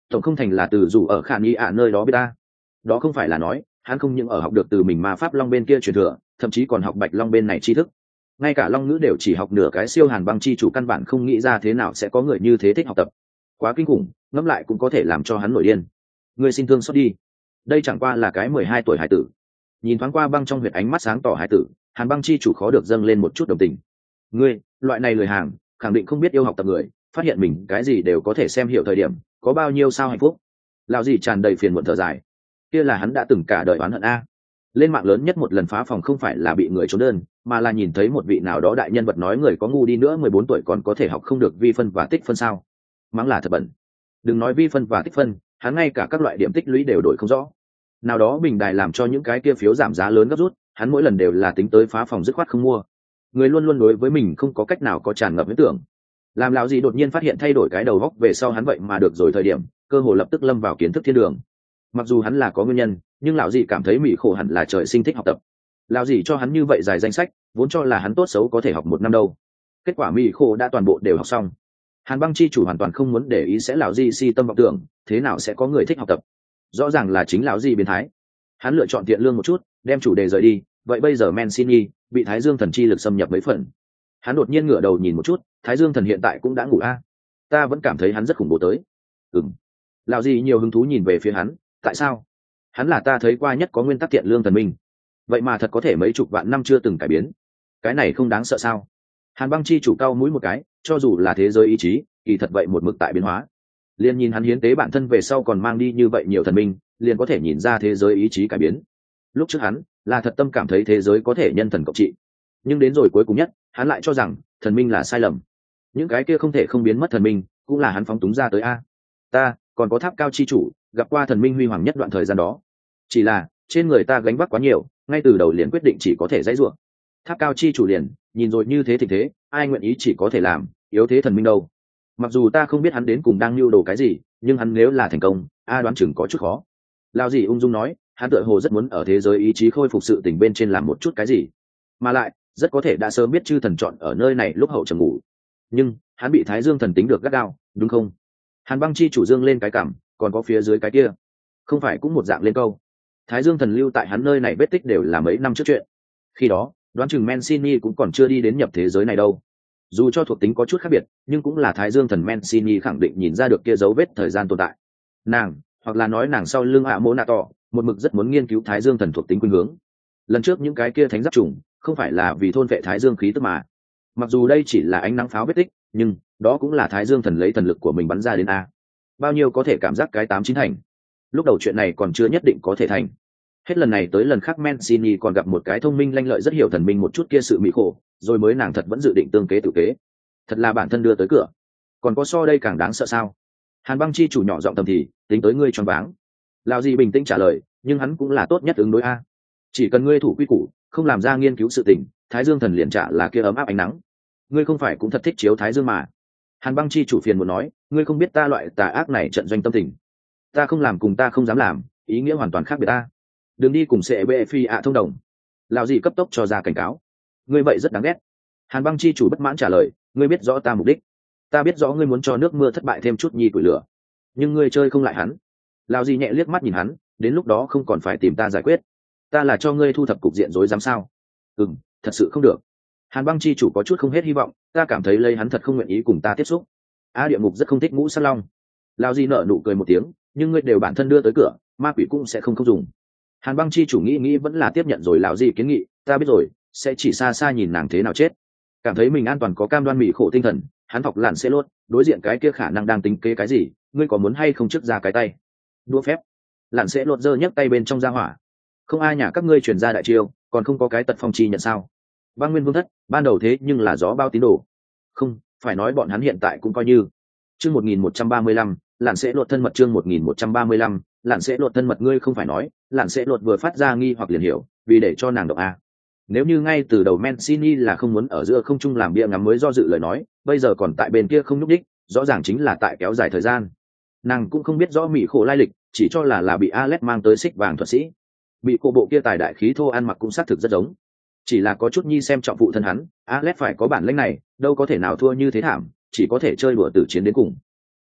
tổng không thành là từ dù ở khả nghi ạ nơi đó biết ta. Đó không phải là nói hắn không những ở học được từ mình ma pháp long bên kia truyền thừa, thậm chí còn học bạch long bên này tri thức. Ngay cả long ngữ đều chỉ học nửa cái, siêu hàn băng chi chủ căn bản không nghĩ ra thế nào sẽ có người như thế thích học tập. Quá kinh khủng, ngẫm lại cũng có thể làm cho hắn nổi điên. Ngươi xin thương xót đi, đây chẳng qua là cái mười hai tuổi hải tử. Nhìn thoáng qua băng trong huyệt ánh mắt sáng tỏ hải tử, hàn băng chi chủ khó được dâng lên một chút đồng tình. Ngươi loại này lười hàng, khẳng định không biết yêu học tập người, phát hiện mình cái gì đều có thể xem hiểu thời điểm có bao nhiêu sao hạnh phúc. Lão gì tràn đầy phiền muộn thở dài, kia là hắn đã từng cả đời oán hận a. Lên mạng lớn nhất một lần phá phòng không phải là bị người trốn đơn, mà là nhìn thấy một vị nào đó đại nhân vật nói người có ngu đi nữa mười bốn tuổi còn có thể học không được vi phân và tích phân sao. Mắng là thật bẩn. Đừng nói vi phân và tích phân, hắn ngay cả các loại điểm tích lũy đều đổi không rõ. Nào đó bình đài làm cho những cái kia phiếu giảm giá lớn gấp rút, hắn mỗi lần đều là tính tới phá phòng dứt khoát không mua. Người luôn luôn đối với mình không có cách nào có tràn ngập ý tưởng. Làm lão gì đột nhiên phát hiện thay đổi cái đầu góc về sau hắn vậy mà được rồi thời điểm, cơ hồ lập tức lâm vào kiến thức thiên đường. Mặc dù hắn là có nguyên nhân, nhưng lão gì cảm thấy mỹ khổ hẳn là trời sinh thích học tập. Lão gì cho hắn như vậy dài danh sách, vốn cho là hắn tốt xấu có thể học một năm đâu. Kết quả mỹ khổ đã toàn bộ đều học xong. Hàn băng chi chủ hoàn toàn không muốn để ý sẽ lão gì si tâm vọng tưởng, thế nào sẽ có người thích học tập. Rõ ràng là chính lão gì biến thái. Hắn lựa chọn tiện lương một chút, đem chủ đề rời đi. Vậy bây giờ Mancini bị Thái Dương thần chi lực xâm nhập mấy phần. Hắn đột nhiên ngửa đầu nhìn một chút, Thái Dương thần hiện tại cũng đã ngủ a. À. Ta vẫn cảm thấy hắn rất khủng bố tới. Ừm. Lão gì nhiều hứng thú nhìn về phía hắn, tại sao? Hắn là ta thấy qua nhất có nguyên tắc thiện lương thần minh, vậy mà thật có thể mấy chục vạn năm chưa từng cải biến. Cái này không đáng sợ sao? Hàn băng chi chủ cao mũi một cái, cho dù là thế giới ý chí, kỳ thật vậy một mực tại biến hóa. Liên nhìn hắn hiến tế bản thân về sau còn mang đi như vậy nhiều thần minh, liền có thể nhìn ra thế giới ý chí cải biến. Lúc trước hắn là thật tâm cảm thấy thế giới có thể nhân thần cộng trị, nhưng đến rồi cuối cùng nhất, hắn lại cho rằng thần minh là sai lầm. Những cái kia không thể không biến mất thần minh, cũng là hắn phóng túng ra tới a. Ta còn có tháp cao chi chủ, gặp qua thần minh huy hoàng nhất đoạn thời gian đó, chỉ là trên người ta gánh vác quá nhiều, ngay từ đầu liền quyết định chỉ có thể dãy ruộng. Tháp cao chi chủ liền nhìn rồi như thế thì thế, ai nguyện ý chỉ có thể làm yếu thế thần minh đâu. Mặc dù ta không biết hắn đến cùng đang lưu đồ cái gì, nhưng hắn nếu là thành công, a đoán chừng có chút khó. Lao gì ung dung nói, hắn tựa hồ rất muốn ở thế giới ý chí khôi phục sự tình bên trên làm một chút cái gì, mà lại rất có thể đã sớm biết chư thần chọn ở nơi này lúc hậu trầm ngủ, nhưng hắn bị Thái Dương thần tính được gắt gao, đúng không? Hàn băng chi chủ dương lên cái cảm, còn có phía dưới cái kia, không phải cũng một dạng lên câu. Thái Dương thần lưu tại hắn nơi này vết tích đều là mấy năm trước chuyện, khi đó đoán chừng Mancini cũng còn chưa đi đến nhập thế giới này đâu. Dù cho thuộc tính có chút khác biệt, nhưng cũng là Thái Dương thần Mancini khẳng định nhìn ra được kia dấu vết thời gian tồn tại. Nàng, hoặc là nói nàng sau lưng ạ mô nạ tỏ, một mực rất muốn nghiên cứu Thái Dương thần thuộc tính khuynh hướng. Lần trước những cái kia thánh giáp trùng, không phải là vì thôn vệ Thái Dương khí tức mà. Mặc dù đây chỉ là ánh nắng pháo vết tích, nhưng đó cũng là Thái Dương thần lấy thần lực của mình bắn ra đến a. Bao nhiêu có thể cảm giác cái tám chín thành. Lúc đầu chuyện này còn chưa nhất định có thể thành. Hết lần này tới lần khác Mancini còn gặp một cái thông minh lanh lợi rất hiểu thần minh một chút kia sự mỹ khổ, rồi mới nàng thật vẫn dự định tương kế tự kế. Thật là bản thân đưa tới cửa. Còn có so đây càng đáng sợ sao? Hàn băng chi chủ nhỏ giọng thầm thì, tính tới ngươi choáng váng. Lão gì bình tĩnh trả lời, nhưng hắn cũng là tốt nhất ứng đối a. Chỉ cần ngươi thủ quy củ, không làm ra nghiên cứu sự tình, Thái Dương thần liền trả là kia ấm áp ánh nắng. Ngươi không phải cũng thật thích chiếu Thái Dương mà? Hàn băng chi chủ phiền muốn nói, ngươi không biết ta loại tà ác này trận doanh tâm tình. Ta không làm cùng ta không dám làm, ý nghĩa hoàn toàn khác biệt ta. Đừng đi cùng sẽ bệ phi ạ thông đồng. Lão gì cấp tốc cho ra cảnh cáo. Ngươi vậy rất đáng ghét. Hàn băng chi chủ bất mãn trả lời, ngươi biết rõ ta mục đích. Ta biết rõ ngươi muốn cho nước mưa thất bại thêm chút nhi củi lửa, nhưng ngươi chơi không lại hắn. Lão gì nhẹ liếc mắt nhìn hắn, đến lúc đó không còn phải tìm ta giải quyết. Ta là cho ngươi thu thập cục diện rối rắm sao? Ừm, thật sự không được. Hàn băng chi chủ có chút không hết hy vọng, ta cảm thấy lấy hắn thật không nguyện ý cùng ta tiếp xúc. A địa ngục rất không thích ngũ sát long. Lão gì nở nụ cười một tiếng, nhưng ngươi đều bản thân đưa tới cửa, ma quỷ cũng sẽ không không dùng. Hàn băng chi chủ nghĩ nghĩ vẫn là tiếp nhận rồi lão gì kiến nghị, ta biết rồi, sẽ chỉ xa xa nhìn nàng thế nào chết. Cảm thấy mình an toàn có cam đoan mỹ khổ tinh thần, hắn học lặn sẽ lốt, đối diện cái kia khả năng đang tính kế cái gì, ngươi có muốn hay không trước ra cái tay? Đua phép. Lặn sẽ lột giơ nhấc tay bên trong ra hỏa. Không ai nhà các ngươi truyền ra đại chiêu, còn không có cái tật phong chi nhận sao? Băng Nguyên Vương thất, ban đầu thế nhưng là gió bao tín đồ. Không, phải nói bọn hắn hiện tại cũng coi như. Chương một nghìn một trăm ba mươi lăm, Lặn sẽ lột thân mật chương một nghìn một trăm ba mươi lăm, Lặn sẽ lột thân mật ngươi không phải nói, Lặn sẽ lột vừa phát ra nghi hoặc liền hiểu, vì để cho nàng động a. Nếu như ngay từ đầu Mancini là không muốn ở giữa không trung làm bia ngắm mới do dự lời nói, bây giờ còn tại bên kia không nhúc đích, rõ ràng chính là tại kéo dài thời gian. Nàng cũng không biết rõ mỹ khổ lai lịch, chỉ cho là là bị Alex mang tới xích vàng thuật sĩ. Bị cô bộ kia tài đại khí thô ăn mặc cũng xác thực rất giống, chỉ là có chút nhi xem trọng phụ thân hắn. Alex phải có bản lĩnh này, đâu có thể nào thua như thế thảm, chỉ có thể chơi đùa tử chiến đến cùng.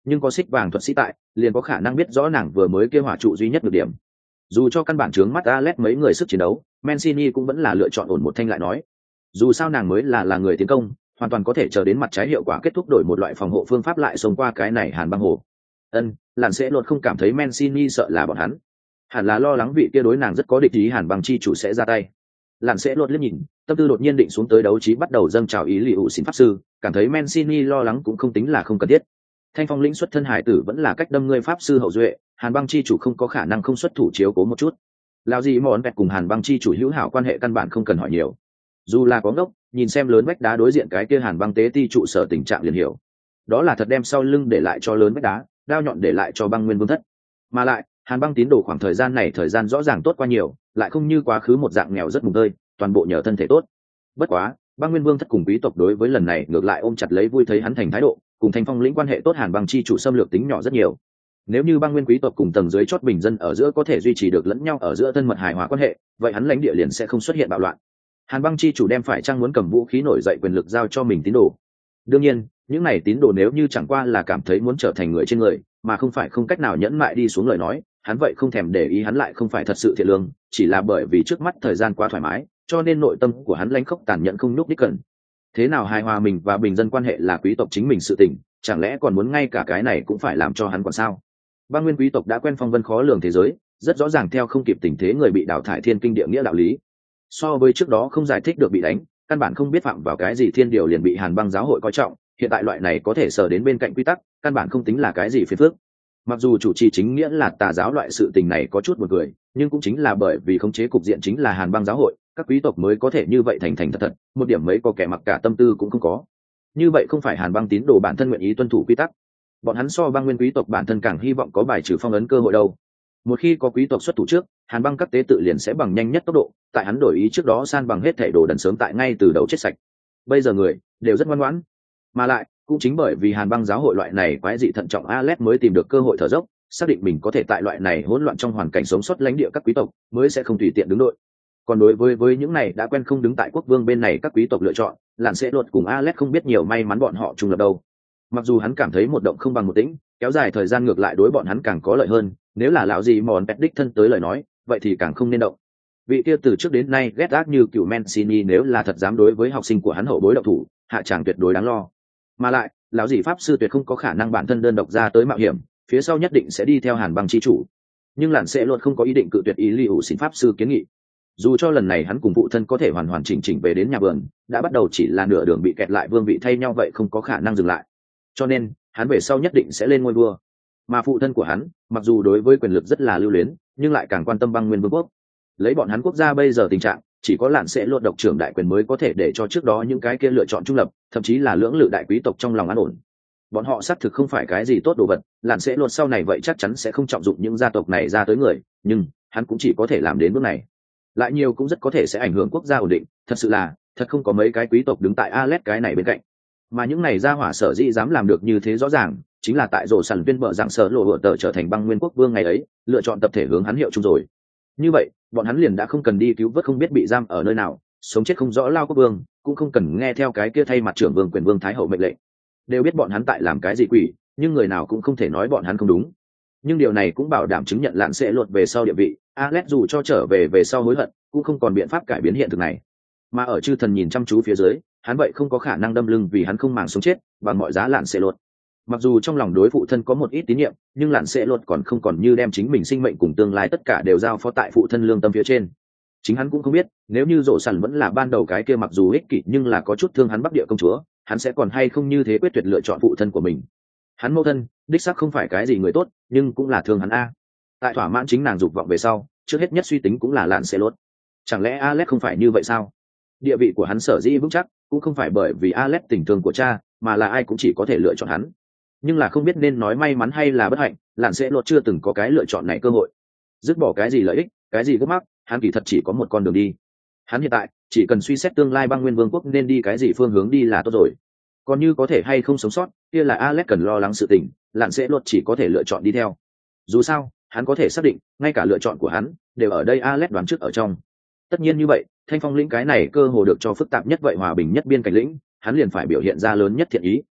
nhưng có xích vàng thuật sĩ tại liền có khả năng biết rõ nàng vừa mới kêu hỏa trụ duy nhất được điểm. Dù cho căn bản trướng mắt Alex mấy người sức chiến đấu, Mancini cũng vẫn là lựa chọn ổn một thanh lại nói. Dù sao nàng mới là là người tiến công, hoàn toàn có thể chờ đến mặt trái hiệu quả kết thúc đổi một loại phòng hộ phương pháp lại xông qua cái này hàn băng hồ. Ân, làn sẽ luôn không cảm thấy Mancini sợ là bọn hắn. Hẳn là lo lắng vị kia đối nàng rất có địch ý hàn băng chi chủ sẽ ra tay. Làn sẽ luôn liếc nhìn, tâm tư đột nhiên định xuống tới đấu trí bắt đầu dâng trào ý lì ụ xin pháp sư, cảm thấy Mancini lo lắng cũng không tính là không cần thiết. Thanh phong lĩnh xuất thân hải tử vẫn là cách đâm ngươi pháp sư hậu duệ, hàn băng chi chủ không có khả năng không xuất thủ chiếu cố một chút. Lao gì món vẹt cùng hàn băng chi chủ hữu hảo quan hệ căn bản không cần hỏi nhiều. Dù là có ngốc, nhìn xem lớn vách đá đối diện cái kia hàn băng tế ti trụ sở tình trạng liền hiểu. Đó là thật đem sau lưng để lại cho lớn vách đá, đao nhọn để lại cho băng nguyên vương thất. Mà lại, hàn băng tín đồ khoảng thời gian này thời gian rõ ràng tốt qua nhiều, lại không như quá khứ một dạng nghèo rất mùng tơi, toàn bộ nhờ thân thể tốt. Bất quá, băng nguyên vương thất cùng quý tộc đối với lần này ngược lại ôm chặt lấy vui thấy hắn thành thái độ, cùng thanh phong lĩnh quan hệ tốt hàn băng chi chủ xâm lược tính nhỏ rất nhiều. Nếu như băng nguyên quý tộc cùng tầng dưới chót bình dân ở giữa có thể duy trì được lẫn nhau ở giữa thân mật hài hòa quan hệ, vậy hắn lãnh địa liền sẽ không xuất hiện bạo loạn. Hàn băng chi chủ đem phải chăng muốn cầm vũ khí nổi dậy quyền lực giao cho mình tín đồ. Đương nhiên, những này tín đồ nếu như chẳng qua là cảm thấy muốn trở thành người trên người, mà không phải không cách nào nhẫn mại đi xuống lời nói, hắn vậy không thèm để ý, hắn lại không phải thật sự thiện lương, chỉ là bởi vì trước mắt thời gian quá thoải mái, cho nên nội tâm của hắn lãnh khốc tàn nhẫn không nhúc đích cần. Thế nào hài hòa mình và bình dân quan hệ là quý tộc chính mình sự tình, chẳng lẽ còn muốn ngay cả cái này cũng phải làm cho hắn còn sao? Băng nguyên quý tộc đã quen phong vân khó lường thế giới, rất rõ ràng theo không kịp tình thế người bị đào thải thiên kinh địa nghĩa đạo lý. So với trước đó không giải thích được bị đánh, căn bản không biết phạm vào cái gì thiên điều liền bị hàn băng giáo hội coi trọng, hiện tại loại này có thể sờ đến bên cạnh quy tắc, căn bản không tính là cái gì phiền phức. Mặc dù chủ trì chính nghĩa là tà giáo, loại sự tình này có chút buồn cười, nhưng cũng chính là bởi vì khống chế cục diện chính là hàn băng giáo hội, các quý tộc mới có thể như vậy thành thành thật thật, một điểm mấy có kẻ mặc cả tâm tư cũng không có. Như vậy không phải hàn băng tín đồ bản thân nguyện ý tuân thủ quy tắc, bọn hắn so băng nguyên quý tộc bản thân càng hy vọng có bài trừ phong ấn cơ hội đâu. Một khi có quý tộc xuất thủ trước, hàn băng các tế tự liền sẽ bằng nhanh nhất tốc độ, tại hắn đổi ý trước đó san bằng hết thảy đồ đần sớm tại ngay từ đầu chết sạch. Bây giờ người đều rất ngoan ngoãn, mà lại cũng chính bởi vì hàn băng giáo hội loại này quái dị thận trọng, Alex mới tìm được cơ hội thở dốc, xác định mình có thể tại loại này hỗn loạn trong hoàn cảnh sống sót lãnh địa các quý tộc, mới sẽ không tùy tiện đứng đội. Còn đối với với những này đã quen không đứng tại quốc vương bên này các quý tộc lựa chọn, làn sẽ luật cùng Alex không biết nhiều may mắn bọn họ chung lập đâu. Mặc dù hắn cảm thấy một động không bằng một tĩnh, kéo dài thời gian ngược lại đối bọn hắn càng có lợi hơn, nếu là lão gì mòn pet đích thân tới lời nói, vậy thì càng không nên động. Vị kia từ trước đến nay ghét ác như cựu Mancini nếu là thật dám đối với học sinh của hắn hậu bối động thủ, hạ tràng tuyệt đối đáng lo. Mà lại, lão gì pháp sư tuyệt không có khả năng bản thân đơn độc ra tới mạo hiểm, phía sau nhất định sẽ đi theo hàn băng chi chủ. Nhưng làn sẽ luôn không có ý định cự tuyệt ý li ủ xin pháp sư kiến nghị. Dù cho lần này hắn cùng phụ thân có thể hoàn hoàn chỉnh chỉnh về đến nhà vườn, đã bắt đầu chỉ là nửa đường bị kẹt lại vương vị thay nhau vậy không có khả năng dừng lại. Cho nên, hắn về sau nhất định sẽ lên ngôi vua. Mà phụ thân của hắn, mặc dù đối với quyền lực rất là lưu luyến, nhưng lại càng quan tâm băng nguyên vương quốc. Lấy bọn hắn quốc gia bây giờ tình trạng, chỉ có lạn sẽ luật độc trưởng đại quyền mới có thể để cho trước đó những cái kia lựa chọn trung lập, thậm chí là lưỡng lự đại quý tộc trong lòng an ổn. Bọn họ xác thực không phải cái gì tốt đồ vật, lạn sẽ luật sau này vậy chắc chắn sẽ không trọng dụng những gia tộc này ra tới người, nhưng hắn cũng chỉ có thể làm đến bước này. Lại nhiều cũng rất có thể sẽ ảnh hưởng quốc gia ổn định, thật sự là, thật không có mấy cái quý tộc đứng tại Alex cái này bên cạnh. Mà những này gia hỏa sở dĩ dám làm được như thế rõ ràng, chính là tại rổ sẵn viên bờ dạng sở lộ hựa tờ trở thành băng nguyên quốc vương ngày ấy, lựa chọn tập thể hướng hắn hiệu chung rồi. Như vậy, bọn hắn liền đã không cần đi cứu vớt không biết bị giam ở nơi nào, sống chết không rõ lao quốc vương, cũng không cần nghe theo cái kia thay mặt trưởng vương quyền vương thái hậu mệnh lệnh. Đều biết bọn hắn tại làm cái gì quỷ, nhưng người nào cũng không thể nói bọn hắn không đúng. Nhưng điều này cũng bảo đảm chứng nhận lạn sẽ luật về sau địa vị, Alex dù cho trở về về sau hối hận, cũng không còn biện pháp cải biến hiện thực này. Mà ở chư thần nhìn chăm chú phía dưới, hắn vậy không có khả năng đâm lưng vì hắn không màng sống chết, bằng mọi giá lạn sẽ luật. Mặc dù trong lòng đối phụ thân có một ít tín nhiệm, nhưng lạn sẽ luật còn không còn như đem chính mình sinh mệnh cùng tương lai tất cả đều giao phó tại phụ thân lương tâm phía trên. Chính hắn cũng không biết, nếu như rộ sẵn vẫn là ban đầu cái kia mặc dù ích kỷ nhưng là có chút thương hắn Bắc Địa công chúa, hắn sẽ còn hay không như thế quyết tuyệt lựa chọn phụ thân của mình. Hắn mẫu thân, đích xác không phải cái gì người tốt, nhưng cũng là thương hắn a. Tại thỏa mãn chính nàng dục vọng về sau, trước hết nhất suy tính cũng là lạn sẽ luật. Chẳng lẽ Alex không phải như vậy sao? Địa vị của hắn sở dĩ vững chắc, cũng không phải bởi vì Alex tình thương của cha, mà là ai cũng chỉ có thể lựa chọn hắn. Nhưng là không biết nên nói may mắn hay là bất hạnh, lạn sẽ luật chưa từng có cái lựa chọn này cơ hội. Dứt bỏ cái gì lợi ích, cái gì gốc mắc, hắn kỳ thật chỉ có một con đường đi. Hắn hiện tại chỉ cần suy xét tương lai băng nguyên vương quốc nên đi cái gì phương hướng đi là tốt rồi. Còn như có thể hay không sống sót, kia là Alex cần lo lắng sự tình, lạn sẽ luật chỉ có thể lựa chọn đi theo. Dù sao, hắn có thể xác định, ngay cả lựa chọn của hắn đều ở đây Alex đoán trước ở trong. Tất nhiên như vậy, thanh phong lĩnh cái này cơ hồ được cho phức tạp nhất vậy hòa bình nhất biên cảnh lĩnh, hắn liền phải biểu hiện ra lớn nhất thiện ý,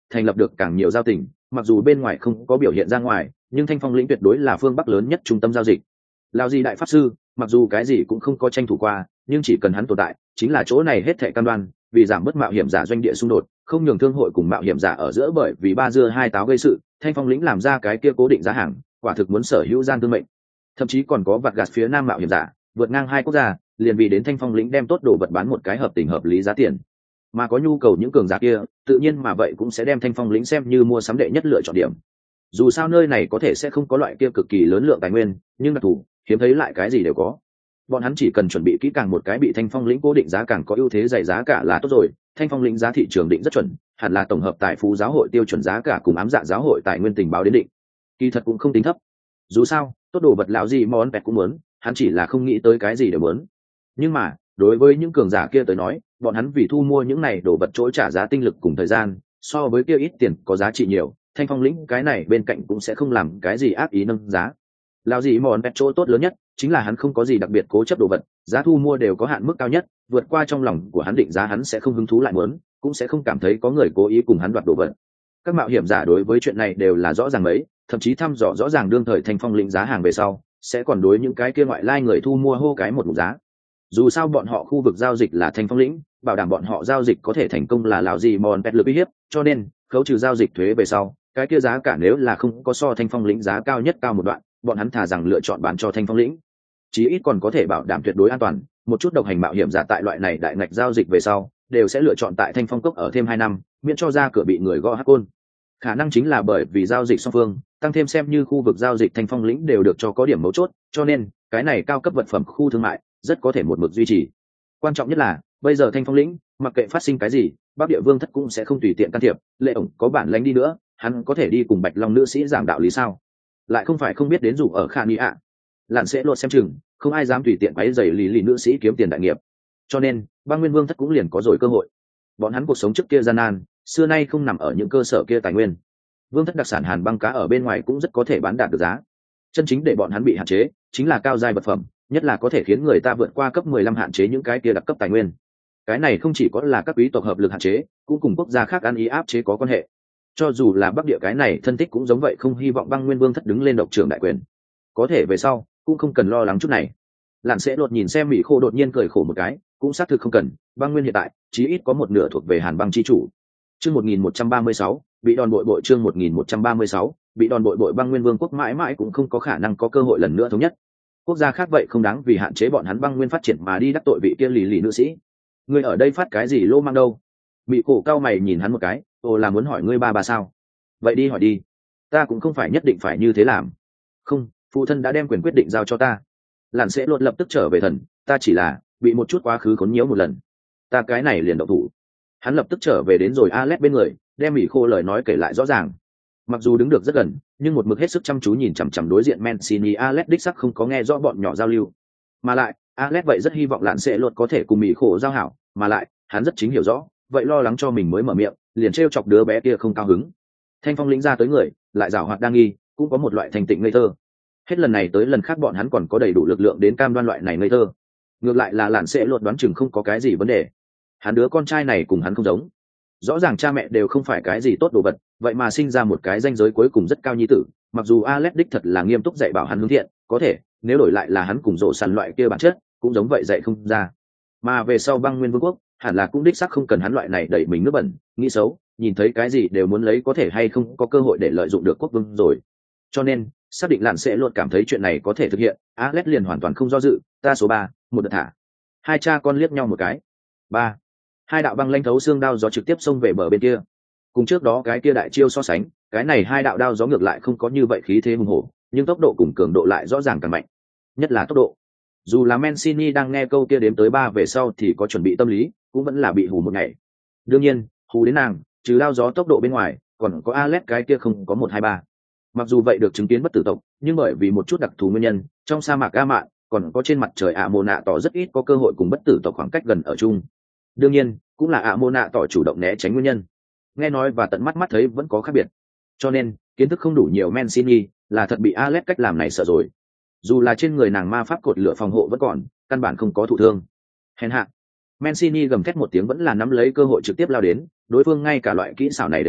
thành lập được càng nhiều giao tình, mặc dù bên ngoài không có biểu hiện ra ngoài, nhưng Thanh Phong lĩnh tuyệt đối là phương Bắc lớn nhất trung tâm giao dịch. Lão gì đại pháp sư, mặc dù cái gì cũng không có tranh thủ qua, nhưng chỉ cần hắn tồn tại, chính là chỗ này hết thảy cam đoan, vì giảm bớt mạo hiểm giả doanh địa xung đột, không nhường thương hội cùng mạo hiểm giả ở giữa bởi vì ba dưa hai táo gây sự, Thanh Phong lĩnh làm ra cái kia cố định giá hàng, quả thực muốn sở hữu gian tương mệnh. Thậm chí còn có vặt gạt phía Nam mạo hiểm giả, vượt ngang hai quốc gia, liền vì đến Thanh Phong lĩnh đem tốt đồ vật bán một cái hợp tình hợp lý giá tiền. Mà có nhu cầu những cường giả kia, tự nhiên mà vậy cũng sẽ đem Thanh Phong lĩnh xem như mua sắm đệ nhất lựa chọn điểm. Dù sao nơi này có thể sẽ không có loại kia cực kỳ lớn lượng tài nguyên, nhưng đặc thù, hiếm thấy lại cái gì đều có. Bọn hắn chỉ cần chuẩn bị kỹ càng một cái bị Thanh Phong lĩnh cố định giá càng có ưu thế dày giá cả là tốt rồi. Thanh Phong lĩnh giá thị trường định rất chuẩn, hẳn là tổng hợp tài phú giáo hội tiêu chuẩn giá cả cùng ám dạ giáo hội tài nguyên tình báo đến định. Kỳ thật cũng không tính thấp. Dù sao, tốt đồ vật lão gì món pẹt cũng muốn, hắn chỉ là không nghĩ tới cái gì đều muốn. Nhưng mà, đối với những cường giả kia tới nói, bọn hắn vì thu mua những này đồ vật trỗi trả giá tinh lực cùng thời gian, so với kia ít tiền có giá trị nhiều, Thanh Phong lĩnh cái này bên cạnh cũng sẽ không làm cái gì ác ý nâng giá. Lão gì món pẹt chỗ tốt lớn nhất chính là hắn không có gì đặc biệt cố chấp đồ vật, giá thu mua đều có hạn mức cao nhất, vượt qua trong lòng của hắn định giá hắn sẽ không hứng thú lại muốn, cũng sẽ không cảm thấy có người cố ý cùng hắn đoạt đồ vật. Các mạo hiểm giả đối với chuyện này đều là rõ ràng mấy, thậm chí thăm dò rõ ràng đương thời Thanh Phong lĩnh giá hàng về sau, sẽ còn đối những cái kia ngoại lai người thu mua hô cái một mục giá. Dù sao bọn họ khu vực giao dịch là Thanh Phong lĩnh, bảo đảm bọn họ giao dịch có thể thành công là lão gì mòn pẹt lực uy hiếp, cho nên khấu trừ giao dịch thuế về sau, cái kia giá cả nếu là không có so Thanh Phong lĩnh giá cao nhất cao một đoạn, bọn hắn thà rằng lựa chọn bán cho Thanh Phong lĩnh. Chí ít còn có thể bảo đảm tuyệt đối an toàn, một chút độc hành mạo hiểm giả tại loại này đại ngạch giao dịch về sau, đều sẽ lựa chọn tại Thanh Phong cốc ở thêm hai năm, miễn cho ra cửa bị người gõ hắc côn. Khả năng chính là bởi vì giao dịch song phương, tăng thêm xem như khu vực giao dịch Thanh Phong lĩnh đều được cho có điểm mấu chốt, cho nên cái này cao cấp vật phẩm khu thương mại rất có thể một mực duy trì. Quan trọng nhất là bây giờ Thanh Phong lĩnh, mặc kệ phát sinh cái gì, Bắc Địa Vương thất cũng sẽ không tùy tiện can thiệp, Lệ ổng có bản lãnh đi nữa, hắn có thể đi cùng Bạch Long nữ sĩ giảng đạo lý sao? Lại không phải không biết đến dù ở Kha Ni ạ. Lạn sẽ lột xem chừng, không ai dám tùy tiện quấy rầy lý lý nữ sĩ kiếm tiền đại nghiệp. Cho nên, Băng Nguyên Vương thất cũng liền có rồi cơ hội. Bọn hắn cuộc sống trước kia gian nan, xưa nay không nằm ở những cơ sở kia tài nguyên. Vương thất đặc sản hàn băng cá ở bên ngoài cũng rất có thể bán đạt được giá. Chân chính để bọn hắn bị hạn chế, chính là cao giai vật phẩm, nhất là có thể khiến người ta vượt qua cấp mười lăm hạn chế những cái kia đặc cấp tài nguyên. Cái này không chỉ có là các quý tộc hợp lực hạn chế, cũng cùng quốc gia khác ăn ý áp chế có quan hệ. Cho dù là Bắc Địa cái này thân thích cũng giống vậy, không hy vọng Băng Nguyên Vương thất đứng lên độc trưởng đại quyền. Có thể về sau, cũng không cần lo lắng chút này. Lạn sẽ đột nhìn xem Mỹ Khô đột nhiên cười khổ một cái, cũng xác thực không cần, Băng Nguyên hiện tại chí ít có một nửa thuộc về Hàn Băng chi chủ. Chương một nghìn một trăm ba mươi sáu, bị đòn bội bội chương một nghìn một trăm ba mươi sáu, bị đòn bội bội Băng Nguyên Vương quốc mãi mãi cũng không có khả năng có cơ hội lần nữa thống nhất. Quốc gia khác vậy không đáng vì hạn chế bọn hắn Băng Nguyên phát triển mà đi đắc tội vị kia lì lì nữ sĩ. Ngươi ở đây phát cái gì lô mang đâu? Mỹ Khô cao mày nhìn hắn một cái, ồ là muốn hỏi ngươi ba bà sao? Vậy đi hỏi đi, ta cũng không phải nhất định phải như thế làm. Không, phụ thân đã đem quyền quyết định giao cho ta. Lạn sẽ luôn lập tức trở về thần, ta chỉ là bị một chút quá khứ khốn nhiễu một lần, ta cái này liền động thủ. Hắn lập tức trở về đến rồi Alex bên người, đem Mỹ Khô lời nói kể lại rõ ràng. Mặc dù đứng được rất gần, nhưng một mực hết sức chăm chú nhìn chằm chằm đối diện Mancini, Alex đích sắc không có nghe rõ bọn nhỏ giao lưu. Mà lại, Alex vậy rất hy vọng Lạn sẽ luôn có thể cùng Mỹ Khô giao hảo, mà lại, hắn rất chính hiểu rõ, vậy lo lắng cho mình mới mở miệng, liền trêu chọc đứa bé kia không cao hứng. Thanh Phong lĩnh ra tới người, lại giảo hoạt đa nghi, cũng có một loại thành tịnh ngây thơ. Hết lần này tới lần khác bọn hắn còn có đầy đủ lực lượng đến cam đoan loại này ngây thơ. Ngược lại là Lạn sẽ luôn đoán chừng không có cái gì vấn đề. Hắn đứa con trai này cùng hắn không giống. Rõ ràng cha mẹ đều không phải cái gì tốt đồ vật, vậy mà sinh ra một cái danh giới cuối cùng rất cao nhi tử. Mặc dù Alex đích thật là nghiêm túc dạy bảo hắn hướng thiện, có thể nếu đổi lại là hắn cùng rộ săn loại kia bản chất, cũng giống vậy dạy không ra. Mà về sau Băng Nguyên Vương quốc, hẳn là cũng đích xác không cần hắn loại này đẩy mình nước bẩn, nghĩ xấu, nhìn thấy cái gì đều muốn lấy có thể hay không có cơ hội để lợi dụng được quốc vương rồi. Cho nên, xác định Lạn sẽ luôn cảm thấy chuyện này có thể thực hiện, Alex liền hoàn toàn không do dự, ta số ba, một đợt thả. Hai cha con liếc nhau một cái. Ba. Hai đạo băng lanh thấu xương đao gió trực tiếp xông về bờ bên kia. Cùng trước đó cái kia đại chiêu so sánh, cái này hai đạo đao gió ngược lại không có như vậy khí thế hùng hổ, nhưng tốc độ cùng cường độ lại rõ ràng càng mạnh. Nhất là tốc độ. Dù là Mancini đang nghe câu kia đếm tới ba về sau thì có chuẩn bị tâm lý, cũng vẫn là bị hù một ngày. Đương nhiên, hù đến nàng, trừ đao gió tốc độ bên ngoài, còn có Alex cái kia không có một hai ba. Mặc dù vậy được chứng kiến bất tử tộc, nhưng bởi vì một chút đặc thù nguyên nhân, trong sa mạc A Mạn, còn có trên mặt trời ạ mô nạ tỏ rất ít có cơ hội cùng bất tử tộc khoảng cách gần ở chung. Đương nhiên, cũng là ạ mô nạ tỏ chủ động né tránh nguyên nhân. Nghe nói và tận mắt mắt thấy vẫn có khác biệt. Cho nên, kiến thức không đủ nhiều Mancini, là thật bị Alex cách làm này sợ rồi. Dù là trên người nàng ma pháp cột lửa phòng hộ vẫn còn, căn bản không có thụ thương. Hèn hạ. Mancini gầm thét một tiếng vẫn là nắm lấy cơ hội trực tiếp lao đến, đối phương ngay cả loại kỹ xảo này đều dùng,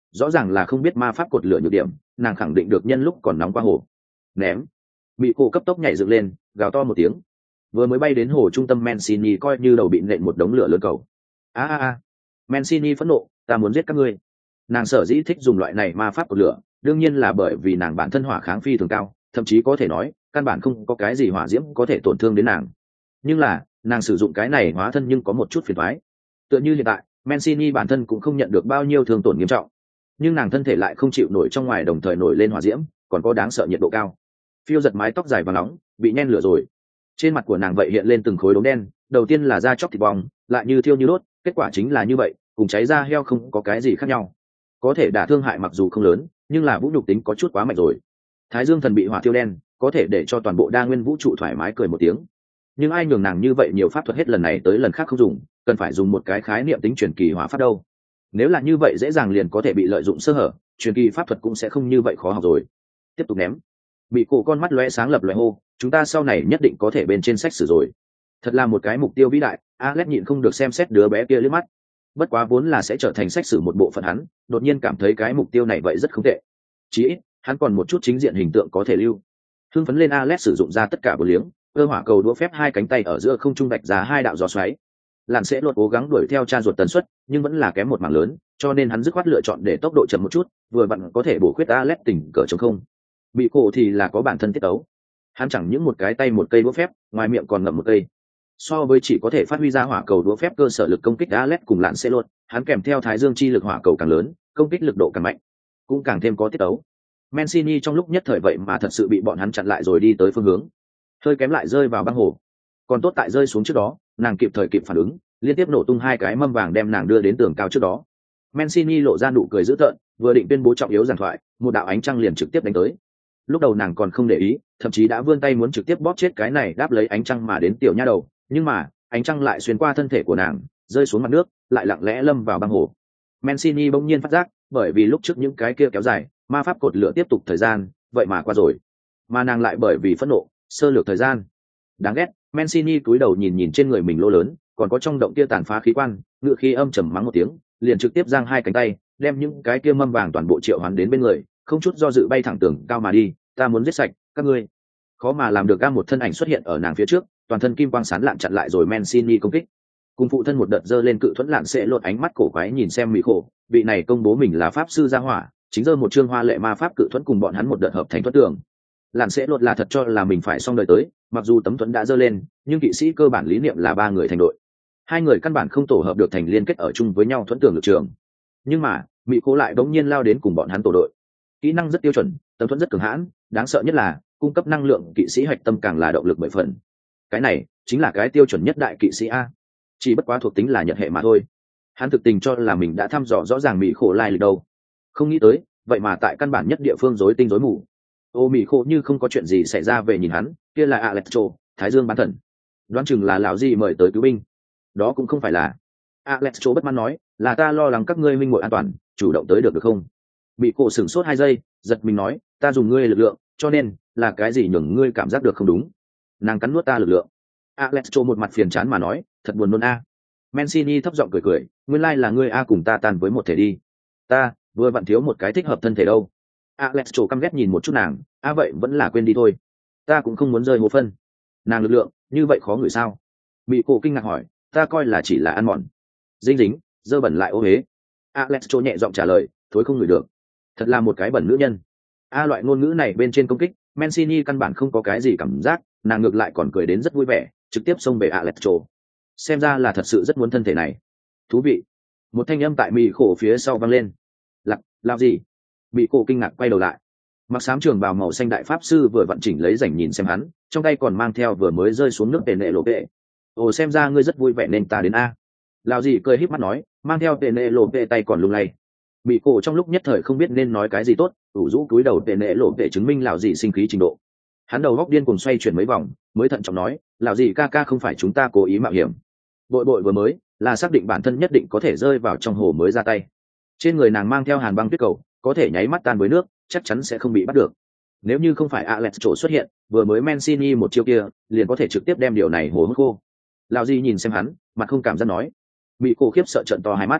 rõ ràng là không biết ma pháp cột lửa nhược điểm, nàng khẳng định được nhân lúc còn nóng qua hồ. Ném. Bị cổ cấp tốc nhảy dựng lên, gào to một tiếng. Vừa mới bay đến hồ trung tâm, Mancini coi như đầu bị nện một đống lửa lớn cầu. A a a. Mancini phẫn nộ, ta muốn giết các ngươi. Nàng sở dĩ thích dùng loại này ma pháp cột lửa, đương nhiên là bởi vì nàng bản thân hỏa kháng phi thường cao, thậm chí có thể nói căn bản không có cái gì hỏa diễm có thể tổn thương đến nàng. Nhưng là nàng sử dụng cái này hóa thân nhưng có một chút phiền toái. Tựa như hiện tại Mancini bản thân cũng không nhận được bao nhiêu thương tổn nghiêm trọng, nhưng nàng thân thể lại không chịu nổi trong ngoài đồng thời nổi lên hỏa diễm, còn có đáng sợ nhiệt độ cao. Phiêu giật mái tóc dài và nóng bị nhen lửa rồi, trên mặt của nàng vậy hiện lên từng khối đốm đen, đầu tiên là da chóc thịt bong, lại như thiêu như đốt, kết quả chính là như vậy, cùng cháy da heo không có cái gì khác nhau. Có thể đả thương hại mặc dù không lớn, nhưng là vũ nhục tính có chút quá mạnh rồi. Thái dương thần bị hỏa thiêu đen, có thể để cho toàn bộ đa nguyên vũ trụ thoải mái cười một tiếng. Nhưng ai nhường nàng như vậy nhiều pháp thuật hết lần này tới lần khác không dùng, cần phải dùng một cái khái niệm tính truyền kỳ hỏa pháp đâu. Nếu là như vậy dễ dàng liền có thể bị lợi dụng sơ hở, truyền kỳ pháp thuật cũng sẽ không như vậy khó học rồi. Tiếp tục ném. Bị cổ con mắt lóe sáng lập lóe hô, chúng ta sau này nhất định có thể bên trên sách sử rồi. Thật là một cái mục tiêu vĩ đại, Alex nhịn không được xem xét đứa bé kia liếc mắt. Bất quá vốn là sẽ trở thành sách sử một bộ phận hắn, đột nhiên cảm thấy cái mục tiêu này vậy rất không tệ. Chỉ ít, hắn còn một chút chính diện hình tượng có thể lưu. Hưng phấn lên, Alex sử dụng ra tất cả bờ liếng, cơ hỏa cầu đũa phép hai cánh tay ở giữa không trung vạch ra hai đạo gió xoáy. Lạn sẽ luôn cố gắng đuổi theo cha ruột tần suất, nhưng vẫn là kém một mảng lớn, cho nên hắn dứt khoát lựa chọn để tốc độ chậm một chút, vừa vặn có thể bổ khuyết Alex tỉnh cỡ trống không. Bị cổ thì là có bản thân tiết tấu, hắn chẳng những một cái tay một cây đũa phép, ngoài miệng còn ngậm một cây. So với chỉ có thể phát huy ra hỏa cầu đũa phép cơ sở lực công kích Alex cùng Lạn sẽ luôn, hắn kèm theo thái dương chi lực hỏa cầu càng lớn, công kích lực độ càng mạnh, cũng càng thêm có tiết tấu. Mancini trong lúc nhất thời vậy mà thật sự bị bọn hắn chặn lại rồi đi tới phương hướng, hơi kém lại rơi vào băng hồ. Còn tốt tại rơi xuống trước đó, nàng kịp thời kịp phản ứng, liên tiếp nổ tung hai cái mâm vàng đem nàng đưa đến tường cao trước đó. Mancini lộ ra nụ cười dữ tợn, vừa định tuyên bố trọng yếu giảng thoại, một đạo ánh trăng liền trực tiếp đánh tới. Lúc đầu nàng còn không để ý, thậm chí đã vươn tay muốn trực tiếp bóp chết cái này đáp lấy ánh trăng mà đến tiểu nha đầu, nhưng mà ánh trăng lại xuyên qua thân thể của nàng, rơi xuống mặt nước, lại lặng lẽ lâm vào băng hồ. Mancini bỗng nhiên phát giác, bởi vì lúc trước những cái kia kéo dài, ma pháp cột lửa tiếp tục thời gian, vậy mà qua rồi, mà nàng lại bởi vì phẫn nộ, sơ lược thời gian. Đáng ghét. Mancini cúi đầu nhìn nhìn trên người mình lỗ lớn, còn có trong động kia tàn phá khí quan, ngựa khí âm trầm mắng một tiếng, liền trực tiếp giang hai cánh tay, đem những cái kia mâm vàng toàn bộ triệu hoán đến bên người, không chút do dự bay thẳng tường cao mà đi. Ta muốn giết sạch các ngươi. Khó mà làm được, ga một thân ảnh xuất hiện ở nàng phía trước, toàn thân kim quang sáng lạn chặn lại rồi Mancini công kích. Cùng phụ thân một đợt dơ lên cự thuẫn lạn sẽ lột ánh mắt cổ quái nhìn xem mỹ khổ, vị này công bố mình là pháp sư gia hỏa, chính dơ một chương hoa lệ ma pháp cự thuẫn cùng bọn hắn một đợt hợp thành thuẫn tường. Lạn sẽ lột là thật cho là mình phải xong đời tới, mặc dù tấm thuẫn đã dơ lên, nhưng kỵ sĩ cơ bản lý niệm là ba người thành đội, hai người căn bản không tổ hợp được thành liên kết ở chung với nhau thuẫn tường lực trường. Nhưng mà mỹ khổ lại đống nhiên lao đến cùng bọn hắn tổ đội, kỹ năng rất tiêu chuẩn, tấm thuẫn rất cường hãn, đáng sợ nhất là cung cấp năng lượng kỵ sĩ hạch tâm càng là động lực bởi phần. Cái này chính là cái tiêu chuẩn nhất đại kỵ sĩ a, chỉ bất quá thuộc tính là nhật hệ mà thôi. Hắn thực tình cho là mình đã thăm dò rõ ràng mỹ khổ lai lịch đâu, không nghĩ tới vậy mà tại căn bản nhất địa phương rối tinh rối mù. Ô mỹ khổ như không có chuyện gì xảy ra về nhìn hắn, kia là Alectro, thái dương bán thần, đoán chừng là lão gì mời tới cứu binh. Đó cũng không phải là. Alectro bất mãn nói, là ta lo lắng các ngươi minh muội an toàn, chủ động tới được được không? Bị cổ sửng sốt hai giây, giật mình nói, ta dùng ngươi lực lượng, cho nên là cái gì nhường ngươi cảm giác được không đúng? Nàng cắn nuốt ta lực lượng. Alectro một mặt phiền chán mà nói, thật buồn nôn a. Mancini thấp giọng cười cười, nguyên lai là ngươi a, cùng ta tan với một thể đi. Ta vừa vặn thiếu một cái thích hợp thân thể đâu. Alectro căm ghét nhìn một chút nàng, a vậy vẫn là quên đi thôi. Ta cũng không muốn rơi hố phân. Nàng lực lượng như vậy khó ngửi sao? Bị cổ kinh ngạc hỏi, ta coi là chỉ là ăn mòn, dính dính, dơ bẩn lại ô huế. Alectro nhẹ giọng trả lời, thối không ngửi được. Thật là một cái bẩn nữ nhân. A loại ngôn ngữ này bên trên công kích, Mancini căn bản không có cái gì cảm giác, nàng ngược lại còn cười đến rất vui vẻ, trực tiếp xông về Alectro. Xem ra là thật sự rất muốn thân thể này. Thú vị. Một thanh âm tại mì khổ phía sau vang lên. Lặc, làm gì? Bị cổ kinh ngạc quay đầu lại. Mặc xám trường bào màu xanh đại pháp sư vừa vận chỉnh lấy rảnh nhìn xem hắn, trong tay còn mang theo vừa mới rơi xuống nước tề nệ lộ vệ. Ồ, xem ra ngươi rất vui vẻ nên ta đến a. Lão gì cười híp mắt nói, mang theo tề nệ lộ vệ tay còn lung lay. Bị cổ trong lúc nhất thời không biết nên nói cái gì tốt, ủ rũ cúi đầu tề nệ lộ vệ chứng minh lão gì sinh khí trình độ. Hắn đầu góc điên cuồng xoay chuyển mấy vòng, mới thận trọng nói, lão gì ca ca không phải chúng ta cố ý mạo hiểm. Bội bội vừa mới là xác định bản thân nhất định có thể rơi vào trong hồ mới ra tay. Trên người nàng mang theo hàn băng tuyết cầu, có thể nháy mắt tan với nước, chắc chắn sẽ không bị bắt được. Nếu như không phải Alectro xuất hiện, vừa mới Mancini một chiêu kia, liền có thể trực tiếp đem điều này hồ hút khô. Lão gì nhìn xem hắn, mặt không cảm giác nói. Bị cổ khiếp sợ trợn to hai mắt.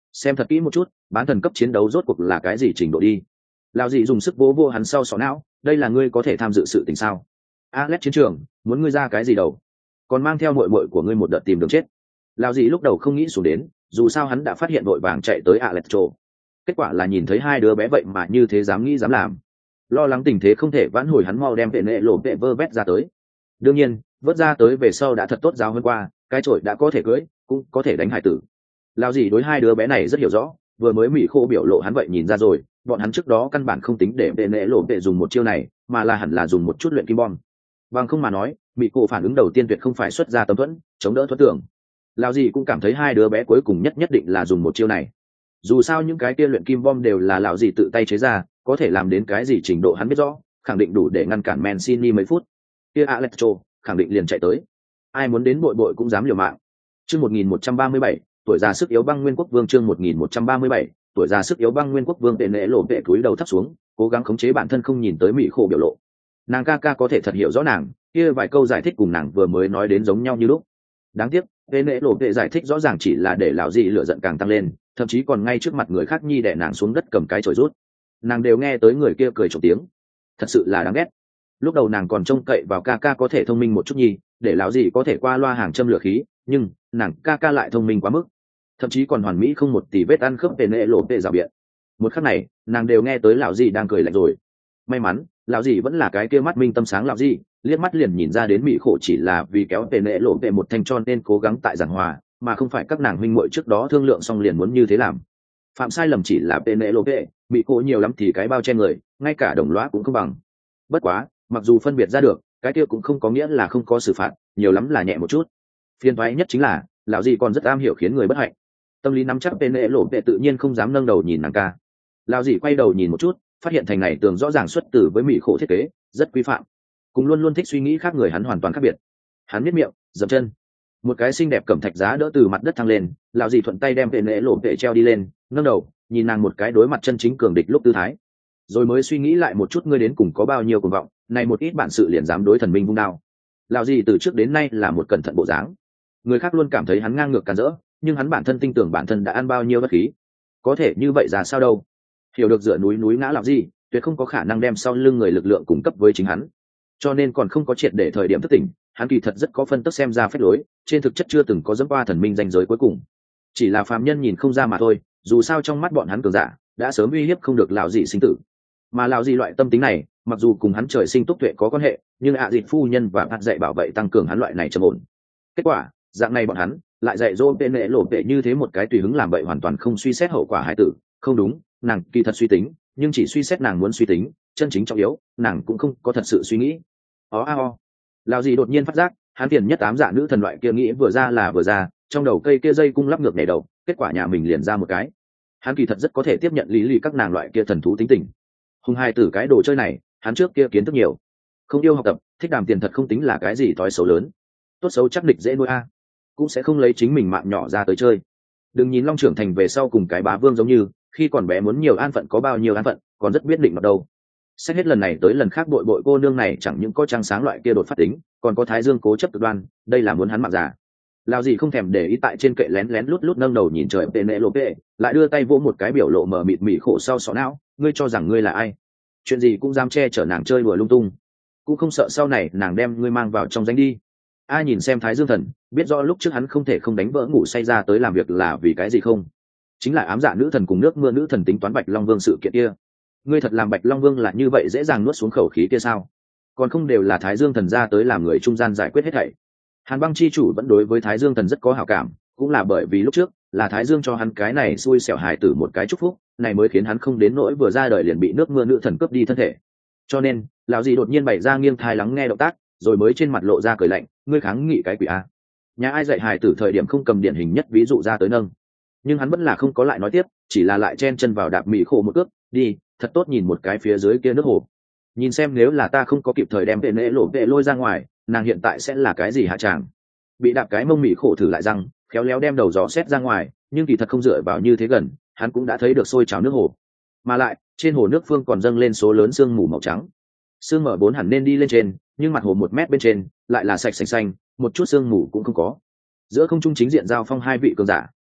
xem thật kỹ một chút bán thần cấp chiến đấu rốt cuộc là cái gì trình độ đi. Lão dị dùng sức vỗ vô hắn sau sọ não, đây là ngươi có thể tham dự sự tình sao? Alex chiến trường muốn ngươi ra cái gì đâu, còn mang theo muội muội của ngươi một đợt tìm đường chết. Lão dị lúc đầu không nghĩ xuống đến, dù sao hắn đã phát hiện đội vàng chạy tới Alex chỗ, kết quả là nhìn thấy hai đứa bé vậy mà như thế dám nghĩ dám làm. Lo lắng tình thế không thể vãn hồi, hắn mau đem vệ nệ lộ vệ vơ vét ra tới. Đương nhiên vớt ra tới về sau đã thật tốt giáo hơn qua, cái chổi đã có thể cưỡi cũng có thể đánh hải tử. Lão dị đối hai đứa bé này rất hiểu rõ, vừa mới mỹ khô biểu lộ hắn vậy nhìn ra rồi, bọn hắn trước đó căn bản không tính để vệ nệ lộ vệ dùng một chiêu này, mà là hẳn là dùng một chút luyện kim bom. Bằng không mà nói mỹ khô phản ứng đầu tiên tuyệt không phải xuất ra tấm thuẫn chống đỡ thoát tưởng. Lão dị cũng cảm thấy hai đứa bé cuối cùng nhất nhất định là dùng một chiêu này. Dù sao những cái kia luyện kim bom đều là lão dị tự tay chế ra, có thể làm đến cái gì trình độ hắn biết rõ, khẳng định đủ để ngăn cản Mancini mấy phút. Kia Aleccho khẳng định liền chạy tới, ai muốn đến bội bội cũng dám liều mạng. Chương một nghìn một trăm ba mươi bảy, tuổi già sức yếu băng nguyên quốc vương. Chương một nghìn một trăm ba mươi bảy, tuổi già sức yếu băng nguyên quốc vương. Tệ nệ lộ vệ cúi đầu thấp xuống, cố gắng khống chế bản thân không nhìn tới mỹ khổ biểu lộ. Nàng ca ca có thể thật hiểu rõ nàng, kia vài câu giải thích cùng nàng vừa mới nói đến giống nhau như lúc. Đáng tiếc tệ nệ lộ vệ giải thích rõ ràng chỉ là để lão dị lửa giận càng tăng lên, thậm chí còn ngay trước mặt người khác nhi đè nàng xuống đất cầm cái chổi rút. Nàng đều nghe tới người kia cười trộm tiếng, thật sự là đáng ghét. Lúc đầu nàng còn trông cậy vào ca ca có thể thông minh một chút nhi, để lão dị có thể qua loa hàng châm lửa khí, nhưng nàng ca ca lại thông minh quá mức, thậm chí còn hoàn mỹ không một tì vết ăn khớp tệ nệ lộ vệ rào biện. Một khắc này nàng đều nghe tới lão dị đang cười lạnh rồi. May mắn lão dị vẫn là cái kia mắt minh tâm sáng lão dị, liếc mắt liền nhìn ra đến mỹ khổ chỉ là vì kéo tệ nệ lộ vệ một thanh, cho nên cố gắng tại giảng hòa, mà không phải các nàng huynh muội trước đó thương lượng xong liền muốn như thế làm. Phạm sai lầm chỉ là tệ nệ lộ vệ, mỹ khổ nhiều lắm thì cái bao che người, ngay cả đồng lõa cũng không bằng. Bất quá mặc dù phân biệt ra được, cái kia cũng không có nghĩa là không có xử phạt, nhiều lắm là nhẹ một chút. Phiền toái nhất chính là lão dị còn rất am hiểu khiến người bất hạnh. Tâm lý nắm chắc tên nệ lộ vệ tự nhiên không dám nâng đầu nhìn nàng ca. Lão dị quay đầu nhìn một chút, phát hiện thành này tường rõ ràng xuất từ với mỹ khổ thiết kế, rất quy phạm, cùng luôn luôn thích suy nghĩ khác người hắn hoàn toàn khác biệt. Hắn miết miệng dậm chân, một cái xinh đẹp cẩm thạch giá đỡ từ mặt đất thăng lên, lão dị thuận tay đem tên nệ lộ vệ treo đi lên, nâng đầu nhìn nàng một cái đối mặt chân chính cường địch lúc tư thái, rồi mới suy nghĩ lại một chút ngươi đến cùng có bao nhiêu cuồng vọng, này một ít bản sự liền dám đối thần minh vung đao. Lão dị từ trước đến nay là một cẩn thận bộ dáng, người khác luôn cảm thấy hắn ngang ngược càn rỡ, nhưng hắn bản thân tin tưởng bản thân đã ăn bao nhiêu bất khí, có thể như vậy ra sao đâu. Hiểu được dựa núi núi ngã làm gì, tuyệt không có khả năng đem sau lưng người lực lượng cung cấp với chính hắn, cho nên còn không có triệt để thời điểm thức tỉnh, hắn kỳ thật rất có phân tức xem ra phép lối, trên thực chất chưa từng có dẫm qua thần minh danh giới cuối cùng, chỉ là phàm nhân nhìn không ra mà thôi. Dù sao trong mắt bọn hắn cường giả đã sớm uy hiếp không được lão dị sinh tử, mà lão dị loại tâm tính này mặc dù cùng hắn trời sinh túc tuệ có quan hệ, nhưng ạ à dịt phu nhân và bắt dạy bảo vệ tăng cường hắn loại này trầm ổn. Kết quả dạng này bọn hắn lại dạy dỗ tên nệ lộ vệ như thế một cái tùy hứng làm bậy hoàn toàn không suy xét hậu quả hải tử. Không đúng, nàng kỳ thật suy tính, nhưng chỉ suy xét nàng muốn suy tính, chân chính trọng yếu nàng cũng không có thật sự suy nghĩ. ó a o lão dị đột nhiên phát giác hắn tiền nhất ám dạ nữ thần loại kia nghĩ vừa ra là vừa ra, trong đầu cây kia dây cung lắp ngược nhảy đầu, kết quả nhà mình liền ra một cái. Hắn kỳ thật rất có thể tiếp nhận lý lì các nàng loại kia thần thú tính tình. Hùng hai tử cái đồ chơi này hắn trước kia kiến thức nhiều, không yêu học tập, thích đàm tiền thật không tính là cái gì thói xấu lớn, tốt xấu chắc địch dễ nuôi a, cũng sẽ không lấy chính mình mạng nhỏ ra tới chơi. Đừng nhìn long trưởng thành về sau cùng cái bá vương giống như, khi còn bé muốn nhiều an phận có bao nhiêu an phận, còn rất biết định ở đâu. Xét hết lần này tới lần khác bội bội cô nương này chẳng những có trăng sáng loại kia đột phát tính, còn có thái dương cố chấp cực đoan, đây là muốn hắn mạng già. Lão gì không thèm để ý tại trên kệ lén lén lút lút nâng đầu nhìn trời tệ nệ lộ vệ, lại đưa tay vỗ một cái biểu lộ mờ mịt mị khổ sau xó não, ngươi cho rằng ngươi là ai? Chuyện gì cũng dám che chở nàng chơi đùa lung tung, cũng không sợ sau này nàng đem ngươi mang vào trong danh đi. Ai nhìn xem thái dương thần, biết rõ lúc trước hắn không thể không đánh vỡ ngủ say ra tới làm việc là vì cái gì không? Chính là ám dạ nữ thần cùng nước mưa nữ thần tính toán Bạch Long Vương sự kiện kia. Ngươi thật làm Bạch Long Vương là như vậy dễ dàng nuốt xuống khẩu khí kia sao? Còn không đều là thái dương thần ra tới làm người trung gian giải quyết hết thảy. Hàn Băng chi chủ vẫn đối với thái dương thần rất có hảo cảm, cũng là bởi vì lúc trước là thái dương cho hắn cái này xui xẻo hài tử một cái chúc phúc, này mới khiến hắn không đến nỗi vừa ra đời liền bị nước mưa nữ thần cướp đi thân thể. Cho nên lão gì đột nhiên bày ra nghiêng thai lắng nghe động tác, rồi mới trên mặt lộ ra cười lạnh, ngươi kháng nghị cái quỷ a? Nhà ai dạy hài tử thời điểm không cầm điển hình nhất ví dụ ra tới nâng? Nhưng hắn vẫn là không có lại nói tiếp, chỉ là lại chen chân vào đạp mị khổ một cước, đi thật tốt nhìn một cái phía dưới kia nước hồ, nhìn xem nếu là ta không có kịp thời đem vệ nệ lộ vệ lôi ra ngoài, nàng hiện tại sẽ là cái gì hạ tràng. Bị đạp cái mông mị khổ thử lại răng, khéo léo đem đầu gió xét ra ngoài, nhưng kỳ thật không dựa vào như thế gần, hắn cũng đã thấy được sôi trào nước hồ, mà lại trên hồ nước phương còn dâng lên số lớn sương mù màu trắng. Sương mở bốn hẳn nên đi lên trên, nhưng mặt hồ một mét bên trên lại là sạch xanh xanh, một chút sương mù cũng không có. Giữa không trung chính diện giao phong hai vị cường giả,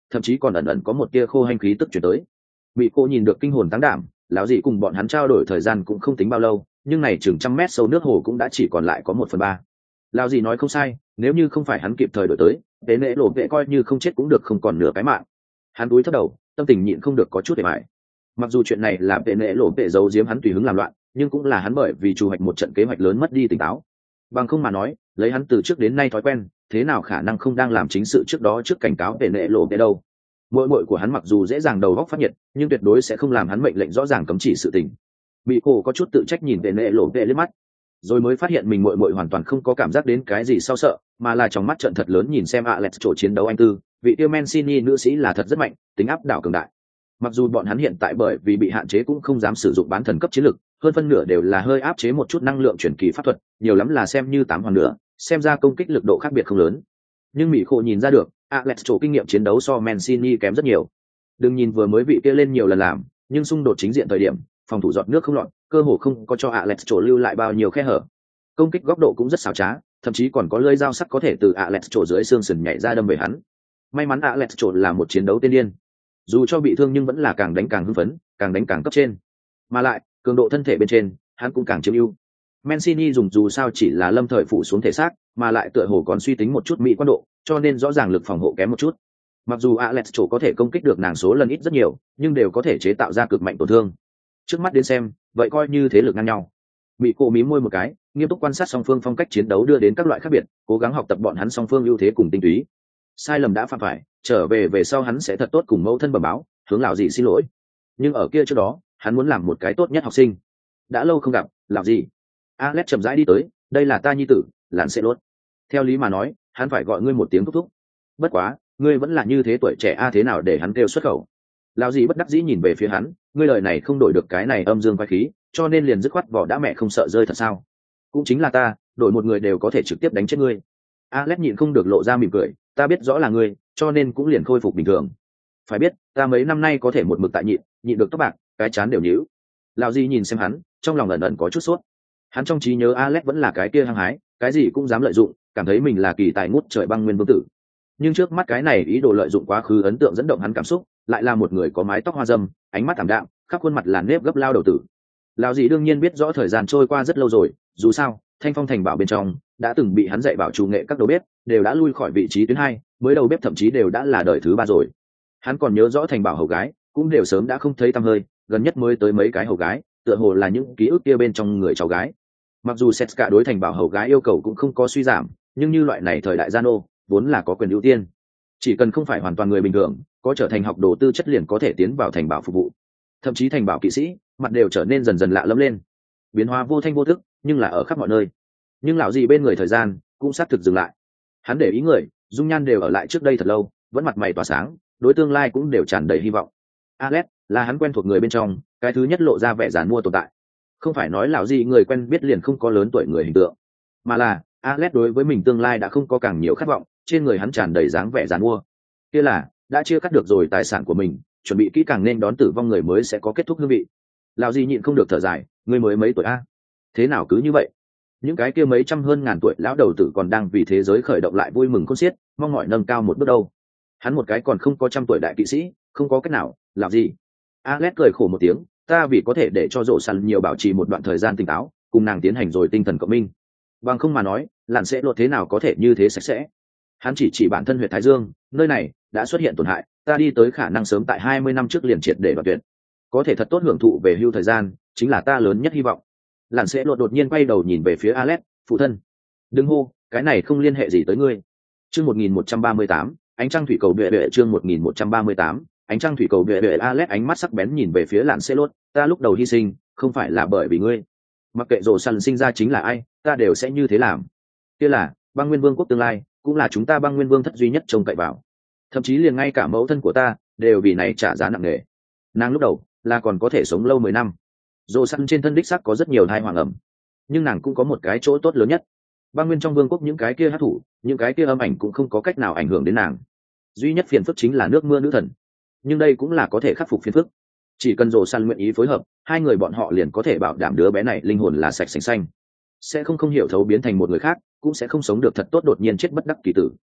thậm chí còn ẩn ẩn có một tia khô hanh khí tức chuyển tới. Bị cô nhìn được kinh hồn táng đảm, lão gì cùng bọn hắn trao đổi thời gian cũng không tính bao lâu, nhưng này chừng trăm mét sâu nước hồ cũng đã chỉ còn lại có một phần ba. Lão gì nói không sai, nếu như không phải hắn kịp thời đổi tới, tế nễ lộ vệ coi như không chết cũng được không còn nửa cái mạng. Hắn cúi thấp đầu, tâm tình nhịn không được có chút để mải. Mặc dù chuyện này là vệ nễ lộ vệ giấu giếm hắn tùy hứng làm loạn, nhưng cũng là hắn bởi vì chủ hoạch một trận kế hoạch lớn mất đi tỉnh táo. Bằng không mà nói, lấy hắn từ trước đến nay thói quen, thế nào khả năng không đang làm chính sự trước đó trước cảnh cáo vệ nễ lộ vệ đâu. Muội muội của hắn mặc dù dễ dàng đầu óc phát nhiệt, nhưng tuyệt đối sẽ không làm hắn mệnh lệnh rõ ràng cấm chỉ sự tình. Bị cô có chút tự trách nhìn vệ nễ lộ vệ liếc mắt, rồi mới phát hiện mình muội muội hoàn toàn không có cảm giác đến cái gì sao sợ, mà là trong mắt trợn thật lớn nhìn xem Alex chỗ chiến đấu anh tư, vị tiêu Mancini nữ sĩ là thật rất mạnh, tính áp đảo cường đại. Mặc dù bọn hắn hiện tại bởi vì bị hạn chế cũng không dám sử dụng bán thần cấp chiến lực, hơn phân nửa đều là hơi áp chế một chút năng lượng chuyển kỳ pháp thuật, nhiều lắm là xem như tám hoàn nữa, xem ra công kích lực độ khác biệt không lớn. Nhưng Mỹ Khổ nhìn ra được, Alex chỗ kinh nghiệm chiến đấu so Mancini kém rất nhiều. Đừng nhìn vừa mới vị kia lên nhiều lần làm, nhưng xung đột chính diện thời điểm, phòng thủ giọt nước không lọt, cơ hồ không có cho Alex chỗ lưu lại bao nhiêu khe hở. Công kích góc độ cũng rất xảo trá, thậm chí còn có lưỡi dao sắc có thể từ Alex chỗ dưới xương sườn nhảy ra đâm về hắn. May mắn Alex chỗ là một chiến đấu tiên điên, dù cho bị thương nhưng vẫn là càng đánh càng hưng phấn, càng đánh càng cấp trên. Mà lại, cường độ thân thể bên trên, hắn cũng càng chiếm ưu. Mancini dùng dù sao chỉ là lâm thời phụ xuống thể xác, mà lại tựa hồ còn suy tính một chút mỹ quan độ, cho nên rõ ràng lực phòng hộ kém một chút. Mặc dù Alex chỗ có thể công kích được nàng số lần ít rất nhiều, nhưng đều có thể chế tạo ra cực mạnh tổn thương. Trước mắt đến xem, vậy coi như thế lực ngang nhau. Mỹ cô mím môi một cái, nghiêm túc quan sát song phương phong cách chiến đấu đưa đến các loại khác biệt, cố gắng học tập bọn hắn song phương ưu thế cùng tinh túy. Sai lầm đã phạm phải, trở về về sau hắn sẽ thật tốt cùng mẫu thân bẩm báo, hướng lão gì xin lỗi. Nhưng ở kia trước đó, hắn muốn làm một cái tốt nhất học sinh. Đã lâu không gặp, lão gì? Alex chậm rãi đi tới, đây là ta nhi tử, Lạn Sẽ Lốt. Theo lý mà nói, hắn phải gọi ngươi một tiếng thúc thúc. Bất quá, ngươi vẫn là như thế tuổi trẻ a thế nào để hắn kêu xuất khẩu? Lão gì bất đắc dĩ nhìn về phía hắn, ngươi lời này không đổi được cái này âm dương quái khí, cho nên liền dứt khoát vỏ đã mẹ không sợ rơi thật sao? Cũng chính là ta, đổi một người đều có thể trực tiếp đánh chết ngươi. Alex nhịn không được lộ ra mỉm cười, ta biết rõ là ngươi, cho nên cũng liền khôi phục bình thường. Phải biết, ta mấy năm nay có thể một mực tại nhịn, nhịn được tóc bạc, cái chán đều nhíu. Lão gì nhìn xem hắn, trong lòng ẩn ẩn có chút sốt. Hắn trong trí nhớ Alex vẫn là cái kia hăng hái, cái gì cũng dám lợi dụng, cảm thấy mình là kỳ tài ngút trời băng nguyên vương tử. Nhưng trước mắt cái này ý đồ lợi dụng quá khứ ấn tượng dẫn động hắn cảm xúc, lại là một người có mái tóc hoa râm, ánh mắt thảm đạm, khắp khuôn mặt là nếp gấp lao đầu tử. Lão gì đương nhiên biết rõ thời gian trôi qua rất lâu rồi, dù sao, Thanh Phong thành bảo bên trong đã từng bị hắn dạy bảo chủ nghệ các đầu bếp, đều đã lui khỏi vị trí tuyến hai, mới đầu bếp thậm chí đều đã là đời thứ ba rồi. Hắn còn nhớ rõ thành bảo hầu gái, cũng đều sớm đã không thấy tăm hơi, gần nhất mới tới mấy cái hầu gái, tựa hồ là những ký ức kia bên trong người cháu gái. Mặc dù Setska đối thành bảo hầu gái yêu cầu cũng không có suy giảm, nhưng như loại này thời đại gian ô, vốn là có quyền ưu tiên. Chỉ cần không phải hoàn toàn người bình thường, có trở thành học đồ tư chất liền có thể tiến vào thành bảo phục vụ. Thậm chí thành bảo kỵ sĩ, mặt đều trở nên dần dần lạ lẫm lên. Biến hóa vô thanh vô thức, nhưng là ở khắp mọi nơi. Nhưng lão gì bên người thời gian, cũng xác thực dừng lại. Hắn để ý người, dung nhan đều ở lại trước đây thật lâu, vẫn mặt mày tỏa sáng, đối tương lai cũng đều tràn đầy hy vọng. Alex là hắn quen thuộc người bên trong, cái thứ nhất lộ ra vẻ giàn mua tồn tại. Không phải nói lão gì người quen biết liền không có lớn tuổi người hình tượng, mà là Alex đối với mình tương lai đã không có càng nhiều khát vọng, trên người hắn tràn đầy dáng vẻ giàn mua. Kia là đã chia cắt được rồi tài sản của mình, chuẩn bị kỹ càng nên đón tử vong người mới sẽ có kết thúc hương vị. Lão gì nhịn không được thở dài, ngươi mới mấy tuổi a? Thế nào cứ như vậy? Những cái kia mấy trăm hơn ngàn tuổi lão đầu tử còn đang vì thế giới khởi động lại vui mừng khôn xiết, mong mỏi nâng cao một bước đâu. Hắn một cái còn không có trăm tuổi đại kỵ sĩ, không có cách nào, làm gì? Alex cười khổ một tiếng, ta vì có thể để cho rộ săn nhiều bảo trì một đoạn thời gian tỉnh táo, cùng nàng tiến hành rồi tinh thần cộng minh. Bằng không mà nói, Lạn Sẽ Lột thế nào có thể như thế sạch sẽ? Hắn chỉ chỉ bản thân huyệt thái dương, nơi này đã xuất hiện tổn hại, ta đi tới khả năng sớm tại hai mươi năm trước liền triệt để đoạt tuyệt. Có thể thật tốt hưởng thụ về hưu thời gian, chính là ta lớn nhất hy vọng. Lạn Sẽ Lột đột nhiên quay đầu nhìn về phía Alex, phụ thân. Đừng hô, cái này không liên hệ gì tới ngươi. Chương một nghìn một trăm ba mươi tám, ánh trăng thủy cầu bệ bệ chương một nghìn một trăm ba mươi tám, ánh trăng thủy cầu bệ bệ. Alex ánh mắt sắc bén nhìn về phía Lạn Sẽ Lột, ta lúc đầu hy sinh, không phải là bởi vì ngươi. Mặc kệ rồ săn sinh ra chính là ai, ta đều sẽ như thế làm. Kia là băng nguyên vương quốc tương lai, cũng là chúng ta băng nguyên vương thất duy nhất trông cậy vào. Thậm chí liền ngay cả mẫu thân của ta đều vì này trả giá nặng nề. Nàng lúc đầu là còn có thể sống lâu mười năm. Rồ săn trên thân đích sắc có rất nhiều thai hoàng ẩm, nhưng nàng cũng có một cái chỗ tốt lớn nhất. Băng nguyên trong vương quốc những cái kia hát thủ, những cái kia âm ảnh cũng không có cách nào ảnh hưởng đến nàng. Duy nhất phiền phức chính là nước mưa nữ thần, nhưng đây cũng là có thể khắc phục phiền phức. Chỉ cần rồ săn nguyện ý phối hợp, hai người bọn họ liền có thể bảo đảm đứa bé này linh hồn là sạch sành xanh, sẽ không không hiểu thấu biến thành một người khác, cũng sẽ không sống được thật tốt đột nhiên chết bất đắc kỳ tử.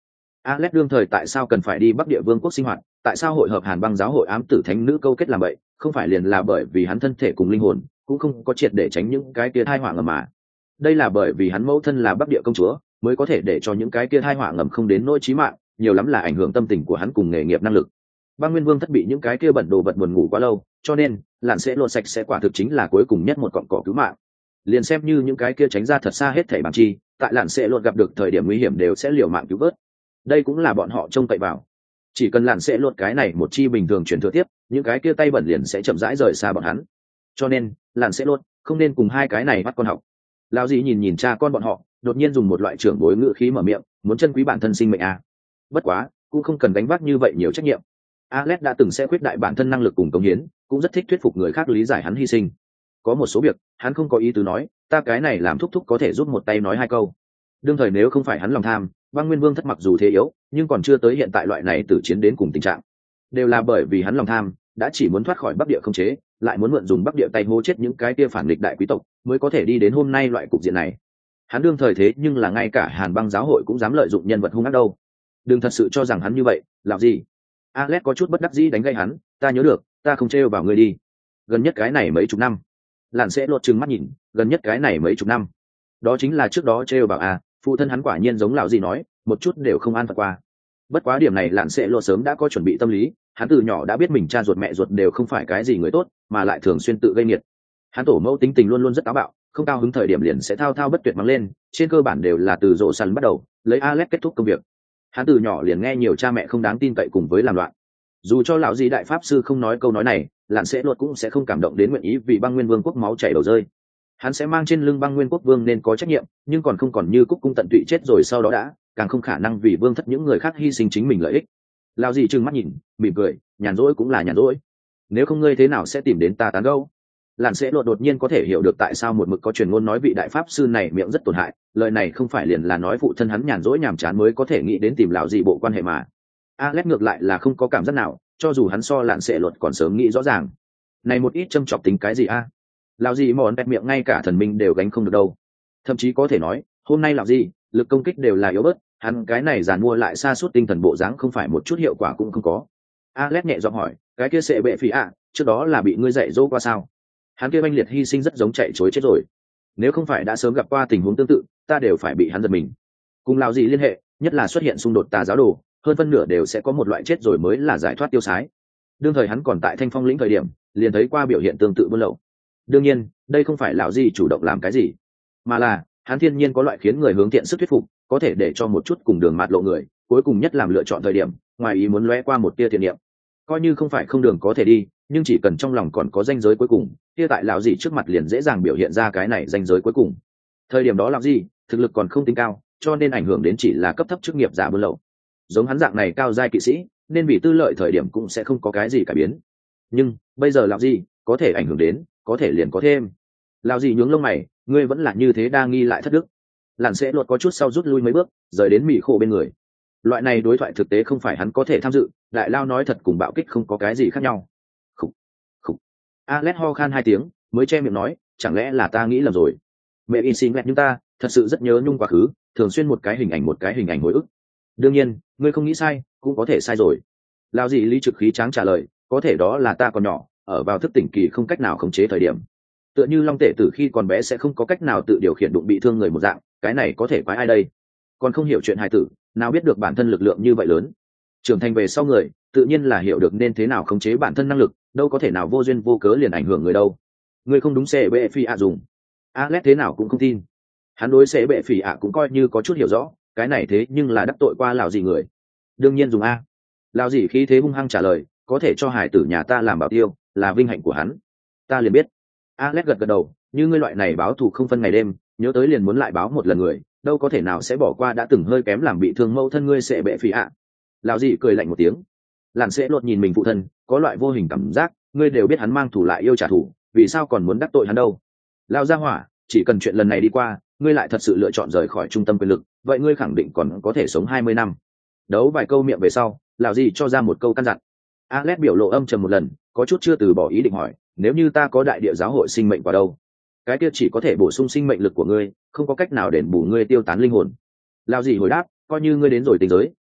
Alex đương thời tại sao cần phải đi Bắc Địa Vương quốc sinh hoạt, tại sao hội hợp Hàn Băng giáo hội ám tử thánh nữ câu kết làm vậy, không phải liền là bởi vì hắn thân thể cùng linh hồn cũng không có triệt để tránh những cái kia tai họa ngầm mà. Đây là bởi vì hắn mẫu thân là Bắc Địa công chúa, mới có thể để cho những cái kia tai họa ngầm không đến nỗi chí mạng, nhiều lắm là ảnh hưởng tâm tình của hắn cùng nghề nghiệp năng lực. Băng Nguyên Vương thất bị những cái kia bẩn đồ vật buồn ngủ quá lâu, cho nên lạn sẽ lột sạch sẽ quả thực chính là cuối cùng nhất một cọng cỏ cứu mạng. Liền xem như những cái kia tránh ra thật xa hết thảy bằng chi, tại lạn sẽ lột gặp được thời điểm nguy hiểm đều sẽ liều mạng cứu vớt. Đây cũng là bọn họ trông cậy vào. Chỉ cần lạn sẽ lột cái này một chi bình thường chuyển thừa tiếp, những cái kia tay bẩn liền sẽ chậm rãi rời xa bọn hắn. Cho nên lạn sẽ lột không nên cùng hai cái này bắt con học. Lão dì nhìn nhìn cha con bọn họ, đột nhiên dùng một loại trưởng bối ngữ khí mở miệng, muốn chân quý bản thân sinh mệnh à? Bất quá, cũng không cần gánh vác như vậy nhiều trách nhiệm. Alex đã từng sẽ khuyết đại bản thân năng lực cùng cống hiến, cũng rất thích thuyết phục người khác lý giải hắn hy sinh. Có một số việc, hắn không có ý tứ nói, ta cái này làm thúc thúc có thể giúp một tay nói hai câu. Đương thời nếu không phải hắn lòng tham, Băng Nguyên Vương thất mặc dù thế yếu, nhưng còn chưa tới hiện tại loại này tử chiến đến cùng tình trạng. Đều là bởi vì hắn lòng tham, đã chỉ muốn thoát khỏi Bắc Địa không chế, lại muốn mượn dùng Bắc Địa tay hô chết những cái kia phản nghịch đại quý tộc, mới có thể đi đến hôm nay loại cục diện này. Hắn đương thời thế nhưng là ngay cả Hàn Băng giáo hội cũng dám lợi dụng nhân vật hung ác đâu. Đừng thật sự cho rằng hắn như vậy, làm gì? Alex có chút bất đắc dĩ đánh gây hắn, ta nhớ được, ta không trêu vào ngươi đi. Gần nhất cái này mấy chục năm. Lạn sẽ lột trừng mắt nhìn, gần nhất cái này mấy chục năm. Đó chính là trước đó trêu vào à, phụ thân hắn quả nhiên giống lão gì nói, một chút đều không an phận qua. Bất quá điểm này Lạn sẽ lột sớm đã có chuẩn bị tâm lý, hắn từ nhỏ đã biết mình cha ruột mẹ ruột đều không phải cái gì người tốt, mà lại thường xuyên tự gây nghiệt. Hắn tổ mẫu tính tình luôn luôn rất táo bạo, không cao hứng thời điểm liền sẽ thao thao bất tuyệt mắng lên, trên cơ bản đều là từ rộ săn bắt đầu, lấy Alex kết thúc công việc. Hắn từ nhỏ liền nghe nhiều cha mẹ không đáng tin cậy cùng với làm loạn. Dù cho lão gì đại pháp sư không nói câu nói này, Lạn sẽ luật cũng sẽ không cảm động đến nguyện ý vì Băng Nguyên Vương quốc máu chảy đầu rơi. Hắn sẽ mang trên lưng Băng Nguyên quốc vương nên có trách nhiệm, nhưng còn không còn như cúc cung tận tụy chết rồi sau đó đã, càng không khả năng vì vương thất những người khác hy sinh chính mình lợi ích. Lão gì trừng mắt nhìn, mỉm cười, nhàn rỗi cũng là nhàn rỗi. Nếu không ngươi thế nào sẽ tìm đến ta tán gẫu? Lạn sẽ luật đột nhiên có thể hiểu được tại sao một mực có truyền ngôn nói vị đại pháp sư này miệng rất tổn hại, lời này không phải liền là nói phụ thân hắn nhàn rỗi nhàm chán mới có thể nghĩ đến tìm lão gì bộ quan hệ mà. Alex ngược lại là không có cảm giác nào, cho dù hắn so lạn sẽ luật còn sớm nghĩ rõ ràng. Này một ít châm chọc tính cái gì a? À? Lão gì mòn bẹt miệng ngay cả thần minh đều gánh không được đâu. Thậm chí có thể nói, hôm nay lão gì, lực công kích đều là yếu bớt, hắn cái này giàn mua lại sa sút tinh thần bộ dáng không phải một chút hiệu quả cũng không có. Alex nhẹ giọng hỏi, cái kia sẽ bệ phỉ ạ, trước đó là bị ngươi dạy dỗ qua sao? Hắn kia oanh liệt hy sinh rất giống chạy chối chết rồi. Nếu không phải đã sớm gặp qua tình huống tương tự, ta đều phải bị hắn giật mình. Cùng lão gì liên hệ, nhất là xuất hiện xung đột tà giáo đồ, hơn phân nửa đều sẽ có một loại chết rồi mới là giải thoát tiêu sái. Đương thời hắn còn tại Thanh Phong lĩnh thời điểm, liền thấy qua biểu hiện tương tự buôn lậu. Đương nhiên, đây không phải lão gì chủ động làm cái gì, mà là hắn thiên nhiên có loại khiến người hướng thiện sức thuyết phục, có thể để cho một chút cùng đường mạt lộ người, cuối cùng nhất làm lựa chọn thời điểm, ngoài ý muốn lóe qua một tia thiện niệm. Coi như không phải không đường có thể đi, nhưng chỉ cần trong lòng còn có ranh giới cuối cùng, kia tại lão gì trước mặt liền dễ dàng biểu hiện ra cái này ranh giới cuối cùng. Thời điểm đó lão gì, thực lực còn không tính cao, cho nên ảnh hưởng đến chỉ là cấp thấp chức nghiệp giả buôn lậu. Giống hắn dạng này cao giai kỵ sĩ, nên vì tư lợi thời điểm cũng sẽ không có cái gì cải biến. Nhưng bây giờ lão gì, có thể ảnh hưởng đến, có thể liền có thêm. Lão gì nhướng lông mày, ngươi vẫn là như thế đa nghi lại thất đức. Lạn sẽ luật có chút sau rút lui mấy bước, rời đến mị khổ bên người. Loại này đối thoại thực tế không phải hắn có thể tham dự, đại lao nói thật cùng bạo kích không có cái gì khác nhau. Khủ, khủ. Alex ho khan hai tiếng, mới che miệng nói, chẳng lẽ là ta nghĩ lầm rồi. Mẹ in xin lẹt nhưng ta, thật sự rất nhớ nhung quá khứ, thường xuyên một cái hình ảnh một cái hình ảnh hồi ức. Đương nhiên, ngươi không nghĩ sai, cũng có thể sai rồi. Lao gì lý trực khí tráng trả lời, có thể đó là ta còn nhỏ, ở vào thức tỉnh kỳ không cách nào khống chế thời điểm. Tựa như long tể tử khi còn bé sẽ không có cách nào tự điều khiển đụng bị thương người một dạng, cái này có thể quái ai đây? Còn không hiểu chuyện hài tử, nào biết được bản thân lực lượng như vậy lớn. Trưởng thành về sau người, tự nhiên là hiểu được nên thế nào khống chế bản thân năng lực, đâu có thể nào vô duyên vô cớ liền ảnh hưởng người đâu. Người không đúng sẽ bệ phi ạ dùng. Alex thế nào cũng không tin. Hắn đối sẽ bệ phỉ ạ cũng coi như có chút hiểu rõ, cái này thế nhưng là đắc tội qua lão gì người. Đương nhiên dùng a. Lão gì khí thế hung hăng trả lời, có thể cho hải tử nhà ta làm bảo tiêu, là vinh hạnh của hắn. Ta liền biết. Alex gật gật đầu, như ngươi loại này báo thù không phân ngày đêm, nhớ tới liền muốn lại báo một lần người, đâu có thể nào sẽ bỏ qua đã từng hơi kém làm bị thương mẫu thân ngươi sẽ bệ phỉ ạ. Lão gì cười lạnh một tiếng. Làn sẽ lột nhìn mình phụ thân, có loại vô hình cảm giác, ngươi đều biết hắn mang thù lại yêu trả thù, vì sao còn muốn đắc tội hắn đâu? Lão gia hỏa, chỉ cần chuyện lần này đi qua, ngươi lại thật sự lựa chọn rời khỏi trung tâm quyền lực, vậy ngươi khẳng định còn có thể sống hai mươi năm. Đấu vài câu miệng về sau, lão gì cho ra một câu căn dặn. Alex biểu lộ âm trầm một lần, có chút chưa từ bỏ ý định hỏi, nếu như ta có đại địa giáo hội sinh mệnh quả đâu? Cái kia chỉ có thể bổ sung sinh mệnh lực của ngươi, không có cách nào đền bù ngươi tiêu tán linh hồn. Lão gì hồi đáp, coi như ngươi đến rồi tình giới,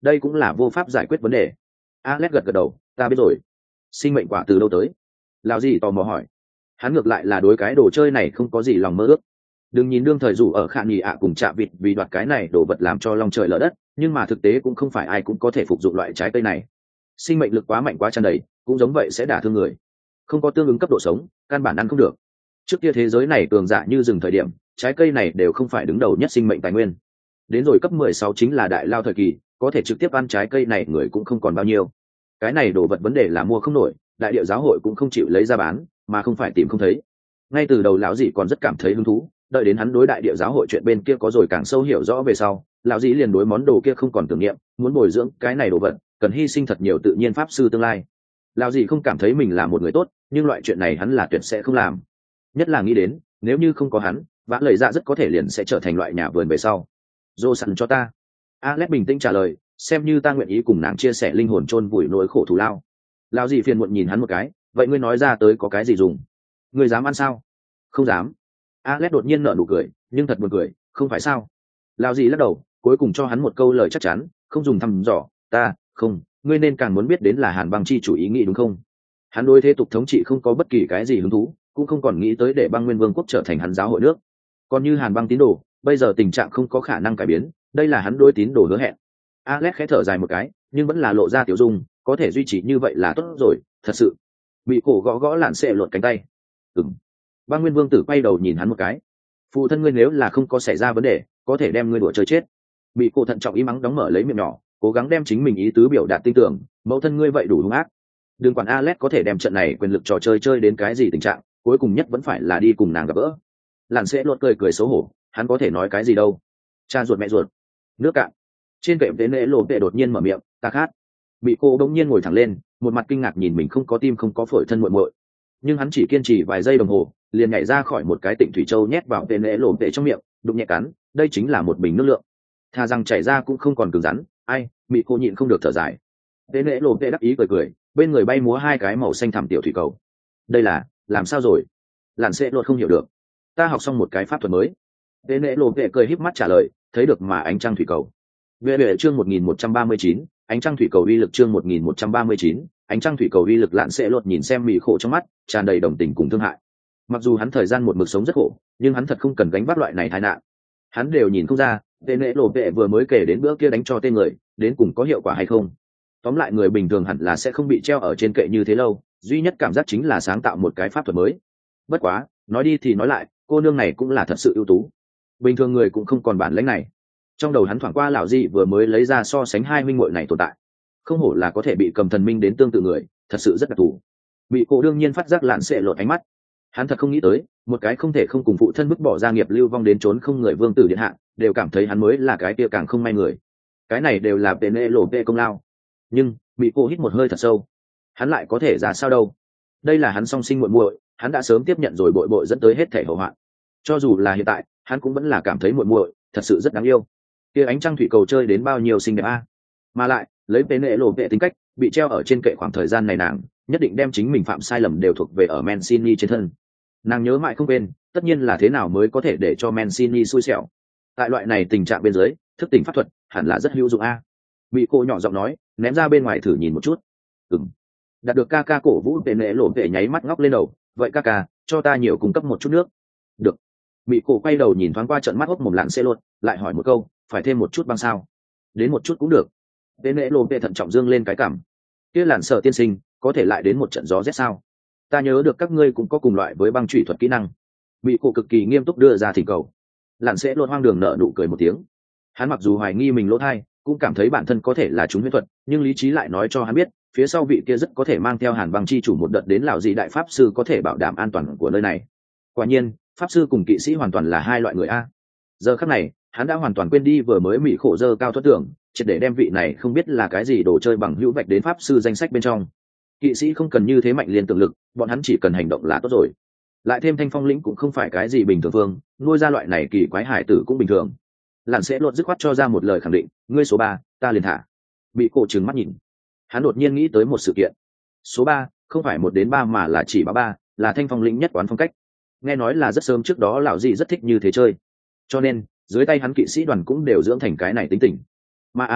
đây cũng là vô pháp giải quyết vấn đề. Alex gật gật đầu, ta biết rồi. Sinh mệnh quả từ đâu tới? Lão gì tò mò hỏi. Hắn ngược lại là đối cái đồ chơi này không có gì lòng mơ ước. Đừng nhìn đương thời rủ ở khả nhì ạ cùng chạ vịt vì đoạt cái này đồ vật làm cho long trời lở đất, nhưng mà thực tế cũng không phải ai cũng có thể phục dụng loại trái cây này. Sinh mệnh lực quá mạnh quá tràn đầy, cũng giống vậy sẽ đả thương người. Không có tương ứng cấp độ sống, căn bản ăn không được. Trước kia thế giới này cường dạ như rừng thời điểm, trái cây này đều không phải đứng đầu nhất sinh mệnh tài nguyên. Đến rồi cấp mười sáu chính là đại lao thời kỳ, có thể trực tiếp ăn trái cây này người cũng không còn bao nhiêu. Cái này đồ vật vấn đề là mua không nổi, đại địa giáo hội cũng không chịu lấy ra bán, mà không phải tìm không thấy. Ngay từ đầu lão dị còn rất cảm thấy hứng thú, đợi đến hắn đối đại địa giáo hội chuyện bên kia có rồi càng sâu hiểu rõ về sau, lão dị liền đối món đồ kia không còn tưởng niệm, muốn bồi dưỡng cái này đồ vật cần hy sinh thật nhiều tự nhiên pháp sư tương lai. Lão dị không cảm thấy mình là một người tốt, nhưng loại chuyện này hắn là tuyệt sẽ không làm. Nhất là nghĩ đến nếu như không có hắn, vã lời dạ rất có thể liền sẽ trở thành loại nhà vườn về sau. Dô sẵn cho ta. Alex bình tĩnh trả lời, xem như ta nguyện ý cùng nàng chia sẻ linh hồn chôn vùi nỗi khổ thù lao. Lão dị phiền muộn nhìn hắn một cái, vậy ngươi nói ra tới có cái gì dùng? Ngươi dám ăn sao? Không dám. Alex đột nhiên nở nụ cười, nhưng thật buồn cười, không phải sao? Lão dị lắc đầu, cuối cùng cho hắn một câu lời chắc chắn, không dùng thăm dò, ta, không, ngươi nên càng muốn biết đến là Hàn Băng chi chủ ý nghĩ đúng không? Hắn đối thế tục thống trị không có bất kỳ cái gì hứng thú, cũng không còn nghĩ tới để Băng Nguyên Vương quốc trở thành hắn giáo hội nước. Còn như Hàn Băng tín đồ, bây giờ tình trạng không có khả năng cải biến, đây là hắn đối tín đồ hứa hẹn. Alex khẽ thở dài một cái, nhưng vẫn là lộ ra tiểu dung, có thể duy trì như vậy là tốt rồi, thật sự. Bị cổ gõ gõ lạn xệ lột cánh tay. Ừm. Băng Nguyên Vương tử quay đầu nhìn hắn một cái. Phụ thân ngươi nếu là không có xảy ra vấn đề, có thể đem ngươi đùa chơi chết. Bị cổ thận trọng ý mắng đóng mở lấy miệng nhỏ, cố gắng đem chính mình ý tứ biểu đạt tin tưởng, mẫu thân ngươi vậy đủ hung ác. Đừng quản Alex có thể đem trận này quyền lực trò chơi chơi đến cái gì tình trạng, cuối cùng nhất vẫn phải là đi cùng nàng gặp gỡ. Lạn xệ lột cười cười xấu hổ, hắn có thể nói cái gì đâu. Cha ruột mẹ ruột. Nước cạn. Trên kệ tế nễ lộ vệ đột nhiên mở miệng, ta khát. Bị cô đống nhiên ngồi thẳng lên, một mặt kinh ngạc nhìn mình không có tim không có phổi thân muội muội. Nhưng hắn chỉ kiên trì vài giây đồng hồ, liền nhảy ra khỏi một cái tịnh thủy châu nhét vào tế nễ lộ vệ trong miệng, đụng nhẹ cắn, đây chính là một bình nước lượng. Thà rằng chảy ra cũng không còn cứng rắn, ai, bị cô nhịn không được thở dài. Tế nễ lộ vệ đắc ý cười cười, bên người bay múa hai cái màu xanh thẳm tiểu thủy cầu. Đây là, làm sao rồi? Lạn sẽ luật không hiểu được. Ta học xong một cái pháp thuật mới. Tế nễ lộ vệ cười híp mắt trả lời, thấy được mà ánh trăng thủy cầu. Về về chương một nghìn một trăm ba mươi chín, ánh trăng thủy cầu uy lực chương một nghìn một trăm ba mươi chín, ánh trăng thủy cầu uy lực. Lạn sẽ luật nhìn xem mị khổ trong mắt, tràn đầy đồng tình cùng thương hại. Mặc dù hắn thời gian một mực sống rất khổ, nhưng hắn thật không cần gánh vác loại này tai nạn. Hắn đều nhìn không ra, tên lễ lộ vệ vừa mới kể đến bữa kia đánh cho tên người, đến cùng có hiệu quả hay không. Tóm lại người bình thường hẳn là sẽ không bị treo ở trên kệ như thế lâu, duy nhất cảm giác chính là sáng tạo một cái pháp thuật mới. Bất quá, nói đi thì nói lại, cô nương này cũng là thật sự ưu tú. Bình thường người cũng không còn bản lĩnh này. Trong đầu hắn thoảng qua lão dị vừa mới lấy ra so sánh hai minh muội này tồn tại, không hổ là có thể bị cầm thần minh đến tương tự người, thật sự rất đặc thù. Bị cô đương nhiên phát giác Lạn sẽ lột ánh mắt. Hắn thật không nghĩ tới, một cái không thể không cùng phụ thân bức bỏ gia nghiệp lưu vong đến trốn không người vương tử điện hạ, đều cảm thấy hắn mới là cái kia càng không may người. Cái này đều là tên lộ vệ công lao. Nhưng bị cô hít một hơi thật sâu, hắn lại có thể ra sao đâu? Đây là hắn song sinh muội muội, hắn đã sớm tiếp nhận rồi bội bội dẫn tới hết thể hậu hoạn. Cho dù là hiện tại, hắn cũng vẫn là cảm thấy muội muội thật sự rất đáng yêu. Kia ánh trăng thủy cầu chơi đến bao nhiêu xinh đẹp a! Mà lại, lấy tên lộ vệ tính cách, bị treo ở trên kệ khoảng thời gian này nàng, nhất định đem chính mình phạm sai lầm đều thuộc về ở Mancini trên thân. Nàng nhớ mãi không quên, tất nhiên là thế nào mới có thể để cho Mancini xui xẻo. Tại loại này tình trạng bên dưới, thức tỉnh pháp thuật hẳn là rất hữu dụng a. Bị cô nhỏ giọng nói, ném ra bên ngoài thử nhìn một chút. Ừm. Đạt được ca ca cổ vũ tên lễ lộ vệ nháy mắt ngóc lên đầu, vậy ca ca, cho ta nhiều cung cấp một chút nước. Được. Bị cô quay đầu nhìn thoáng qua trận mắt hốc mồm Lạn sẽ luôn, lại hỏi một câu, phải thêm một chút băng sao? Đến một chút cũng được. Tên lễ lộ vệ thận trọng dương lên cái cằm. Kia Lạn Sở tiên sinh, có thể lại đến một trận gió rét sao? Ta nhớ được các ngươi cũng có cùng loại với băng chủy thuật kỹ năng. Bị cô cực kỳ nghiêm túc đưa ra thỉnh cầu. Lạn sẽ luôn hoang đường nở nụ cười một tiếng. Hắn mặc dù hoài nghi mình lỗ thai, cũng cảm thấy bản thân có thể là chúng huyễn thuật, nhưng lý trí lại nói cho hắn biết, phía sau vị kia rất có thể mang theo Hàn Băng chi chủ một đợt đến lão dị đại pháp sư có thể bảo đảm an toàn của nơi này. Quả nhiên, pháp sư cùng kỵ sĩ hoàn toàn là hai loại người a. Giờ khắc này, hắn đã hoàn toàn quên đi vừa mới mị khổ dơ cao thoát tưởng, triệt để đem vị này không biết là cái gì đồ chơi bằng hữu vạch đến pháp sư danh sách bên trong. Kỵ sĩ không cần như thế mạnh liên tưởng lực, bọn hắn chỉ cần hành động là tốt rồi. Lại thêm Thanh Phong lĩnh cũng không phải cái gì bình thường vương, nuôi ra loại này kỳ quái hải tử cũng bình thường. Lạn sẽ lột dứt khoát cho ra một lời khẳng định, ngươi số ba, ta liền thả. Bị cổ trừng mắt nhìn, hắn đột nhiên nghĩ tới một sự kiện. Số ba không phải một đến ba mà là chỉ ba ba, là Thanh Phong lĩnh nhất quán phong cách. Nghe nói là rất sớm trước đó lão dị rất thích như thế chơi, cho nên dưới tay hắn kỵ sĩ đoàn cũng đều dưỡng thành cái này tính tình. Mà Alex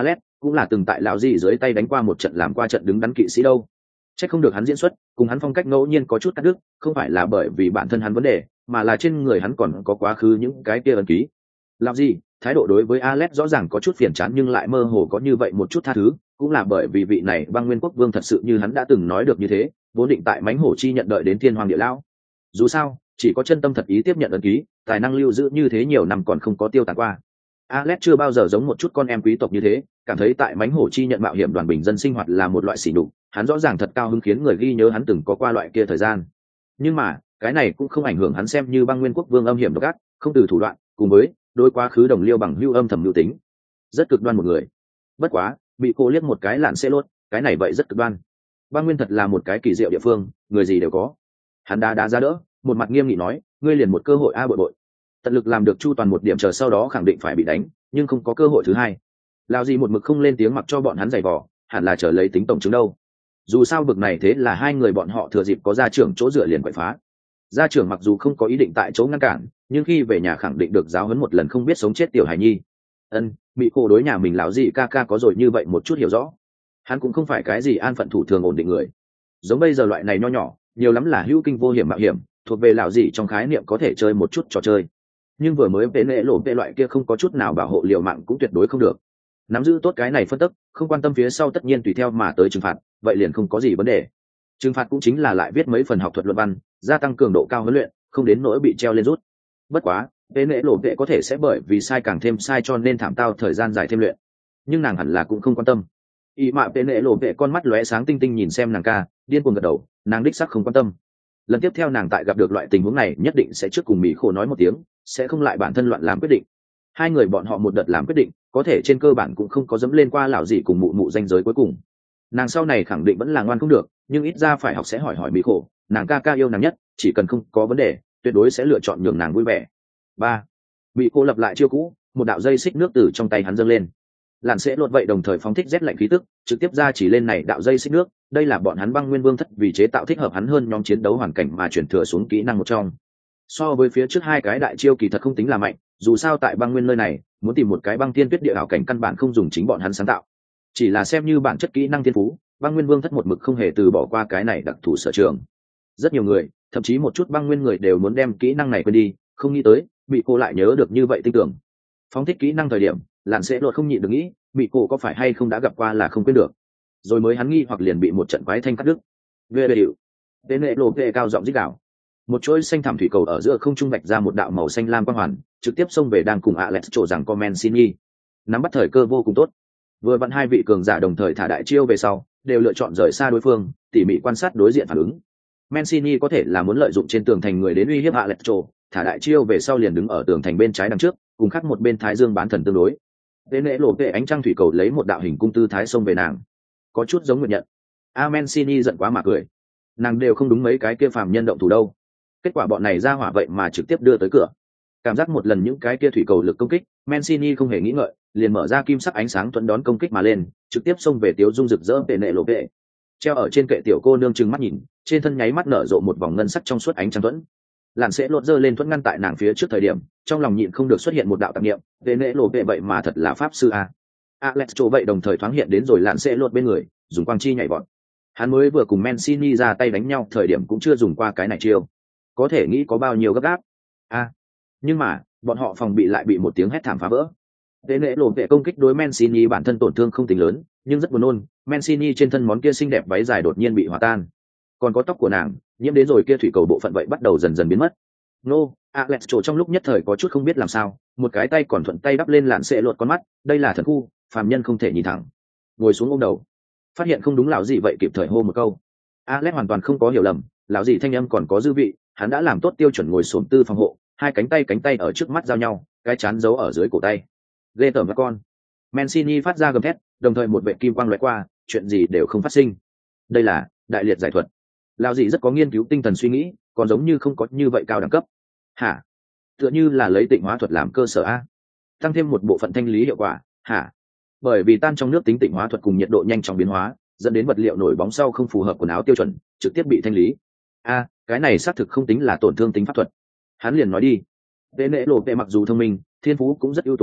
cũng là từng tại lão gì dưới tay đánh qua một trận làm qua trận đứng đắn kỵ sĩ đâu. Chắc không được hắn diễn xuất cùng hắn phong cách ngẫu nhiên có chút cắt đứt, không phải là bởi vì bản thân hắn vấn đề, mà là trên người hắn còn có quá khứ những cái kia ấn ký. Làm gì thái độ đối với Alex rõ ràng có chút phiền chán nhưng lại mơ hồ có như vậy một chút tha thứ, cũng là bởi vì vị này băng nguyên quốc vương thật sự như hắn đã từng nói được như thế, vốn định tại mánh hổ chi nhận đợi đến thiên hoàng địa lão. Dù sao chỉ có chân tâm thật ý tiếp nhận ấn ký, tài năng lưu giữ như thế nhiều năm còn không có tiêu tán qua. Alex chưa bao giờ giống một chút con em quý tộc như thế, cảm thấy tại mánh hổ chi nhận mạo hiểm đoàn bình dân sinh hoạt là một loại sỉ nhục, hắn rõ ràng thật cao hứng khiến người ghi nhớ hắn từng có qua loại kia thời gian. Nhưng mà cái này cũng không ảnh hưởng hắn xem như băng nguyên quốc vương âm hiểm độc ác, không từ thủ đoạn, cùng với đối quá khứ đồng liêu bằng hưu âm thầm lưu tính, rất cực đoan một người. Bất quá bị cô liếc một cái lạn xe lốt, cái này vậy rất cực đoan. Băng nguyên thật là một cái kỳ diệu địa phương, người gì đều có. Hắn đá đá ra đỡ, một mặt nghiêm nghị nói, ngươi liền một cơ hội a bội bội, tận lực làm được chu toàn một điểm, chờ sau đó khẳng định phải bị đánh, nhưng không có cơ hội thứ hai. Lao gì một mực không lên tiếng mặc cho bọn hắn giày vò, hẳn là chờ lấy tính tổng chứng đâu. Dù sao bực này thế là hai người bọn họ thừa dịp có gia trưởng chỗ dựa liền quậy phá. Gia trưởng mặc dù không có ý định tại chỗ ngăn cản, nhưng khi về nhà khẳng định được giáo huấn một lần không biết sống chết tiểu hải nhi. Ân, bị cô đối nhà mình lão gì ca ca có rồi như vậy một chút hiểu rõ. Hắn cũng không phải cái gì an phận thủ thường ổn định người. Giống bây giờ loại này nho nhỏ, nhiều lắm là hữu kinh vô hiểm mạo hiểm, thuộc về lão gì trong khái niệm có thể chơi một chút trò chơi. Nhưng vừa mới vệ nệ lộ vệ loại kia không có chút nào bảo hộ liều mạng cũng tuyệt đối không được. Nắm giữ tốt cái này phân tích, không quan tâm phía sau tất nhiên tùy theo mà tới trừng phạt, vậy liền không có gì vấn đề. Trừng phạt cũng chính là lại viết mấy phần học thuật luận văn, gia tăng cường độ cao huấn luyện, không đến nỗi bị treo lên rút. Bất quá vệ nệ lộ vệ có thể sẽ bởi vì sai càng thêm sai cho nên thảm tao thời gian dài thêm luyện, nhưng nàng hẳn là cũng không quan tâm. Y mạ vệ nệ lộ vệ con mắt lóe sáng tinh tinh nhìn xem nàng ca, điên cuồng gật đầu, nàng đích sắc không quan tâm. Lần tiếp theo nàng tại gặp được loại tình huống này nhất định sẽ trước cùng mỹ khổ nói một tiếng, sẽ không lại bản thân loạn làm quyết định. Hai người bọn họ một đợt làm quyết định, có thể trên cơ bản cũng không có dẫm lên qua lão gì cùng mụ mụ danh giới cuối cùng. Nàng sau này khẳng định vẫn là ngoan không được, nhưng ít ra phải học sẽ hỏi hỏi mỹ khổ, nàng ca ca yêu nàng nhất, chỉ cần không có vấn đề tuyệt đối sẽ lựa chọn nhường nàng vui vẻ. Ba, mỹ khổ lập lại chiêu cũ, một đạo dây xích nước từ trong tay hắn dâng lên. Lạn sẽ lột vậy đồng thời phóng thích rét lạnh khí tức, trực tiếp ra chỉ lên này đạo dây xích nước, đây là bọn hắn băng nguyên vương thất vì chế tạo thích hợp hắn hơn nhóm chiến đấu hoàn cảnh mà chuyển thừa xuống kỹ năng một trong. So với phía trước hai cái đại chiêu kỳ thật không tính là mạnh, dù sao tại băng nguyên nơi này muốn tìm một cái băng thiên tuyết địa ảo cảnh căn bản không dùng chính bọn hắn sáng tạo, chỉ là xem như bản chất kỹ năng thiên phú, băng nguyên vương thất một mực không hề từ bỏ qua cái này đặc thù sở trường. Rất nhiều người, thậm chí một chút băng nguyên người đều muốn đem kỹ năng này quên đi, không nghĩ tới bị cô lại nhớ được như vậy tinh tưởng. Phóng thích kỹ năng thời điểm Lạn sẽ lột không nhịn được nghĩ, bị cô có phải hay không đã gặp qua là không quên được, rồi mới hắn nghi hoặc liền bị một trận quái thanh cắt đứt. Ghê bề điệu, tên lệ lộ ghê cao giọng rít gào. Một chuỗi xanh thảm thủy cầu ở giữa không trung vạch ra một đạo màu xanh lam quang hoàn, trực tiếp xông về đang cùng Alex trổ rằng Comencini. Nắm bắt thời cơ vô cùng tốt. Vừa vặn hai vị cường giả đồng thời thả đại chiêu về sau, đều lựa chọn rời xa đối phương, tỉ mỉ quan sát đối diện phản ứng. Mancini có thể là muốn lợi dụng trên tường thành người đến uy hiếp Alex trổ, thả đại chiêu về sau liền đứng ở tường thành bên trái đằng trước, cùng khác một bên Thái Dương bán thần tương đối. Tên lễ lộ vệ ánh trăng thủy cầu lấy một đạo hình cung tư thái xông về nàng, có chút giống nguyện nhận. A Mancini giận quá mà cười, nàng đều không đúng mấy cái kia phàm nhân động thủ đâu, kết quả bọn này ra hỏa vậy mà trực tiếp đưa tới cửa. Cảm giác một lần những cái kia thủy cầu lực công kích, Mancini không hề nghĩ ngợi, liền mở ra kim sắc ánh sáng thuẫn đón công kích mà lên, trực tiếp xông về Tiếu Dung rực rỡ vệ nệ lộ vệ. Treo ở trên kệ tiểu cô nương trừng mắt nhìn, trên thân nháy mắt nở rộ một vòng ngân sắc trong suốt ánh trăng thuẫn. Lạn sẽ lột dơ lên thuẫn ngăn tại nàng phía trước thời điểm, trong lòng nhịn không được xuất hiện một đạo tạp niệm, vệ nệ lộ vệ vậy mà thật là pháp sư a. Alex chỗ vậy đồng thời thoáng hiện đến rồi Lạn sẽ lột bên người, dùng quang chi nhảy vọt. Hắn mới vừa cùng Mancini ra tay đánh nhau thời điểm cũng chưa dùng qua cái này chiêu, có thể nghĩ có bao nhiêu gấp gáp a. À, nhưng mà bọn họ phòng bị lại bị một tiếng hét thảm phá vỡ. Vệ nệ lộ vệ công kích đối Mancini bản thân tổn thương không tính lớn, nhưng rất buồn nôn, Mancini trên thân món kia xinh đẹp váy dài đột nhiên bị hòa tan, còn có tóc của nàng nhiễm đến rồi kia thủy cầu bộ phận vậy bắt đầu dần dần biến mất. Nô, Alex chỗ trong lúc nhất thời có chút không biết làm sao, một cái tay còn thuận tay đắp lên Lạn sẽ lột con mắt, đây là thần khu, phàm nhân không thể nhìn thẳng. Ngồi xuống ôm đầu, phát hiện không đúng lão gì vậy kịp thời hô một câu. Alex hoàn toàn không có hiểu lầm, lão gì thanh âm còn có dư vị, hắn đã làm tốt tiêu chuẩn ngồi xổm tư phòng hộ, hai cánh tay cánh tay ở trước mắt giao nhau, cái chán giấu ở dưới cổ tay. Ghê tởm các con. Mancini phát ra gầm thét, đồng thời một vệ kim quang lóe qua, chuyện gì đều không phát sinh. Đây là đại liệt giải thuật. Lão gì rất có nghiên cứu tinh thần suy nghĩ, còn giống như không có như vậy cao đẳng cấp. Hả? Tựa như là lấy tịnh hóa thuật làm cơ sở a, tăng thêm một bộ phận thanh lý hiệu quả. Hả? Bởi vì tan trong nước tính tịnh hóa thuật cùng nhiệt độ nhanh chóng biến hóa, dẫn đến vật liệu nổi bóng sau không phù hợp quần áo tiêu chuẩn, trực tiếp bị thanh lý. A, cái này xác thực không tính là tổn thương tính pháp thuật. Hắn liền nói đi. Vệ nệ lộ vệ mặc dù thông minh, thiên phú cũng rất ưu tú,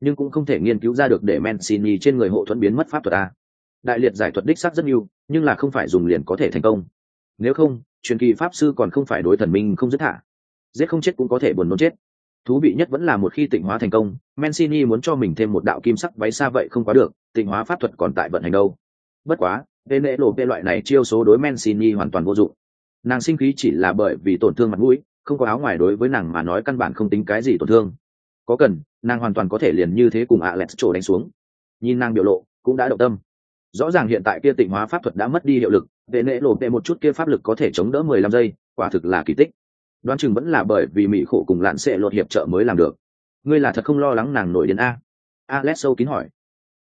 nhưng cũng không thể nghiên cứu ra được để Mancini trên người hộ thuẫn biến mất pháp thuật a. Đại liệt giải thuật đích xác rất nhiều, nhưng là không phải dùng liền có thể thành công. Nếu không, truyền kỳ pháp sư còn không phải đối thần minh không dứt thả. Giết không chết cũng có thể buồn nôn chết. Thú vị nhất vẫn là một khi tịnh hóa thành công, Mancini muốn cho mình thêm một đạo kim sắc váy xa vậy không quá được, tịnh hóa pháp thuật còn tại vận hành đâu. Bất quá, tên lễ lộ về loại này chiêu số đối Mancini hoàn toàn vô dụng. Nàng sinh khí chỉ là bởi vì tổn thương mặt mũi, không có áo ngoài đối với nàng mà nói căn bản không tính cái gì tổn thương. Có cần, nàng hoàn toàn có thể liền như thế cùng Alex trổ đánh xuống. Nhìn nàng biểu lộ, cũng đã động tâm. Rõ ràng hiện tại kia tịnh hóa pháp thuật đã mất đi hiệu lực, vệ nệ lộ về một chút kia pháp lực có thể chống đỡ mười lăm giây, quả thực là kỳ tích. Đoán chừng vẫn là bởi vì mỹ khổ cùng lạn sẽ lột hiệp trợ mới làm được. Ngươi là thật không lo lắng nàng nổi điên a? Alex sâu kín hỏi.